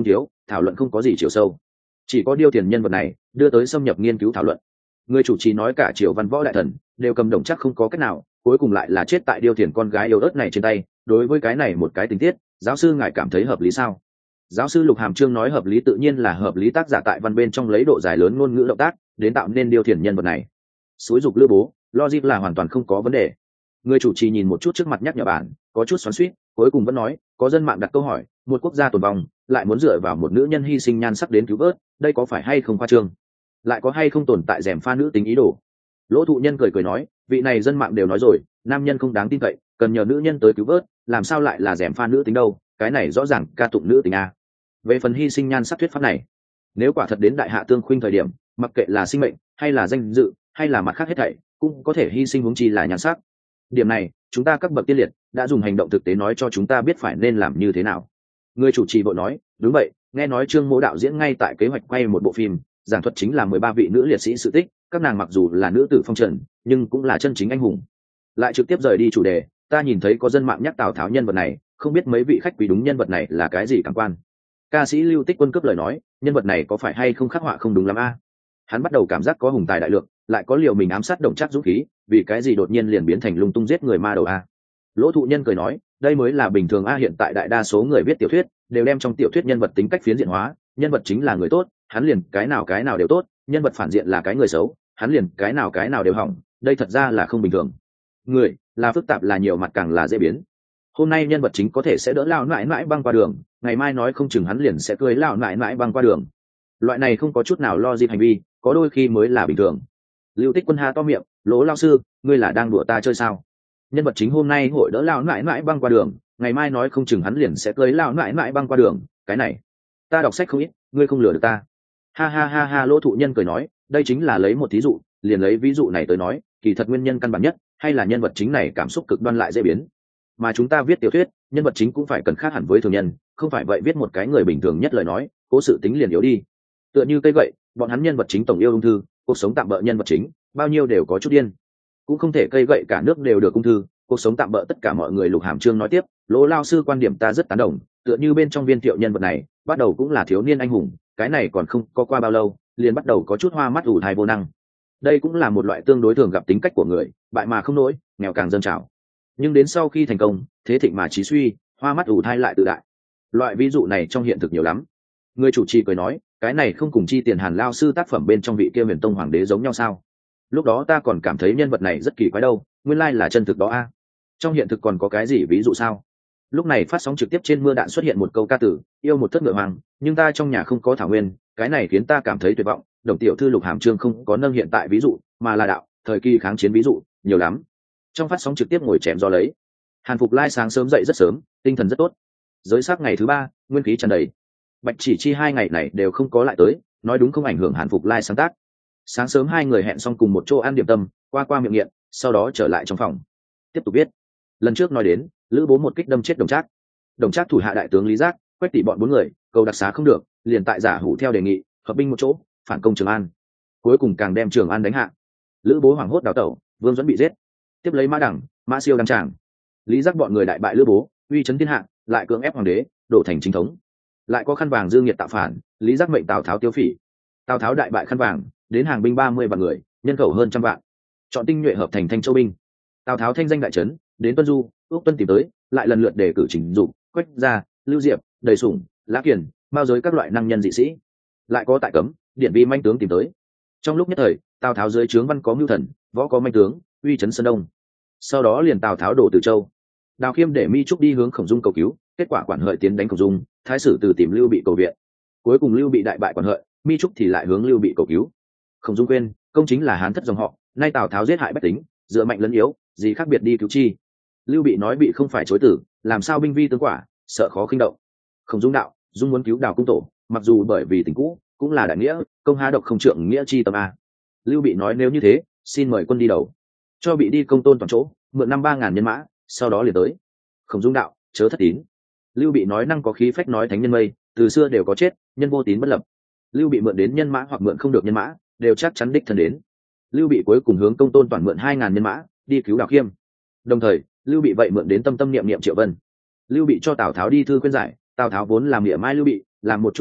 thảo luận không có gì chiều sâu, chỉ có Điêu Thiền nhân vật này đưa tới xâm nhập nghiên cứu thảo luận. Người chủ trì nói cả triều văn võ đại thần đều cầm đồng chắc không có cách nào, cuối cùng lại là chết tại Điêu Thiền con gái yếu ớt này trên tay. Đối với cái này một cái tình tiết, giáo sư ngài cảm thấy hợp lý sao? Giáo sư Lục Hàm Trương nói hợp lý, tự nhiên là hợp lý. Tác giả tại văn bên trong lấy độ dài lớn ngôn ngữ động tác đến tạo nên Điêu Thiền nhân vật này. Xúi dục Lữ Bố, logic là hoàn toàn không có vấn đề. Người chủ trì nhìn một chút trước mặt nhắc nhở bản, có chút xoắn xuýt, cuối cùng vẫn nói, có dân mạng đặt câu hỏi, một quốc gia tồn vong lại muốn dựa vào một nữ nhân hy sinh nhan sắc đến cứu vớt, đây có phải hay không khoa trương? Lại có hay không tồn tại rèm pha nữ tính ý đồ? Lỗ Thụ Nhân cười cười nói, vị này dân mạng đều nói rồi, nam nhân không đáng tin cậy, cần nhờ nữ nhân tới cứu vớt, làm sao lại là rèm pha nữ tính đâu? Cái này rõ ràng ca tụng nữ tính a. Về phần hy sinh nhan sắc thuyết pháp này, nếu quả thật đến đại hạ tương khuynh thời điểm, mặc kệ là sinh mệnh hay là danh dự hay là mặt khác hết thảy, cũng có thể hy sinh, huống chi là nhan sắc. Điểm này chúng ta các bậc tiên liệt đã dùng hành động thực tế nói cho chúng ta biết phải nên làm như thế nào. Người chủ trì vội nói, đúng vậy, nghe nói Trương Mỗ đạo diễn ngay tại kế hoạch quay một bộ phim, giảng thuật chính là mười ba vị nữ liệt sĩ sự tích, các nàng mặc dù là nữ tử phong trần nhưng cũng là chân chính anh hùng. Lại trực tiếp rời đi chủ đề, ta nhìn thấy có dân mạng nhắc Tào Tháo nhân vật này, không biết mấy vị khách quý đúng nhân vật này là cái gì cảm quan. Ca sĩ Lưu Tích Quân cướp lời nói, nhân vật này có phải hay không khắc họa không đúng lắm a? Hắn bắt đầu cảm giác có hùng tài đại lượng, lại có liều mình ám sát Đồng Trác dũng khí, vì cái gì đột nhiên liền biến thành lung tung giết người ma đầu a? Lỗ Thụ Nhân cười nói, đây mới là bình thường a, hiện tại đại đa số người viết tiểu thuyết đều đem trong tiểu thuyết nhân vật tính cách phiến diện hóa, nhân vật chính là người tốt, hắn liền cái nào cái nào đều tốt, nhân vật phản diện là cái người xấu, hắn liền cái nào cái nào đều hỏng, đây thật ra là không bình thường. Người là phức tạp, là nhiều mặt, càng là dễ biến. Hôm nay nhân vật chính có thể sẽ đỡ lão nãi nãi băng qua đường, ngày mai nói không chừng hắn liền sẽ cưới lão nãi nãi băng qua đường. Loại này không có chút nào lo dịp hành vi, có đôi khi mới là bình thường. Lưu Tích Quân ha to miệng, Lỗ lão sư, ngươi là đang đùa ta chơi sao? Nhân vật chính hôm nay hội đỡ lão nãi nãi băng qua đường, ngày mai nói không chừng hắn liền sẽ cưới lão nãi nãi băng qua đường, cái này, ta đọc sách không ít, ngươi không lừa được ta. Ha ha ha ha, Lỗ Thụ Nhân cười nói, đây chính là lấy một thí dụ, liền lấy ví dụ này tới nói, kỳ thật nguyên nhân căn bản nhất hay là nhân vật chính này cảm xúc cực đoan lại dễ biến. Mà chúng ta viết tiểu thuyết, nhân vật chính cũng phải cần khác hẳn với thường nhân, không phải vậy viết một cái người bình thường nhất lời nói, cố sự tính liền yếu đi. Tựa như cây gậy, bọn hắn nhân vật chính tổng yêu ung thư, cuộc sống tạm bợ nhân vật chính bao nhiêu đều có chút điên, cũng không thể cây gậy cả nước đều được ung thư, cuộc sống tạm bợ tất cả mọi người. Lục Hàm Trương nói tiếp, Lỗ lao sư quan điểm ta rất tán đồng, tựa như bên trong Viên Thiệu nhân vật này bắt đầu cũng là thiếu niên anh hùng, cái này còn không có qua bao lâu liền bắt đầu có chút hoa mắt ủ thai vô năng, đây cũng là một loại tương đối thường gặp tính cách của người, bại mà không nổi, nghèo càng dâng trào, nhưng đến sau khi thành công thế thịnh mà trí suy, hoa mắt ủ thai lại tự đại. Loại ví dụ này trong hiện thực nhiều lắm. Người chủ trì cười nói, cái này không cùng Chi Tiền Hàn lao sư tác phẩm bên trong vị kia Huyền Tông hoàng đế giống nhau sao? Lúc đó ta còn cảm thấy nhân vật này rất kỳ quái đâu, nguyên lai là chân thực đó a. Trong hiện thực còn có cái gì ví dụ sao? Lúc này phát sóng trực tiếp trên Mưa Đạn xuất hiện một câu ca tử, yêu một thất ngựa hoàng, nhưng ta trong nhà không có thảo nguyên, cái này khiến ta cảm thấy tuyệt vọng. Đồng tiểu thư Lục Hàm Trương không có nâng hiện tại ví dụ, mà là đạo thời kỳ kháng chiến ví dụ nhiều lắm. Trong phát sóng trực tiếp ngồi chém gió lấy, Hàn Phục Lai sáng sớm dậy rất sớm, tinh thần rất tốt. Giới sắc ngày thứ ba, nguyên khí tràn đầy. Bạch Chỉ Chi hai ngày này đều không có lại tới, nói đúng không ảnh hưởng Hàn Phục Lai sáng tác. Sáng sớm hai người hẹn xong cùng một chỗ ăn điểm tâm, qua qua miệng nghiện, sau đó trở lại trong phòng tiếp tục viết. Lần trước nói đến Lữ Bố một kích đâm chết Đồng Trác, Đồng Trác thủ hạ đại tướng Lý Giác, Quách Tỷ bọn bốn người cầu đặc xá không được, liền tại giả hủ theo đề nghị hợp binh một chỗ phản công Trường An, cuối cùng càng đem Trường An đánh hạ. Lữ Bố hoảng hốt đào tẩu, Vương Duẫn bị giết, tiếp lấy Mã Đẳng, Mã Siêu đăng tràng. Lý Giác bọn người đại bại Lữ Bố, uy chấn thiên hạ, lại cưỡng ép hoàng đế đổ thành chính thống. Lại có Khăn Vàng Dương Nghiệt tạo phản, Lý Giác mệnh Tào Tháo tiêu phỉ, Tào Tháo đại bại Khăn Vàng, đến hàng binh ba mươi vạn người, nhân khẩu hơn trăm vạn, chọn tinh nhuệ hợp thành Thanh Châu binh. Tào Tháo thanh danh đại trấn, đến Tuân Du, Úc Tuân tìm tới, lại lần lượt đề cử Trình Dục, Quách Gia, Lưu Diệp, Đầy Sủng, Lã Kiền, mao giới các loại năng nhân dị sĩ. Lại có tại Cấm, Điện Vi manh tướng tìm tới. Trong lúc nhất thời, Tào Tháo dưới trướng văn có mưu thần, võ có manh tướng, uy chấn Sơn Đông. Sau đó liền Tào Tháo đổ Từ Châu. Đào Khiêm để Mi Trúc đi hướng Khổng Dung cầu cứu, kết quả Quản Hợi tiến đánh Khổng Dung, Thái sử từ tìm Lưu Bị cầu viện. Cuối cùng Lưu Bị đại bại Quản Hợi, Mi Trúc thì lại hướng Lưu Bị cầu cứu. Khổng Dung quên, công chính là Hán thất dòng họ, nay Tào Tháo giết hại bách tính, dựa mạnh lẫn yếu, gì khác biệt đi cứu chi. Lưu Bị nói bị không phải chối tử, làm sao binh vi tướng quả, sợ khó khinh động. Khổng Dung đạo, Dung muốn cứu Đào cung tổ, mặc dù bởi vì tình cũ, cũng là đại nghĩa, công há độc không trượng nghĩa chi tâm a. Lưu Bị nói nếu như thế, xin mời quân đi đầu, cho Bị đi công tôn toàn chỗ, mượn năm ba ngàn nhân mã, sau đó liền tới. Khổng Dung đạo, chớ thất tín. Lưu Bị nói năng có khí phách nói thánh nhân mây, từ xưa đều có chết, nhân vô tín bất lập. Lưu Bị mượn đến nhân mã hoặc mượn không được nhân mã, đều chắc chắn đích thân đến. Lưu Bị cuối cùng hướng công tôn toàn mượn hai ngàn nhân mã, đi cứu Đào Khiêm. Đồng thời, Lưu Bị vậy mượn đến tâm tâm niệm niệm Triệu Vân. Lưu Bị cho Tào Tháo đi thư khuyên giải, Tào Tháo vốn làm địa mai Lưu Bị, làm một chút hắn,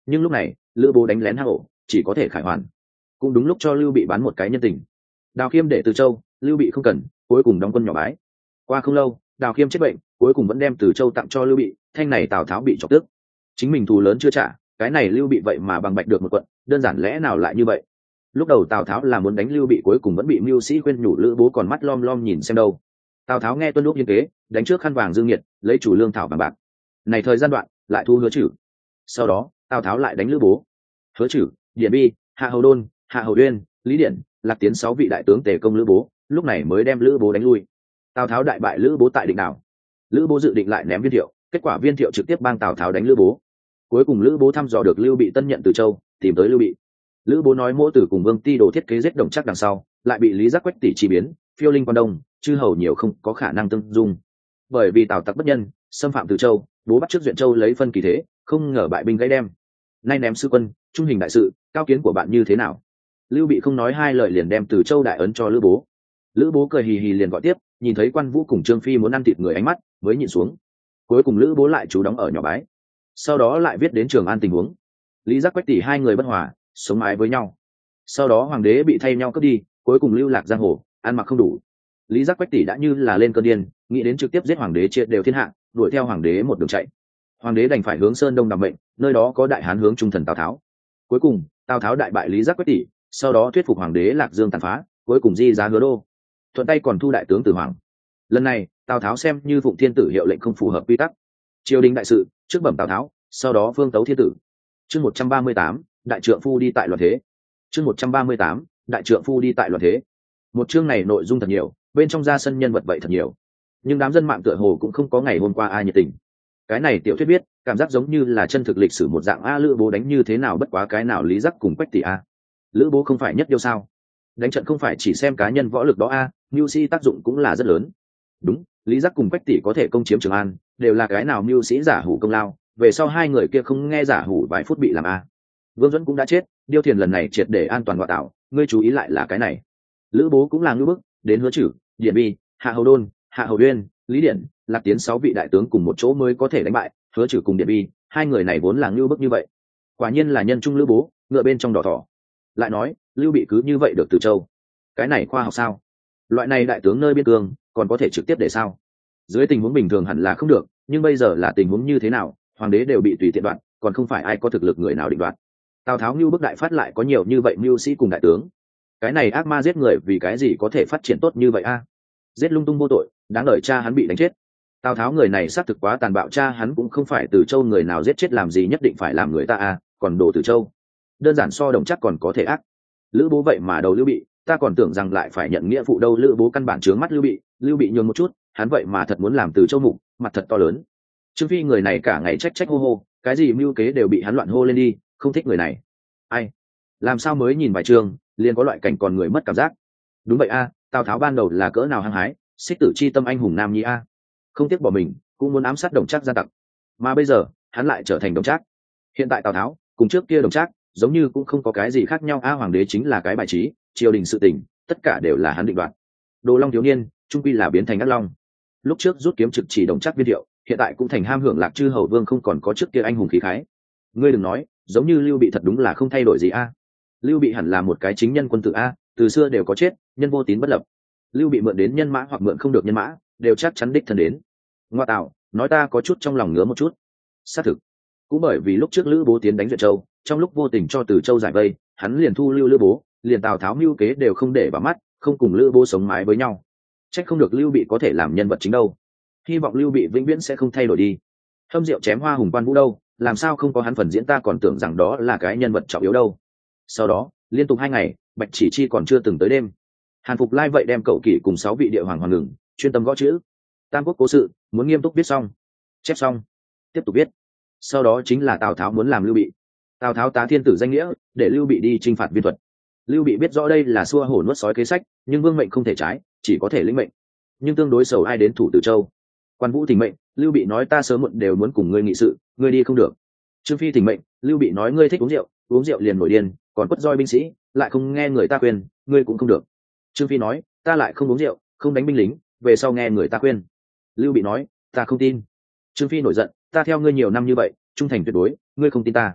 nhưng lúc này lữ bố đánh lén hang ổ, chỉ có thể khải hoàn. Cũng đúng lúc cho lưu bị bán một cái nhân tình. Đào Khiêm để Từ Châu, lưu bị không cần, cuối cùng đóng quân nhỏ bái. Qua không lâu, Đào Khiêm chết bệnh, cuối cùng vẫn đem Từ Châu tặng cho lưu bị. Thanh này Tào Tháo bị chọc tức, chính mình thù lớn chưa trả, cái này lưu bị vậy mà bằng bạch được một quận, đơn giản lẽ nào lại như vậy? Lúc đầu Tào Tháo là muốn đánh lưu bị, cuối cùng vẫn bị mưu sĩ khuyên nhủ, lữ bố còn mắt lom lom nhìn xem đâu. Tào Tháo nghe tuân lúc yên kế, đánh trước khăn vàng dương nhiệt, lấy chủ lương thảo vàng bạc. Này thời gian đoạn lại thu Hứa Chử. Sau đó Tào Tháo lại đánh lữ bố. Hứa Chử, Điển Bi, Hạ Hầu Đôn, Hạ Hầu Uyên, Lý Điển, Lạc Tiến sáu vị đại tướng tề công lữ bố, lúc này mới đem lữ bố đánh lui. Tào Tháo đại bại lữ bố tại Định Đảo. Lữ bố dự định lại ném Viên Thiệu, kết quả Viên Thiệu trực tiếp bang Tào Tháo đánh lữ bố. Cuối cùng lữ bố thăm dò được lưu bị tân nhận Từ Châu, tìm tới lưu bị. Lữ bố nói Mỗ Tử cùng Vương Ti đồ thiết kế giết Đồng Trác đằng sau, lại bị Lý Giác Quách tỷ chi biến, phiêu linh quan đông, chư hầu nhiều không có khả năng tương dung. Bởi vì Tào tặc bất nhân, xâm phạm Từ Châu, bố bắt trước Duyện Châu lấy phân kỳ thế, không ngờ bại binh gãy đem. Nay ném sư quân, trung hình đại sự, cao kiến của bạn như thế nào? Lưu bị không nói hai lời liền đem Từ Châu đại ấn cho lữ bố. Lữ bố cười hì hì liền gọi tiếp, nhìn thấy Quan Vũ cùng Trương Phi muốn ăn thịt người ánh mắt, mới nhịn xuống. Cuối cùng lữ bố lại trú đóng ở nhỏ bái. Sau đó lại viết đến Trường An tình huống. Lý Giác Quách tỷ hai người bất hòa, sống mái với nhau. Sau đó hoàng đế bị thay nhau cướp đi, cuối cùng lưu lạc giang hồ, ăn mặc không đủ. Lý Giác Quách tỷ đã như là lên cơn điên, nghĩ đến trực tiếp giết hoàng đế triệt đều thiên hạ, đuổi theo hoàng đế một đường chạy. Hoàng đế đành phải hướng Sơn Đông đảm mệnh, nơi đó có đại hán hướng trung thần Tào Tháo. Cuối cùng Tào Tháo đại bại Lý Giác Quách tỷ, sau đó thuyết phục hoàng đế Lạc Dương tàn phá, cuối cùng di giá Hứa Đô, thuận tay còn thu đại tướng Tử Hoàng. Lần này Tào Tháo xem như Phụng Thiên Tử hiệu lệnh không phù hợp quy tắc, triều đình đại sự trước bẩm Tào Tháo, sau đó phương tấu thiên tử. Chương một trăm ba mươi tám, đại trượng phu đi tại loạn thế. Chương một trăm ba mươi tám, đại trượng phu đi tại loạn thế. Một chương này nội dung thật nhiều, bên trong ra sân nhân vật vậy thật nhiều, nhưng đám dân mạng tựa hồ cũng không có ngày hôm qua ai nhiệt tình. Cái này tiểu thuyết biết, cảm giác giống như là chân thực lịch sử một dạng. A lữ bố đánh như thế nào, bất quá cái nào Lý Giác cùng Quách tỷ a. Lữ bố không phải nhất yêu sao? Đánh trận không phải chỉ xem cá nhân võ lực đó a, mưu sĩ tác dụng cũng là rất lớn. Đúng, Lý Giác cùng Quách tỷ có thể công chiếm Trường An, đều là cái nào mưu sĩ giả hủ công lao, về sau hai người kia không nghe giả hủ vài phút bị làm a. Vương Duẫn cũng đã chết, Điêu Thiền lần này triệt để an toàn ngoại tạo, ngươi chú ý lại là cái này. Lữ bố cũng là ngưu bức, đến Hứa Chử, Điển Bi, Hạ Hầu Đôn, Hạ Hầu Uyên, Lý Điển, Lạc Tiến sáu vị đại tướng cùng một chỗ mới có thể đánh bại Hứa Chử cùng Điển Bi, hai người này vốn là ngưu bức như vậy. Quả nhiên là nhân trung lữ bố, ngựa bên trong đỏ thỏ. Lại nói lưu bị cứ như vậy được Từ Châu, cái này khoa học sao? Loại này đại tướng nơi biên cương còn có thể trực tiếp để sao? Dưới tình huống bình thường hẳn là không được, nhưng bây giờ là tình huống như thế nào, hoàng đế đều bị tùy tiện đoạn, còn không phải ai có thực lực người nào định đoạt. Tào Tháo ngưu bức đại phát lại có nhiều như vậy mưu sĩ cùng đại tướng, cái này ác ma giết người vì cái gì có thể phát triển tốt như vậy a? Giết lung tung vô tội, đáng đời cha hắn bị đánh chết. Tào Tháo người này xác thực quá tàn bạo, cha hắn cũng không phải Từ Châu người nào giết chết làm gì nhất định phải làm người ta a, còn đồ Từ Châu đơn giản so Đồng Trác còn có thể ác. Lữ bố vậy mà đầu Lưu Bị, ta còn tưởng rằng lại phải nhận nghĩa phụ đâu. Lữ bố căn bản trướng mắt Lưu Bị, Lưu Bị nhường một chút, hắn vậy mà thật muốn làm Từ Châu mục, mặt thật to lớn. Trương Phi người này cả ngày trách trách hô hô, cái gì mưu kế đều bị hắn loạn hô lên đi, không thích người này. Ai, làm sao mới nhìn vài chương liền có loại cảnh còn người mất cảm giác. Đúng vậy a, Tào Tháo ban đầu là cỡ nào hăng hái, xích tử chi tâm anh hùng nam nhi a, không tiếc bỏ mình cũng muốn ám sát Đồng Trác gia tặc, mà bây giờ hắn lại trở thành Đồng Trác. Hiện tại Tào Tháo cùng trước kia Đồng Trác giống như cũng không có cái gì khác nhau a. Hoàng đế chính là cái bài trí, triều đình sự tình tất cả đều là hắn định đoạt. Đồ Long thiếu niên trung quy là biến thành ác long, lúc trước rút kiếm trực chỉ Đồng Trác Viên Thiệu, hiện tại cũng thành ham hưởng lạc chư hầu vương, không còn có trước kia anh hùng khí khái. Ngươi đừng nói, giống như Lưu Bị thật đúng là không thay đổi gì a. Lưu Bị hẳn là một cái chính nhân quân tử a, từ xưa đều có chết, nhân vô tín bất lập. Lưu Bị mượn đến nhân mã hoặc mượn không được nhân mã, đều chắc chắn đích thân đến. Ngoa tạo, nói ta có chút trong lòng ngứa một chút. Xác thực, cũng bởi vì lúc trước Lữ Bố tiến đánh Duyện Châu, trong lúc vô tình cho Từ Châu giải vây, hắn liền thu lưu Lữ Bố, liền Tào Tháo mưu kế đều không để vào mắt, không cùng Lữ Bố sống mái với nhau. Trách không được Lưu Bị có thể làm nhân vật chính đâu. Hy vọng Lưu Bị vĩnh viễn sẽ không thay đổi đi. Hâm rượu chém hoa hùng Quan Vũ đâu, làm sao không có hắn phần diễn, ta còn tưởng rằng đó là cái nhân vật trọng yếu đâu. Sau đó liên tục hai ngày, Bạch Chỉ Chi còn chưa từng tới đêm. Hàn Phục Lai vậy đem cậu kỷ cùng sáu vị địa hoàng hoàng ngừng, chuyên tâm gõ chữ. Tam Quốc cố sự muốn nghiêm túc viết xong, chép xong, tiếp tục viết. Sau đó chính là Tào Tháo muốn làm Lưu Bị. Tào Tháo tá thiên tử danh nghĩa, để Lưu Bị đi chinh phạt Viên Thuật. Lưu Bị biết rõ đây là xua hổ nuốt sói kế sách, nhưng vương mệnh không thể trái, chỉ có thể lĩnh mệnh. Nhưng tương đối sầu ai đến thủ Từ Châu. Quan Vũ thỉnh mệnh, Lưu Bị nói ta sớm muộn đều muốn cùng ngươi nghị sự, ngươi đi không được. Trương Phi thỉnh mệnh, Lưu Bị nói ngươi thích uống rượu, uống rượu liền nổi điên, còn quất roi binh sĩ, lại không nghe người ta khuyên, ngươi cũng không được. Trương Phi nói ta lại không uống rượu, không đánh binh lính, về sau nghe người ta khuyên. Lưu Bị nói ta không tin. Trương Phi nổi giận, ta theo ngươi nhiều năm như vậy, trung thành tuyệt đối, ngươi không tin ta.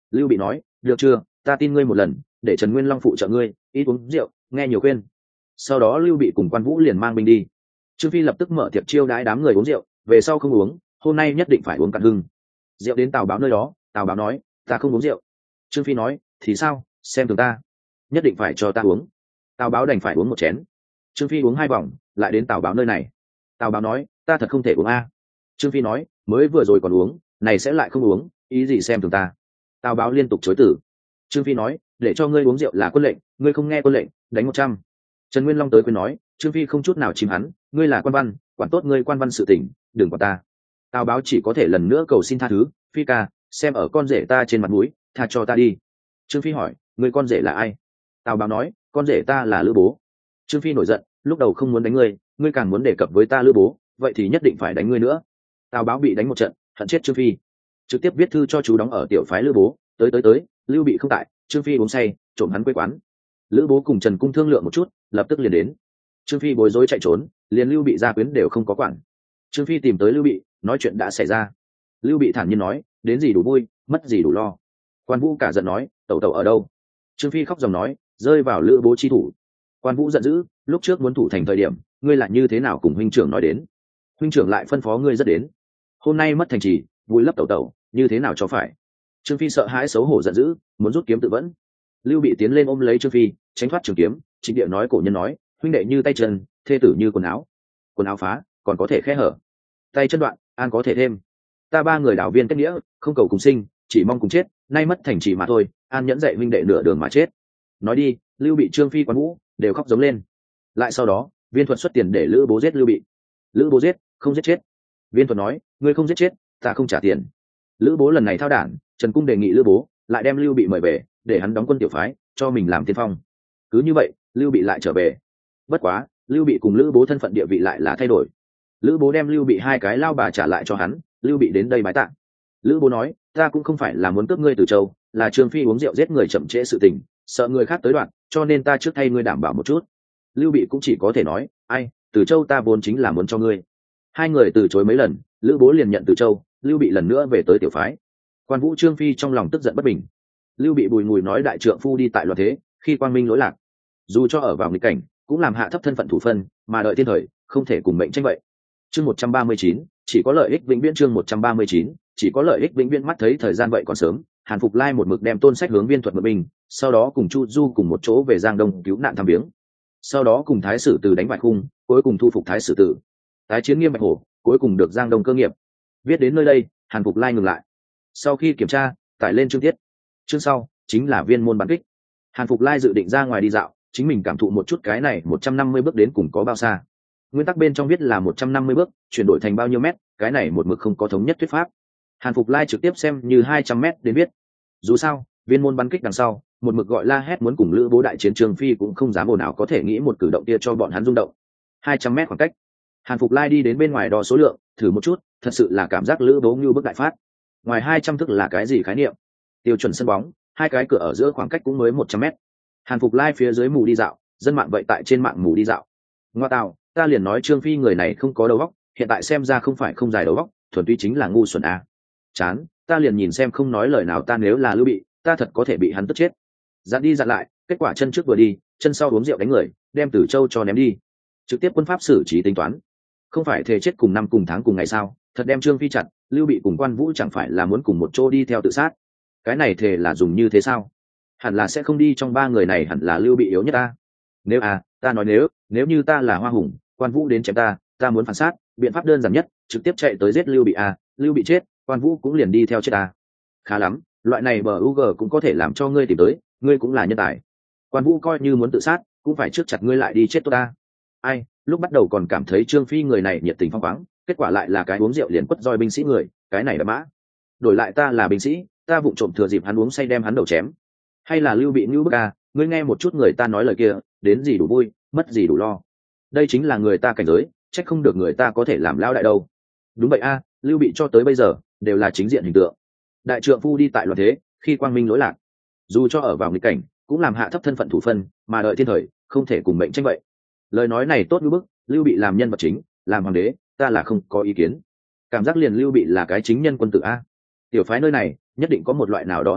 Lưu Bị nói, được chưa, ta tin ngươi một lần, để Trần Nguyên Long phụ trợ ngươi, ít uống rượu, nghe nhiều khuyên. Sau đó Lưu Bị cùng Quan Vũ liền mang binh đi. Trương Phi lập tức mở tiệc chiêu đãi đám người uống rượu, về sau không uống, hôm nay nhất định phải uống cạn hưng. Rượu đến Tào Báo nơi đó, Tào Báo nói, ta không uống rượu. Trương Phi nói, thì sao, xem thường ta, nhất định phải cho ta uống. Tào Báo đành phải uống một chén. Trương Phi uống hai vòng, lại đến Tào Báo nơi này. Tào Báo nói, ta thật không thể uống a. Trương Phi nói, mới vừa rồi còn uống, này sẽ lại không uống, ý gì xem thường ta. Tào Báo liên tục chối từ. Trương Phi nói, để cho ngươi uống rượu là quân lệnh, ngươi không nghe quân lệnh, đánh một trăm. Trần Nguyên Long tới khuyên nói, Trương Phi không chút nào chìm hắn, ngươi là quan văn, quản tốt ngươi quan văn sự tình, đừng quản ta. Tào Báo chỉ có thể lần nữa cầu xin tha thứ, Phi ca, xem ở con rể ta trên mặt mũi, tha cho ta đi. Trương Phi hỏi, ngươi con rể là ai? Tào Báo nói, con rể ta là Lữ Bố. Trương Phi nổi giận, lúc đầu không muốn đánh ngươi, ngươi càng muốn đề cập với ta Lữ Bố, vậy thì nhất định phải đánh ngươi nữa. Tào Báo bị đánh một trận, hận chết Trương Phi, trực tiếp viết thư cho chú đóng ở tiểu phái Lữ Bố, tới tới tới, Lưu Bị không tại, Trương Phi uống say, trộm hắn quê quán. Lữ Bố cùng Trần Cung thương lượng một chút, lập tức liền đến. Trương Phi bối rối chạy trốn, liền Lưu Bị gia quyến đều không có quản. Trương Phi tìm tới Lưu Bị, nói chuyện đã xảy ra. Lưu Bị thản nhiên nói, đến gì đủ vui, mất gì đủ lo. Quan Vũ cả giận nói, tẩu tẩu ở đâu? Trương Phi khóc dòng nói, rơi vào Lữ Bố chi thủ. Quan Vũ giận dữ, lúc trước muốn thủ thành thời điểm, ngươi lại như thế nào cùng huynh trưởng nói đến? Huynh trưởng lại phân phó ngươi rất đến, hôm nay mất thành trì, vui lấp tẩu tẩu, như thế nào cho phải? Trương Phi sợ hãi xấu hổ giận dữ, muốn rút kiếm tự vẫn. Lưu Bị tiến lên ôm lấy Trương Phi, tránh thoát trường kiếm. Trịnh Địa nói cổ nhân nói, huynh đệ như tay chân, thê tử như quần áo. Quần áo phá, còn có thể khe hở. Tay chân đoạn, an có thể thêm. Ta ba người đảo viên kết nghĩa, không cầu cùng sinh, chỉ mong cùng chết. Nay mất thành trì mà thôi, an nhẫn dạy huynh đệ nửa đường mà chết. Nói đi, Lưu Bị, Trương Phi, Quan Vũ đều khóc giống lên. Lại sau đó, Viên Thuật xuất tiền để Lữ Bố giết Lưu Bị. Lữ Bố giết, không giết chết. Viên Thuật nói, ngươi không giết chết, ta không trả tiền. Lữ Bố lần này thao đản, Trần Cung đề nghị Lữ Bố lại đem Lưu Bị mời về, để hắn đóng quân tiểu phái, cho mình làm tiên phong. Cứ như vậy, Lưu Bị lại trở về. Bất quá, Lưu Bị cùng Lữ Bố thân phận địa vị lại là thay đổi. Lữ Bố đem Lưu Bị hai cái lao bà trả lại cho hắn, Lưu Bị đến đây bái tạ. Lữ Bố nói, ta cũng không phải là muốn cướp ngươi Từ Châu, là Trương Phi uống rượu giết người chậm trễ sự tình, sợ người khác tới đoạn, cho nên ta trước thay ngươi đảm bảo một chút. Lưu Bị cũng chỉ có thể nói, ai, Từ Châu ta vốn chính là muốn cho ngươi. Hai người từ chối mấy lần, Lữ Bố liền nhận Từ Châu, Lưu Bị lần nữa về tới tiểu phái. Quan Vũ, Trương Phi trong lòng tức giận bất bình. Lưu Bị bùi ngùi nói đại trượng phu đi tại loạn thế, khi quang minh lỗi lạc, dù cho ở vào nghịch cảnh cũng làm hạ thấp thân phận thủ phân, mà đợi thiên thời không thể cùng mệnh tranh vậy. Chương một trăm ba mươi chín, chỉ có lợi ích vĩnh viễn. Chương một trăm ba mươi chín, chỉ có lợi ích vĩnh viễn. Mắt thấy thời gian vậy còn sớm, Hàn Phục Lai một mực đem Tôn Sách hướng Viên Thuật mượn binh, sau đó cùng Chu Du cùng một chỗ về Giang Đông cứu nạn thăm viếng, sau đó cùng Thái Sử Từ đánh bại Khung, cuối cùng thu phục Thái Sử Tử, tái chiến Nghiêm Bạch Hổ, cuối cùng được Giang Đông cơ nghiệp. Viết đến nơi đây, Hàn Phục Lai ngừng lại. Sau khi kiểm tra, tải lên chương tiết. Chương sau chính là viên môn bắn kích. Hàn Phục Lai dự định ra ngoài đi dạo, chính mình cảm thụ một chút cái này một trăm năm mươi bước đến cùng có bao xa. Nguyên tắc bên trong viết là một trăm năm mươi bước, chuyển đổi thành bao nhiêu mét, cái này một mực không có thống nhất thuyết pháp. Hàn Phục Lai trực tiếp xem như hai trăm mét đến viết. Dù sao, viên môn bắn kích đằng sau, một mực gọi la hét muốn cùng Lữ Bố đại chiến, Trương Phi cũng không dám ồn ào có thể nghĩ một cử động kia cho bọn hắn rung động. hai trăm mét khoảng cách. Hàn Phục Lai đi đến bên ngoài đo số lượng, thử một chút, thật sự là cảm giác Lữ Bố như bức đại phát. Ngoài hai trăm thước là cái gì khái niệm? Tiêu chuẩn sân bóng, hai cái cửa ở giữa khoảng cách cũng mới một trăm mét. Hàn Phục Lai phía dưới mù đi dạo, dân mạng vậy tại trên mạng mù đi dạo. Ngoa tào, ta liền nói Trương Phi người này không có đầu óc, hiện tại xem ra không phải không dài đầu óc, thuần túy chính là ngu xuẩn à. Chán, ta liền nhìn xem không nói lời nào, ta nếu là Lưu Bị, ta thật có thể bị hắn tức chết. Dặn đi dặn lại, kết quả chân trước vừa đi, chân sau uống rượu đánh người, đem Tử Châu cho ném đi. Trực tiếp quân pháp xử trí tính toán. Không phải thề chết cùng năm cùng tháng cùng ngày sao, thật đem Trương Phi chặt, Lưu Bị cùng Quan Vũ chẳng phải là muốn cùng một chỗ đi theo tự sát. Cái này thề là dùng như thế sao? Hẳn là sẽ không đi, trong ba người này hẳn là Lưu Bị yếu nhất ta. Nếu à, ta nói nếu, nếu như ta là Hoa Hùng, Quan Vũ đến chém ta, ta muốn phản sát, biện pháp đơn giản nhất, trực tiếp chạy tới giết Lưu Bị à, Lưu Bị chết, Quan Vũ cũng liền đi theo chết ta. Khá lắm, loại này bờ u giê cũng có thể làm cho ngươi tìm tới, ngươi cũng là nhân tài. Quan Vũ coi như muốn tự sát, cũng phải trước chặt ngươi lại đi chết tôi ta. Ai, lúc bắt đầu còn cảm thấy Trương Phi người này nhiệt tình phong khoáng, kết quả lại là cái uống rượu liền quất roi binh sĩ người, cái này đã mã. Đổi lại ta là binh sĩ, ta vụng trộm thừa dịp hắn uống say đem hắn đầu chém. Hay là Lưu Bị như bức à, ngươi nghe một chút người ta nói lời kia, đến gì đủ vui, mất gì đủ lo. Đây chính là người ta cảnh giới, trách không được người ta có thể làm lao đại đâu. Đúng vậy a, à, Lưu Bị cho tới bây giờ đều là chính diện hình tượng. Đại trượng phu đi tại loạn thế, khi quang minh lỗi lạc, dù cho ở vào nghịch cảnh, cũng làm hạ thấp thân phận thủ phân, mà đợi thiên thời, không thể cùng mệnh tranh vậy. Lời nói này tốt như bức, Lưu Bị làm nhân vật chính, làm hoàng đế, ta là không có ý kiến. Cảm giác liền Lưu Bị là cái chính nhân quân tử a. Tiểu phái nơi này nhất định có một loại nào đó thuyết pháp,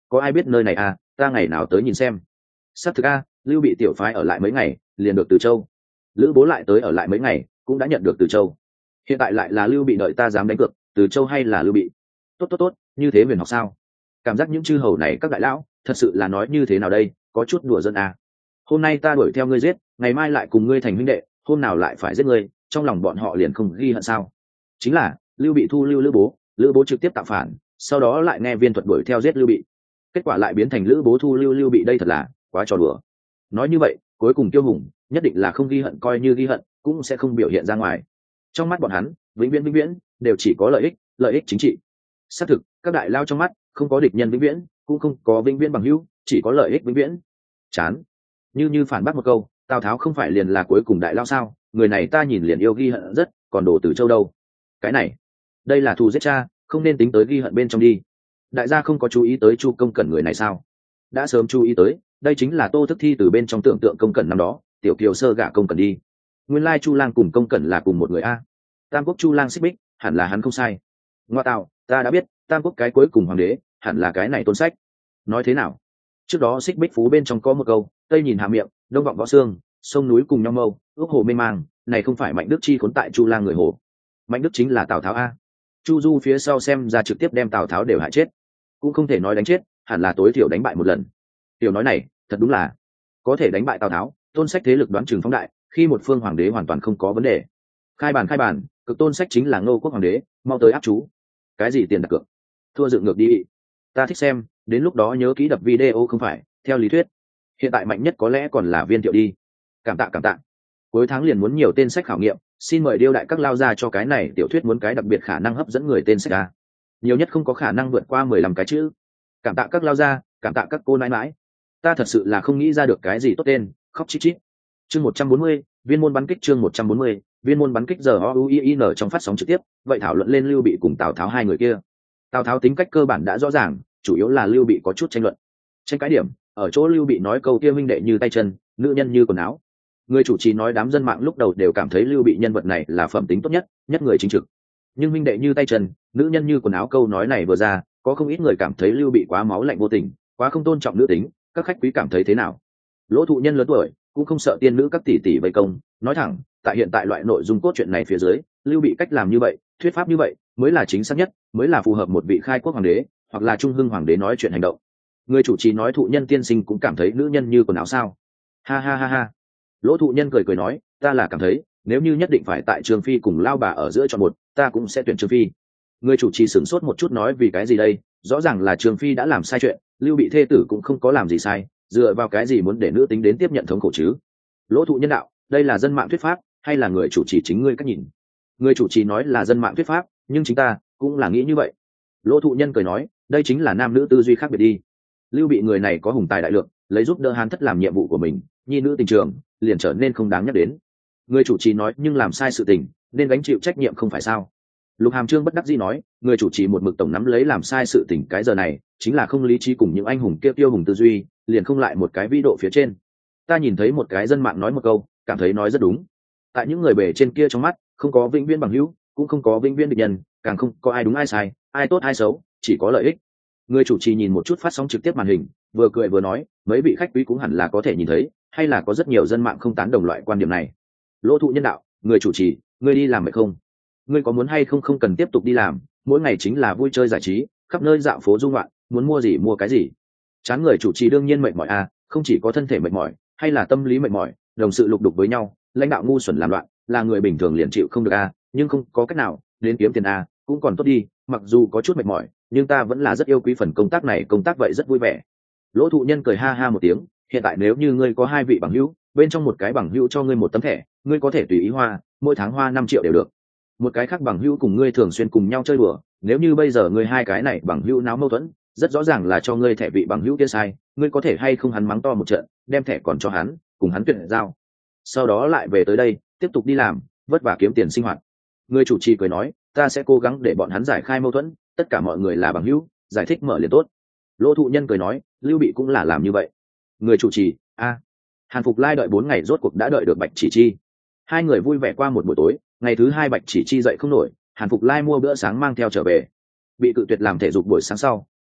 có ai biết nơi này à, ta ngày nào tới nhìn xem. Xác thực a, lưu bị tiểu phái ở lại mấy ngày liền được từ châu, lữ bố lại tới ở lại mấy ngày cũng đã nhận được từ châu, hiện tại lại là lưu bị đợi ta dám đánh cược từ châu hay là lưu bị. Tốt tốt tốt, như thế huyền học sao? Cảm giác những chư hầu này các đại lão thật sự là nói như thế nào đây, có chút đùa dân à. Hôm nay ta đuổi theo ngươi giết, ngày mai lại cùng ngươi thành huynh đệ, hôm nào lại phải giết ngươi, trong lòng bọn họ liền không ghi hận sao? Chính là lưu bị thu lưu lữ bố, lữ bố trực tiếp tạo phản, sau đó lại nghe viên thuật đuổi theo giết lưu bị, kết quả lại biến thành lữ bố thu lưu lưu bị, đây thật là quá trò đùa. Nói như vậy cuối cùng Tiêu Hùng nhất định là không ghi hận, coi như ghi hận cũng sẽ không biểu hiện ra ngoài. Trong mắt bọn hắn vĩnh viễn vĩnh viễn đều chỉ có lợi ích, lợi ích chính trị. Xác thực các đại lao trong mắt không có địch nhân vĩnh viễn, cũng không có vĩnh viễn bằng hữu, chỉ có lợi ích vĩnh viễn. Chán. Như như phản bác một câu, Tào Tháo không phải liền là cuối cùng đại lao sao? Người này ta nhìn liền yêu ghi hận rất, còn đồ Từ Châu đâu? Cái này, đây là thù giết cha, không nên tính tới ghi hận bên trong đi. Đại gia không có chú ý tới Chu Công Cẩn người này sao? Đã sớm chú ý tới, đây chính là Tô Thức Thi từ bên trong tưởng tượng Công Cẩn năm đó, tiểu kiều sơ gả Công Cẩn đi. Nguyên lai Chu Lang cùng Công Cẩn là cùng một người a. Tam Quốc Chu Lang xích bích, hẳn là hắn không sai. Ngoa tạo, ta đã biết, Tam Quốc cái cuối cùng hoàng đế, hẳn là cái này Tôn Sách. Nói thế nào? Trước đó xích bích phú bên trong có một câu, tây nhìn hạ miệng, đông vọng võ xương, sông núi cùng nhau mâu, ước hồ mê mang, này không phải Mạnh Đức chi khốn tại Chu Lang người hồ. Mạnh Đức chính là Tào Tháo a. Chu Du phía sau xem ra trực tiếp đem Tào Tháo đều hại chết, cũng không thể nói đánh chết, hẳn là tối thiểu đánh bại một lần. Tiểu nói này thật đúng là có thể đánh bại Tào Tháo, Tôn Sách thế lực đoán chừng phóng đại, khi một phương hoàng đế hoàn toàn không có vấn đề. Khai bàn khai bàn, cực Tôn Sách chính là Ngô Quốc hoàng đế, mau tới áp chú. Cái gì tiền đặt cược, thua dựng ngược đi. Ta thích xem, đến lúc đó nhớ kỹ đập video không phải, theo lý thuyết hiện tại mạnh nhất có lẽ còn là Viên Thiệu đi. Cảm tạ cảm tạ. Cuối tháng liền muốn nhiều tên sách khảo nghiệm, xin mời điêu đại các lao ra cho cái này tiểu thuyết muốn cái đặc biệt khả năng hấp dẫn người tên sách ra. Nhiều nhất không có khả năng vượt qua mười lăm cái chữ. Cảm tạ các lao ra, cảm tạ các cô nãi mãi. Ta thật sự là không nghĩ ra được cái gì tốt tên, khóc chít chít. Chương một trăm bốn mươi, viên môn bắn kích. Chương một trăm bốn mươi, viên môn bắn kích. Giờ o u i n trong phát sóng trực tiếp, vậy thảo luận lên Lưu Bị cùng Tào Tháo hai người kia. Tào Tháo tính cách cơ bản đã rõ ràng, chủ yếu là Lưu Bị có chút tranh luận. Tranh cái điểm ở chỗ Lưu Bị nói câu kia huynh đệ như tay chân, nữ nhân như quần áo. Người chủ trì nói đám dân mạng lúc đầu đều cảm thấy Lưu Bị nhân vật này là phẩm tính tốt nhất, nhất người chính trực. Nhưng huynh đệ như tay chân, nữ nhân như quần áo câu nói này vừa ra, có không ít người cảm thấy Lưu Bị quá máu lạnh vô tình, quá không tôn trọng nữ tính. Các khách quý cảm thấy thế nào? Lỗ Thụ Nhân lớn tuổi cũng không sợ tiên nữ các tỷ tỷ vây công, nói thẳng, tại hiện tại loại nội dung cốt truyện này phía dưới, Lưu Bị cách làm như vậy, thuyết pháp như vậy, mới là chính xác nhất, mới là phù hợp một vị khai quốc hoàng đế hoặc là trung hưng hoàng đế nói chuyện hành động. Người chủ trì nói Thụ Nhân tiên sinh cũng cảm thấy nữ nhân như quần áo sao? Ha ha ha ha. Lỗ Thụ Nhân cười cười nói, ta là cảm thấy, nếu như nhất định phải tại Trường Phi cùng Lao Bà ở giữa chọn một, ta cũng sẽ tuyển Trường Phi. Người chủ trì sửng sốt một chút nói vì cái gì đây? Rõ ràng là Trường Phi đã làm sai chuyện, Lưu Bị thê tử cũng không có làm gì sai, dựa vào cái gì muốn để nữ tính đến tiếp nhận thống khổ chứ? Lỗ Thụ Nhân đạo, đây là dân mạng thuyết pháp hay là người chủ trì chính ngươi cách nhìn? Người chủ trì nói là dân mạng thuyết pháp, nhưng chính ta cũng là nghĩ như vậy. Lỗ Thụ Nhân cười nói, đây chính là nam nữ tư duy khác biệt đi. Lưu Bị người này có hùng tài đại lượng, lấy giúp đỡ Hán Thất làm nhiệm vụ của mình, nhi nữ tình trường liền trở nên không đáng nhắc đến. Người chủ trì nói nhưng làm sai sự tình nên gánh chịu trách nhiệm không phải sao? Lục Hàm Trương bất đắc dĩ nói, người chủ trì một mực tổng nắm lấy làm sai sự tình cái giờ này chính là không lý trí, cùng những anh hùng kia tiêu hùng tư duy liền không lại một cái vĩ độ phía trên. Ta nhìn thấy một cái dân mạng nói một câu, cảm thấy nói rất đúng. Tại những người bề trên kia trong mắt không có vĩnh viễn bằng hữu, cũng không có vĩnh viễn địch nhân, càng không có ai đúng ai sai, ai tốt ai xấu, chỉ có lợi ích. Người chủ trì nhìn một chút phát sóng trực tiếp màn hình, vừa cười vừa nói, mấy vị khách quý cũng hẳn là có thể nhìn thấy, hay là có rất nhiều dân mạng không tán đồng loại quan điểm này. Lỗ Thụ Nhân đạo, người chủ trì, ngươi đi làm mệt không? Ngươi có muốn hay không không cần tiếp tục đi làm, mỗi ngày chính là vui chơi giải trí, khắp nơi dạo phố du ngoạn, muốn mua gì mua cái gì. Chán. Người chủ trì đương nhiên mệt mỏi à, không chỉ có thân thể mệt mỏi, hay là tâm lý mệt mỏi, đồng sự lục đục với nhau, lãnh đạo ngu xuẩn làm loạn, là người bình thường liền chịu không được à, nhưng không có cách nào, đến kiếm tiền à, cũng còn tốt đi, mặc dù có chút mệt mỏi, nhưng ta vẫn là rất yêu quý phần công tác này, công tác vậy rất vui vẻ. Lỗ Thụ Nhân cười ha ha một tiếng, hiện tại nếu như ngươi có hai vị bằng hữu, bên trong một cái bằng hữu cho ngươi một tấm thẻ, ngươi có thể tùy ý hoa, mỗi tháng hoa năm triệu đều được. Một cái khác bằng hữu cùng ngươi thường xuyên cùng nhau chơi đùa, nếu như bây giờ ngươi hai cái này bằng hữu náo mâu thuẫn, rất rõ ràng là cho ngươi thẻ vị bằng hữu kia sai, ngươi có thể hay không hắn mắng to một trận, đem thẻ còn cho hắn, cùng hắn tuyển giao, sau đó lại về tới đây tiếp tục đi làm, vất vả kiếm tiền sinh hoạt. Người chủ trì cười nói, ta sẽ cố gắng để bọn hắn giải khai mâu thuẫn, tất cả mọi người là bằng hữu, giải thích mở liền tốt. Lỗ Thụ Nhân cười nói, Lưu Bị cũng là làm như vậy. Người chủ trì, a Hàn Phục Lai đợi bốn ngày rốt cuộc đã đợi được Bạch Chỉ Chi. Hai người vui vẻ qua một buổi tối, ngày thứ hai Bạch Chỉ Chi dậy không nổi, Hàn Phục Lai mua bữa sáng mang theo trở về. Bị cự tuyệt làm thể dục buổi sáng sau,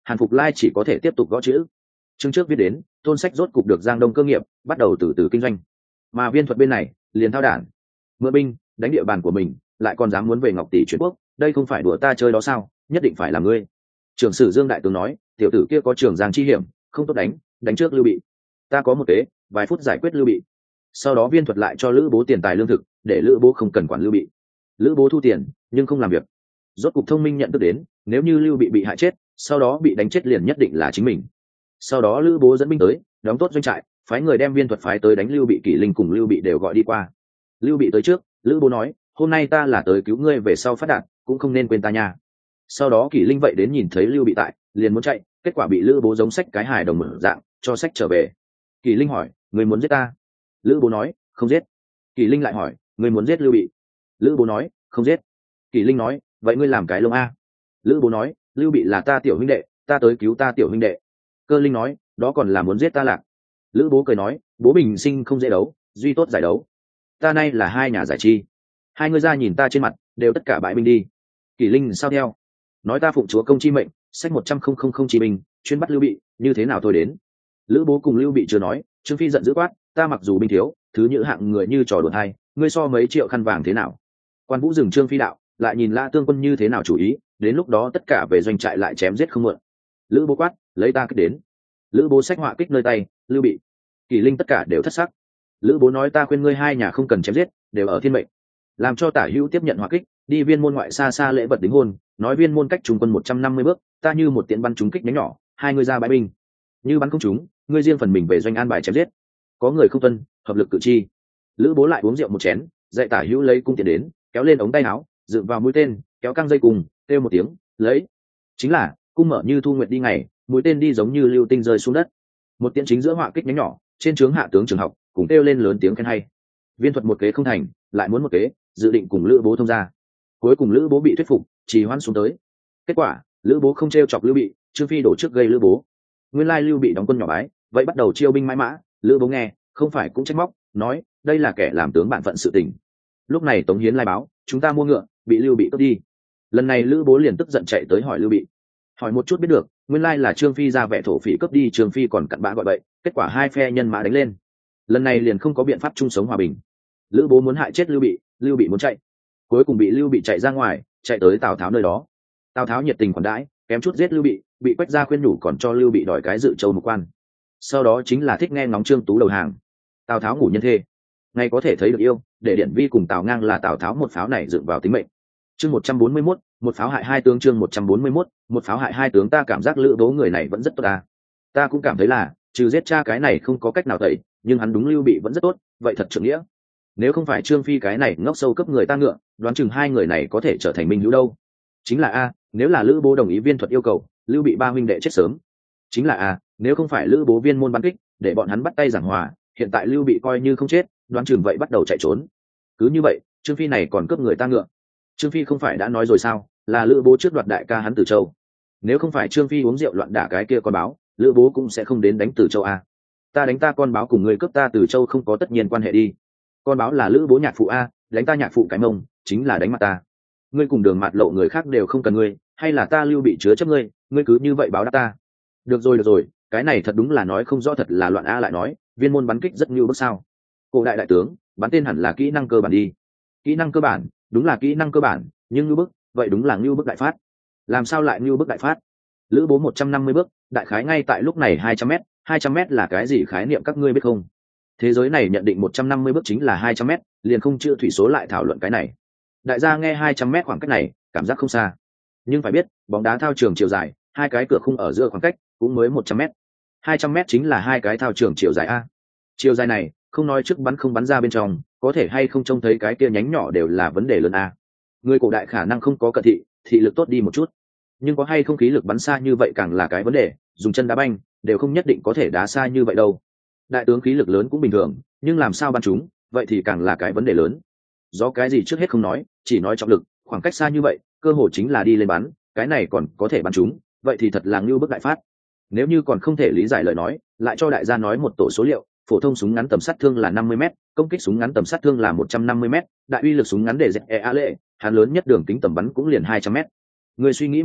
Hàn Phục Lai chỉ có thể tiếp tục gõ chữ. Chương trước viết đến, Tôn Sách rốt cục được Giang Đông cơ nghiệp, bắt đầu từ từ kinh doanh. Mà Viên Thuật bên này, liền thao đản, mượn binh, đánh địa bàn của mình, lại còn dám muốn về Ngọc Tỷ chuyển quốc, đây không phải đùa ta chơi đó sao, nhất định phải là ngươi. Trưởng sử Dương đại tướng nói, tiểu tử kia có Trường Giang chi hiểm, không tốt đánh, đánh trước Lưu Bị. Ta có một kế, vài phút giải quyết Lưu Bị. Sau đó Viên Thuật lại cho Lữ Bố tiền tài lương thực, để Lữ Bố không cần quản Lưu Bị. Lữ Bố thu tiền, nhưng không làm việc. Rốt cục thông minh nhận thức đến, nếu như Lưu Bị bị hại chết, sau đó bị đánh chết liền nhất định là chính mình. Sau đó Lữ Bố dẫn binh tới, đóng tốt doanh trại, phái người đem Viên Thuật phái tới đánh Lưu Bị. Kỷ Linh cùng Lưu Bị đều gọi đi qua. Lưu Bị tới trước, Lữ Bố nói, hôm nay ta là tới cứu ngươi về sau phát đạt, cũng không nên quên ta nha. Sau đó Kỷ Linh vậy đến nhìn thấy Lưu Bị tại, liền muốn chạy, kết quả bị Lữ Bố giống sách cái hài đồng mở dạng, cho sách trở về. Kỷ Linh hỏi, ngươi muốn giết ta? Lữ Bố nói, không giết. Kỷ Linh lại hỏi, ngươi muốn giết Lưu Bị? Lữ Bố nói, không giết. Kỷ Linh nói, vậy ngươi làm cái lông a? Lữ Bố nói, Lưu Bị là ta tiểu huynh đệ, ta tới cứu ta tiểu huynh đệ. Cơ Linh nói, đó còn là muốn giết ta lạc. Lữ Bố cười nói, bố bình sinh không dễ đấu, duy tốt giải đấu. Ta nay là hai nhà giải chi, hai ngươi ra nhìn ta trên mặt, đều tất cả bại binh đi. Kỷ Linh sao theo? Nói ta phụng chúa công chi mệnh, sách một trăm không không không chi binh, chuyên bắt Lưu Bị, như thế nào thôi đến. Lữ Bố cùng Lưu Bị chưa nói, Trương Phi giận dữ quát, ta mặc dù binh thiếu, thứ nhữ hạng người như trò đùa hay, ngươi so mấy triệu khăn vàng thế nào? Quan Vũ dừng Trương Phi đạo, lại nhìn La Tương quân như thế nào chủ ý, đến lúc đó tất cả về doanh trại lại chém giết không muộn. Lữ Bố quát, lấy ta kích đến. Lữ Bố xách họa kích nơi tay, Lưu Bị, Kỷ Linh tất cả đều thất sắc. Lữ Bố nói, ta khuyên ngươi hai nhà không cần chém giết, đều ở thiên mệnh. Làm cho Tả Hữu tiếp nhận họa kích, đi Viên môn ngoại xa xa lễ vật đính hôn, nói Viên môn cách trung quân một trăm năm mươi bước, ta như một tiện bắn trúng kích nhánh nhỏ, hai ngươi ra bãi binh. Như bắn không trúng, ngươi riêng phần mình về doanh an bài chém giết. Có người không tuân, hợp lực cử chi. Lữ Bố lại uống rượu một chén, dạy Tả Hữu lấy cung tiện đến, kéo lên ống tay áo, dựng vào mũi tên, kéo căng dây cùng, kêu một tiếng, lấy. Chính là, cung mở như thu nguyệt đi ngày, mũi tên đi giống như lưu tinh rơi xuống đất. Một tiễn chính giữa họa kích nhánh nhỏ, trên trướng hạ tướng trường học, cùng kêu lên lớn tiếng khen hay. Viên Thuật một kế không thành, lại muốn một kế, dự định cùng Lữ Bố thông ra. Cuối cùng Lữ Bố bị thuyết phục, trì hoãn xuống tới. Kết quả, Lữ Bố không trêu chọc Lưu Bị, Trương Phi đổ trước gây Lữ Bố. Nguyên lai Lưu Bị đóng quân nhỏ bái, vậy bắt đầu chiêu binh mãi mã. Lữ Bố nghe, không phải cũng trách móc, nói, đây là kẻ làm tướng bạn phận sự tình. Lúc này Tống Hiến lai báo, chúng ta mua ngựa, bị Lưu Bị cướp đi. Lần này Lữ Bố liền tức giận chạy tới hỏi Lưu Bị. Hỏi một chút biết được, nguyên lai là Trương Phi ra vẻ thổ phỉ cướp đi, Trương Phi còn cặn bã gọi bậy, kết quả hai phe nhân mã đánh lên. Lần này liền không có biện pháp chung sống hòa bình. Lữ Bố muốn hại chết Lưu Bị, Lưu Bị muốn chạy, cuối cùng bị Lưu Bị chạy ra ngoài, chạy tới Tào Tháo nơi đó. Tào Tháo nhiệt tình khoản đãi, kém chút giết Lưu Bị, bị Quách gia khuyên nhủ còn cho Lưu Bị đòi cái dự châu một quan. Sau đó chính là thích nghe ngóng Trương Tú đầu hàng. Tào Tháo ngủ nhân thê, ngay có thể thấy được yêu, để Điển Vi cùng Tào Ngang là Tào Tháo một pháo này dựng vào tính mệnh. Chương một trăm bốn mươi mốt, một pháo hại hai tướng. Chương một trăm bốn mươi mốt, một pháo hại hai tướng. Ta cảm giác Lữ Bố người này vẫn rất tốt ta. Ta cũng cảm thấy là, trừ giết cha cái này không có cách nào tẩy, nhưng hắn đúng Lưu Bị vẫn rất tốt, vậy thật trưởng nghĩa. Nếu không phải Trương Phi cái này ngốc sâu cấp người ta ngựa, đoán chừng hai người này có thể trở thành minh hữu đâu. Chính là a, nếu là Lữ Bố đồng ý Viên Thuật yêu cầu, Lưu Bị ba huynh đệ chết sớm. Chính là a, nếu không phải Lữ Bố viên môn bắn kích, để bọn hắn bắt tay giảng hòa, hiện tại Lưu Bị coi như không chết, đoán chừng vậy bắt đầu chạy trốn. Cứ như vậy, Trương Phi này còn cướp người ta ngựa. Trương Phi không phải đã nói rồi sao, là Lữ Bố trước đoạt đại ca hắn Từ Châu. Nếu không phải Trương Phi uống rượu loạn đả cái kia con báo, Lữ Bố cũng sẽ không đến đánh Từ Châu a. Ta đánh ta con báo cùng người cướp ta Từ Châu không có tất nhiên quan hệ đi. Con báo là Lữ Bố nhạc phụ a, đánh ta nhạc phụ cái mông, chính là đánh mặt ta. Ngươi cùng đường mạt lộ người khác đều không cần ngươi, hay là ta Lưu Bị chứa chấp ngươi, ngươi cứ như vậy báo đáp ta. Được rồi được rồi, cái này thật đúng là nói không rõ, thật là loạn a. Lại nói, viên môn bắn kích rất nhu bức sao? Cổ đại đại tướng, bắn tên hẳn là kỹ năng cơ bản đi. Kỹ năng cơ bản, đúng là kỹ năng cơ bản, nhưng nhu bức, vậy đúng là nhu bức đại phát. Làm sao lại nhu bức đại phát? Lữ Bố một trăm năm mươi bước, đại khái ngay tại lúc này hai trăm mét, hai trăm mét là cái gì khái niệm các ngươi biết không? Thế giới này nhận định một trăm năm mươi bước chính là hai trăm mét, liền không chữa thủy số lại thảo luận cái này. Đại gia nghe hai trăm mét khoảng cách này, cảm giác không xa. Nhưng phải biết, bóng đá thao trường chiều dài, hai cái cửa khung ở giữa khoảng cách cũng mới một trăm mét. hai trăm mét chính là hai cái thao trường chiều dài a. Chiều dài này, không nói trước bắn không bắn ra bên trong, có thể hay không trông thấy cái kia nhánh nhỏ đều là vấn đề lớn a. Người cổ đại khả năng không có cận thị, thị lực tốt đi một chút, nhưng có hay không khí lực bắn xa như vậy càng là cái vấn đề, dùng chân đá banh đều không nhất định có thể đá xa như vậy đâu. Đại tướng khí lực lớn cũng bình thường, nhưng làm sao bắn chúng, vậy thì càng là cái vấn đề lớn. Do cái gì trước hết không nói, chỉ nói trọng lực, khoảng cách xa như vậy, cơ hội chính là đi lên bắn, cái này còn có thể bắn chúng, vậy thì thật là ngưu bức đại phát. Nếu như còn không thể lý giải lời nói, lại cho đại gia nói một tổ số liệu, phổ thông súng ngắn tầm sát thương là năm mươi mét, công kích súng ngắn tầm sát thương là một trăm năm mươi mét, đại uy lực súng ngắn để dẹp e a lệ, hắn lớn nhất đường kính tầm bắn cũng liền hai trăm mét. Người suy nghĩ một chút,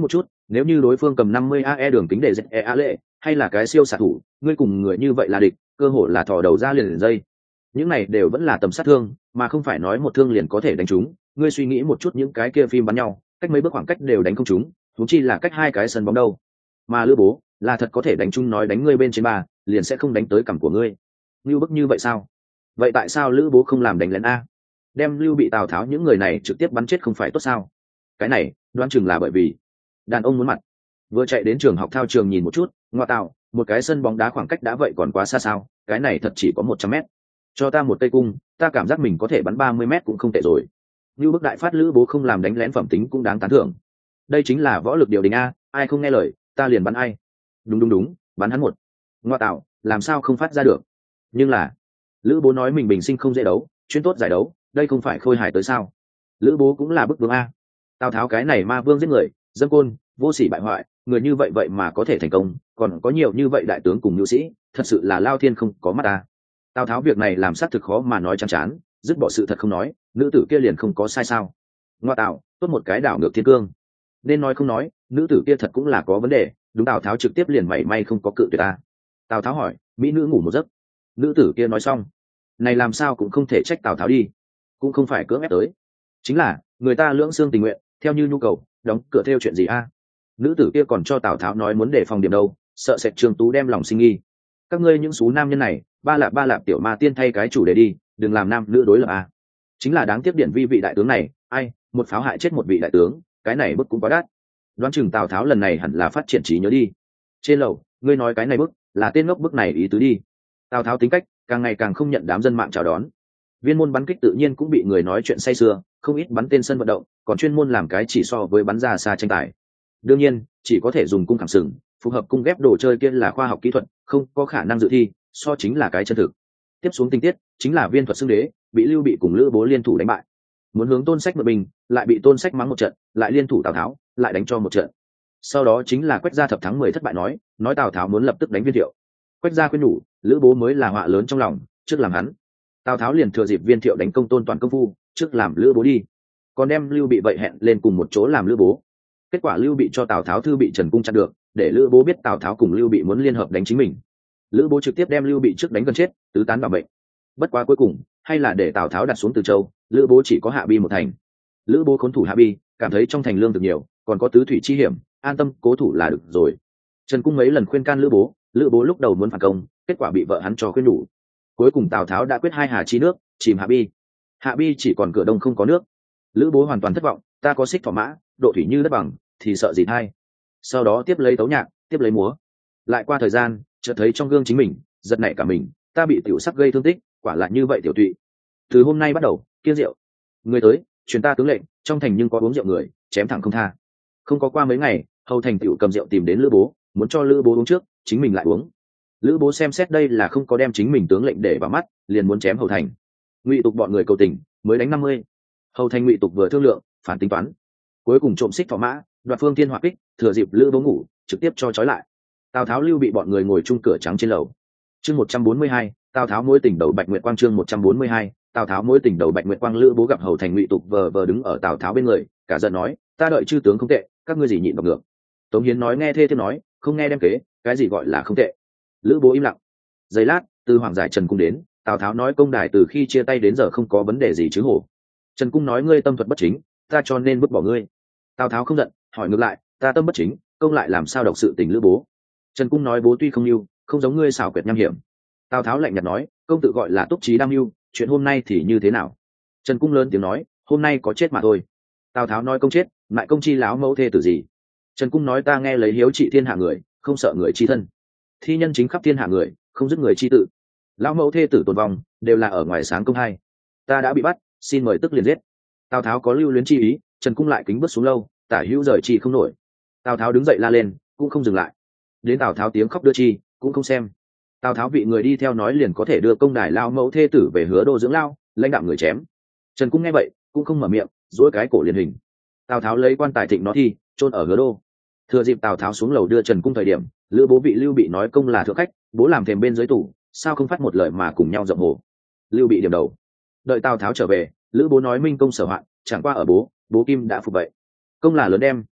nếu như đối phương cầm năm mươi a e đường kính để dẹp e a lệ hay là cái siêu xạ thủ, ngươi cùng người như vậy là địch, cơ hội là thò đầu ra liền liền dây. Những này đều vẫn là tầm sát thương, mà không phải nói một thương liền có thể đánh trúng. Ngươi suy nghĩ một chút, những cái kia phim bắn nhau cách mấy bước khoảng cách đều đánh không trúng, thú chi là cách hai cái sân bóng đâu. Mà Lữ Bố là thật có thể đánh trúng, nói đánh ngươi bên trên ba liền sẽ không đánh tới cằm của ngươi. Lưu bức như vậy sao? Vậy tại sao Lữ Bố không làm đánh lén a, đem Lưu Bị, Tào Tháo những người này trực tiếp bắn chết không phải tốt sao? Cái này đoán chừng là bởi vì đàn ông muốn mặt. Vừa chạy đến trường học thao trường nhìn một chút, ngoa tạo, một cái sân bóng đá khoảng cách đã vậy còn quá xa sao? Cái này thật chỉ có một trăm mét. Cho ta một cây cung, ta cảm giác mình có thể bắn ba mươi mét cũng không tệ rồi. Như bức đại phát Lữ Bố không làm đánh lén phẩm tính cũng đáng tán thưởng. Đây chính là võ lực điều đình a, ai không nghe lời ta liền bắn ai. Đúng đúng đúng, bắn hắn một. Ngoa tạo, làm sao không phát ra được? Nhưng là Lữ Bố nói mình bình sinh không dễ đấu, chuyên tốt giải đấu, đây không phải khôi hài tới sao? Lữ Bố cũng là bức vương a. Tào Tháo cái này ma vương giết người, dâm côn, vô sỉ bại hoại, người như vậy vậy mà có thể thành công, còn có nhiều như vậy đại tướng cùng nhu sĩ, thật sự là lao thiên không có mắt ta. Tào Tháo việc này làm xác thực khó mà nói chán chán, dứt bỏ sự thật không nói, nữ tử kia liền không có sai sao? Ngoa tạo, tốt một cái đảo ngược thiên cương. Nên nói không nói, nữ tử kia thật cũng là có vấn đề, đúng. Tào Tháo trực tiếp liền mảy may không có cự tuyệt ta. Tào Tháo hỏi, mỹ nữ ngủ một giấc. Nữ tử kia nói xong, này làm sao cũng không thể trách Tào Tháo đi, cũng không phải cưỡng ép tới, chính là người ta lưỡng xương tình nguyện, theo như nhu cầu, đóng cửa theo chuyện gì a? Nữ tử kia còn cho Tào Tháo nói muốn đề phòng điểm đâu, sợ sệt Trương Tú đem lòng sinh nghi. Các ngươi những số nam nhân này, ba lạp ba lạp tiểu ma tiên thay cái chủ đề đi, đừng làm nam nữ đối lập a. Chính là đáng tiếc điển vi vị đại tướng này, ai, một pháo hại chết một vị đại tướng, cái này bức cũng quá đắt. Đoán chừng Tào Tháo lần này hẳn là phát triển trí nhớ đi. Trên lầu, ngươi nói cái này bức là tên ngốc bức này ý tứ đi. Tào Tháo tính cách càng ngày càng không nhận đám dân mạng chào đón. Viên môn bắn kích tự nhiên cũng bị người nói chuyện say sưa, không ít bắn tên sân vận động, còn chuyên môn làm cái chỉ so với bắn ra xa tranh tài. Đương nhiên, chỉ có thể dùng cung khảm sừng, phù hợp cung ghép đồ chơi kia là khoa học kỹ thuật, không có khả năng dự thi, so chính là cái chân thực. Tiếp xuống tình tiết chính là Viên Thuật Xưng Đế bị Lưu Bị cùng Lữ Bố liên thủ đánh bại, muốn hướng Tôn Sách mượn binh, lại bị Tôn Sách mắng một trận, lại liên thủ Tào Tháo, lại đánh cho một trận. Sau đó chính là Quách gia thập thắng mười thất bại, nói nói Tào Tháo muốn lập tức đánh Viên Thiệu. Quách gia khuyên nhủ, Lữ Bố mới là họa lớn trong lòng, trước làm hắn. Tào Tháo liền thừa dịp Viên Thiệu đánh công Tôn Toàn công phu, trước làm Lữ Bố đi, còn đem Lưu Bị vậy hẹn lên cùng một chỗ làm Lữ Bố. Kết quả Lưu Bị cho Tào Tháo thư bị Trần Cung chặn được, để Lữ Bố biết Tào Tháo cùng Lưu Bị muốn liên hợp đánh chính mình. Lữ Bố trực tiếp đem Lưu Bị trước đánh gần chết, tứ tán bảo mệnh. Bất quá cuối cùng hay là để Tào Tháo đặt xuống Từ Châu, Lữ Bố chỉ có Hạ Bi một thành. Lữ Bố khốn thủ Hạ Bi, cảm thấy trong thành lương thực nhiều, còn có tứ thủy chi hiểm, an tâm cố thủ là được rồi. Trần Cung mấy lần khuyên can Lữ Bố, Lữ Bố lúc đầu muốn phản công, kết quả bị vợ hắn cho khuyên nhủ. Cuối cùng Tào Tháo đã quyết hai hà chi nước, chìm Hạ Bi. Hạ Bi chỉ còn cửa đông không có nước. Lữ Bố hoàn toàn thất vọng, ta có xích thỏ mã, độ thủy như đất bằng, thì sợ gì thay. Sau đó tiếp lấy tấu nhạc, tiếp lấy múa. Lại qua thời gian, chợt thấy trong gương chính mình, giật nảy cả mình, ta bị tiểu sắc gây thương tích, quả lại như vậy tiểu tụy. Từ hôm nay bắt đầu, kiêng rượu. Người tới, truyền ta tướng lệnh, trong thành nhưng có uống rượu người, chém thẳng không tha. Không có qua mấy ngày, hầu thành tiểu cầm rượu tìm đến Lữ Bố, muốn cho Lữ Bố uống trước, chính mình lại uống. Lữ Bố xem xét đây là không có đem chính mình tướng lệnh để vào mắt, liền muốn chém hầu thành. Ngụy Tục bọn người cầu tình, mới đánh năm mươi. Hầu thành Ngụy Tục vừa thương lượng, phản tính toán, cuối cùng trộm xích thỏ mã, đoạt phương thiên hỏa kích, thừa dịp Lữ Bố ngủ, trực tiếp cho trói lại. Tào Tháo Lưu Bị bọn người ngồi chung cửa trắng trên lầu. Chương một trăm bốn mươi hai, Tào Tháo mối tình đầu Bạch Nguyệt Quang. Chương một trăm bốn mươi hai, Tào Tháo mối tình đầu Bạch Nguyệt Quang. Lữ Bố gặp hầu thành Ngụy Tục vờ vờ đứng ở Tào Tháo bên người, cả giận nói, ta đợi chư tướng không tệ, các ngươi gì nhịn độc ngược. Tống Hiến nói nghe thê thê nói, không nghe đem kế, cái gì gọi là không tệ. Lữ Bố im lặng. Giây lát, từ Hoàng Giải Trần Cung đến, Tào Tháo nói công đài từ khi chia tay đến giờ không có vấn đề gì chứ hổ. Trần Cung nói ngươi tâm thuật bất chính, ta cho nên vứt bỏ ngươi. Tào Tháo không giận, hỏi ngược lại, ta tâm bất chính, công lại làm sao độc sự tình Lữ Bố. Trần Cung nói bố tuy không lưu, không giống ngươi xảo quyệt nham hiểm. Tào Tháo lạnh nhạt nói, công tự gọi là túc trí đam mưu, chuyện hôm nay thì như thế nào? Trần Cung lớn tiếng nói, hôm nay có chết mà thôi. Tào Tháo nói công chết, lại công chi láo mẫu thê tử gì? Trần Cung nói ta nghe lấy hiếu trị thiên hạ người, không sợ người chi thân. Thi nhân chính khắp thiên hạ người, không dứt người chi tự. Lão mẫu thê tử tồn vong, đều là ở ngoài sáng công hai. Ta đã bị bắt, xin mời tức liền giết. Tào Tháo có lưu luyến chi ý, Trần Cung lại kính bước xuống lâu, tả hữu rời chi không nổi. Tào Tháo đứng dậy la lên, cũng không dừng lại. Đến Tào Tháo tiếng khóc đưa chi, cũng không xem. Tào Tháo vị người đi theo nói liền có thể đưa công đài lao mẫu thê tử về Hứa Đô dưỡng lao, lãnh đạo người chém. Trần Cung nghe vậy, cũng không mở miệng, duỗi cái cổ liền hình. Tào Tháo lấy quan tài thịnh nó thi, chôn ở Hứa Đô. Thừa dịp Tào Tháo xuống lầu đưa Trần Cung thời điểm, Lữ Bố bị Lưu Bị nói công là thượng khách, bố làm thềm bên dưới tủ, sao không phát một lời mà cùng nhau rộng hồ. Lưu Bị điểm đầu. Đợi Tào Tháo trở về, Lữ Bố nói minh công sở hoạn, chẳng qua ở bố, bố kim đã phục vậy. Công là lớn đem,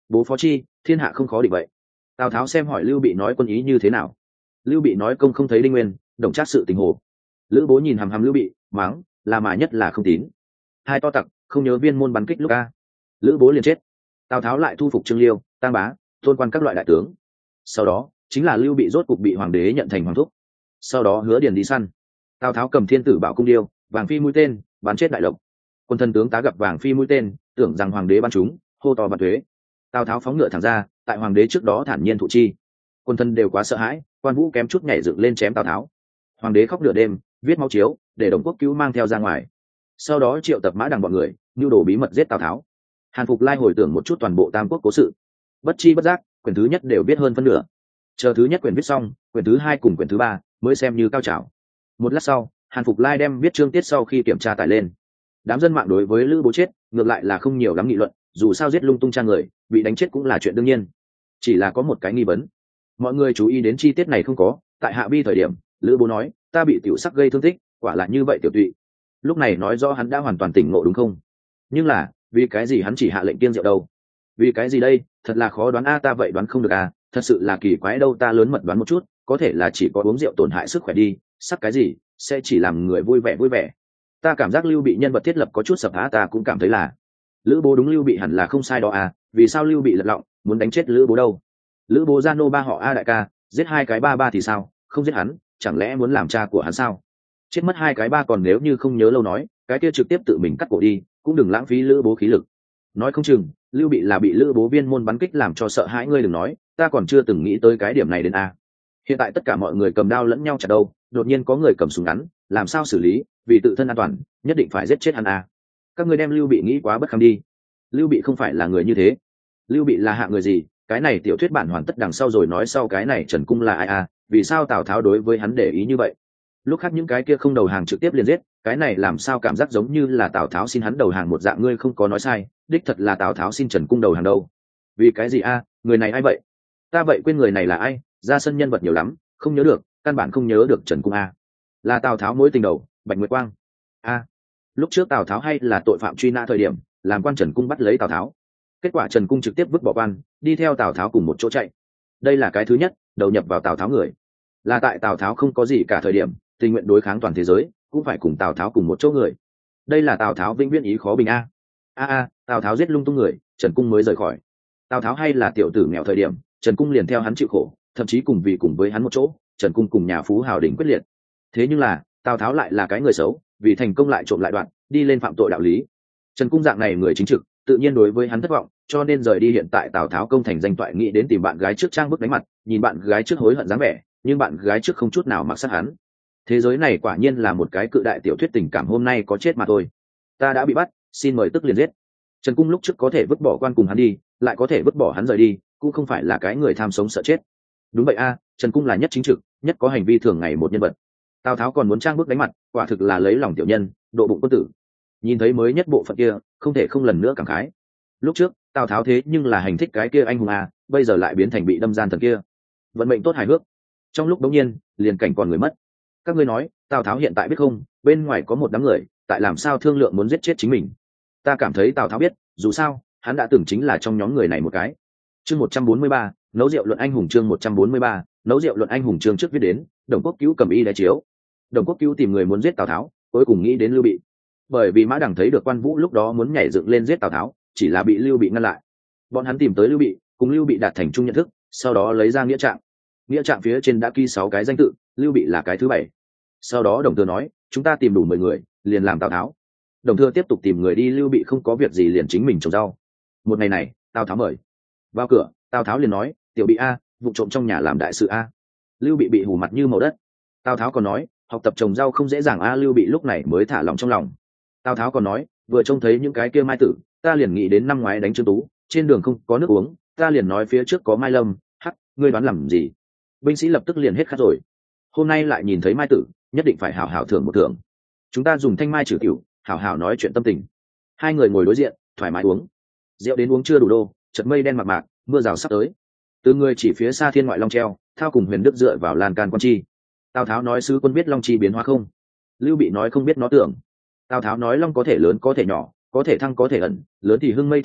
bố phó chi, thiên hạ không khó định vậy. Tào tháo xem hỏi lưu bị nói quân ý như thế nào. Lưu bị nói công không thấy đinh nguyên, đồng trác sự tình hồ. Lữ bố nhìn hàm hàm lưu bị mắng, là mà nhất là không tín. Hai to tặc không nhớ viên môn bắn kích lúc a. Lữ bố liền chết. Tào tháo lại thu phục Trương Liêu, Tang Bá, tôn quan các loại đại tướng. Sau đó chính là lưu bị rốt cục bị hoàng đế nhận thành hoàng thúc. Sau đó Hứa Điền đi săn. Tào tháo cầm thiên tử bảo cung điêu, vàng phi mũi tên bắn chết đại lộc. Quân thân tướng tá gặp vàng phi mũi tên, tưởng rằng hoàng đế bắn chúng, hô to bắn thuế. Tào tháo phóng ngựa thẳng ra, tại hoàng đế trước đó thản nhiên thụ chi. Quân thân đều quá sợ hãi, quan vũ kém chút nhảy dựng lên chém Tào tháo. Hoàng đế khóc nửa đêm, viết máu chiếu để Đồng Quốc Cứu mang theo ra ngoài. Sau đó triệu tập mã đằng bọn người, nưu đồ bí mật giết Tào tháo. Hàn Phục Lai hồi tưởng một chút toàn bộ Tam Quốc cố sự, bất chi bất giác quyển thứ nhất đều biết hơn phân nửa. Chờ thứ nhất quyển viết xong, quyển thứ hai cùng quyển thứ ba mới xem như cao trào. Một lát sau, Hàn Phục Lai đem viết chương tiết sau khi kiểm tra tải lên. Đám dân mạng đối với Lữ Bố chết ngược lại là không nhiều lắm nghị luận, dù sao giết lung tung cha người, bị đánh chết cũng là chuyện đương nhiên. Chỉ là có một cái nghi vấn, mọi người chú ý đến chi tiết này không có. Tại hạ bi thời điểm, Lữ Bố nói ta bị tiểu sắc gây thương tích, quả là như vậy tiểu tụy. Lúc này nói rõ hắn đã hoàn toàn tỉnh ngộ đúng không? Nhưng là vì cái gì hắn chỉ hạ lệnh kiêng rượu đâu? Vì cái gì đây? Thật là khó đoán a, ta vậy đoán không được à, thật sự là kỳ quái đâu. Ta lớn mật đoán một chút, có thể là chỉ có uống rượu tổn hại sức khỏe đi, sắc cái gì sẽ chỉ làm người vui vẻ vui vẻ. Ta cảm giác Lưu Bị nhân vật thiết lập có chút sập á, ta cũng cảm thấy là Lữ Bố đúng Lưu Bị hẳn là không sai đó à, vì sao Lưu Bị lật lọng muốn đánh chết Lữ Bố đâu? Lữ Bố gia nô ba họ a đại ca, giết hai cái ba ba thì sao, không giết hắn chẳng lẽ muốn làm cha của hắn sao? Chết mất hai cái ba còn nếu như không nhớ lâu nói, cái kia trực tiếp tự mình cắt cổ đi, cũng đừng lãng phí Lữ Bố khí lực. Nói không chừng Lưu Bị là bị Lữ Bố viên môn bắn kích làm cho sợ hãi, ngươi đừng nói, ta còn chưa từng nghĩ tới cái điểm này đến a. Hiện tại tất cả mọi người cầm đao lẫn nhau chặt đâu, đột nhiên có người cầm súng ngắn, làm sao xử lý? Vì tự thân an toàn nhất định phải giết chết hắn a. Các ngươi đem Lưu Bị nghĩ quá bất kham đi. Lưu Bị không phải là người như thế. Lưu Bị là hạ người gì? Cái này tiểu thuyết bản hoàn tất đằng sau rồi nói sau. Cái này Trần Cung là ai a? Vì sao Tào Tháo đối với hắn để ý như vậy? Lúc khác những cái kia không đầu hàng trực tiếp liền giết, cái này làm sao cảm giác giống như là Tào Tháo xin hắn đầu hàng một dạng. Ngươi không có nói sai, đích thật là Tào Tháo xin Trần Cung đầu hàng đâu. Vì cái gì a? Người này ai vậy? Ta vậy quên người này là ai, ra sân nhân vật nhiều lắm, không nhớ được, căn bản không nhớ được. Trần Cung a, là Tào Tháo mối tình đầu, Bạch Nguyệt Quang a. Lúc trước Tào Tháo hay là tội phạm truy nã thời điểm, làm quan Trần Cung bắt lấy Tào Tháo, kết quả Trần Cung trực tiếp vứt bỏ quan, đi theo Tào Tháo cùng một chỗ chạy. Đây là cái thứ nhất, đầu nhập vào Tào Tháo người, là tại Tào Tháo không có gì cả thời điểm, tình nguyện đối kháng toàn thế giới, cũng phải cùng Tào Tháo cùng một chỗ người. Đây là Tào Tháo vĩnh viễn ý khó bình a. A a, Tào Tháo giết lung tung người, Trần Cung mới rời khỏi. Tào Tháo hay là tiểu tử nghèo thời điểm, Trần Cung liền theo hắn chịu khổ, thậm chí cùng vì cùng với hắn một chỗ, Trần Cung cùng nhà phú hào đỉnh quyết liệt. Thế nhưng là Tào Tháo lại là cái người xấu, vì thành công lại trộm lại đoạn, đi lên phạm tội đạo lý. Trần Cung dạng này người chính trực, tự nhiên đối với hắn thất vọng, cho nên rời đi. Hiện tại Tào Tháo công thành danh toại, nghĩ đến tìm bạn gái trước trang bức đánh mặt, nhìn bạn gái trước hối hận dáng vẻ, nhưng bạn gái trước không chút nào mặc sát hắn. Thế giới này quả nhiên là một cái cự đại tiểu thuyết tình cảm. Hôm nay có chết mà thôi, ta đã bị bắt, xin mời tức liền giết. Trần Cung lúc trước có thể vứt bỏ quan cùng hắn đi, lại có thể vứt bỏ hắn rời đi, cũng không phải là cái người tham sống sợ chết. Đúng vậy a, Trần Cung là nhất chính trực, nhất có hành vi thường ngày một nhân vật. Tào Tháo còn muốn trang bức đánh mặt, quả thực là lấy lòng tiểu nhân, độ bụng quân tử. Nhìn thấy mới nhất bộ phận kia, không thể không lần nữa cảm khái. Lúc trước Tào Tháo thế nhưng là hành thích cái kia anh hùng a, bây giờ lại biến thành bị đâm gian thần kia. Vận mệnh tốt hài hước. Trong lúc đống nhiên, liền cảnh còn người mất. Các ngươi nói, Tào Tháo hiện tại biết không, bên ngoài có một đám người, tại làm sao thương lượng muốn giết chết chính mình. Ta cảm thấy Tào Tháo biết, dù sao, hắn đã từng chính là trong nhóm người này một cái. Chương một trăm bốn mươi ba, nấu rượu luận anh hùng. Chương một trăm bốn mươi ba, nấu rượu luận anh hùng. Chương trước viết đến, Đồng Quốc Cứu cầm y đái chiếu. Đồng Quốc Cứu tìm người muốn giết Tào Tháo, cuối cùng nghĩ đến Lưu Bị. Bởi vì Mã Đằng thấy được Quan Vũ lúc đó muốn nhảy dựng lên giết Tào Tháo, chỉ là bị Lưu Bị ngăn lại. Bọn hắn tìm tới Lưu Bị, cùng Lưu Bị đạt thành chung nhận thức, sau đó lấy ra nghĩa trạng. Nghĩa trạng phía trên đã ghi sáu cái danh tự, Lưu Bị là cái thứ bảy. Sau đó Đồng Thừa nói, chúng ta tìm đủ mười người, liền làm Tào Tháo. Đồng Thừa tiếp tục tìm người đi, Lưu Bị không có việc gì liền chính mình trồng rau. Một ngày này, Tào Tháo mời vào cửa, Tào Tháo liền nói, tiểu Bị a, vụ trộm trong nhà làm đại sự a. Lưu Bị bị hù mặt như màu đất. Tào Tháo còn nói, học tập trồng rau không dễ dàng a. Lưu Bị lúc này mới thả lòng trong lòng. Tào Tháo còn nói, vừa trông thấy những cái kia mai tử, ta liền nghĩ đến năm ngoái đánh Trương Tú, trên đường không có nước uống, ta liền nói phía trước có mai lâm, hắc, ngươi đoán làm gì? Binh sĩ lập tức liền hết khát rồi. Hôm nay lại nhìn thấy mai tử, nhất định phải hảo hảo thưởng một thưởng. Chúng ta dùng thanh mai trừ cửu, hảo hảo nói chuyện tâm tình. Hai người ngồi đối diện, thoải mái uống. Rượu đến uống chưa đủ đô, chợt mây đen mạc mạc, mưa rào sắp tới. Từ người chỉ phía xa thiên ngoại long treo, thao cùng Huyền Đức dựa vào lan can quan chi. Tào Tháo nói sứ quân biết long chi biến hóa không? Lưu Bị nói không biết nó tưởng. Tào Tháo nói long có thể lớn có thể nhỏ, có thể thăng có thể ẩn, lớn thì hưng mây thổ vụ,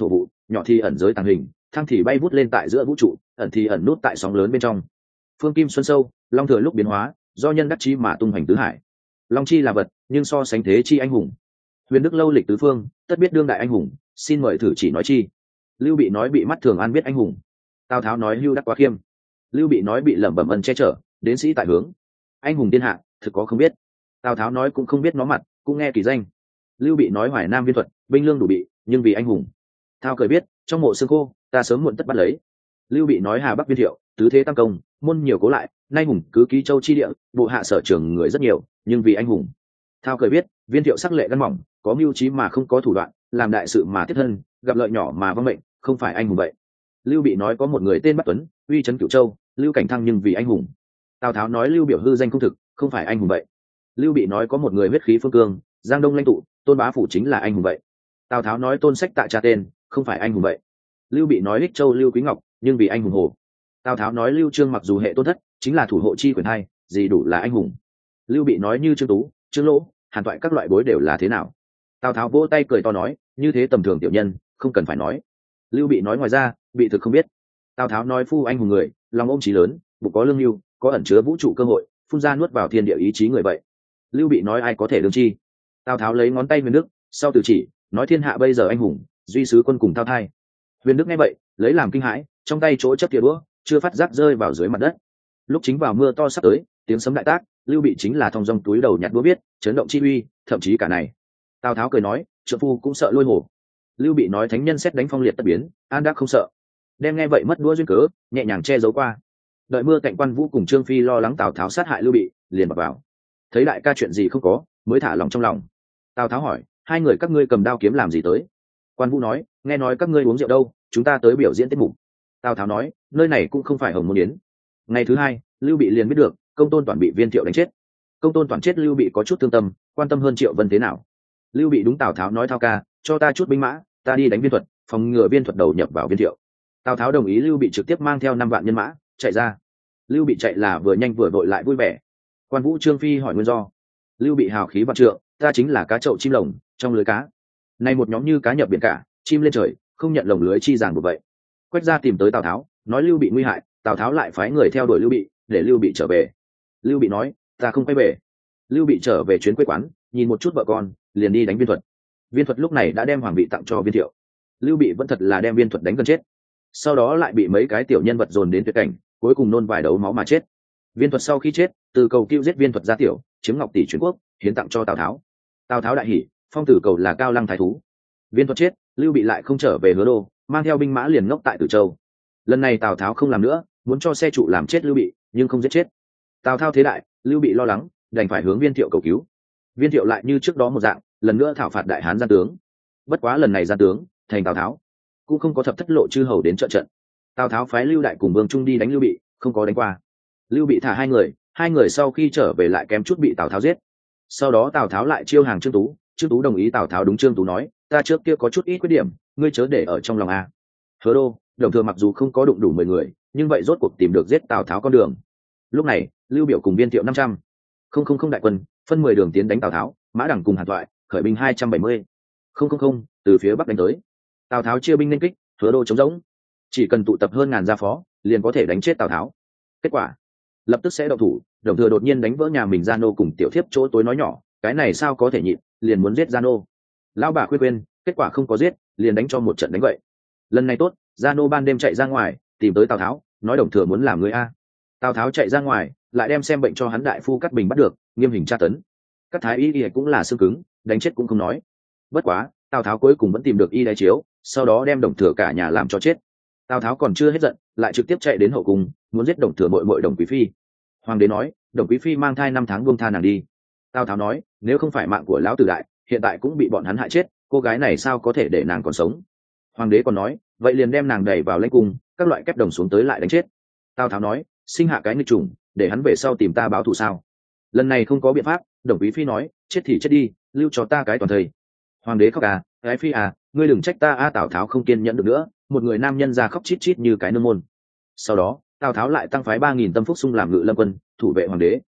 nhỏ thì ẩn giới tàng hình, thăng thì bay vút lên tại giữa vũ trụ, ẩn thì ẩn nút tại sóng lớn bên trong. Phương kim xuân sâu, long thừa lúc biến hóa, do nhân đắc chi mà tung hoành tứ hải. Long chi là vật, nhưng so sánh thế chi anh hùng. Huyền đức lâu lịch tứ phương, tất biết đương đại anh hùng, xin mời thử chỉ nói chi. Lưu Bị nói bị mắt thường an biết anh hùng. Tào Tháo nói hưu đắc quá khiêm. Lưu Bị nói bị lẩm bẩm ân che chở, đến sĩ tại hướng. Anh hùng thiên hạ, thực có không biết. Tào Tháo nói cũng không biết nó mặt, cũng nghe kỳ danh. Lưu Bị nói hoài nam viên thuật, binh lương đủ bị, nhưng vì anh hùng. Thao cười biết, trong mộ xương khô, ta sớm muộn tất bắt lấy. Lưu Bị nói hà bắc viên thiệu, tứ thế tam công, môn nhiều cố lại, nay hùng cứ ký châu chi địa, bộ hạ sở trường người rất nhiều, nhưng vì anh hùng. Thao cười biết, viên thiệu sắc lệ gan mỏng, có mưu trí mà không có thủ đoạn, làm đại sự mà tiếp thân, gặp lợi nhỏ mà vâng mệnh, không phải anh hùng vậy. Lưu Bị nói có một người tên Bắc Tuấn, uy trấn Cửu Châu, Lưu Cảnh Thăng nhưng vì anh hùng. Tào Tháo nói Lưu Biểu hư danh không thực, không phải anh hùng vậy. Lưu Bị nói có một người huyết khí phương cương, giang đông lãnh tụ, Tôn Bá Phủ chính là anh hùng vậy. Tào Tháo nói Tôn Sách tại cha tên, không phải anh hùng vậy. Lưu Bị nói Ích Châu Lưu Quý Ngọc, nhưng vì anh hùng hồ. Tào Tháo nói Lưu Trương mặc dù hệ tôn thất, chính là thủ hộ chi quyền hai, gì đủ là anh hùng. Lưu Bị nói như Trương Tú, Trương Lỗ, Hàn Toại các loại bối đều là thế nào. Tào Tháo vỗ tay cười to nói, như thế tầm thường tiểu nhân, không cần phải nói. Lưu Bị nói ngoài ra, bị thực không biết. Tào Tháo nói phu anh hùng người, lòng ôm chí lớn, bụng có lương lưu, có ẩn chứa vũ trụ cơ hội, phun ra nuốt vào thiên địa ý chí người vậy. Lưu Bị nói ai có thể đương chi. Tào Tháo lấy ngón tay Huyền Đức, sau từ chỉ, nói thiên hạ bây giờ anh hùng, duy sứ quân cùng thao thai. Huyền Đức nghe vậy, lấy làm kinh hãi, trong tay chỗ chấp tia đũa, chưa phát giác rơi vào dưới mặt đất. Lúc chính vào mưa to sắp tới, tiếng sấm đại tác, Lưu Bị chính là thong dong túi đầu nhặt đũa biết, chấn động chi uy, thậm chí cả này. Tào Tháo cười nói, trượng phu cũng sợ lôi hổ. Lưu Bị nói thánh nhân xét đánh phong liệt tất biến, an đắc không sợ. Đem nghe vậy mất đũa duyên cớ, nhẹ nhàng che giấu qua. Đợi mưa cạnh Quan Vũ cùng Trương Phi lo lắng Tào Tháo sát hại Lưu Bị, liền bật vào. Thấy đại ca chuyện gì không có, mới thả lòng trong lòng. Tào Tháo hỏi, hai người các ngươi cầm đao kiếm làm gì tới? Quan Vũ nói, nghe nói các ngươi uống rượu đâu, chúng ta tới biểu diễn tiết mục. Tào Tháo nói, nơi này cũng không phải Hồng Môn Yến. Ngày thứ hai, Lưu Bị liền biết được, Công Tôn Toàn bị Viên Thiệu đánh chết. Công Tôn Toàn chết Lưu Bị có chút thương tâm, quan tâm hơn Triệu Vân thế nào. Lưu Bị đúng Tào Tháo nói thao ca, cho ta chút binh mã, ta đi đánh Viên Thuật, phòng ngừa Viên Thuật đầu nhập vào Viên Thiệu. Tào Tháo đồng ý Lưu Bị trực tiếp mang theo năm vạn nhân mã chạy ra. Lưu Bị chạy là vừa nhanh vừa vội lại vui vẻ. Quan Vũ Trương Phi hỏi nguyên do. Lưu Bị hào khí vạn trượng, ta chính là cá chậu chim lồng trong lưới cá. Này một nhóm như cá nhập biển cả, chim lên trời, không nhận lồng lưới chi ràng buộc vậy. Quách gia tìm tới Tào Tháo, nói Lưu Bị nguy hại, Tào Tháo lại phái người theo đuổi Lưu Bị, để Lưu Bị trở về. Lưu Bị nói, ta không quay về. Lưu Bị trở về chuyến quê quán, nhìn một chút vợ con, liền đi đánh Viên Thuật. Viên Thuật lúc này đã đem hoàng vị tặng cho Viên Thiệu. Lưu Bị vẫn thật là đem Viên Thuật đánh gần chết. Sau đó lại bị mấy cái tiểu nhân vật dồn đến tuyệt cảnh, cuối cùng nôn vài đấu máu mà chết. Viên Thuật sau khi chết, từ cầu cứu giết Viên Thuật ra tiểu, chiếm ngọc tỷ truyền quốc, hiến tặng cho Tào Tháo. Tào Tháo đại hỉ, phong tử cầu là Cao Lăng thái thú. Viên Thuật chết, Lưu Bị lại không trở về Hứa Đô, mang theo binh mã liền ngốc tại Tử Châu. Lần này Tào Tháo không làm nữa, muốn cho xe trụ làm chết Lưu Bị, nhưng không giết chết. Tào Tháo thế đại, Lưu Bị lo lắng, đành phải hướng Viên Thiệu cầu cứu. Viên Thiệu lại như trước đó một dạng, lần nữa thảo phạt đại hán gian tướng. Bất quá lần này gian tướng thành Tào Tháo, cũng không có thập thất lộ chư hầu đến trợ trận. Tào Tháo phái Lưu Đại cùng Vương Trung đi đánh Lưu Bị, không có đánh qua. Lưu Bị thả hai người, hai người sau khi trở về lại kém chút bị Tào Tháo giết. Sau đó Tào Tháo lại chiêu hàng Trương Tú, Trương Tú đồng ý Tào Tháo đúng Trương Tú nói, ta trước kia có chút ít khuyết điểm, ngươi chớ để ở trong lòng a. Hứa Đô, Đồng Thừa mặc dù không có đụng đủ mười người, nhưng vậy rốt cuộc tìm được giết Tào Tháo con đường. Lúc này, Lưu Biểu cùng Viên Thiệu năm trăm, không không không đại quân, phân mười đường tiến đánh Tào Tháo, Mã Đằng cùng Hàn Toại, khởi binh hai trăm bảy mươi, không không không từ phía bắc đánh tới. Tào Tháo chia binh nên kích, Hứa Đô chống rỗng, chỉ cần tụ tập hơn ngàn gia phó, liền có thể đánh chết Tào Tháo. Kết quả, lập tức sẽ động thủ. Đồng Thừa đột nhiên đánh vỡ nhà mình Gia Nô cùng tiểu thiếp chỗ tối nói nhỏ, cái này sao có thể nhịn, liền muốn giết Gia Nô. Lão bà khuyên quên, kết quả không có giết, liền đánh cho một trận đánh vậy. Lần này tốt, Gia Nô ban đêm chạy ra ngoài, tìm tới Tào Tháo, nói Đồng Thừa muốn làm người a. Tào Tháo chạy ra ngoài, lại đem xem bệnh cho hắn đại phu Cát Bình bắt được, nghiêm hình tra tấn. Các thái y y cũng là xương cứng, đánh chết cũng không nói. Bất quá, Tào Tháo cuối cùng vẫn tìm được y đái chiếu, sau đó đem Đồng Thừa cả nhà làm cho chết. Tào Tháo còn chưa hết giận, lại trực tiếp chạy đến hậu cung, muốn giết Đồng Thừa muội muội Đồng Quý Phi. Hoàng đế nói, Đồng Quý Phi mang thai năm tháng buông tha nàng đi. Tào Tháo nói, nếu không phải mạng của lão tử đại, hiện tại cũng bị bọn hắn hại chết, cô gái này sao có thể để nàng còn sống. Hoàng đế còn nói, vậy liền đem nàng đẩy vào lãnh cung, các loại kép đồng xuống tới lại đánh chết. Tào Tháo nói, sinh hạ cái nghịch trùng, để hắn về sau tìm ta báo thù sao? Lần này không có biện pháp, Đồng Quý Phi nói, chết thì chết đi, lưu cho ta cái toàn thây. Hoàng đế khóc à, ái phi à, ngươi đừng trách ta a. Tào Tháo không kiên nhẫn được nữa, một người nam nhân ra khóc chít chít như cái nương môn. Sau đó, Tào Tháo lại tăng phái ba nghìn tâm phúc xung làm ngự lâm quân, thủ vệ hoàng đế.